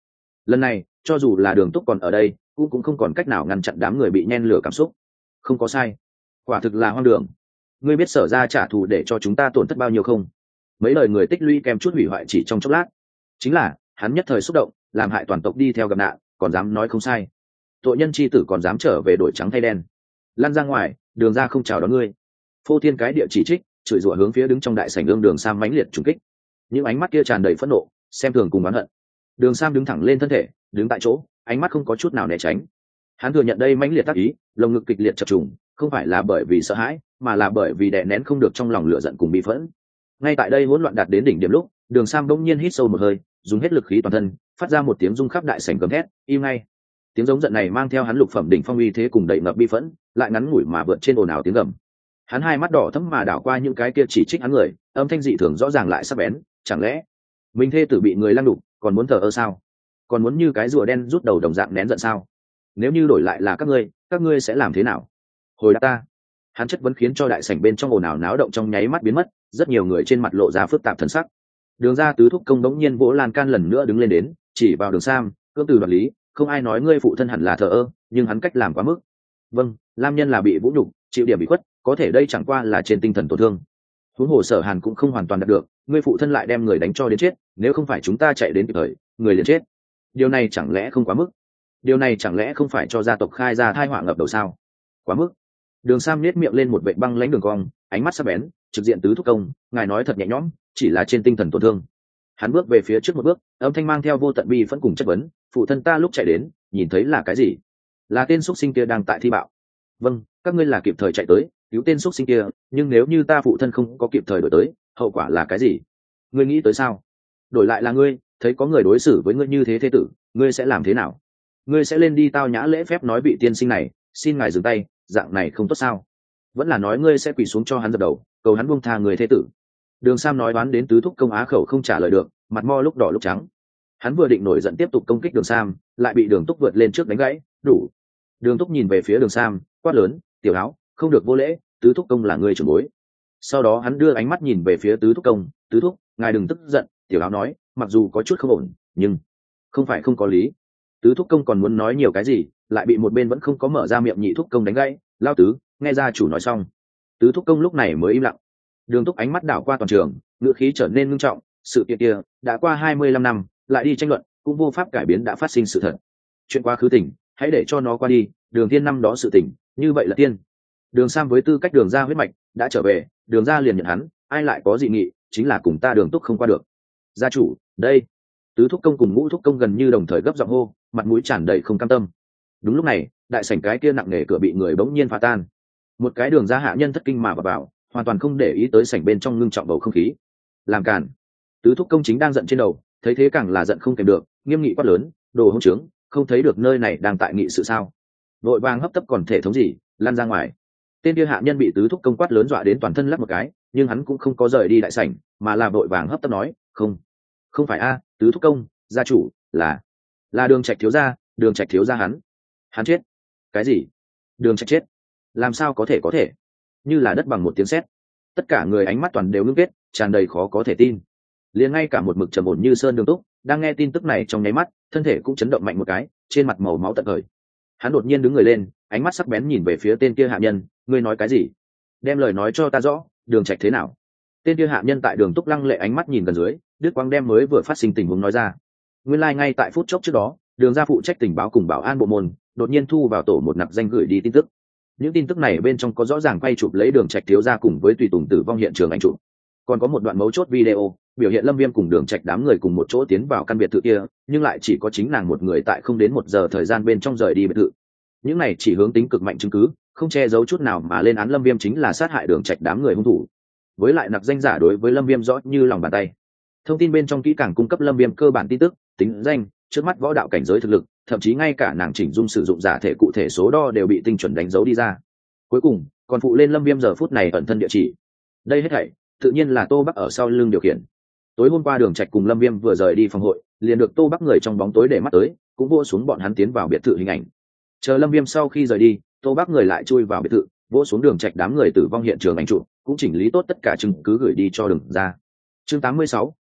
lần này cho dù là Đường Túc còn ở đây cũng cũng không còn cách nào ngăn chặn đám người bị nhen lửa cảm xúc. Không có sai, quả thực là hoang đường. Ngươi biết Sở ra trả thù để cho chúng ta tổn thất bao nhiêu không? Mấy lời người tích lũy kèm chút hủy hoại chỉ trong chốc lát. Chính là hắn nhất thời xúc động làm hại toàn tộc đi theo gặp nạn, còn dám nói không sai. Tội nhân chi tử còn dám trở về đổi trắng thay đen. Lăn ra ngoài, Đường ra không chào đón ngươi. Phô thiên cái địa chỉ trích, chửi rủa hướng phía đứng trong đại sảnh ương Đường Sam mãnh liệt trùng kích. Những ánh mắt kia tràn đầy phẫn nộ, xem thường cùng oán hận. Đường Sam đứng thẳng lên thân thể, đứng tại chỗ, ánh mắt không có chút nào né tránh. Hắn thừa nhận đây mãnh liệt tác ý, lồng ngực kịch liệt chập trùng, không phải là bởi vì sợ hãi, mà là bởi vì đè nén không được trong lòng lửa giận cùng bi phẫn. Ngay tại đây hỗn loạn đạt đến đỉnh điểm lúc, Đường Sam bỗng nhiên hít sâu một hơi, dùng hết lực khí toàn thân, phát ra một tiếng rung khắp đại sảnh gầm thét, im ngay. Tiếng giống giận này mang theo hắn lục phẩm đỉnh phong uy thế cùng đầy ngập bi phẫn, lại ngắn ngủi mà vượt trên ồn ào tiếng gầm. Hắn hai mắt đỏ thẫm mà đảo qua những cái kia chỉ trích hắn người, âm thanh dị thường rõ ràng lại sắc bén, chẳng lẽ mình thê tử bị người lăng đục, còn muốn thờ ơ sao? Còn muốn như cái rùa đen rút đầu đồng dạng nén giận sao? Nếu như đổi lại là các ngươi, các ngươi sẽ làm thế nào? Hồi đáp ta. Hắn chất vấn khiến cho đại sảnh bên trong ồn ào náo động trong nháy mắt biến mất, rất nhiều người trên mặt lộ ra phức tạp thần sắc. Đường ra tứ thúc công đống nhiên vỗ lan can lần nữa đứng lên đến, chỉ vào Đường Sam, cưỡng từ đoạt lý, không ai nói ngươi phụ thân hẳn là thờ ơ, nhưng hắn cách làm quá mức. Vâng, Lam Nhân là bị vũ nhục, chịu điểm bị khuất, có thể đây chẳng qua là trên tinh thần tổn thương. Huống hồ Sở Hàn cũng không hoàn toàn đạt được, ngươi phụ thân lại đem người đánh cho đến chết, nếu không phải chúng ta chạy đến kịp thời, người liền chết. Điều này chẳng lẽ không quá mức? Điều này chẳng lẽ không phải cho gia tộc khai ra thai họa ngập đầu sao? Quá mức. Đường Sam nhếch miệng lên một vệt băng lãnh đường cong, ánh mắt sắc bén, trực diện tứ thúc công, ngài nói thật nhẹ nhõm, chỉ là trên tinh thần tổn thương. Hắn bước về phía trước một bước, âm thanh mang theo vô tận bi phẫn cùng chất vấn, phụ thân ta lúc chạy đến, nhìn thấy là cái gì? Là tên xuất sinh kia đang tại thi bạo. Vâng, các ngươi là kịp thời chạy tới, cứu tên xuất sinh kia, nhưng nếu như ta phụ thân không có kịp thời đổi tới, hậu quả là cái gì? Ngươi nghĩ tới sao? Đổi lại là ngươi, thấy có người đối xử với ngươi như thế thế tử, ngươi sẽ làm thế nào? Ngươi sẽ lên đi tao nhã lễ phép nói vị tiên sinh này, xin ngài dừng tay, dạng này không tốt sao? Vẫn là nói ngươi sẽ quỳ xuống cho hắn dập đầu, cầu hắn buông tha người thế tử. Đường Sam nói đoán đến tứ thúc công á khẩu không trả lời được, mặt mo lúc đỏ lúc trắng. Hắn vừa định nổi giận tiếp tục công kích Đường Sam, lại bị Đường Túc vượt lên trước đánh gãy, đủ. Đường Túc nhìn về phía Đường Sam, quát lớn, tiểu áo, không được vô lễ, tứ thúc công là người trưởng bối. Sau đó hắn đưa ánh mắt nhìn về phía tứ thúc công, tứ thúc, ngài đừng tức giận, tiểu áo nói, mặc dù có chút không ổn, nhưng không phải không có lý. Tứ thúc công còn muốn nói nhiều cái gì, lại bị một bên vẫn không có mở ra miệng nhị thúc công đánh gãy, lao tứ, nghe gia chủ nói xong. Tứ thúc công lúc này mới im lặng. Đường Túc ánh mắt đảo qua toàn trường, ngữ khí trở nên nghiêm trọng, sự kiện kia đã qua hai mươi lăm năm, lại đi tranh luận, cũng vô pháp cải biến đã phát sinh sự thật. Chuyện quá khứ tình, hãy để cho nó qua đi, Đường Thiên năm đó sự tình, như vậy là tiên. Đường Sam với tư cách Đường gia huyết mạch, đã trở về, Đường gia liền nhận hắn, ai lại có dị nghị, chính là cùng ta Đường Túc không qua được. Gia chủ, đây. Tứ thúc công cùng ngũ thúc công gần như đồng thời gấp giọng hô, mặt mũi tràn đầy không cam tâm. Đúng lúc này, đại sảnh cái kia nặng nề cửa bị người bỗng nhiên phá tan. Một cái Đường gia hạ nhân thất kinh mà vào, vào hoàn toàn không để ý tới sảnh bên trong ngưng trọng bầu không khí. Làm cản. Tứ thúc công chính đang giận trên đầu, thấy thế càng là giận không kèm được, nghiêm nghị quát lớn, đồ hỗn trướng, không thấy được nơi này đang tại nghị sự sao? Vội vàng hấp tấp còn thể thống gì, lăn ra ngoài. Tên kia hạ nhân bị tứ thúc công quát lớn dọa đến toàn thân lắc một cái, nhưng hắn cũng không có rời đi đại sảnh, mà là vội vàng hấp tấp nói, không, không phải a, tứ thúc công, gia chủ, là là Đường Trạch thiếu gia, Đường Trạch thiếu gia hắn, hắn chết. Cái gì? Đường Trạch chết? Làm sao có thể có thể? Như là đất bằng một tiếng sét. Tất cả người ánh mắt toàn đều ngưng kết, tràn đầy khó có thể tin. Liền ngay cả một mực trầm ổn như sơn Đường Túc, đang nghe tin tức này trong nháy mắt, thân thể cũng chấn động mạnh một cái, trên mặt màu máu tận khởi. Hắn đột nhiên đứng người lên, ánh mắt sắc bén nhìn về phía tên kia hạ nhân, ngươi nói cái gì? Đem lời nói cho ta rõ, Đường Trạch thế nào? Tên kia hạ nhân tại Đường Túc lăng lệ ánh mắt nhìn gần dưới, Đức Quang đem mới vừa phát sinh tình huống nói ra. Nguyên lai like ngay tại phút chốc trước đó, Đường gia phụ trách tình báo cùng bảo an bộ môn, đột nhiên thu vào tổ một nặc danh gửi đi tin tức. Những tin tức này bên trong có rõ ràng quay chụp lấy Đường Trạch thiếu gia cùng với tùy tùng tử vong hiện trường ảnh chụp, còn có một đoạn mấu chốt video biểu hiện Lâm Viêm cùng Đường Trạch đám người cùng một chỗ tiến vào căn biệt thự kia, nhưng lại chỉ có chính nàng một người tại không đến một giờ thời gian bên trong rời đi biệt thự. Những này chỉ hướng tính cực mạnh chứng cứ, không che giấu chút nào mà lên án Lâm Viêm chính là sát hại Đường Trạch đám người hung thủ. Với lại nặc danh giả đối với Lâm Viêm rõ như lòng bàn tay. Thông tin bên trong kỹ càng cung cấp Lâm Viêm cơ bản tin tức, tính danh, trước mắt võ đạo cảnh giới thực lực, thậm chí ngay cả nàng chỉnh dung sử dụng giả thể cụ thể số đo đều bị tinh chuẩn đánh dấu đi ra. Cuối cùng, còn phụ lên Lâm Viêm giờ phút này ẩn thân địa chỉ. Đây hết thảy, tự nhiên là Tô Bắc ở sau lưng điều khiển. Tối hôm qua Đường Trạch cùng Lâm Viêm vừa rời đi phòng hội, liền được Tô Bắc người trong bóng tối để mắt tới, cũng vỗ xuống bọn hắn tiến vào biệt thự hình ảnh. Chờ Lâm Viêm sau khi rời đi, Tô Bắc người lại chui vào biệt thự, vỗ xuống Đường Trạch đám người tử vong hiện trường ảnh chụp, cũng chỉnh lý tốt tất cả chứng cứ gửi đi cho Đường ra. Chương tám mươi sáu,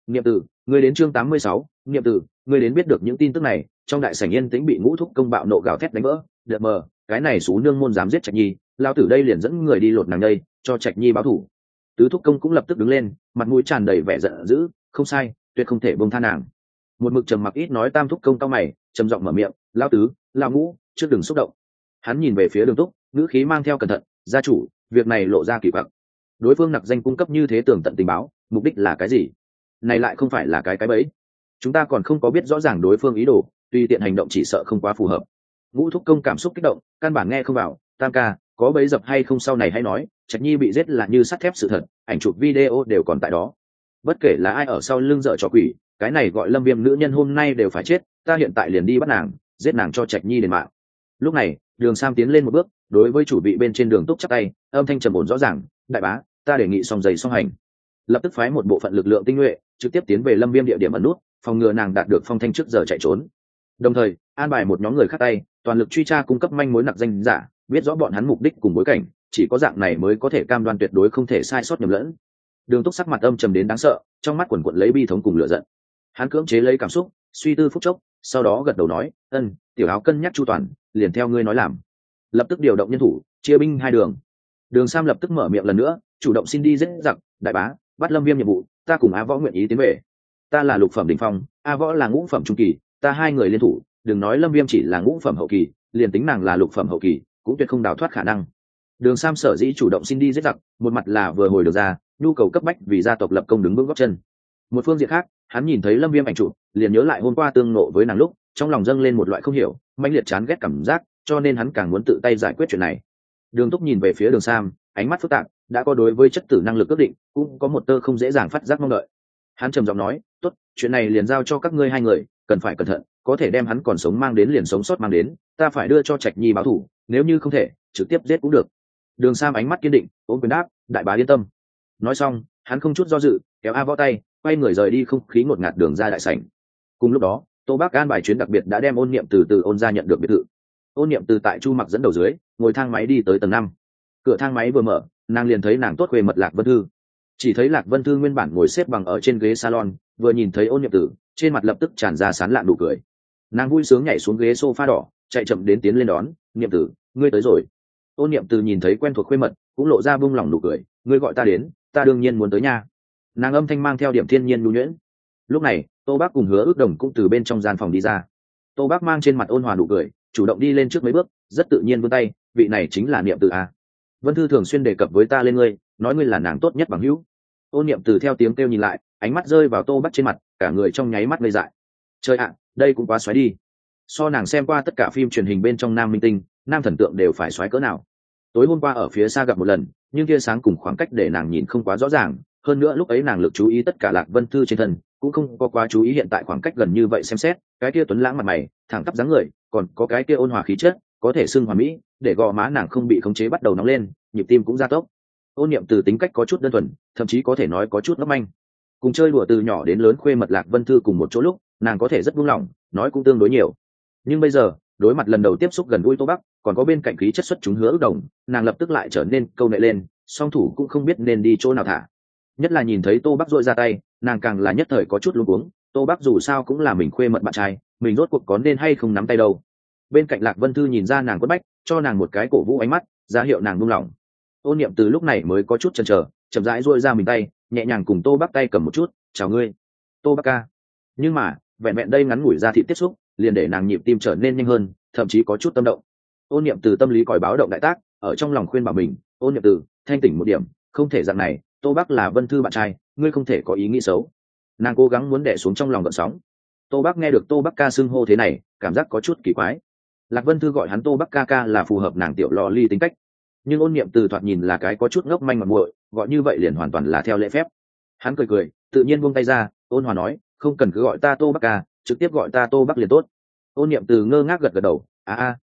Niệm Tử, ngươi đến chương tám mươi sáu, Niệm Tử, ngươi đến biết được những tin tức này, trong đại sảnh yên tĩnh bị Ngũ Thúc Công bạo nộ gào thét đánh vỡ, đợt mờ, cái này xú nương môn dám giết Trạch Nhi, lao tử đây liền dẫn người đi lột nàng đây, cho Trạch Nhi báo thù. Tứ Thúc Công cũng lập tức đứng lên, mặt mũi tràn đầy vẻ giận dữ, không sai, tuyệt không thể buông tha nàng. Một mực trầm mặc ít nói Tam Thúc Công cau mày, trầm giọng mở miệng, lao tứ, lao ngũ, trước đừng xúc động. Hắn nhìn về phía Đường Túc, ngữ khí mang theo cẩn thận, gia chủ, việc này lộ ra kỳ quặc. Đối phương nặc danh cung cấp như thế tường tận tình báo, mục đích là cái gì? Này lại không phải là cái cái bẫy. Chúng ta còn không có biết rõ ràng đối phương ý đồ, tùy tiện hành động chỉ sợ không quá phù hợp. Ngũ Thúc Công cảm xúc kích động, căn bản nghe không vào. Tam ca, có bẫy dập hay không sau này hãy nói. Trạch Nhi bị giết là như sắt thép sự thật, ảnh chụp video đều còn tại đó. Bất kể là ai ở sau lưng dợ trò quỷ, cái này gọi Lâm Viêm nữ nhân hôm nay đều phải chết. Ta hiện tại liền đi bắt nàng, giết nàng cho Trạch Nhi đền mạng. Lúc này, Đường Sam tiến lên một bước, đối với chủ vị bên trên Đường Túc chắp tay, âm thanh trầm ổn rõ ràng, đại bá, ta đề nghị song giày song hành, lập tức phái một bộ phận lực lượng tinh nhuệ trực tiếp tiến về Lâm Viêm địa điểm ẩn nút, phòng ngừa nàng đạt được phong thanh trước giờ chạy trốn. Đồng thời an bài một nhóm người khác tay toàn lực truy tra cung cấp manh mối nặc danh giả, biết rõ bọn hắn mục đích cùng bối cảnh, chỉ có dạng này mới có thể cam đoan tuyệt đối không thể sai sót nhầm lẫn. Đường Túc sắc mặt âm trầm đến đáng sợ, trong mắt quần quật lấy bi thống cùng lửa giận. Hắn cưỡng chế lấy cảm xúc, suy tư phút chốc, sau đó gật đầu nói, ân, tiểu áo cân nhắc chu toàn, liền theo ngươi nói làm. Lập tức điều động nhân thủ, chia binh hai đường. Đường Sam lập tức mở miệng lần nữa, chủ động xin đi giết giặc, đại bá, bắt Lâm Viêm nhiệm vụ, ta cùng A Võ nguyện ý tiến về. Ta là lục phẩm đỉnh phong, A Võ là ngũ phẩm trung kỳ, ta hai người liên thủ, đừng nói Lâm Viêm chỉ là ngũ phẩm hậu kỳ, liền tính nàng là lục phẩm hậu kỳ, cũng tuyệt không đào thoát khả năng. Đường Sam sở dĩ chủ động xin đi giết giặc, một mặt là vừa hồi được ra, nhu cầu cấp bách vì gia tộc lập công đứng vững gót chân. Một phương diện khác, hắn nhìn thấy Lâm Viêm ảnh chụp, liền nhớ lại hôm qua tương ngộ với nàng lúc, trong lòng dâng lên một loại không hiểu, mãnh liệt chán ghét cảm giác, cho nên hắn càng muốn tự tay giải quyết chuyện này. Đường Túc nhìn về phía Đường Sam, ánh mắt phức tạp, đã có đối với chất tử năng lực ước định, cũng có một tơ không dễ dàng phát giác mong đợi. Hắn trầm giọng nói, tốt, chuyện này liền giao cho các ngươi hai người, cần phải cẩn thận, có thể đem hắn còn sống mang đến liền sống sót mang đến, ta phải đưa cho Trạch Nhi báo thù, nếu như không thể, trực tiếp giết cũng được. Đường Sam ánh mắt kiên định, ôm quyền đáp, đại bá yên tâm. Nói xong, hắn không chút do dự, kéo A Võ tay, quay người rời đi, không khí ngột ngạt đường ra đại sảnh. Cùng lúc đó, Tô Bác an bài chuyến đặc biệt đã đem Ôn Niệm từ từ Ôn gia nhận được biệt thự. Ôn Niệm từ tại Chu Mặc dẫn đầu dưới, ngồi thang máy đi tới tầng năm. Cửa thang máy vừa mở, nàng liền thấy nàng tốt quê mật Lạc Vân Thư. Chỉ thấy Lạc Vân Thư nguyên bản ngồi xếp bằng ở trên ghế salon, vừa nhìn thấy Ôn Niệm Tử, trên mặt lập tức tràn ra sán lạn nụ cười. Nàng vui sướng nhảy xuống ghế sofa đỏ, chạy chậm đến tiến lên đón, "Niệm Tử, ngươi tới rồi." Ôn Niệm Tử nhìn thấy quen thuộc khuê mật, cũng lộ ra bung lòng nụ cười, "Ngươi gọi ta đến, ta đương nhiên muốn tới nha." Nàng âm thanh mang theo điểm thiên nhiên nhu nhuyễn. Lúc này, Tô Bác cùng Hứa Ước Đồng cũng từ bên trong gian phòng đi ra. Tô Bác mang trên mặt ôn hòa nụ cười, chủ động đi lên trước mấy bước, rất tự nhiên vươn tay, "Vị này chính là Niệm Tử a. Vân Thư thường xuyên đề cập với ta lên ngươi, nói ngươi là nàng tốt nhất bằng hữu." Ôn Niệm Từ theo tiếng kêu nhìn lại, ánh mắt rơi vào Tô Bắc trên mặt, cả người trong nháy mắt ngây dại. Trời ạ, đây cũng quá xoáy đi. So nàng xem qua tất cả phim truyền hình bên trong nam minh tinh, nam thần tượng đều phải xoáy cỡ nào. Tối hôm qua ở phía xa gặp một lần, nhưng tia sáng cùng khoảng cách để nàng nhìn không quá rõ ràng, hơn nữa lúc ấy nàng lực chú ý tất cả Lạc Vân Thư trên thân, cũng không có quá chú ý hiện tại khoảng cách gần như vậy xem xét, cái kia tuấn lãng mặt mày, thẳng tắp dáng người, còn có cái kia ôn hòa khí chất, có thể xưng hoàn mỹ, để gò má nàng không bị khống chế bắt đầu nóng lên, nhịp tim cũng gia tốc. Ôn Niệm Từ tính cách có chút đơn thuần, thậm chí có thể nói có chút ngốc manh. Cùng chơi đùa từ nhỏ đến lớn khuê mật Lạc Vân Thư cùng một chỗ lúc, nàng có thể rất buông lỏng, nói cũng tương đối nhiều. Nhưng bây giờ, đối mặt lần đầu tiếp xúc gần gũi Tô Bắc, còn có bên cạnh khí chất xuất chúng Hứa Ước Đồng, nàng lập tức lại trở nên câu nệ lên, song thủ cũng không biết nên đi chỗ nào thả. Nhất là nhìn thấy Tô Bắc rũa ra tay, nàng càng là nhất thời có chút luống cuống, Tô Bắc dù sao cũng là mình khuê mật bạn trai, mình rốt cuộc có nên hay không nắm tay đâu. Bên cạnh Lạc Vân Thư nhìn ra nàng quất bách, cho nàng một cái cổ vũ ánh mắt, ra hiệu nàng buông lỏng. Ôn Niệm từ lúc này mới có chút chần chờ, chậm rãi duỗi ra mình tay, nhẹ nhàng cùng Tô Bắc tay cầm một chút, "Chào ngươi, Tô Bắc ca." Nhưng mà, vẹn vẹn đây ngắn ngủi ra thị tiếp xúc, liền để nàng nhịp tim trở nên nhanh hơn, thậm chí có chút tâm động. Ôn Niệm từ tâm lý còi báo động đại tác, ở trong lòng khuyên bảo mình, "Ôn Niệm từ, thanh tỉnh một điểm, không thể dạng này, Tô Bắc là Vân Thư bạn trai, ngươi không thể có ý nghĩ xấu." Nàng cố gắng muốn đè xuống trong lòng gợn sóng. Tô Bắc nghe được Tô Bắc ca xưng hô thế này, cảm giác có chút kỳ quái. Lạc Vân Thư gọi hắn Tô Bắc ca ca là phù hợp nàng tiểu lò ly tính cách, nhưng Ôn Niệm từ thoạt nhìn là cái có chút ngốc manh mà muội, gọi như vậy liền hoàn toàn là theo lễ phép. Hắn cười cười, tự nhiên buông tay ra, ôn hòa nói, "Không cần cứ gọi ta Tô Bắc ca, trực tiếp gọi ta Tô Bắc liền tốt." Ôn Niệm từ ngơ ngác gật gật đầu, "A a,